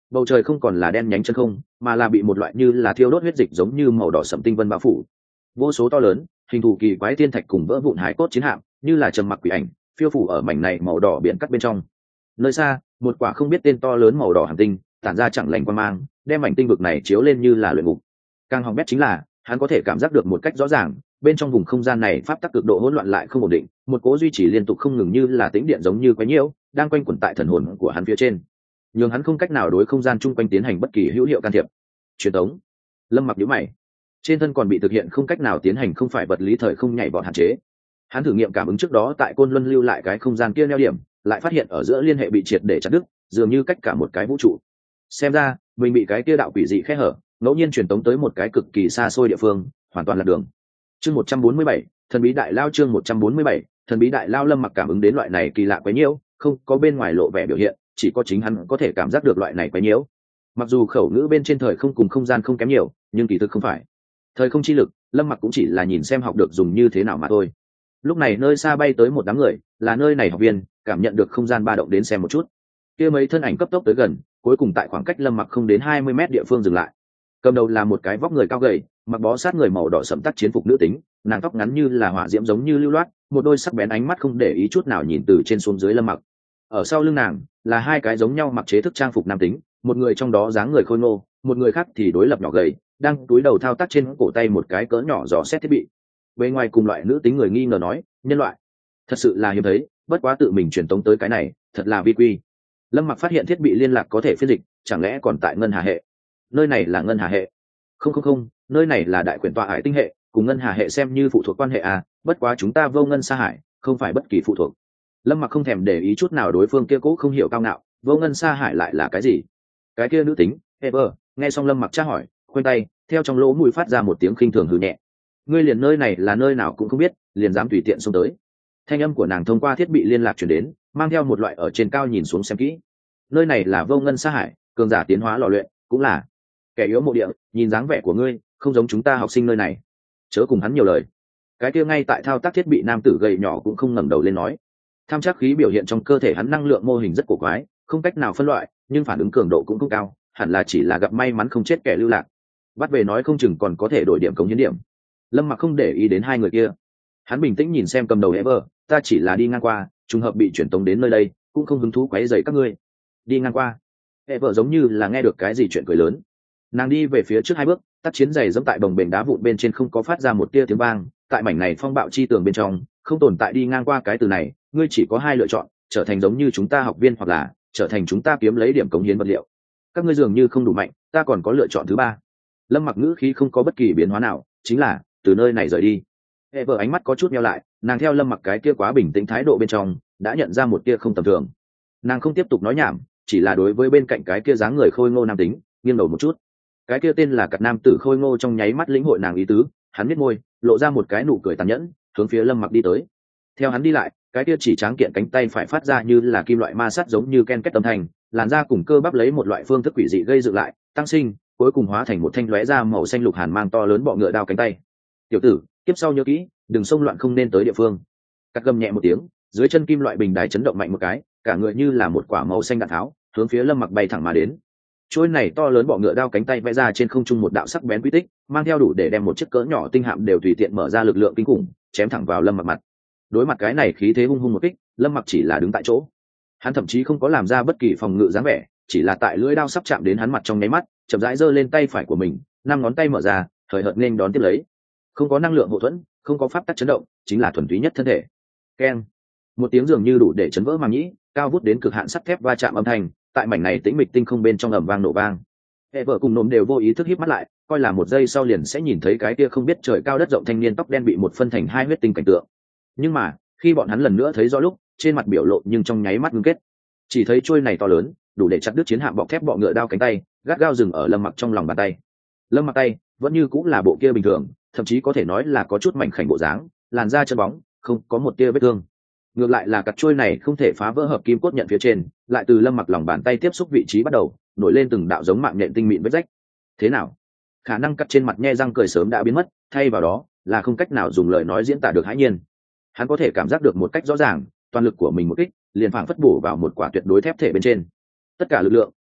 bầu trời không còn là đen nhánh chân không, mà là bị một loại như là thiêu đốt huyết dịch giống như màu đỏ sẫm tinh vân bao phủ. Vô số to lớn hình thù kỳ quái thiên thạch cùng vỡ vụn hải cốt chiến hạm như là trầm mặc quỷ ảnh phiêu phủ ở mảnh này màu đỏ biển cắt bên trong. Nơi xa một quả không biết tên to lớn màu đỏ hành tinh tản ra chẳng lành quan mang, đem mảnh tinh vực này chiếu lên như là luyện ngục. Càng hỏng bét chính là hắn có thể cảm giác được một cách rõ ràng, bên trong vùng không gian này pháp tắc cực độ hỗn loạn lại không ổn định, một cố duy trì liên tục không ngừng như là tĩnh điện giống như quấy nhiễu đang quanh quẩn tại thần hồn của hắn phía trên, nhưng hắn không cách nào đối không gian chung quanh tiến hành bất kỳ hữu hiệu can thiệp. Truyền tống. Lâm Mặc nhíu mày, trên thân còn bị thực hiện không cách nào tiến hành không phải vật lý thời không nhảy vọt hạn chế. Hắn thử nghiệm cảm ứng trước đó tại Côn Luân lưu lại cái không gian kia neo điểm, lại phát hiện ở giữa liên hệ bị triệt để chặt đứt, dường như cách cả một cái vũ trụ. Xem ra mình bị cái kia đạo quỷ dị khe hở ngẫu nhiên truyền tống tới một cái cực kỳ xa xôi địa phương, hoàn toàn lạc đường. Chương 147, thần bí đại lao. Chương 147, thần bí đại lao. Lâm Mặc cảm ứng đến loại này kỳ lạ quấy nhiễu, không có bên ngoài lộ vẻ biểu hiện, chỉ có chính hắn có thể cảm giác được loại này quấy nhiễu. Mặc dù khẩu ngữ bên trên thời không cùng không gian không kém nhiều, nhưng kỳ thực không phải thời không chi lực, Lâm Mặc cũng chỉ là nhìn xem học được dùng như thế nào mà thôi. Lúc này nơi xa bay tới một đám người, là nơi này học viên, cảm nhận được không gian ba động đến xem một chút. Kia mấy thân ảnh cấp tốc tới gần, cuối cùng tại khoảng cách Lâm Mặc không đến 20 mét địa phương dừng lại. Cầm đầu là một cái vóc người cao gầy, mặc bó sát người màu đỏ sẫm tác chiến phục nữ tính, nàng tóc ngắn như là hỏa diễm giống như lưu loát, một đôi sắc bén ánh mắt không để ý chút nào nhìn từ trên xuống dưới Lâm Mặc. Ở sau lưng nàng là hai cái giống nhau mặc chế thức trang phục nam tính, một người trong đó dáng người khôi ngô, một người khác thì đối lập nhỏ gầy, đang túi đầu thao tác trên cổ tay một cái cỡ nhỏ dò xét thiết bị. Bên ngoài cùng loại nữ tính người nghi ngờ nói, nhân loại thật sự là hiếm thấy, bất quá tự mình truyền tống tới cái này thật là vi quy. Lâm Mặc phát hiện thiết bị liên lạc có thể phiên dịch, chẳng lẽ còn tại ngân hà hệ? Nơi này là ngân hà hệ? Không, nơi này là đại quyền tọa hải tinh hệ, cùng ngân hà hệ xem như phụ thuộc quan hệ à, bất quá chúng ta vô ngân sa hải, không phải bất kỳ phụ thuộc. Lâm Mặc không thèm để ý chút nào đối phương kia cố không hiểu cao ngạo, vô ngân sa hải lại là cái gì? Cái kia nữ tính Ever nghe xong Lâm Mặc tra hỏi, khoanh tay theo trong lỗ mũi phát ra một tiếng khinh thường hừ nhẹ. Ngươi liền nơi này là nơi nào cũng không biết, liền dám tùy tiện xông tới. Thanh âm của nàng thông qua thiết bị liên lạc truyền đến, mang theo một loại ở trên cao nhìn xuống xem kỹ. Nơi này là vô ngân sa hải, cường giả tiến hóa lò luyện, cũng là kẻ yếu mộ địa, nhìn dáng vẻ của ngươi không giống chúng ta học sinh nơi này, chớ cùng hắn nhiều lời. Cái kia ngay tại thao tác thiết bị nam tử gầy nhỏ cũng không ngẩng đầu lên nói. Tham chắc khí biểu hiện trong cơ thể hắn năng lượng mô hình rất cổ quái, không cách nào phân loại, nhưng phản ứng cường độ cũng không cao, hẳn là chỉ là gặp may mắn không chết kẻ lưu lạc. Bắt về nói không chừng còn có thể đổi điểm cống hiến điểm. Lâm Mặc không để ý đến hai người kia, hắn bình tĩnh nhìn xem cầm đầu Ever, ta chỉ là đi ngang qua, trùng hợp bị chuyển tống đến nơi đây, cũng không hứng thú quấy rầy các ngươi. Đi ngang qua. Ever giống như là nghe được cái gì chuyện cười lớn, nàng đi về phía trước hai bước, tác chiến giày dẫm tại bồng bềnh đá vụn bên trên không có phát ra một tia tiếng vang. Tại mảnh này phong bạo chi tường bên trong không tồn tại đi ngang qua cái từ này, ngươi chỉ có hai lựa chọn, trở thành giống như chúng ta học viên, hoặc là trở thành chúng ta kiếm lấy điểm cống hiến vật liệu. Các ngươi dường như không đủ mạnh, ta còn có lựa chọn thứ ba. Lâm Mặc ngữ khí không có bất kỳ biến hóa nào, chính là từ nơi này rời đi. Ever ánh mắt có chút nheo lại, nàng theo Lâm Mặc cái kia quá bình tĩnh thái độ bên trong đã nhận ra một tia không tầm thường. Nàng không tiếp tục nói nhảm, chỉ là đối với bên cạnh cái kia dáng người khôi ngô nam tính nghiêng đầu một chút. Cái kia tên là cặp nam tử khôi ngô trong nháy mắt lĩnh hội nàng ý tứ, hắn nhếch môi lộ ra một cái nụ cười tàn nhẫn, hướng phía Lâm Mặc đi tới. Theo hắn đi lại, cái kia chỉ tráng kiện cánh tay phải phát ra như là kim loại ma sát giống như ken két âm thanh, làn da cùng cơ bắp lấy một loại phương thức quỷ dị gây dựng lại, tăng sinh, cuối cùng hóa thành một thanh lóe ra màu xanh lục hàn mang to lớn bọ ngựa đao cánh tay. Tiểu tử, kiếp sau nhớ kỹ, đừng xông loạn không nên tới địa phương. Cắt gầm nhẹ một tiếng, dưới chân kim loại bình đài chấn động mạnh một cái, cả người như là một quả màu xanh đạn tháo, hướng phía Lâm Mặc bay thẳng mà đến. Trôi này to lớn bọ ngựa đao cánh tay vẽ ra trên không trung một đạo sắc bén quy tích, mang theo đủ để đem một chiếc cỡ nhỏ tinh hạm đều tùy tiện mở ra lực lượng kinh khủng, chém thẳng vào Lâm Mặc mặt. Đối mặt cái này khí thế hung hung một kích, Lâm Mặc chỉ là đứng tại chỗ. Hắn thậm chí không có làm ra bất kỳ phòng ngự dáng vẻ, chỉ là tại lưỡi đao sắp chạm đến hắn mặt trong nháy mắt, chậm rãi giơ lên tay phải của mình, năm ngón tay mở ra, hời hợt nên đón tiếp lấy. Không có năng lượng hậu thuẫn, không có pháp tắc chấn động, chính là thuần túy nhất thân thể. Keng, một tiếng dường như đủ để chấn vỡ màng nhĩ, cao vút đến cực hạn sắt thép va chạm âm thanh, tại mảnh này tĩnh mịch tinh không bên trong ầm vang nổ vang. Ever cùng Nôm đều vô ý thức híp mắt lại, coi là một giây sau liền sẽ nhìn thấy cái kia không biết trời cao đất rộng thanh niên tóc đen bị một phân thành hai huyết tinh cảnh tượng. Nhưng mà khi bọn hắn lần nữa thấy rõ lúc, trên mặt biểu lộ nhưng trong nháy mắt ngưng kết. Chỉ thấy chuôi này to lớn, đủ để chặt đứt chiến hạm bọc thép bọ ngựa đao cánh tay, gắt gao dừng ở Lâm Mặc trong lòng bàn tay. Lâm Mặc tay vẫn như cũng là bộ kia bình thường, thậm chí có thể nói là có chút mảnh khảnh bộ dáng, làn da chân bóng, không có một tia vết thương. Ngược lại là cặp chuôi này không thể phá vỡ hợp kim cốt nhận phía trên, lại từ Lâm Mặc lòng bàn tay tiếp xúc vị trí bắt đầu nổi lên từng đạo giống mạng nhện tinh mịn vết rách. Thế nào? Khả năng cắt trên mặt nhe răng cười sớm đã biến mất, thay vào đó là không cách nào dùng lời nói diễn tả được hãi nhiên. Hắn có thể cảm giác được một cách rõ ràng, toàn lực của mình một kích liền phảng phất bổ vào một quả tuyệt đối thép thể bên trên. Tất cả lực lượng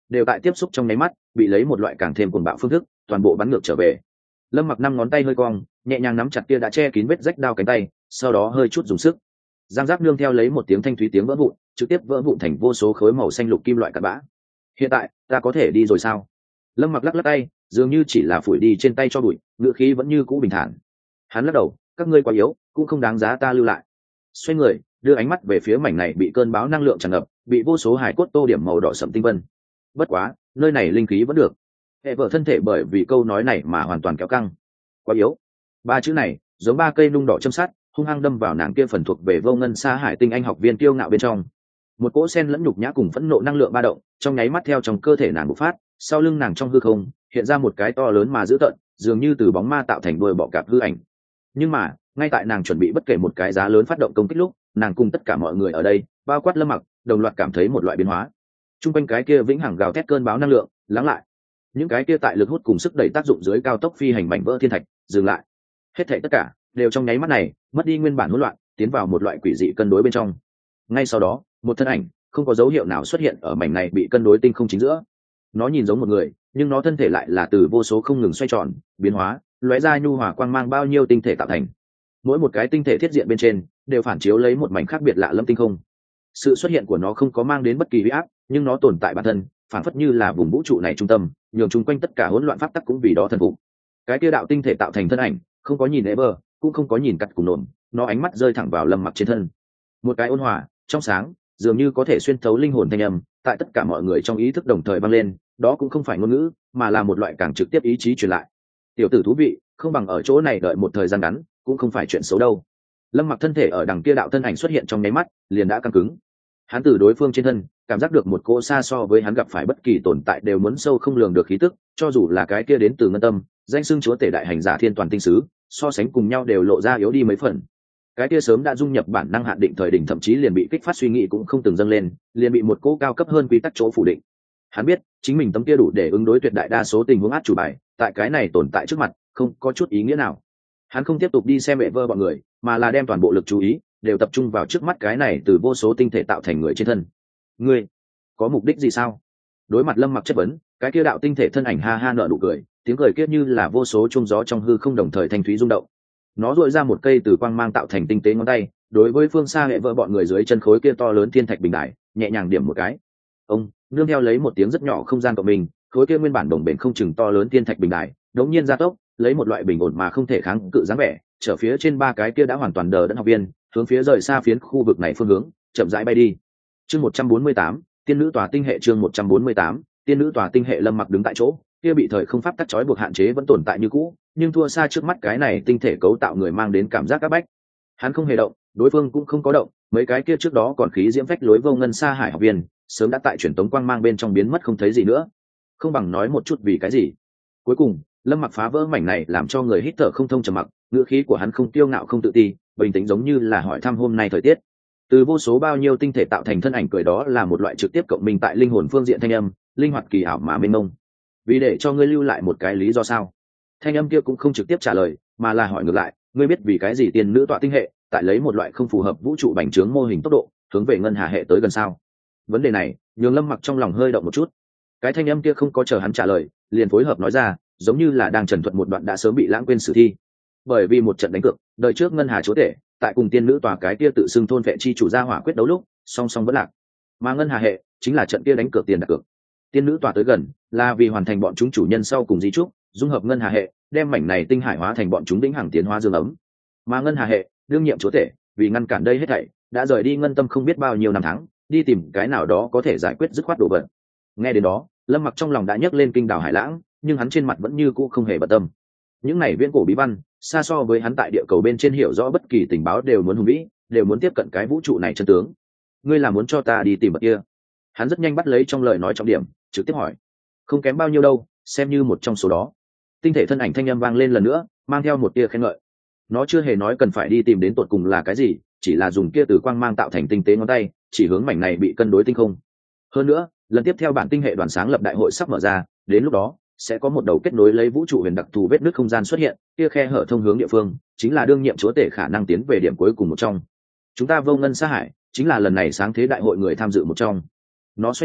đều tại tiếp xúc trong nháy mắt bị lấy một loại càng thêm cuồng bạo phương thức toàn bộ bắn ngược trở về. Lâm Mặc 5 ngón tay hơi cong, nhẹ nhàng nắm chặt kia đã che kín vết rách đao cánh tay, sau đó hơi chút dùng sức, giang giác nương theo lấy một tiếng thanh thúy tiếng vỡ vụn, trực tiếp vỡ vụn thành vô số khối màu xanh lục kim loại cặn bã. Hiện tại ta có thể đi rồi sao? Lâm Mặc lắc lắc tay, dường như chỉ là phủi đi trên tay cho bụi, ngữ khí vẫn như cũ bình thản. Hắn lắc đầu, các ngươi quá yếu, cũng không đáng giá ta lưu lại. Xoay người, đưa ánh mắt về phía mảnh này bị cơn bão năng lượng tràn ngập, bị vô số hải cốt tô điểm màu đỏ sẫm tinh vân. Bất quá, nơi này linh khí vẫn được. Hệ vợ thân thể bởi vì câu nói này mà hoàn toàn kéo căng. Quá yếu. Ba chữ này, giống ba cây nung đỏ châm sắt, hung hăng đâm vào nàng kia phần thuộc về vô ngân sa hải tinh anh học viên kiêu ngạo bên trong. Một cỗ sen lẫn nhục nhã cùng phẫn nộ năng lượng ba động, trong nháy mắt theo trong cơ thể nàng bộc phát, sau lưng nàng trong hư không hiện ra một cái to lớn mà dữ tợn, dường như từ bóng ma tạo thành đuôi bọ cạp hư ảnh. Nhưng mà, ngay tại nàng chuẩn bị bất kể một cái giá lớn phát động công kích lúc, nàng cùng tất cả mọi người ở đây, bao quát Lâm Mặc, đồng loạt cảm thấy một loại biến hóa. Trung quanh cái kia vĩnh hằng gào thét cơn bão năng lượng lắng lại, những cái kia tại lực hút cùng sức đẩy tác dụng dưới cao tốc phi hành mảnh vỡ thiên thạch dừng lại. Hết thảy tất cả đều trong nháy mắt này mất đi nguyên bản hỗn loạn, tiến vào một loại quỷ dị cân đối bên trong. Ngay sau đó, một thân ảnh không có dấu hiệu nào xuất hiện ở mảnh này bị cân đối tinh không chính giữa. Nó nhìn giống một người, nhưng nó thân thể lại là từ vô số không ngừng xoay tròn, biến hóa, lóe ra nhu hòa quang mang bao nhiêu tinh thể tạo thành. Mỗi một cái tinh thể thiết diện bên trên đều phản chiếu lấy một mảnh khác biệt lạ lẫm tinh không. Sự xuất hiện của nó không có mang đến bất kỳ uy áp, nhưng nó tồn tại bản thân, phản phất như là vùng vũ trụ này trung tâm, nhường chung quanh tất cả hỗn loạn pháp tắc cũng vì đó thần phục. Cái kia đạo tinh thể tạo thành thân ảnh, không có nhìn Ever, cũng không có nhìn cắt cùng nổm, nó ánh mắt rơi thẳng vào Lâm Mặc trên thân. Một cái ôn hòa, trong sáng, dường như có thể xuyên thấu linh hồn thanh âm, tại tất cả mọi người trong ý thức đồng thời vang lên, đó cũng không phải ngôn ngữ, mà là một loại càng trực tiếp ý chí truyền lại. Tiểu tử thú vị, không bằng ở chỗ này đợi một thời gian ngắn, cũng không phải chuyện xấu đâu. Lâm Mặc thân thể ở đằng kia đạo thân ảnh xuất hiện trong nháy mắt, liền đã căng cứng. Hắn từ đối phương trên thân cảm giác được một cỗ xa so với hắn gặp phải bất kỳ tồn tại đều muốn sâu không lường được khí tức, cho dù là cái kia đến từ ngân tâm, danh xưng chúa tể đại hành giả thiên toàn tinh sứ, so sánh cùng nhau đều lộ ra yếu đi mấy phần. Cái kia sớm đã dung nhập bản năng hạn định thời đỉnh, thậm chí liền bị kích phát suy nghĩ cũng không từng dâng lên, liền bị một cỗ cao cấp hơn quy tắc chỗ phủ định. Hắn biết chính mình tấm kia đủ để ứng đối tuyệt đại đa số tình huống át chủ bài, tại cái này tồn tại trước mặt không có chút ý nghĩa nào. Hắn không tiếp tục đi xem mẹ vơ bọn người, mà là đem toàn bộ lực chú ý đều tập trung vào trước mắt cái này từ vô số tinh thể tạo thành người trên thân. Ngươi có mục đích gì sao? Đối mặt Lâm Mặc chất vấn, cái kia đạo tinh thể thân ảnh ha ha nở nụ cười, tiếng cười kia như là vô số chuông gió trong hư không đồng thời thanh thúy rung động. Nó duỗi ra một cây từ quang mang tạo thành tinh tế ngón tay, đối với phương xa hệ vợ bọn người dưới chân khối kia to lớn thiên thạch bình đại nhẹ nhàng điểm một cái. Ông nương theo lấy một tiếng rất nhỏ không gian của mình, khối kia nguyên bản đồng bền không chừng to lớn thiên thạch bình đại đống nhiên gia tốc, lấy một loại bình ổn mà không thể kháng cự dáng vẻ, trở phía trên ba cái kia đã hoàn toàn đờ đẫn học viên, hướng phía rời xa phiến khu vực này phương hướng chậm rãi bay đi. Chương 148, tiên nữ tòa tinh hệ. Chương 148, tiên nữ tòa tinh hệ. Lâm Mặc đứng tại chỗ kia bị thời không pháp tắc trói buộc hạn chế vẫn tồn tại như cũ, nhưng thua xa trước mắt cái này tinh thể cấu tạo người mang đến cảm giác áp bách. Hắn không hề động, đối phương cũng không có động, mấy cái kia trước đó còn khí diễm phách lối vô ngân sa hải học viên sớm đã tại truyền tống quang mang bên trong biến mất không thấy gì nữa. Không bằng nói một chút vì cái gì. Cuối cùng Lâm Mặc phá vỡ mảnh này làm cho người hít thở không thông trầm mặc, ngữ khí của hắn không kiêu ngạo không tự ti, bình tĩnh giống như là hỏi thăm hôm nay thời tiết. Từ vô số bao nhiêu tinh thể tạo thành thân ảnh cười, đó là một loại trực tiếp cộng minh tại linh hồn phương diện thanh âm, linh hoạt kỳ ảo mà mênh mông. Vì để cho ngươi lưu lại một cái lý do sao? Thanh âm kia cũng không trực tiếp trả lời, mà là hỏi ngược lại, ngươi biết vì cái gì tiên nữ tọa tinh hệ tại lấy một loại không phù hợp vũ trụ bành trướng mô hình tốc độ hướng về ngân hà hệ tới gần sao? Vấn đề này nhường Lâm Mặc trong lòng hơi động một chút. Cái thanh âm kia không có chờ hắn trả lời, liền phối hợp nói ra, giống như là đang trần thuật một đoạn đã sớm bị lãng quên sử thi. Bởi vì một trận đánh cược, đời trước ngân hà chúa tể tại cùng tiên nữ tòa cái kia tự xưng thôn vệ chi chủ gia hỏa quyết đấu lúc song song vẫn lạc, mà ngân hà hệ chính là trận kia đánh cược tiền đặt cược. Tiên nữ tòa tới gần là vì hoàn thành bọn chúng chủ nhân sau cùng di trúc, dung hợp ngân hà hệ, đem mảnh này tinh hải hóa thành bọn chúng vĩnh hằng tiến hóa dương ấm. Mà ngân hà hệ đương nhiệm chúa tể vì ngăn cản đây hết thảy đã rời đi ngân tâm không biết bao nhiêu năm tháng, đi tìm cái nào đó có thể giải quyết dứt khoát đồ vật. Nghe đến đó, Lâm Mặc trong lòng đã nhấc lên kinh đảo hải lãng, nhưng hắn trên mặt vẫn như cũ không hề bận tâm. Những này viễn cổ bí văn xa so với hắn tại địa cầu bên trên hiểu rõ bất kỳ tình báo đều muốn hùng vĩ, đều muốn tiếp cận cái vũ trụ này chân tướng. Ngươi là muốn cho ta đi tìm vật kia? Hắn rất nhanh bắt lấy trong lời nói trọng điểm, trực tiếp hỏi. Không kém bao nhiêu đâu, xem như một trong số đó. Tinh thể thân ảnh thanh âm vang lên lần nữa, mang theo một tia khen ngợi. Nó chưa hề nói cần phải đi tìm đến tột cùng là cái gì, chỉ là dùng kia từ quang mang tạo thành tinh tế ngón tay chỉ hướng mảnh này bị cân đối tinh không. Hơn nữa, lần tiếp theo bản tinh hệ đoàn sáng lập đại hội sắp mở ra, đến lúc đó sẽ có một đầu kết nối lấy vũ trụ huyền đặc thù vết nứt không gian xuất hiện, kia khe hở thông hướng địa phương chính là đương nhiệm chúa tể khả năng tiến về điểm cuối cùng một trong. Chúng ta vô ngân sa hải chính là lần này sáng thế đại hội người tham dự một trong. Nó xoay người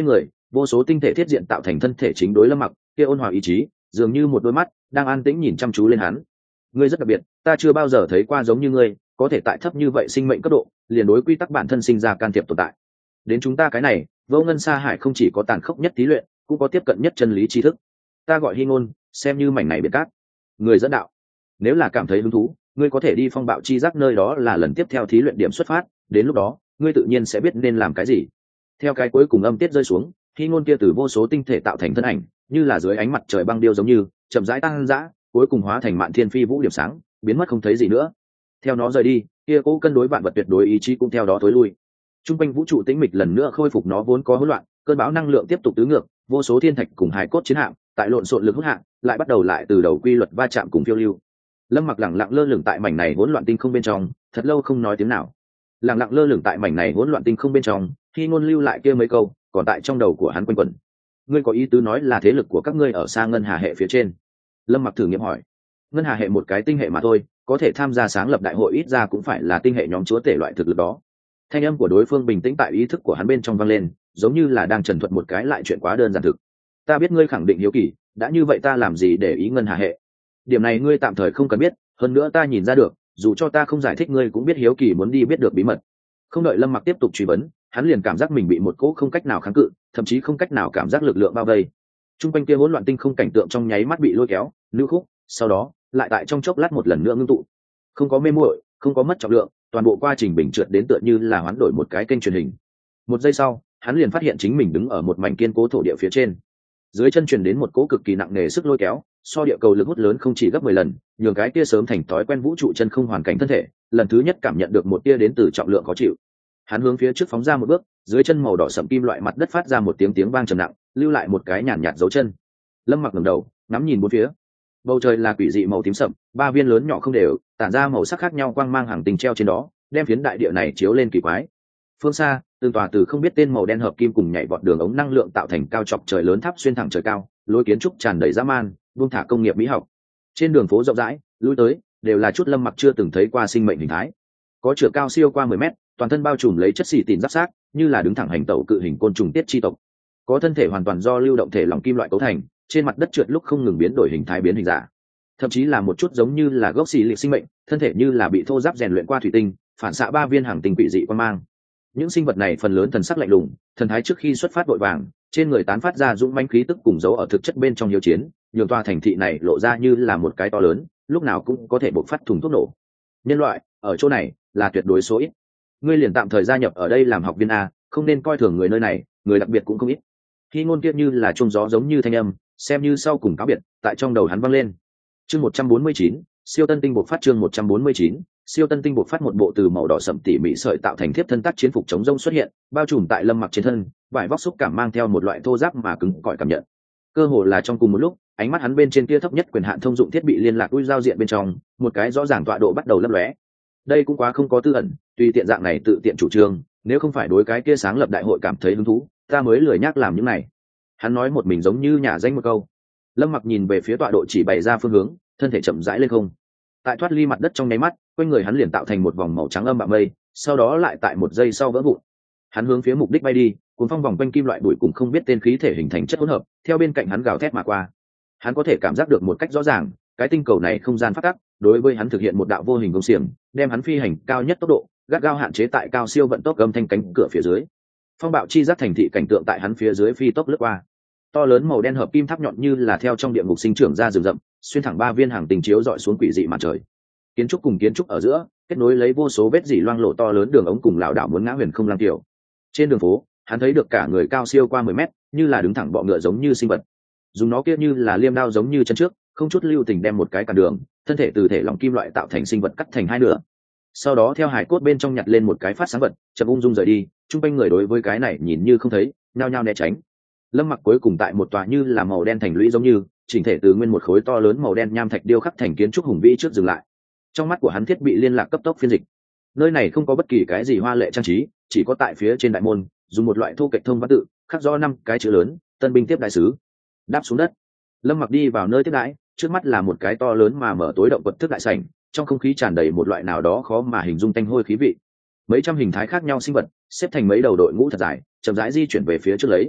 vô số tinh thể thiết diện tạo thành thân thể chính đối Lâm Mặc, kia ôn hòa ý chí dường như một đôi mắt đang an tĩnh nhìn chăm chú lên hắn. Ngươi rất đặc biệt, ta chưa bao giờ thấy qua giống như ngươi, có thể tại thấp như vậy sinh mệnh cấp độ liền đối quy tắc bản thân sinh ra can thiệp tồn tại. Đến chúng ta cái này, vô ngân sa hải không chỉ có tàn khốc nhất thí luyện, cũng có tiếp cận nhất chân lý tri thức. Ta gọi Hy Ngôn, xem như mảnh này biệt cát. Người dẫn đạo, nếu là cảm thấy hứng thú, ngươi có thể đi phong bạo chi giác, nơi đó là lần tiếp theo thí luyện điểm xuất phát, đến lúc đó ngươi tự nhiên sẽ biết nên làm cái gì. Theo cái cuối cùng âm tiết rơi xuống, Hy Ngôn kia từ vô số tinh thể tạo thành thân ảnh, như là dưới ánh mặt trời băng điêu giống như chậm rãi tăng dã, cuối cùng hóa thành mạn thiên phi vũ điểm sáng, biến mất không thấy gì nữa. Theo nó rời đi, kia cố cân đối vạn vật tuyệt đối ý chí cũng theo đó tối lui. Trung quanh vũ trụ tĩnh mịch lần nữa khôi phục nó vốn có hỗn loạn, cơn bão năng lượng tiếp tục tứ ngược, vô số thiên thạch cùng hài cốt chiến hạm tại lộn xộn lực hút hạng lại bắt đầu lại từ đầu quy luật va chạm cùng phiêu lưu. Lâm Mặc lẳng lặng lơ lửng tại mảnh này hỗn loạn tinh không bên trong, thật lâu không nói tiếng nào. Lẳng lặng lơ lửng tại mảnh này hỗn loạn tinh không bên trong, khi ngôn lưu lại kia mấy câu còn tại trong đầu của hắn quanh quẩn. Ngươi có ý tứ nói là thế lực của các ngươi ở xa ngân hà hệ phía trên? Lâm Mặc thử nghiệm hỏi. Ngân hà hệ một cái tinh hệ mà thôi, có thể tham gia sáng lập đại hội ít ra cũng phải là tinh hệ nhóm chúa tể loại thực lực đó. Thanh âm của đối phương bình tĩnh tại ý thức của hắn bên trong vang lên, giống như là đang trần thuật một cái lại chuyện quá đơn giản thực. Ta biết ngươi khẳng định hiếu kỳ, đã như vậy ta làm gì để ý ngân hà hệ? Điểm này ngươi tạm thời không cần biết, hơn nữa ta nhìn ra được, dù cho ta không giải thích ngươi cũng biết hiếu kỳ muốn đi biết được bí mật. Không đợi Lâm Mặc tiếp tục truy vấn, hắn liền cảm giác mình bị một cỗ không cách nào kháng cự, thậm chí không cách nào cảm giác lực lượng bao vây. Trung quanh kia hỗn loạn tinh không cảnh tượng trong nháy mắt bị lôi kéo, lưu khúc, sau đó lại tại trong chốc lát một lần nữa ngưng tụ. Không có mê muội, không có mất trọng lượng, toàn bộ quá trình bình trượt đến tựa như là hoán đổi một cái kênh truyền hình. Một giây sau, hắn liền phát hiện chính mình đứng ở một mảnh kiên cố thổ địa phía trên. Dưới chân truyền đến một cỗ cực kỳ nặng nề sức lôi kéo, so địa cầu lực hút lớn không chỉ gấp 10 lần, nhường cái tia sớm thành thói quen vũ trụ chân không hoàn cảnh thân thể, lần thứ nhất cảm nhận được một tia đến từ trọng lượng khó chịu. Hắn hướng phía trước phóng ra một bước, dưới chân màu đỏ sẫm kim loại mặt đất phát ra một tiếng vang trầm nặng, lưu lại một cái nhàn nhạt dấu chân. Lâm Mặc ngẩng đầu, ngắm nhìn bốn phía. Bầu trời là quỷ dị màu tím sậm, ba viên lớn nhỏ không đều, tản ra màu sắc khác nhau quang mang hàng tinh treo trên đó, đem phiến đại địa này chiếu lên kỳ quái. Phương xa, từng tòa từ không biết tên màu đen hợp kim cùng nhảy vọt đường ống năng lượng tạo thành cao chọc trời lớn tháp xuyên thẳng trời cao, lối kiến trúc tràn đầy dã man, buông thả công nghiệp mỹ học. Trên đường phố rộng rãi, lui tới đều là chút Lâm Mặc chưa từng thấy qua sinh mệnh hình thái. Có chiều cao siêu qua 10 mét, toàn thân bao trùm lấy chất xì tìn giáp xác, như là đứng thẳng hành tẩu cự hình côn trùng tiết chi tộc. Có thân thể hoàn toàn do lưu động thể lỏng kim loại cấu thành, trên mặt đất trượt lúc không ngừng biến đổi hình thái biến hình giả. Thậm chí là một chút giống như là gốc xì liệt sinh mệnh, thân thể như là bị thô giáp rèn luyện qua thủy tinh, phản xạ ba viên hàng tinh quỷ dị quan mang. Những sinh vật này phần lớn thần sắc lạnh lùng, thần thái trước khi xuất phát vội vàng, trên người tán phát ra dũng mãnh khí tức cùng dấu ở thực chất bên trong hiếu chiến, nhường tòa thành thị này lộ ra như là một cái to lớn, lúc nào cũng có thể bộc phát thùng thuốc nổ. Nhân loại ở chỗ này là tuyệt đối số ít. Ngươi liền tạm thời gia nhập ở đây làm học viên a, không nên coi thường người nơi này, người đặc biệt cũng không ít. Khi ngôn kiếp như là chuông gió giống như thanh âm, xem như sau cùng cáo biệt, tại trong đầu hắn vang lên. Chương 149, siêu tân tinh bộc phát. Chương 149, siêu tân tinh bộc phát. Một bộ từ màu đỏ sẫm tỉ mỉ sợi tạo thành thiếp thân tác chiến phục chống rông xuất hiện, bao trùm tại Lâm Mặc trên thân, vải vóc xúc cảm mang theo một loại thô ráp mà cứng cỏi cảm nhận. Cơ hồ là trong cùng một lúc, ánh mắt hắn bên trên kia thấp nhất quyền hạn thông dụng thiết bị liên lạc ui giao diện bên trong, một cái rõ ràng tọa độ bắt đầu lấp lóe. Đây cũng quá không có tư ẩn, tùy tiện dạng này tự tiện chủ trương, nếu không phải đối cái kia sáng lập đại hội cảm thấy hứng thú, ta mới lười nhắc làm những này. Hắn nói một mình giống như nhả danh một câu. Lâm Mặc nhìn về phía tọa độ chỉ bày ra phương hướng, thân thể chậm rãi lên không. Tại thoát ly mặt đất trong nháy mắt, quanh người hắn liền tạo thành một vòng màu trắng âm bạo mây, sau đó lại tại một giây sau vỡ vụn. Hắn hướng phía mục đích bay đi, cuốn phong vòng quanh kim loại bụi cùng không biết tên khí thể hình thành chất hỗn hợp, theo bên cạnh hắn gào thét mà qua. Hắn có thể cảm giác được một cách rõ ràng, cái tinh cầu này không gian phát tắc, đối với hắn thực hiện một đạo vô hình công xiềng, đem hắn phi hành cao nhất tốc độ, gắt gao hạn chế tại cao siêu vận tốc âm thanh cánh cửa phía dưới. Phong bạo chi giác thành thị cảnh tượng tại hắn phía dưới phi tốc lướt qua. To lớn màu đen hợp kim tháp nhọn như là theo trong địa ngục sinh trưởng ra rừng rậm, xuyên thẳng ba viên hàng tinh chiếu dọi xuống quỷ dị mặt trời. Kiến trúc cùng kiến trúc ở giữa, kết nối lấy vô số vết dỉ loang lộ to lớn đường ống cùng lão đảo muốn ngã huyền không lang tiểu. Trên đường phố, hắn thấy được cả người cao siêu qua 10 mét, như là đứng thẳng bọ ngựa giống như sinh vật. Dùng nó kia như là liêm đao giống như chân trước, không chút lưu tình đem một cái cản đường, thân thể từ thể lỏng kim loại tạo thành sinh vật cắt thành hai nửa. Sau đó theo hải cốt bên trong nhặt lên một cái phát sáng vật, chậm ung dung rời đi, trung quanh người đối với cái này nhìn như không thấy, nhao nhao né tránh. Lâm Mặc cuối cùng tại một tòa như là màu đen thành lũy giống như, chỉnh thể từ nguyên một khối to lớn màu đen nham thạch điêu khắc thành kiến trúc hùng vĩ trước dừng lại. Trong mắt của hắn thiết bị liên lạc cấp tốc phiên dịch. Nơi này không có bất kỳ cái gì hoa lệ trang trí, chỉ có tại phía trên đại môn, dùng một loại thô kệch thông văn tự, khắc rõ 5 cái chữ lớn, tân binh tiếp đại sứ. Đáp xuống đất, Lâm Mặc đi vào nơi tiếp đãi, trước mắt là một cái to lớn mà mở tối động quật thức đại sảnh, trong không khí tràn đầy một loại nào đó khó mà hình dung tanh hôi khí vị. Mấy trăm hình thái khác nhau sinh vật xếp thành mấy đầu đội ngũ thật dài, chậm rãi di chuyển về phía trước lấy.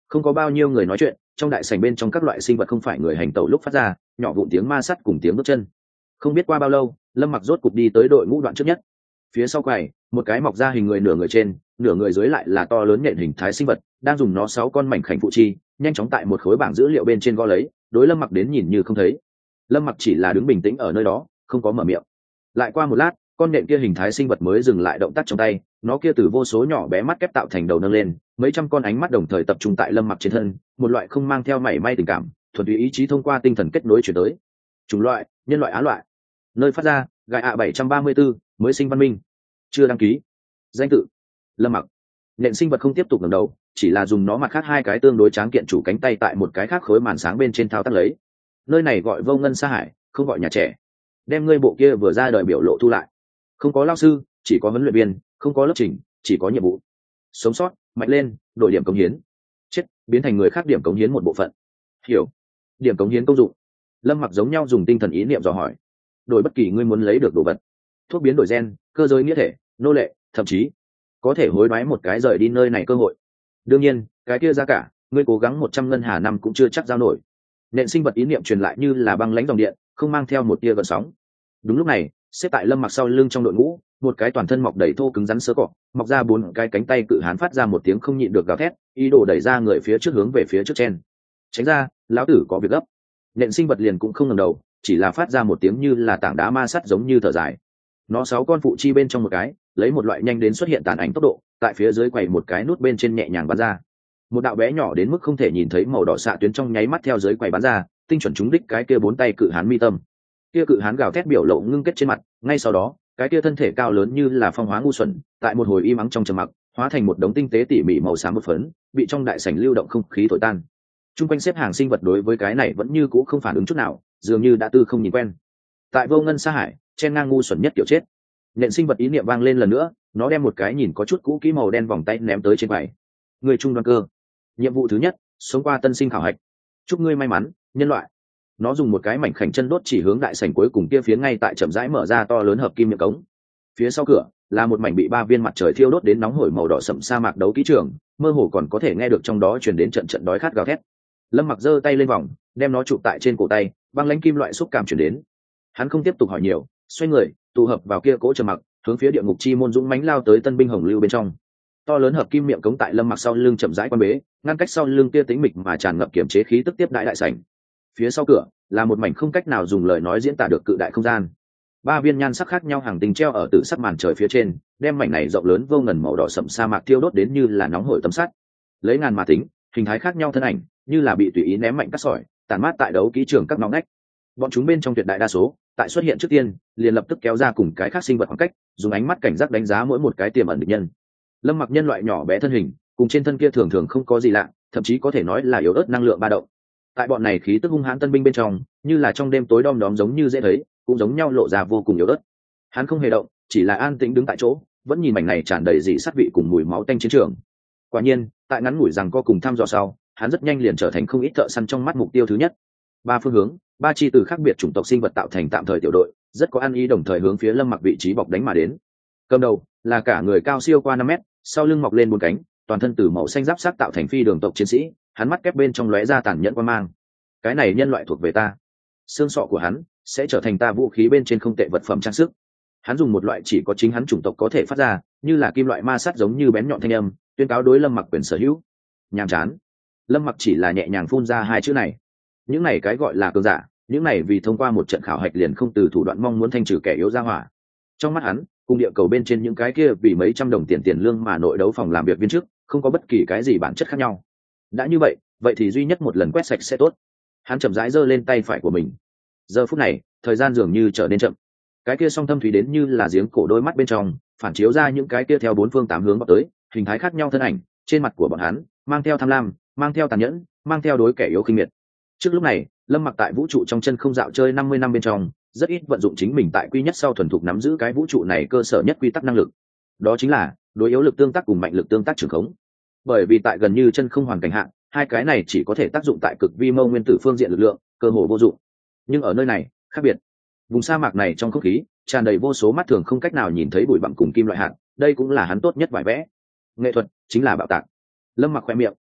Không có bao nhiêu người nói chuyện, trong đại sảnh bên trong các loại sinh vật không phải người hành tẩu lúc phát ra nhỏ vụn tiếng ma sắt cùng tiếng bước chân. Không biết qua bao lâu, Lâm Mặc rốt cục đi tới đội ngũ đoạn trước nhất. Phía sau quầy, một cái mọc ra hình người nửa người trên nửa người dưới lại là to lớn nhện hình thái sinh vật đang dùng nó 6 con mảnh khảnh phụ chi nhanh chóng tại một khối bảng dữ liệu bên trên gõ lấy, đối Lâm Mặc đến nhìn như không thấy. Lâm Mặc chỉ là đứng bình tĩnh ở nơi đó, không có mở miệng. Lại qua một lát, con nhện kia hình thái sinh vật mới dừng lại động tác trong tay, nó kia từ vô số nhỏ bé mắt kép tạo thành đầu nâng lên, mấy trăm con ánh mắt đồng thời tập trung tại Lâm Mặc trên thân, một loại không mang theo mảy may tình cảm, thuần túy ý chí thông qua tinh thần kết nối chuyển tới. Chủng loại, nhân loại á loại. Nơi phát ra, Gai ạ 734, mới sinh văn minh. Chưa đăng ký. Danh tự: Lâm Mặc. Nhện sinh vật không tiếp tục ngẩng đầu, chỉ là dùng nó mặt khác 2 cái tương đối tráng kiện chủ cánh tay tại một cái khác khối màn sáng bên trên thao tác lấy. Nơi này gọi Vô Ngân Sa Hải, không gọi nhà trẻ. Đem ngươi bộ kia vừa ra đời biểu lộ thu lại. Không có lao sư, chỉ có huấn luyện viên, không có lớp trình, chỉ có nhiệm vụ. Sống sót, mạnh lên, đổi điểm cống hiến. Chết, biến thành người khác điểm cống hiến một bộ phận. Hiểu. Điểm cống hiến công dụng. Lâm Mặc giống nhau dùng tinh thần ý niệm dò hỏi. Đổi bất kỳ ngươi muốn lấy được đồ vật. Thuốc biến đổi gen, cơ giới nghĩa thể, nô lệ, thậm chí có thể hối đoái một cái rời đi nơi này cơ hội. Đương nhiên, cái kia ra cả, ngươi cố gắng 100 ngân hà năm cũng chưa chắc giao nổi. Nện sinh vật ý niệm truyền lại như là băng lãnh dòng điện, không mang theo một tia gợn sóng. Đúng lúc này, xếp tại Lâm Mặc sau lưng trong đội ngũ, một cái toàn thân mọc đầy thô cứng rắn sớ cọ, mọc ra 4 cái cánh tay cự hán phát ra một tiếng không nhịn được gào thét, ý đồ đẩy ra người phía trước hướng về phía trước chen. Tránh ra, lão tử có việc gấp. Nện sinh vật liền cũng không ngẩng đầu, chỉ là phát ra một tiếng như là tảng đá ma sắt giống như thở dài. Nó 6 con phụ chi bên trong một cái, lấy một loại nhanh đến xuất hiện tàn ảnh tốc độ, tại phía dưới quầy một cái nút bên trên nhẹ nhàng bắn ra. Một đạo bé nhỏ đến mức không thể nhìn thấy màu đỏ xạ tuyến trong nháy mắt theo dưới quầy bắn ra, tinh chuẩn trúng đích cái kia 4 tay cự hán mi tâm. Kia cự hán gào thét biểu lộ ngưng kết trên mặt, ngay sau đó, cái kia thân thể cao lớn như là phong hóa ngu xuẩn, tại một hồi im ắng trong trầm mặc, hóa thành một đống tinh tế tỉ mỉ màu xám một phấn, bị trong đại sảnh lưu động không khí thổi tan. Trung quanh xếp hàng sinh vật đối với cái này vẫn như cũ không phản ứng chút nào, dường như đã tư không nhìn quen. Tại Vô Ngân Sa Hải, chen ngang ngu xuẩn nhất kiểu chết. Nện sinh vật ý niệm vang lên lần nữa, nó đem một cái nhìn có chút cũ kỹ màu đen vòng tay ném tới trên quầy. Người trung đoàn cơ, nhiệm vụ thứ nhất, sống qua tân sinh khảo hạch. Chúc ngươi may mắn, nhân loại. Nó dùng một cái mảnh khảnh chân đốt chỉ hướng đại sảnh cuối cùng kia phía ngay tại chậm rãi mở ra to lớn hợp kim miệng cống. Phía sau cửa là một mảnh bị 3 viên mặt trời thiêu đốt đến nóng hổi màu đỏ sẫm sa mạc đấu kỹ trường, mơ hồ còn có thể nghe được trong đó truyền đến trận trận đói khát gào thét. Lâm Mặc giơ tay lên vòng, đem nó chụp tại trên cổ tay, băng lãnh kim loại xúc cảm truyền đến. Hắn không tiếp tục hỏi nhiều, xoay người, tụ hợp vào kia cỗ trầm mặc, hướng phía địa ngục chi môn dũng mãnh lao tới tân binh hồng lưu bên trong. To lớn hợp kim miệng cống tại Lâm Mặc sau lưng chậm rãi quan bế, ngăn cách sau lưng kia tính mịch mà tràn ngập kiểm chế khí tức tiếp đại đại sảnh. Phía sau cửa là một mảnh không cách nào dùng lời nói diễn tả được cự đại không gian. 3 viên nhan sắc khác nhau hàng tinh treo ở tử sắc màn trời phía trên, đem mảnh này rộng lớn vô ngần màu đỏ sẫm sa mạc thiêu đốt đến như là nóng hổi tấm sắt. Lấy ngàn mà tính, hình thái khác nhau thân ảnh, như là bị tùy ý ném mạnh cắt sỏi, tàn mát tại đấu kỹ trường các ngõ ngách. Bọn chúng bên trong tuyệt đại đa số, tại xuất hiện trước tiên, liền lập tức kéo ra cùng cái khác sinh vật khoảng cách, dùng ánh mắt cảnh giác đánh giá mỗi một cái tiềm ẩn địch nhân. Lâm Mặc nhân loại nhỏ bé thân hình, cùng trên thân kia thường thường không có gì lạ, thậm chí có thể nói là yếu ớt năng lượng ba động. Tại bọn này khí tức hung hãn tân binh bên trong, như là trong đêm tối đom đóm giống như dễ thấy, cũng giống nhau lộ ra vô cùng yếu ớt. Hắn không hề động, chỉ là an tĩnh đứng tại chỗ, vẫn nhìn mảnh này tràn đầy dị sát vị cùng mùi máu tanh chiến trường. Quả nhiên, tại ngắn ngủi rằng co cùng thăm dò sau, hắn rất nhanh liền trở thành không ít thợ săn trong mắt mục tiêu thứ nhất. 3 phương hướng, 3 chi từ khác biệt chủng tộc sinh vật tạo thành tạm thời tiểu đội, rất có ăn ý đồng thời hướng phía Lâm Mặc vị trí bọc đánh mà đến. Cầm đầu là cả người cao siêu qua 5 mét, sau lưng mọc lên 4 cánh, toàn thân từ màu xanh giáp sắc tạo thành phi đường tộc chiến sĩ, hắn mắt kép bên trong lóe ra tàn nhẫn quan mang. Cái này nhân loại thuộc về ta, xương sọ của hắn sẽ trở thành ta vũ khí bên trên không tệ vật phẩm trang sức. Hắn dùng một loại chỉ có chính hắn chủng tộc có thể phát ra, như là kim loại ma sắt giống như bén nhọn thanh âm, tuyên cáo đối Lâm Mặc quyền sở hữu. Nhàm chán. Lâm Mặc chỉ là nhẹ nhàng phun ra 2 chữ này. Những này cái gọi là cường giả, những này vì thông qua một trận khảo hạch liền không từ thủ đoạn mong muốn thanh trừ kẻ yếu ra hỏa. Trong mắt hắn, cùng địa cầu bên trên những cái kia vì mấy trăm đồng tiền lương mà nội đấu phòng làm việc viên chức, không có bất kỳ cái gì bản chất khác nhau. Đã như vậy, vậy thì duy nhất một lần quét sạch sẽ tốt. Hắn chậm rãi giơ lên tay phải của mình. Giờ phút này, thời gian dường như trở nên chậm. Cái kia song thâm thúy đến như là giếng cổ đôi mắt bên trong, phản chiếu ra những cái kia theo 4 phương 8 hướng vào tới, hình thái khác nhau thân ảnh, trên mặt của bọn hắn, mang theo tham lam, mang theo tàn nhẫn, mang theo đối kẻ yếu khinh miệt. Trước lúc này, Lâm Mặc tại vũ trụ trong chân không dạo chơi 50 năm bên trong, rất ít vận dụng chính mình tại quy nhất sau thuần thục nắm giữ cái vũ trụ này cơ sở nhất quy tắc năng lực. Đó chính là đối yếu lực tương tác cùng mạnh lực tương tác trường khống. Bởi vì tại gần như chân không hoàn cảnh hạn, 2 cái này chỉ có thể tác dụng tại cực vi mô nguyên tử phương diện lực lượng, cơ hồ vô dụng. Nhưng ở nơi này, khác biệt. Vùng sa mạc này trong không khí tràn đầy vô số mắt thường không cách nào nhìn thấy bụi bặm cùng kim loại hạt, đây cũng là hắn tốt nhất vải vẽ. Nghệ thuật chính là bạo tạc. Lâm Mặc khoe miệng,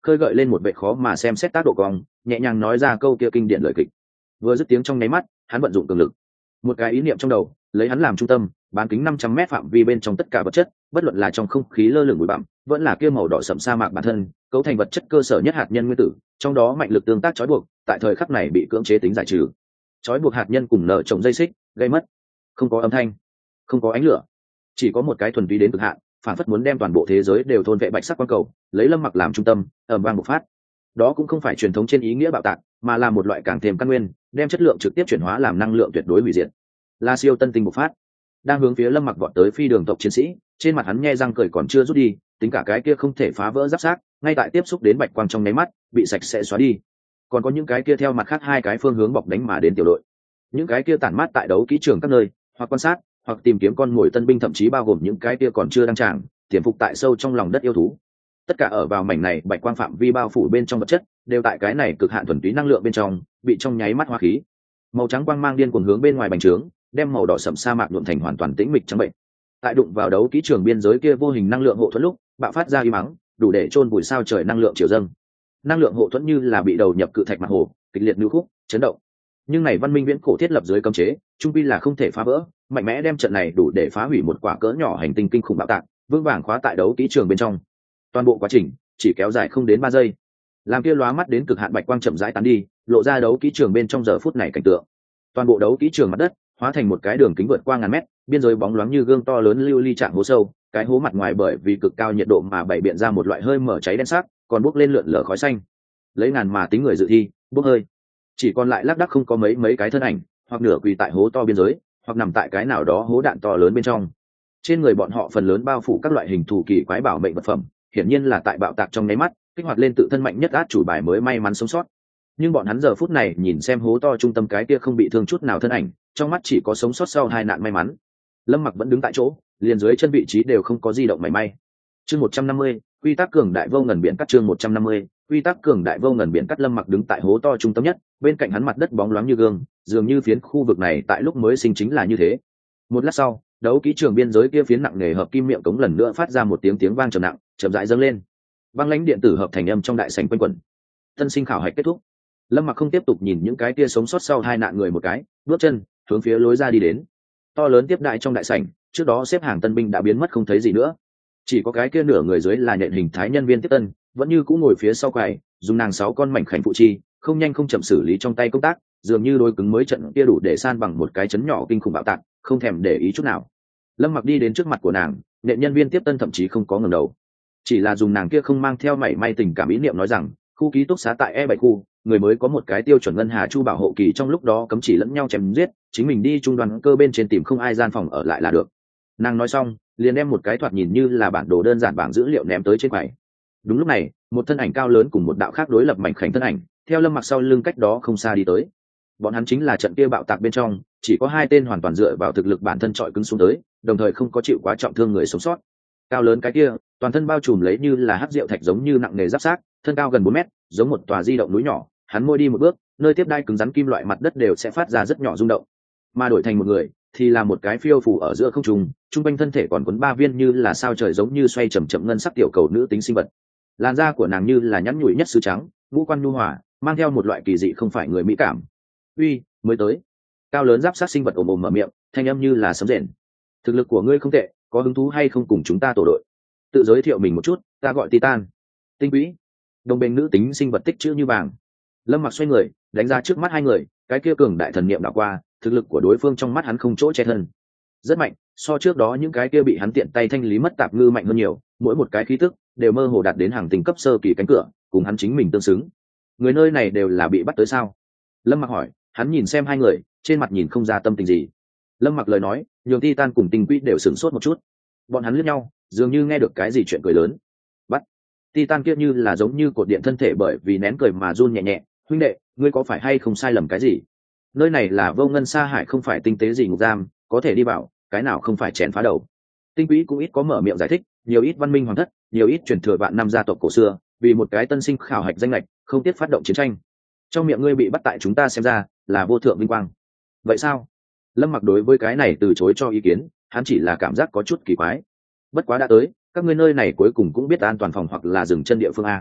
khơi gợi lên một vệ khó mà xem xét tác độ cong, nhẹ nhàng nói ra câu kia kinh điển lời kịch. Vừa dứt tiếng trong nháy mắt, hắn vận dụng cường lực, một cái ý niệm trong đầu lấy hắn làm trung tâm, bán kính 500 mét phạm vi bên trong tất cả vật chất, bất luận là trong không khí lơ lửng bụi bặm, vẫn là kia màu đỏ sẫm sa mạc bản thân, cấu thành vật chất cơ sở nhất hạt nhân nguyên tử, trong đó mạnh lực tương tác trói buộc, tại thời khắc này bị cưỡng chế tính giải trừ. Trói buộc hạt nhân cùng nở trồng dây xích, gây mất. Không có âm thanh, không có ánh lửa, chỉ có một cái thuần túy đến cực hạn, phản phất muốn đem toàn bộ thế giới đều thôn vệ bạch sắc quang cầu, lấy Lâm Mặc làm trung tâm, ầm vang bộc phát. Đó cũng không phải truyền thống trên ý nghĩa bạo tạc, mà là một loại càng thêm căn nguyên, đem chất lượng trực tiếp chuyển hóa làm năng lượng tuyệt đối hủy diệt. La siêu tân tinh bộc phát, đang hướng phía Lâm Mặc vọt tới phi đường tộc chiến sĩ, trên mặt hắn nhe răng cười còn chưa rút đi, tính cả cái kia không thể phá vỡ giáp xác, ngay tại tiếp xúc đến bạch quang trong nháy mắt, bị sạch sẽ xóa đi. Còn có những cái kia theo mặt khác hai cái phương hướng bọc đánh mà đến tiểu đội, những cái kia tản mát tại đấu kỹ trường các nơi, hoặc quan sát, hoặc tìm kiếm con mồi tân binh, thậm chí bao gồm những cái kia còn chưa đăng tràng, tiềm phục tại sâu trong lòng đất yêu thú. Tất cả ở vào mảnh này bạch quang phạm vi bao phủ bên trong vật chất, đều tại cái này cực hạn thuần túy năng lượng bên trong, bị trong nháy mắt hóa khí. Màu trắng quang mang điên cuồng hướng bên ngoài bành trướng, đem màu đỏ sẫm sa mạc nhuộm thành hoàn toàn tĩnh mịch trắng bệnh. Tại đụng vào đấu kỹ trường biên giới kia vô hình năng lượng hộ thuẫn lúc, bạo phát ra y mắng, đủ để chôn vùi sao trời năng lượng chiều dâng. Năng lượng hộ thuẫn như là bị đầu nhập cự thạch mặt hồ, kịch liệt lưu khúc, chấn động. Nhưng này văn minh viễn cổ thiết lập dưới cấm chế, trung quy là không thể phá vỡ, mạnh mẽ đem trận này đủ để phá hủy một quả cỡ nhỏ hành tinh kinh khủng bạo tạc, vững vàng khóa tại đấu kỹ trường bên trong. Toàn bộ quá trình chỉ kéo dài không đến 3 giây, làm kia lóa mắt đến cực hạn bạch quang chậm rãi tán đi, lộ ra đấu kỹ trường bên trong giờ phút này cảnh tượng. Toàn bộ đấu kỹ trường mặt đất hóa thành một cái đường kính vượt qua ngàn mét, biên giới bóng loáng như gương to lớn lưu ly trạng hố sâu, cái hố mặt ngoài bởi vì cực cao nhiệt độ mà bày biện ra một loại hơi mở cháy đen sắc, còn bốc lên lượn lờ khói xanh. Lấy ngàn mà tính người dự thi, bốc hơi. Chỉ còn lại lác đác không có mấy cái thân ảnh, hoặc nửa quỳ tại hố to biên giới, hoặc nằm tại cái nào đó hố đạn to lớn bên trong. Trên người bọn họ phần lớn bao phủ các loại hình thù kỳ quái bảo mệnh vật phẩm, hiển nhiên là tại bạo tạc trong nháy mắt kích hoạt lên tự thân mạnh nhất át chủ bài mới may mắn sống sót. Nhưng bọn hắn giờ phút này nhìn xem hố to trung tâm cái kia không bị thương chút nào thân ảnh, trong mắt chỉ có sống sót sau hai nạn may mắn. Lâm Mặc vẫn đứng tại chỗ, liền dưới chân vị trí đều không có di động mảy may. Chương 150, quy tắc cường đại vô ngần biển cắt. Chương 150, quy tắc cường đại vô ngần biển cắt. Lâm Mặc đứng tại hố to trung tâm nhất, bên cạnh hắn mặt đất bóng loáng như gương, dường như phiến khu vực này tại lúc mới sinh chính là như thế. Một lát sau, đấu kỹ trường biên giới kia phiến nặng nề hợp kim miệng cống lần nữa phát ra một tiếng vang trầm nặng, chậm rãi dâng lên. Băng lãnh điện tử hợp thành âm trong đại sảnh quanh quẩn. Tân sinh khảo hạch kết thúc. Lâm Mặc không tiếp tục nhìn những cái kia sống sót sau hai nạn người một cái, bước chân hướng phía lối ra đi đến. To lớn tiếp đại trong đại sảnh, trước đó xếp hàng tân binh đã biến mất không thấy gì nữa, chỉ có cái kia nửa người dưới là nhện hình thái nhân viên tiếp tân, vẫn như cũ ngồi phía sau quầy, dùng nàng 6 con mảnh khảnh phụ chi, không nhanh không chậm xử lý trong tay công tác, dường như đối cứng mới trận kia đủ để san bằng một cái chấn nhỏ kinh khủng bạo tạc, không thèm để ý chút nào. Lâm Mặc đi đến trước mặt của nàng, nhện nhân viên tiếp tân thậm chí không có ngẩng đầu, chỉ là dùng nàng kia không mang theo mảy may tình cảm ý niệm nói rằng, khu ký túc xá tại E7 khu, người mới có một cái tiêu chuẩn ngân hà chu bảo hộ kỳ, trong lúc đó cấm chỉ lẫn nhau chém giết, chính mình đi trung đoàn cơ bên trên tìm không ai gian phòng ở lại là được. Nàng nói xong, liền đem một cái thoạt nhìn như là bản đồ đơn giản bảng dữ liệu ném tới trên quầy. Đúng lúc này, một thân ảnh cao lớn cùng một đạo khác đối lập mảnh khảnh thân ảnh, theo Lâm Mặc sau lưng cách đó không xa đi tới. Bọn hắn chính là trận kia bạo tạc bên trong, chỉ có 2 tên hoàn toàn dựa vào thực lực bản thân trọi cứng xuống tới, đồng thời không có chịu quá trọng thương người sống sót. Cao lớn cái kia, toàn thân bao trùm lấy như là hắc rượu thạch giống như nặng nề giáp xác, thân cao gần 4 mét, giống một tòa di động núi nhỏ, hắn môi đi một bước, nơi tiếp đai cứng rắn kim loại mặt đất đều sẽ phát ra rất nhỏ rung động. Mà đổi thành một người, thì là một cái phiêu phù ở giữa không trung, trung quanh thân thể còn quấn 3 viên như là sao trời giống như xoay chậm chậm ngân sắc tiểu cầu nữ tính sinh vật. Làn da của nàng như là nhẵn nhụi nhất sứ trắng, ngũ quan nhu hòa, mang theo một loại kỳ dị không phải người mỹ cảm. Uy, mới tới. Cao lớn giáp sát sinh vật ồm ồm mở miệng, thanh âm như là sấm rền. Thực lực của ngươi không tệ, có hứng thú hay không cùng chúng ta tổ đội? Tự giới thiệu mình một chút, ta gọi Titan. Tinh quỹ. Đồng bên nữ tính sinh vật tích chữ như vàng. Lâm Mặc xoay người, đánh ra trước mắt hai người, cái kia cường đại thần niệm đảo qua, thực lực của đối phương trong mắt hắn không chỗ che thân, rất mạnh, so trước đó những cái kia bị hắn tiện tay thanh lý mất tạp ngư mạnh hơn nhiều, mỗi một cái khí tức đều mơ hồ đạt đến hàng tinh cấp sơ kỳ cánh cửa, cùng hắn chính mình tương xứng. Người nơi này đều là bị bắt tới sao? Lâm Mặc hỏi. Hắn nhìn xem hai người, trên mặt nhìn không ra tâm tình gì. Lâm Mặc lời nói nhường Titan cùng Tinh Quỹ đều sửng sốt một chút. Bọn hắn liếc nhau, dường như nghe được cái gì chuyện cười lớn. Bắt. Titan kia như là giống như cột điện thân thể bởi vì nén cười mà run nhẹ nhẹ. Huynh đệ, ngươi có phải hay không sai lầm cái gì? Nơi này là vô ngân sa hải, không phải tinh tế gì ngục giam, có thể đi vào, cái nào không phải chén phá đầu. Tinh Quỹ cũng ít có mở miệng giải thích, nhiều ít văn minh hoàng thất, nhiều ít truyền thừa vạn năm gia tộc cổ xưa, vì một cái tân sinh khảo hạch danh lệch, không tiếc phát động chiến tranh. Trong miệng ngươi bị bắt tại chúng ta xem ra là vô thượng vinh quang. Vậy sao? Lâm Mặc đối với cái này từ chối cho ý kiến, hắn chỉ là cảm giác có chút kỳ quái. Bất quá đã tới, các ngươi nơi này cuối cùng cũng biết an toàn phòng hoặc là dừng chân địa phương a.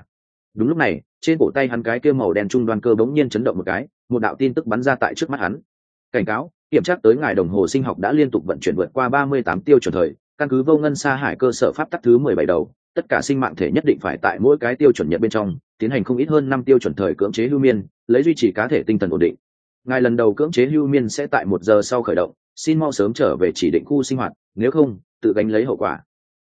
Đúng lúc này, trên cổ tay hắn cái kia màu đen trung đoan cơ bỗng nhiên chấn động một cái, một đạo tin tức bắn ra tại trước mắt hắn. Cảnh cáo, kiểm tra tới ngài đồng hồ sinh học đã liên tục vận chuyển vượt qua 38 tiêu chuẩn thời, căn cứ vô ngân sa hải cơ sở pháp tắc thứ 17 đầu, tất cả sinh mạng thể nhất định phải tại mỗi cái tiêu chuẩn nhận bên trong tiến hành không ít hơn 5 tiêu chuẩn thời cưỡng chế hưu miên, lấy duy trì cá thể tinh thần ổn định. Ngài lần đầu cưỡng chế hưu miên sẽ tại 1 giờ sau khởi động, xin mau sớm trở về chỉ định khu sinh hoạt, nếu không tự gánh lấy hậu quả.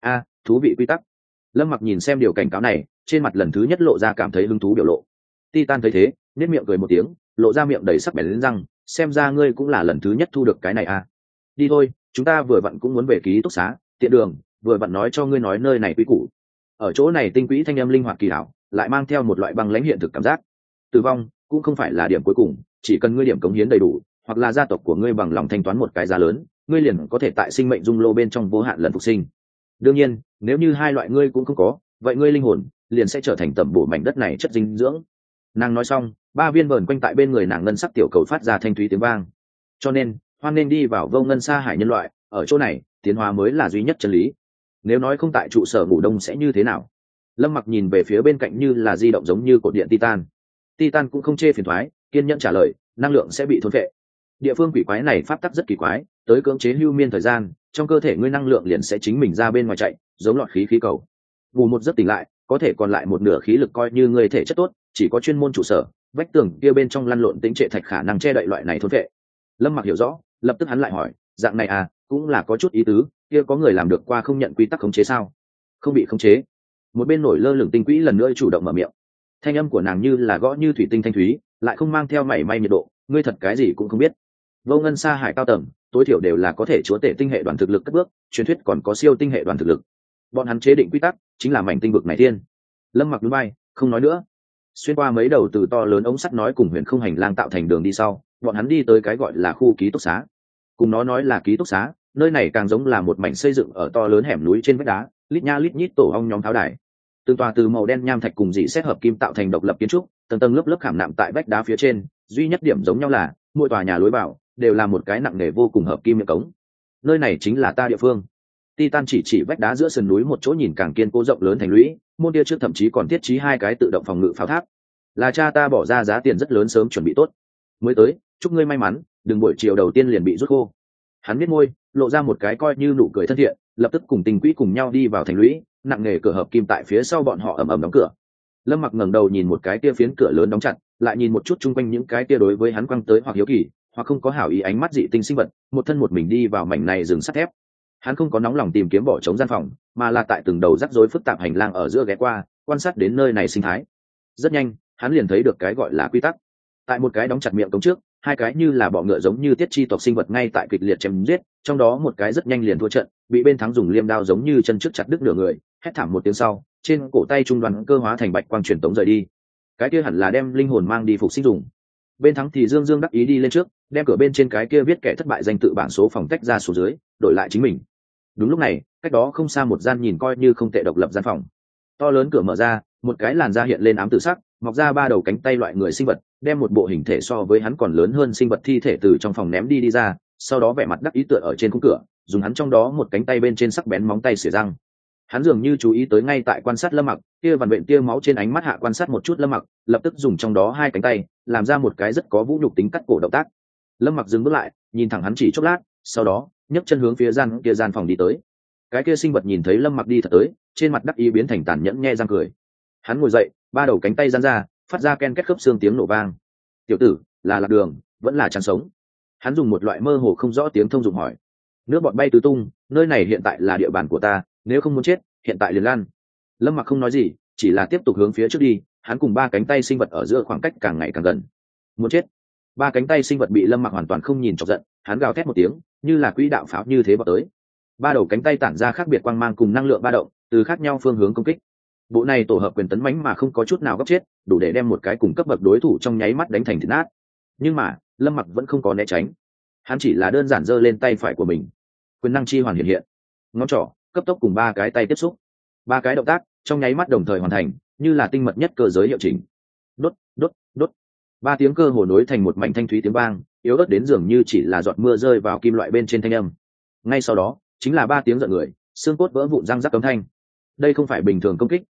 Thú vị quy tắc. Lâm Mặc nhìn xem điều cảnh cáo này, trên mặt lần thứ nhất lộ ra cảm thấy hứng thú biểu lộ. Titan thấy thế, nhếch miệng cười một tiếng, lộ ra miệng đầy sắc bén lên răng, xem ra ngươi cũng là lần thứ nhất thu được cái này à. Đi thôi, chúng ta vừa vặn cũng muốn về ký túc xá, tiện đường, vừa vặn nói cho ngươi nói nơi này quý củ. Ở chỗ này tinh quỹ thanh âm linh hoạt kỳ hảo, lại mang theo một loại băng lãnh hiện thực cảm giác. Tử vong cũng không phải là điểm cuối cùng, chỉ cần ngươi điểm cống hiến đầy đủ, hoặc là gia tộc của ngươi bằng lòng thanh toán một cái giá lớn, ngươi liền có thể tại sinh mệnh dung lô bên trong vô hạn lần phục sinh. Đương nhiên, nếu như hai loại ngươi cũng không có, vậy ngươi linh hồn liền sẽ trở thành tẩm bổ mảnh đất này chất dinh dưỡng. Nàng nói xong, 3 viên vờn quanh tại bên người nàng ngân sắc tiểu cầu phát ra thanh thúy tiếng vang. Cho nên, hoan nên đi vào vô ngân sa hải nhân loại, ở chỗ này, tiến hóa mới là duy nhất chân lý. Nếu nói không tại trụ sở ngủ đông sẽ như thế nào? Lâm Mặc nhìn về phía bên cạnh như là di động giống như cột điện Titan. Titan cũng không chê phiền toái, kiên nhẫn trả lời, năng lượng sẽ bị thôn phệ. Địa phương quỷ quái này pháp tắc rất kỳ quái, tới cưỡng chế hưu miên thời gian, trong cơ thể ngươi năng lượng liền sẽ chính mình ra bên ngoài chạy, giống lọt khí khí cầu. Ngủ một giấc tỉnh lại, có thể còn lại một nửa khí lực coi như ngươi thể chất tốt, chỉ có chuyên môn trụ sở, vách tường kia bên trong lăn lộn tĩnh trệ thạch khả năng che đậy loại này thôn phệ. Lâm Mặc hiểu rõ, lập tức hắn lại hỏi, dạng này à, cũng là có chút ý tứ, kia có người làm được qua không nhận quy tắc khống chế sao? Không bị khống chế. Một bên nổi lơ lửng tinh quỹ lần nữa chủ động mở miệng. Thanh âm của nàng như là gõ như thủy tinh thanh thúy, lại không mang theo mảy may nhiệt độ, ngươi thật cái gì cũng không biết. Vô ngân sa hải cao tầng, tối thiểu đều là có thể chúa tể tinh hệ đoàn thực lực cất bước, truyền thuyết còn có siêu tinh hệ đoàn thực lực. Bọn hắn chế định quy tắc, chính là mảnh tinh vực này thiên. Lâm Mặc núi bay, không nói nữa. Xuyên qua mấy đầu từ to lớn ống sắt nói cùng huyền không hành lang tạo thành đường đi sau, bọn hắn đi tới cái gọi là khu ký túc xá. Cùng nó nói là ký túc xá, nơi này càng giống là một mảnh xây dựng ở to lớn hẻm núi trên vách đá, lít nha lít nhít tổ ong nhóm tháo đài. Từng tòa từ màu đen nham thạch cùng dị xét hợp kim tạo thành độc lập kiến trúc, tầng tầng lớp lớp khảm nạm tại vách đá phía trên, duy nhất điểm giống nhau là mỗi tòa nhà lối vào đều là một cái nặng nề vô cùng hợp kim miệng cống. Nơi này chính là ta địa phương. Titan chỉ vách đá giữa sườn núi một chỗ nhìn càng kiên cố rộng lớn thành lũy, môn kia trước thậm chí còn thiết trí 2 cái tự động phòng ngự pháo tháp. Là cha ta bỏ ra giá tiền rất lớn sớm chuẩn bị tốt. Mới tới, chúc ngươi may mắn, đừng buổi chiều đầu tiên liền bị rút khô. Hắn biết môi, lộ ra một cái coi như nụ cười thân thiện, lập tức cùng Tình Quỹ cùng nhau đi vào thành lũy, nặng nề cửa hợp kim tại phía sau bọn họ ầm ầm đóng cửa. Lâm Mặc ngẩng đầu nhìn một cái kia phiến cửa lớn đóng chặt, lại nhìn một chút chung quanh những cái kia đối với hắn quăng tới hoặc hiếu kỳ, hoặc không có hảo ý ánh mắt dị tinh sinh vật, một thân một mình đi vào mảnh này rừng sắt thép. Hắn không có nóng lòng tìm kiếm bỏ trống gian phòng, mà là tại từng đầu rắc rối phức tạp hành lang ở giữa ghé qua, quan sát đến nơi này sinh thái. Rất nhanh, hắn liền thấy được cái gọi là quy tắc. Tại một cái đóng chặt miệng cống trước, 2 cái như là bọ ngựa giống như tiết chi tộc sinh vật ngay tại kịch liệt chém giết, trong đó một cái rất nhanh liền thua trận, bị bên thắng dùng liêm đao giống như chân trước chặt đứt nửa người, hét thảm một tiếng sau, trên cổ tay trung đoàn cơ hóa thành bạch quang truyền tống rời đi. Cái kia hẳn là đem linh hồn mang đi phục sinh dùng. Bên thắng thì dương dương đắc ý đi lên trước, đem cửa bên trên cái kia viết kẻ thất bại danh tự bảng số phòng tách ra xuống dưới, đổi lại chính mình. Đúng lúc này, cách đó không xa một gian nhìn coi như không tệ độc lập gian phòng. To lớn cửa mở ra, một cái làn da hiện lên ám tử sắc, mọc ra 3 đầu cánh tay loại người sinh vật, đem một bộ hình thể so với hắn còn lớn hơn sinh vật thi thể từ trong phòng ném đi ra, sau đó vẻ mặt đắc ý tựa ở trên khung cửa, dùng hắn trong đó một cánh tay bên trên sắc bén móng tay xỉa răng. Hắn dường như chú ý tới ngay tại quan sát Lâm Mặc, kia vằn vện tia máu trên ánh mắt hạ quan sát một chút Lâm Mặc, lập tức dùng trong đó 2 cánh tay, làm ra một cái rất có vũ nhục tính cắt cổ động tác. Lâm Mặc dừng bước lại, nhìn thẳng hắn chỉ chốc lát, sau đó nhấc chân hướng phía gian phòng đi tới. Cái kia sinh vật nhìn thấy Lâm Mặc đi thật tới, trên mặt đắc ý biến thành tàn nhẫn nhe răng cười. Hắn ngồi dậy, 3 đầu cánh tay giãn ra, phát ra ken két khớp xương tiếng nổ vang. Tiểu tử, là lạc đường, vẫn là chán sống? Hắn dùng một loại mơ hồ không rõ tiếng thông dụng hỏi. Nước bọt bay tứ tung, nơi này hiện tại là địa bàn của ta, nếu không muốn chết, hiện tại liền lan. Lâm Mặc không nói gì, chỉ là tiếp tục hướng phía trước đi. Hắn cùng 3 cánh tay sinh vật ở giữa khoảng cách càng ngày càng gần. Muốn chết? 3 cánh tay sinh vật bị Lâm Mặc hoàn toàn không nhìn chọc giận, hắn gào thét một tiếng, như là quỹ đạo pháo như thế vọt tới. 3 đầu cánh tay tản ra khác biệt quang mang cùng năng lượng ba động, từ khác nhau phương hướng công kích. Bộ này tổ hợp quyền tấn mãnh mà không có chút nào góc chết, đủ để đem một cái cùng cấp bậc đối thủ trong nháy mắt đánh thành thịt nát. Nhưng mà Lâm Mặc vẫn không có né tránh, hắn chỉ là đơn giản giơ lên tay phải của mình, quyền năng chi hoàn hiện, ngón trỏ cấp tốc cùng 3 cái tay tiếp xúc, 3 cái động tác trong nháy mắt đồng thời hoàn thành, như là tinh mật nhất cơ giới hiệu chỉnh. Đốt đốt đốt, 3 tiếng cơ hồ nối thành một mảnh thanh thúy tiếng vang, yếu ớt đến dường như chỉ là giọt mưa rơi vào kim loại bên trên thanh âm. Ngay sau đó chính là 3 tiếng giận người, xương cốt vỡ vụn răng rắc cấm thanh. Đây không phải bình thường công kích,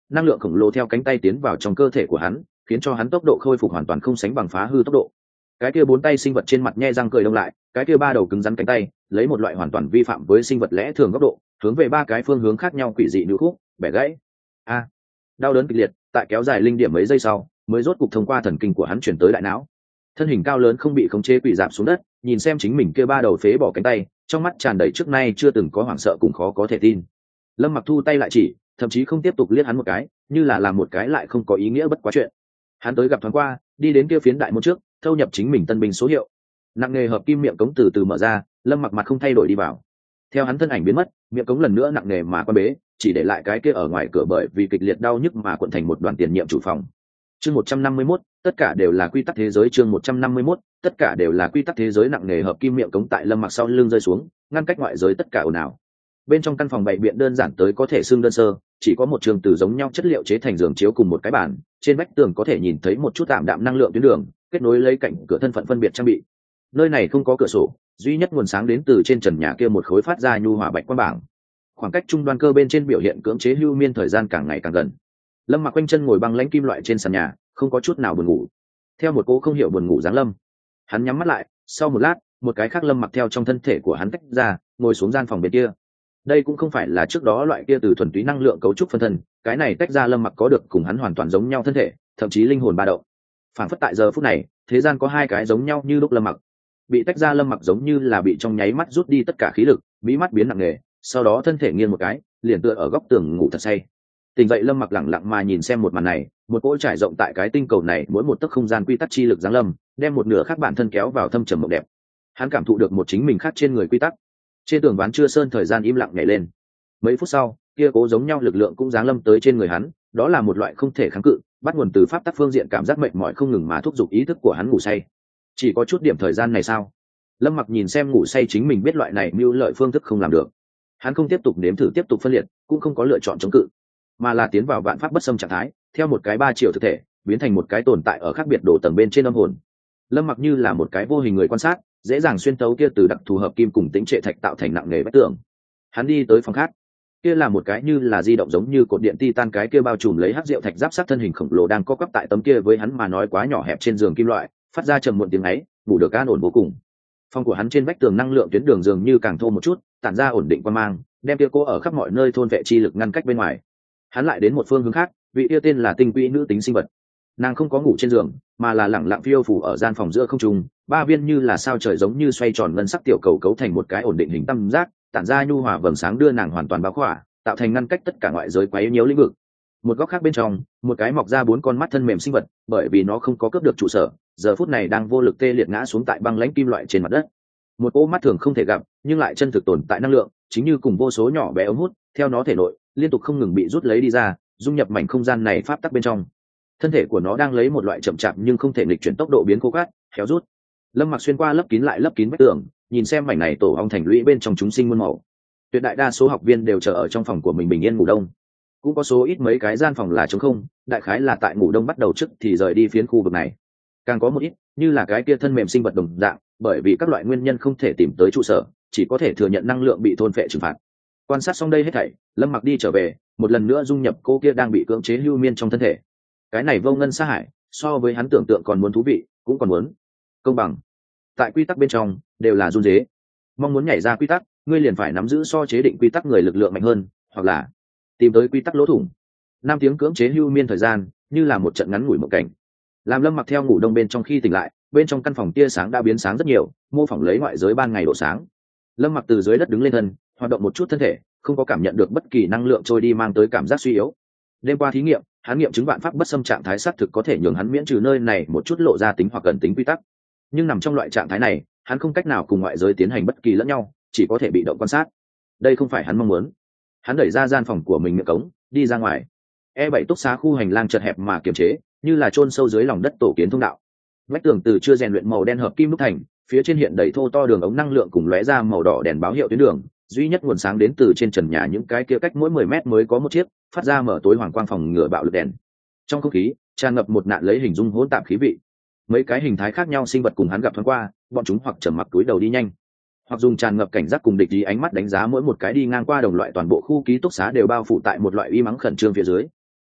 năng lượng khổng lồ theo cánh tay tiến vào trong cơ thể của hắn, khiến cho hắn tốc độ khôi phục hoàn toàn không sánh bằng phá hư tốc độ. Cái kia 4 tay sinh vật trên mặt nhe răng cười đông lại, cái kia 3 đầu cứng rắn cánh tay lấy một loại hoàn toàn vi phạm với sinh vật lẽ thường góc độ hướng về 3 cái phương hướng khác nhau quỷ dị nữ khúc bẻ gãy. Đau đớn kịch liệt tại kéo dài linh điểm mấy giây sau mới rốt cục thông qua thần kinh của hắn chuyển tới đại não. Thân hình cao lớn không bị khống chế quỷ dạp xuống đất, nhìn xem chính mình kia 3 đầu phế bỏ cánh tay, trong mắt tràn đầy trước nay chưa từng có hoảng sợ cùng khó có thể tin. Lâm Mặc thu tay lại chỉ, thậm chí không tiếp tục liếc hắn một cái, như là làm một cái lại không có ý nghĩa bất quá chuyện. Hắn tới gặp thoáng qua, đi đến kia phiến đại môn trước, thâu nhập chính mình tân binh số hiệu. Nặng nghề hợp kim miệng cống từ từ mở ra, Lâm Mặc mặt không thay đổi đi vào. Theo hắn thân ảnh biến mất, miệng cống lần nữa nặng nghề mà quan bế, chỉ để lại cái kia ở ngoài cửa bởi vì kịch liệt đau nhức mà cuộn thành một đoàn tiền nhiệm chủ phòng. Chương 151, tất cả đều là quy tắc thế giới. Chương 151, tất cả đều là quy tắc thế giới. Nặng nghề hợp kim miệng cống tại Lâm Mặc sau lưng rơi xuống, ngăn cách ngoại giới tất cả ồn ào. Bên trong căn phòng bày biện đơn giản tới có thể xưng đơn sơ, chỉ có một trường từ giống nhau chất liệu chế thành giường chiếu cùng một cái bàn, trên vách tường có thể nhìn thấy một chút tạm đạm năng lượng tuyến đường, kết nối lấy cạnh cửa thân phận phân biệt trang bị. Nơi này không có cửa sổ, duy nhất nguồn sáng đến từ trên trần nhà kia một khối phát ra nhu hòa bạch quang bảng. Khoảng cách trung đoan cơ bên trên biểu hiện cưỡng chế hưu miên thời gian càng ngày càng gần. Lâm Mặc quanh chân ngồi băng lãnh kim loại trên sàn nhà, không có chút nào buồn ngủ. Theo một cô không hiểu buồn ngủ giáng lâm, hắn nhắm mắt lại, sau một lát, một cái khác Lâm Mặc theo trong thân thể của hắn tách ra, ngồi xuống gian phòng bên kia. Đây cũng không phải là trước đó loại kia từ thuần túy năng lượng cấu trúc phân thân, cái này tách ra Lâm Mặc có được cùng hắn hoàn toàn giống nhau thân thể, thậm chí linh hồn ba động. Phản phất tại giờ phút này, thế gian có hai cái giống nhau như lúc Lâm Mặc. Bị tách ra Lâm Mặc giống như là bị trong nháy mắt rút đi tất cả khí lực, mí mắt biến nặng nề, sau đó thân thể nghiêng một cái, liền tựa ở góc tường ngủ thật say. Tỉnh dậy Lâm Mặc lẳng lặng mà nhìn xem một màn này, một cỗ trải rộng tại cái tinh cầu này mỗi một tấc không gian quy tắc chi lực giáng lâm, đem một nửa khác bản thân kéo vào thâm trầm mộng đẹp. Hắn cảm thụ được một chính mình khác trên người quy tắc. Trên tường ván chưa sơn thời gian im lặng nhảy lên. Mấy phút sau, kia cố giống nhau lực lượng cũng giáng lâm tới trên người hắn, đó là một loại không thể kháng cự, bắt nguồn từ pháp tắc phương diện cảm giác mệt mỏi không ngừng mà thúc giục ý thức của hắn ngủ say. Chỉ có chút điểm thời gian này sao? Lâm Mặc nhìn xem ngủ say chính mình biết loại này mưu lợi phương thức không làm được. Hắn không tiếp tục nếm thử tiếp tục phân liệt, cũng không có lựa chọn chống cự, mà là tiến vào vạn pháp bất xâm trạng thái, theo một cái 3 triệu thực thể biến thành một cái tồn tại ở khác biệt độ tầng bên trên âm hồn. Lâm Mặc như là một cái vô hình người quan sát, dễ dàng xuyên tấu kia từ đặc thù hợp kim cùng tính trệ thạch tạo thành nặng nề vách tường. Hắn đi tới phòng khác, kia là một cái như là di động giống như cột điện titan, cái kia bao trùm lấy hắc rượu thạch giáp sát thân hình khổng lồ đang co quắp tại tấm kia với hắn mà nói quá nhỏ hẹp trên giường kim loại, phát ra trầm muộn tiếng ấy, ngủ được an ổn vô cùng. Phòng của hắn trên vách tường năng lượng tuyến đường dường như càng thô một chút, tản ra ổn định quan mang, đem kia cô ở khắp mọi nơi thôn vệ chi lực ngăn cách bên ngoài. Hắn lại đến một phương hướng khác, vị kia tên là tinh quỹ nữ tính sinh vật. Nàng không có ngủ trên giường, mà là lẳng lặng phiêu phù ở gian phòng giữa không trung, 3 viên như là sao trời giống như xoay tròn ngân sắc tiểu cầu cấu thành một cái ổn định hình tam giác, tản ra nhu hòa vầng sáng đưa nàng hoàn toàn bao khỏa, tạo thành ngăn cách tất cả ngoại giới quấy nhiễu lĩnh vực. Một góc khác bên trong, một cái mọc ra 4 con mắt thân mềm sinh vật, bởi vì nó không có cướp được trụ sở, giờ phút này đang vô lực tê liệt ngã xuống tại băng lãnh kim loại trên mặt đất. Một cỗ mắt thường không thể gặp, nhưng lại chân thực tồn tại năng lượng, chính như cùng vô số nhỏ bé ống hút, theo nó thể nội, liên tục không ngừng bị rút lấy đi ra, dung nhập mảnh không gian này pháp tắc bên trong. Thân thể của nó đang lấy một loại chậm chạp nhưng không thể nghịch chuyển tốc độ biến khô gắt, héo rút. Lâm Mặc xuyên qua lấp kín lại lấp kín vách tường, nhìn xem mảnh này tổ ong thành lũy bên trong chúng sinh muôn màu. Tuyệt đại đa số học viên đều chờ ở trong phòng của mình bình yên ngủ đông, cũng có số ít mấy cái gian phòng là trống không, đại khái là tại ngủ đông bắt đầu trước thì rời đi phiến khu vực này. Càng có một ít, như là cái kia thân mềm sinh vật đồng dạng, bởi vì các loại nguyên nhân không thể tìm tới trụ sở, chỉ có thể thừa nhận năng lượng bị thôn phệ trừng phạt. Quan sát xong đây hết thảy, Lâm Mặc đi trở về, một lần nữa dung nhập cô kia đang bị cưỡng chế hưu miên trong thân thể. Cái này vô ngân sa hải, so với hắn tưởng tượng còn muốn thú vị, cũng còn muốn công bằng. Tại quy tắc bên trong đều là run rế, mong muốn nhảy ra quy tắc, ngươi liền phải nắm giữ so chế định quy tắc người lực lượng mạnh hơn, hoặc là tìm tới quy tắc lỗ thủng. 5 tiếng cưỡng chế hưu miên thời gian, như là một trận ngắn ngủi mộng cảnh. Làm Lâm Mặc theo ngủ đông bên trong khi tỉnh lại, bên trong căn phòng tia sáng đã biến sáng rất nhiều, mô phỏng lấy ngoại giới ban ngày độ sáng. Lâm Mặc từ dưới đất đứng lên thân, hoạt động một chút thân thể, không có cảm nhận được bất kỳ năng lượng trôi đi mang tới cảm giác suy yếu. Đêm qua thí nghiệm, hắn nghiệm chứng vạn pháp bất xâm trạng thái xác thực có thể nhường hắn miễn trừ nơi này một chút lộ ra tính hoặc cần tính quy tắc. Nhưng nằm trong loại trạng thái này, hắn không cách nào cùng ngoại giới tiến hành bất kỳ lẫn nhau, chỉ có thể bị động quan sát. Đây không phải hắn mong muốn. Hắn đẩy ra gian phòng của mình miệng cống, đi ra ngoài. E7 túc xá khu hành lang chật hẹp mà kiềm chế, như là chôn sâu dưới lòng đất tổ kiến thông đạo. Vách tường từ chưa rèn luyện màu đen hợp kim đúc thành, phía trên hiện đầy thô to đường ống năng lượng cùng lóe ra màu đỏ đèn báo hiệu tuyến đường, duy nhất nguồn sáng đến từ trên trần nhà những cái kia cách mỗi 10 mét mới có một chiếc, phát ra mở tối hoàng quang phòng ngừa bạo lực đèn. Trong không khí tràn ngập một nạn lấy hình dung hỗn tạp khí vị. Mấy cái hình thái khác nhau sinh vật cùng hắn gặp thoáng qua, bọn chúng hoặc trầm mặc túi đầu đi nhanh, hoặc dùng tràn ngập cảnh giác cùng địch ý ánh mắt đánh giá mỗi một cái đi ngang qua đồng loại. Toàn bộ khu ký túc xá đều bao phủ tại một loại uy mắng khẩn trương phía dưới.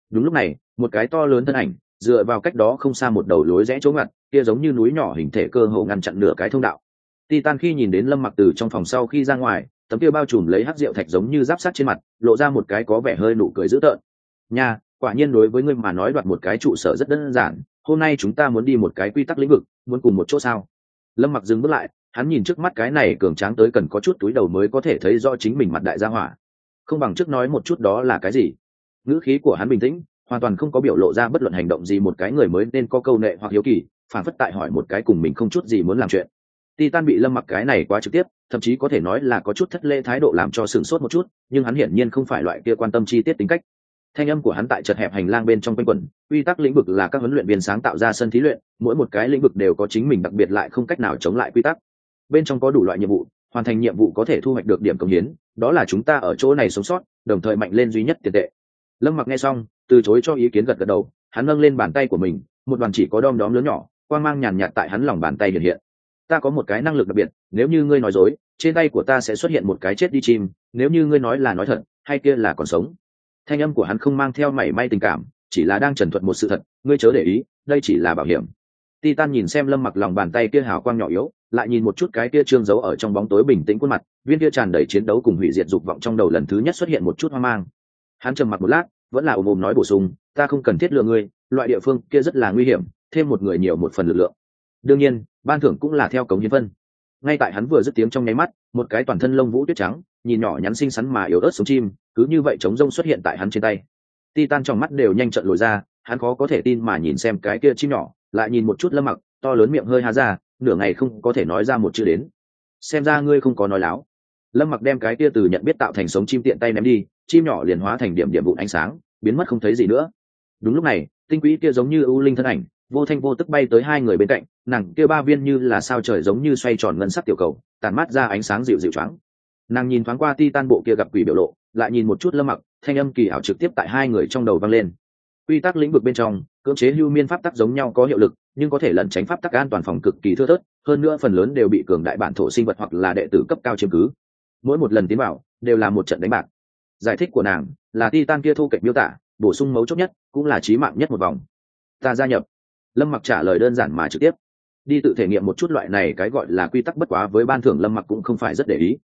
Đúng lúc này một cái to lớn thân ảnh dựa vào cách đó không xa một đầu lối rẽ chỗ ngặt kia giống như núi nhỏ hình thể cơ hồ ngăn chặn nửa cái thông đạo. Titan khi nhìn đến Lâm Mặc từ trong phòng sau khi ra ngoài, tấm kia bao trùm lấy hắc rượu thạch giống như giáp sắt trên mặt, lộ ra một cái có vẻ hơi nụ cười dữ tợn. Nha, quả nhiên đối với ngươi mà nói đoạt một cái trụ sở rất đơn giản, hôm nay chúng ta muốn đi một cái quy tắc lĩnh vực, muốn cùng một chỗ sao? Lâm Mặc dừng bước lại, hắn nhìn trước mắt cái này cường tráng tới cần có chút túi đầu mới có thể thấy rõ chính mình mặt đại gia hỏa. Không bằng trước nói một chút đó là cái gì? Ngữ khí của hắn bình tĩnh, hoàn toàn không có biểu lộ ra bất luận hành động gì một cái người mới nên có câu nệ hoặc hiếu kỳ, phản phất tại hỏi một cái cùng mình không chút gì muốn làm chuyện. Titan bị Lâm Mặc cái này quá trực tiếp, thậm chí có thể nói là có chút thất lễ thái độ làm cho sửng sốt một chút, nhưng hắn hiển nhiên không phải loại kia quan tâm chi tiết tính cách. Thanh âm của hắn tại chật hẹp hành lang bên trong quanh quẩn, quy tắc lĩnh vực là các huấn luyện viên sáng tạo ra sân thí luyện, mỗi một cái lĩnh vực đều có chính mình đặc biệt lại không cách nào chống lại quy tắc. Bên trong có đủ loại nhiệm vụ, hoàn thành nhiệm vụ có thể thu hoạch được điểm công hiến, đó là chúng ta ở chỗ này sống sót, đồng thời mạnh lên duy nhất tiền tệ. Lâm Mặc nghe xong, từ chối cho ý kiến gật gật đầu, hắn nâng lên bàn tay của mình, một đoàn chỉ có đom đóm lớn nhỏ, quang mang nhàn nhạt tại hắn lòng bàn tay hiện hiện. Ta có một cái năng lực đặc biệt, nếu như ngươi nói dối, trên tay của ta sẽ xuất hiện một cái chết đi chim, nếu như ngươi nói là nói thật, hay kia là còn sống. Thanh âm của hắn không mang theo mảy may tình cảm, chỉ là đang trần thuật một sự thật, ngươi chớ để ý, đây chỉ là bảo hiểm. Titan nhìn xem Lâm Mặc lòng bàn tay kia hào quang nhỏ yếu, lại nhìn một chút cái kia trương giấu ở trong bóng tối bình tĩnh khuôn mặt, viên kia tràn đầy chiến đấu cùng hủy diệt dục vọng trong đầu lần thứ nhất xuất hiện một chút hoang mang. Hắn trầm mặc một lát, vẫn là ồm nói bổ sung, ta không cần thiết lừa ngươi, loại địa phương kia rất là nguy hiểm, thêm một người nhiều một phần lực lượng. Đương nhiên, ban thưởng cũng là theo cống hiến phân. Ngay tại hắn vừa dứt tiếng trong nháy mắt, một cái toàn thân lông vũ tuyết trắng, nhìn nhỏ nhắn xinh xắn mà yếu ớt sống chim, cứ như vậy trống rông xuất hiện tại hắn trên tay. Titan trong mắt đều nhanh trợn lồi ra, hắn khó có thể tin mà nhìn xem cái kia chim nhỏ, lại nhìn một chút Lâm Mặc, to lớn miệng hơi há ra, nửa ngày không có thể nói ra một chữ đến. Xem ra ngươi không có nói láo. Lâm Mặc đem cái kia từ nhận biết tạo thành sống chim tiện tay ném đi, chim nhỏ liền hóa thành điểm điểm vụn ánh sáng, biến mất không thấy gì nữa. Đúng lúc này, tinh quỹ kia giống như ưu linh thân ảnh, vô thanh vô tức bay tới hai người bên cạnh, nàng kia ba viên như là sao trời giống như xoay tròn ngân sắc tiểu cầu, tàn mát ra ánh sáng dịu dịu choáng. Nàng nhìn thoáng qua Titan bộ kia gặp quỷ biểu lộ, lại nhìn một chút Lâm Mặc, thanh âm kỳ ảo trực tiếp tại hai người trong đầu vang lên. Quy tắc lĩnh vực bên trong, cưỡng chế hưu miên pháp tắc giống nhau có hiệu lực, nhưng có thể lẩn tránh pháp tắc an toàn phòng cực kỳ thưa thớt, hơn nữa phần lớn đều bị cường đại bản thổ sinh vật hoặc là đệ tử cấp cao chiếm cứ. Mỗi một lần tiến vào đều là một trận đánh bạc. Giải thích của nàng là Titan kia thu kệch miêu tả, bổ sung mấu chốt nhất, cũng là chí mạng nhất một vòng. Ta gia nhập. Lâm Mặc trả lời đơn giản mà trực tiếp. Đi tự thể nghiệm một chút loại này cái gọi là quy tắc bất quá với ban thưởng Lâm Mặc cũng không phải rất để ý.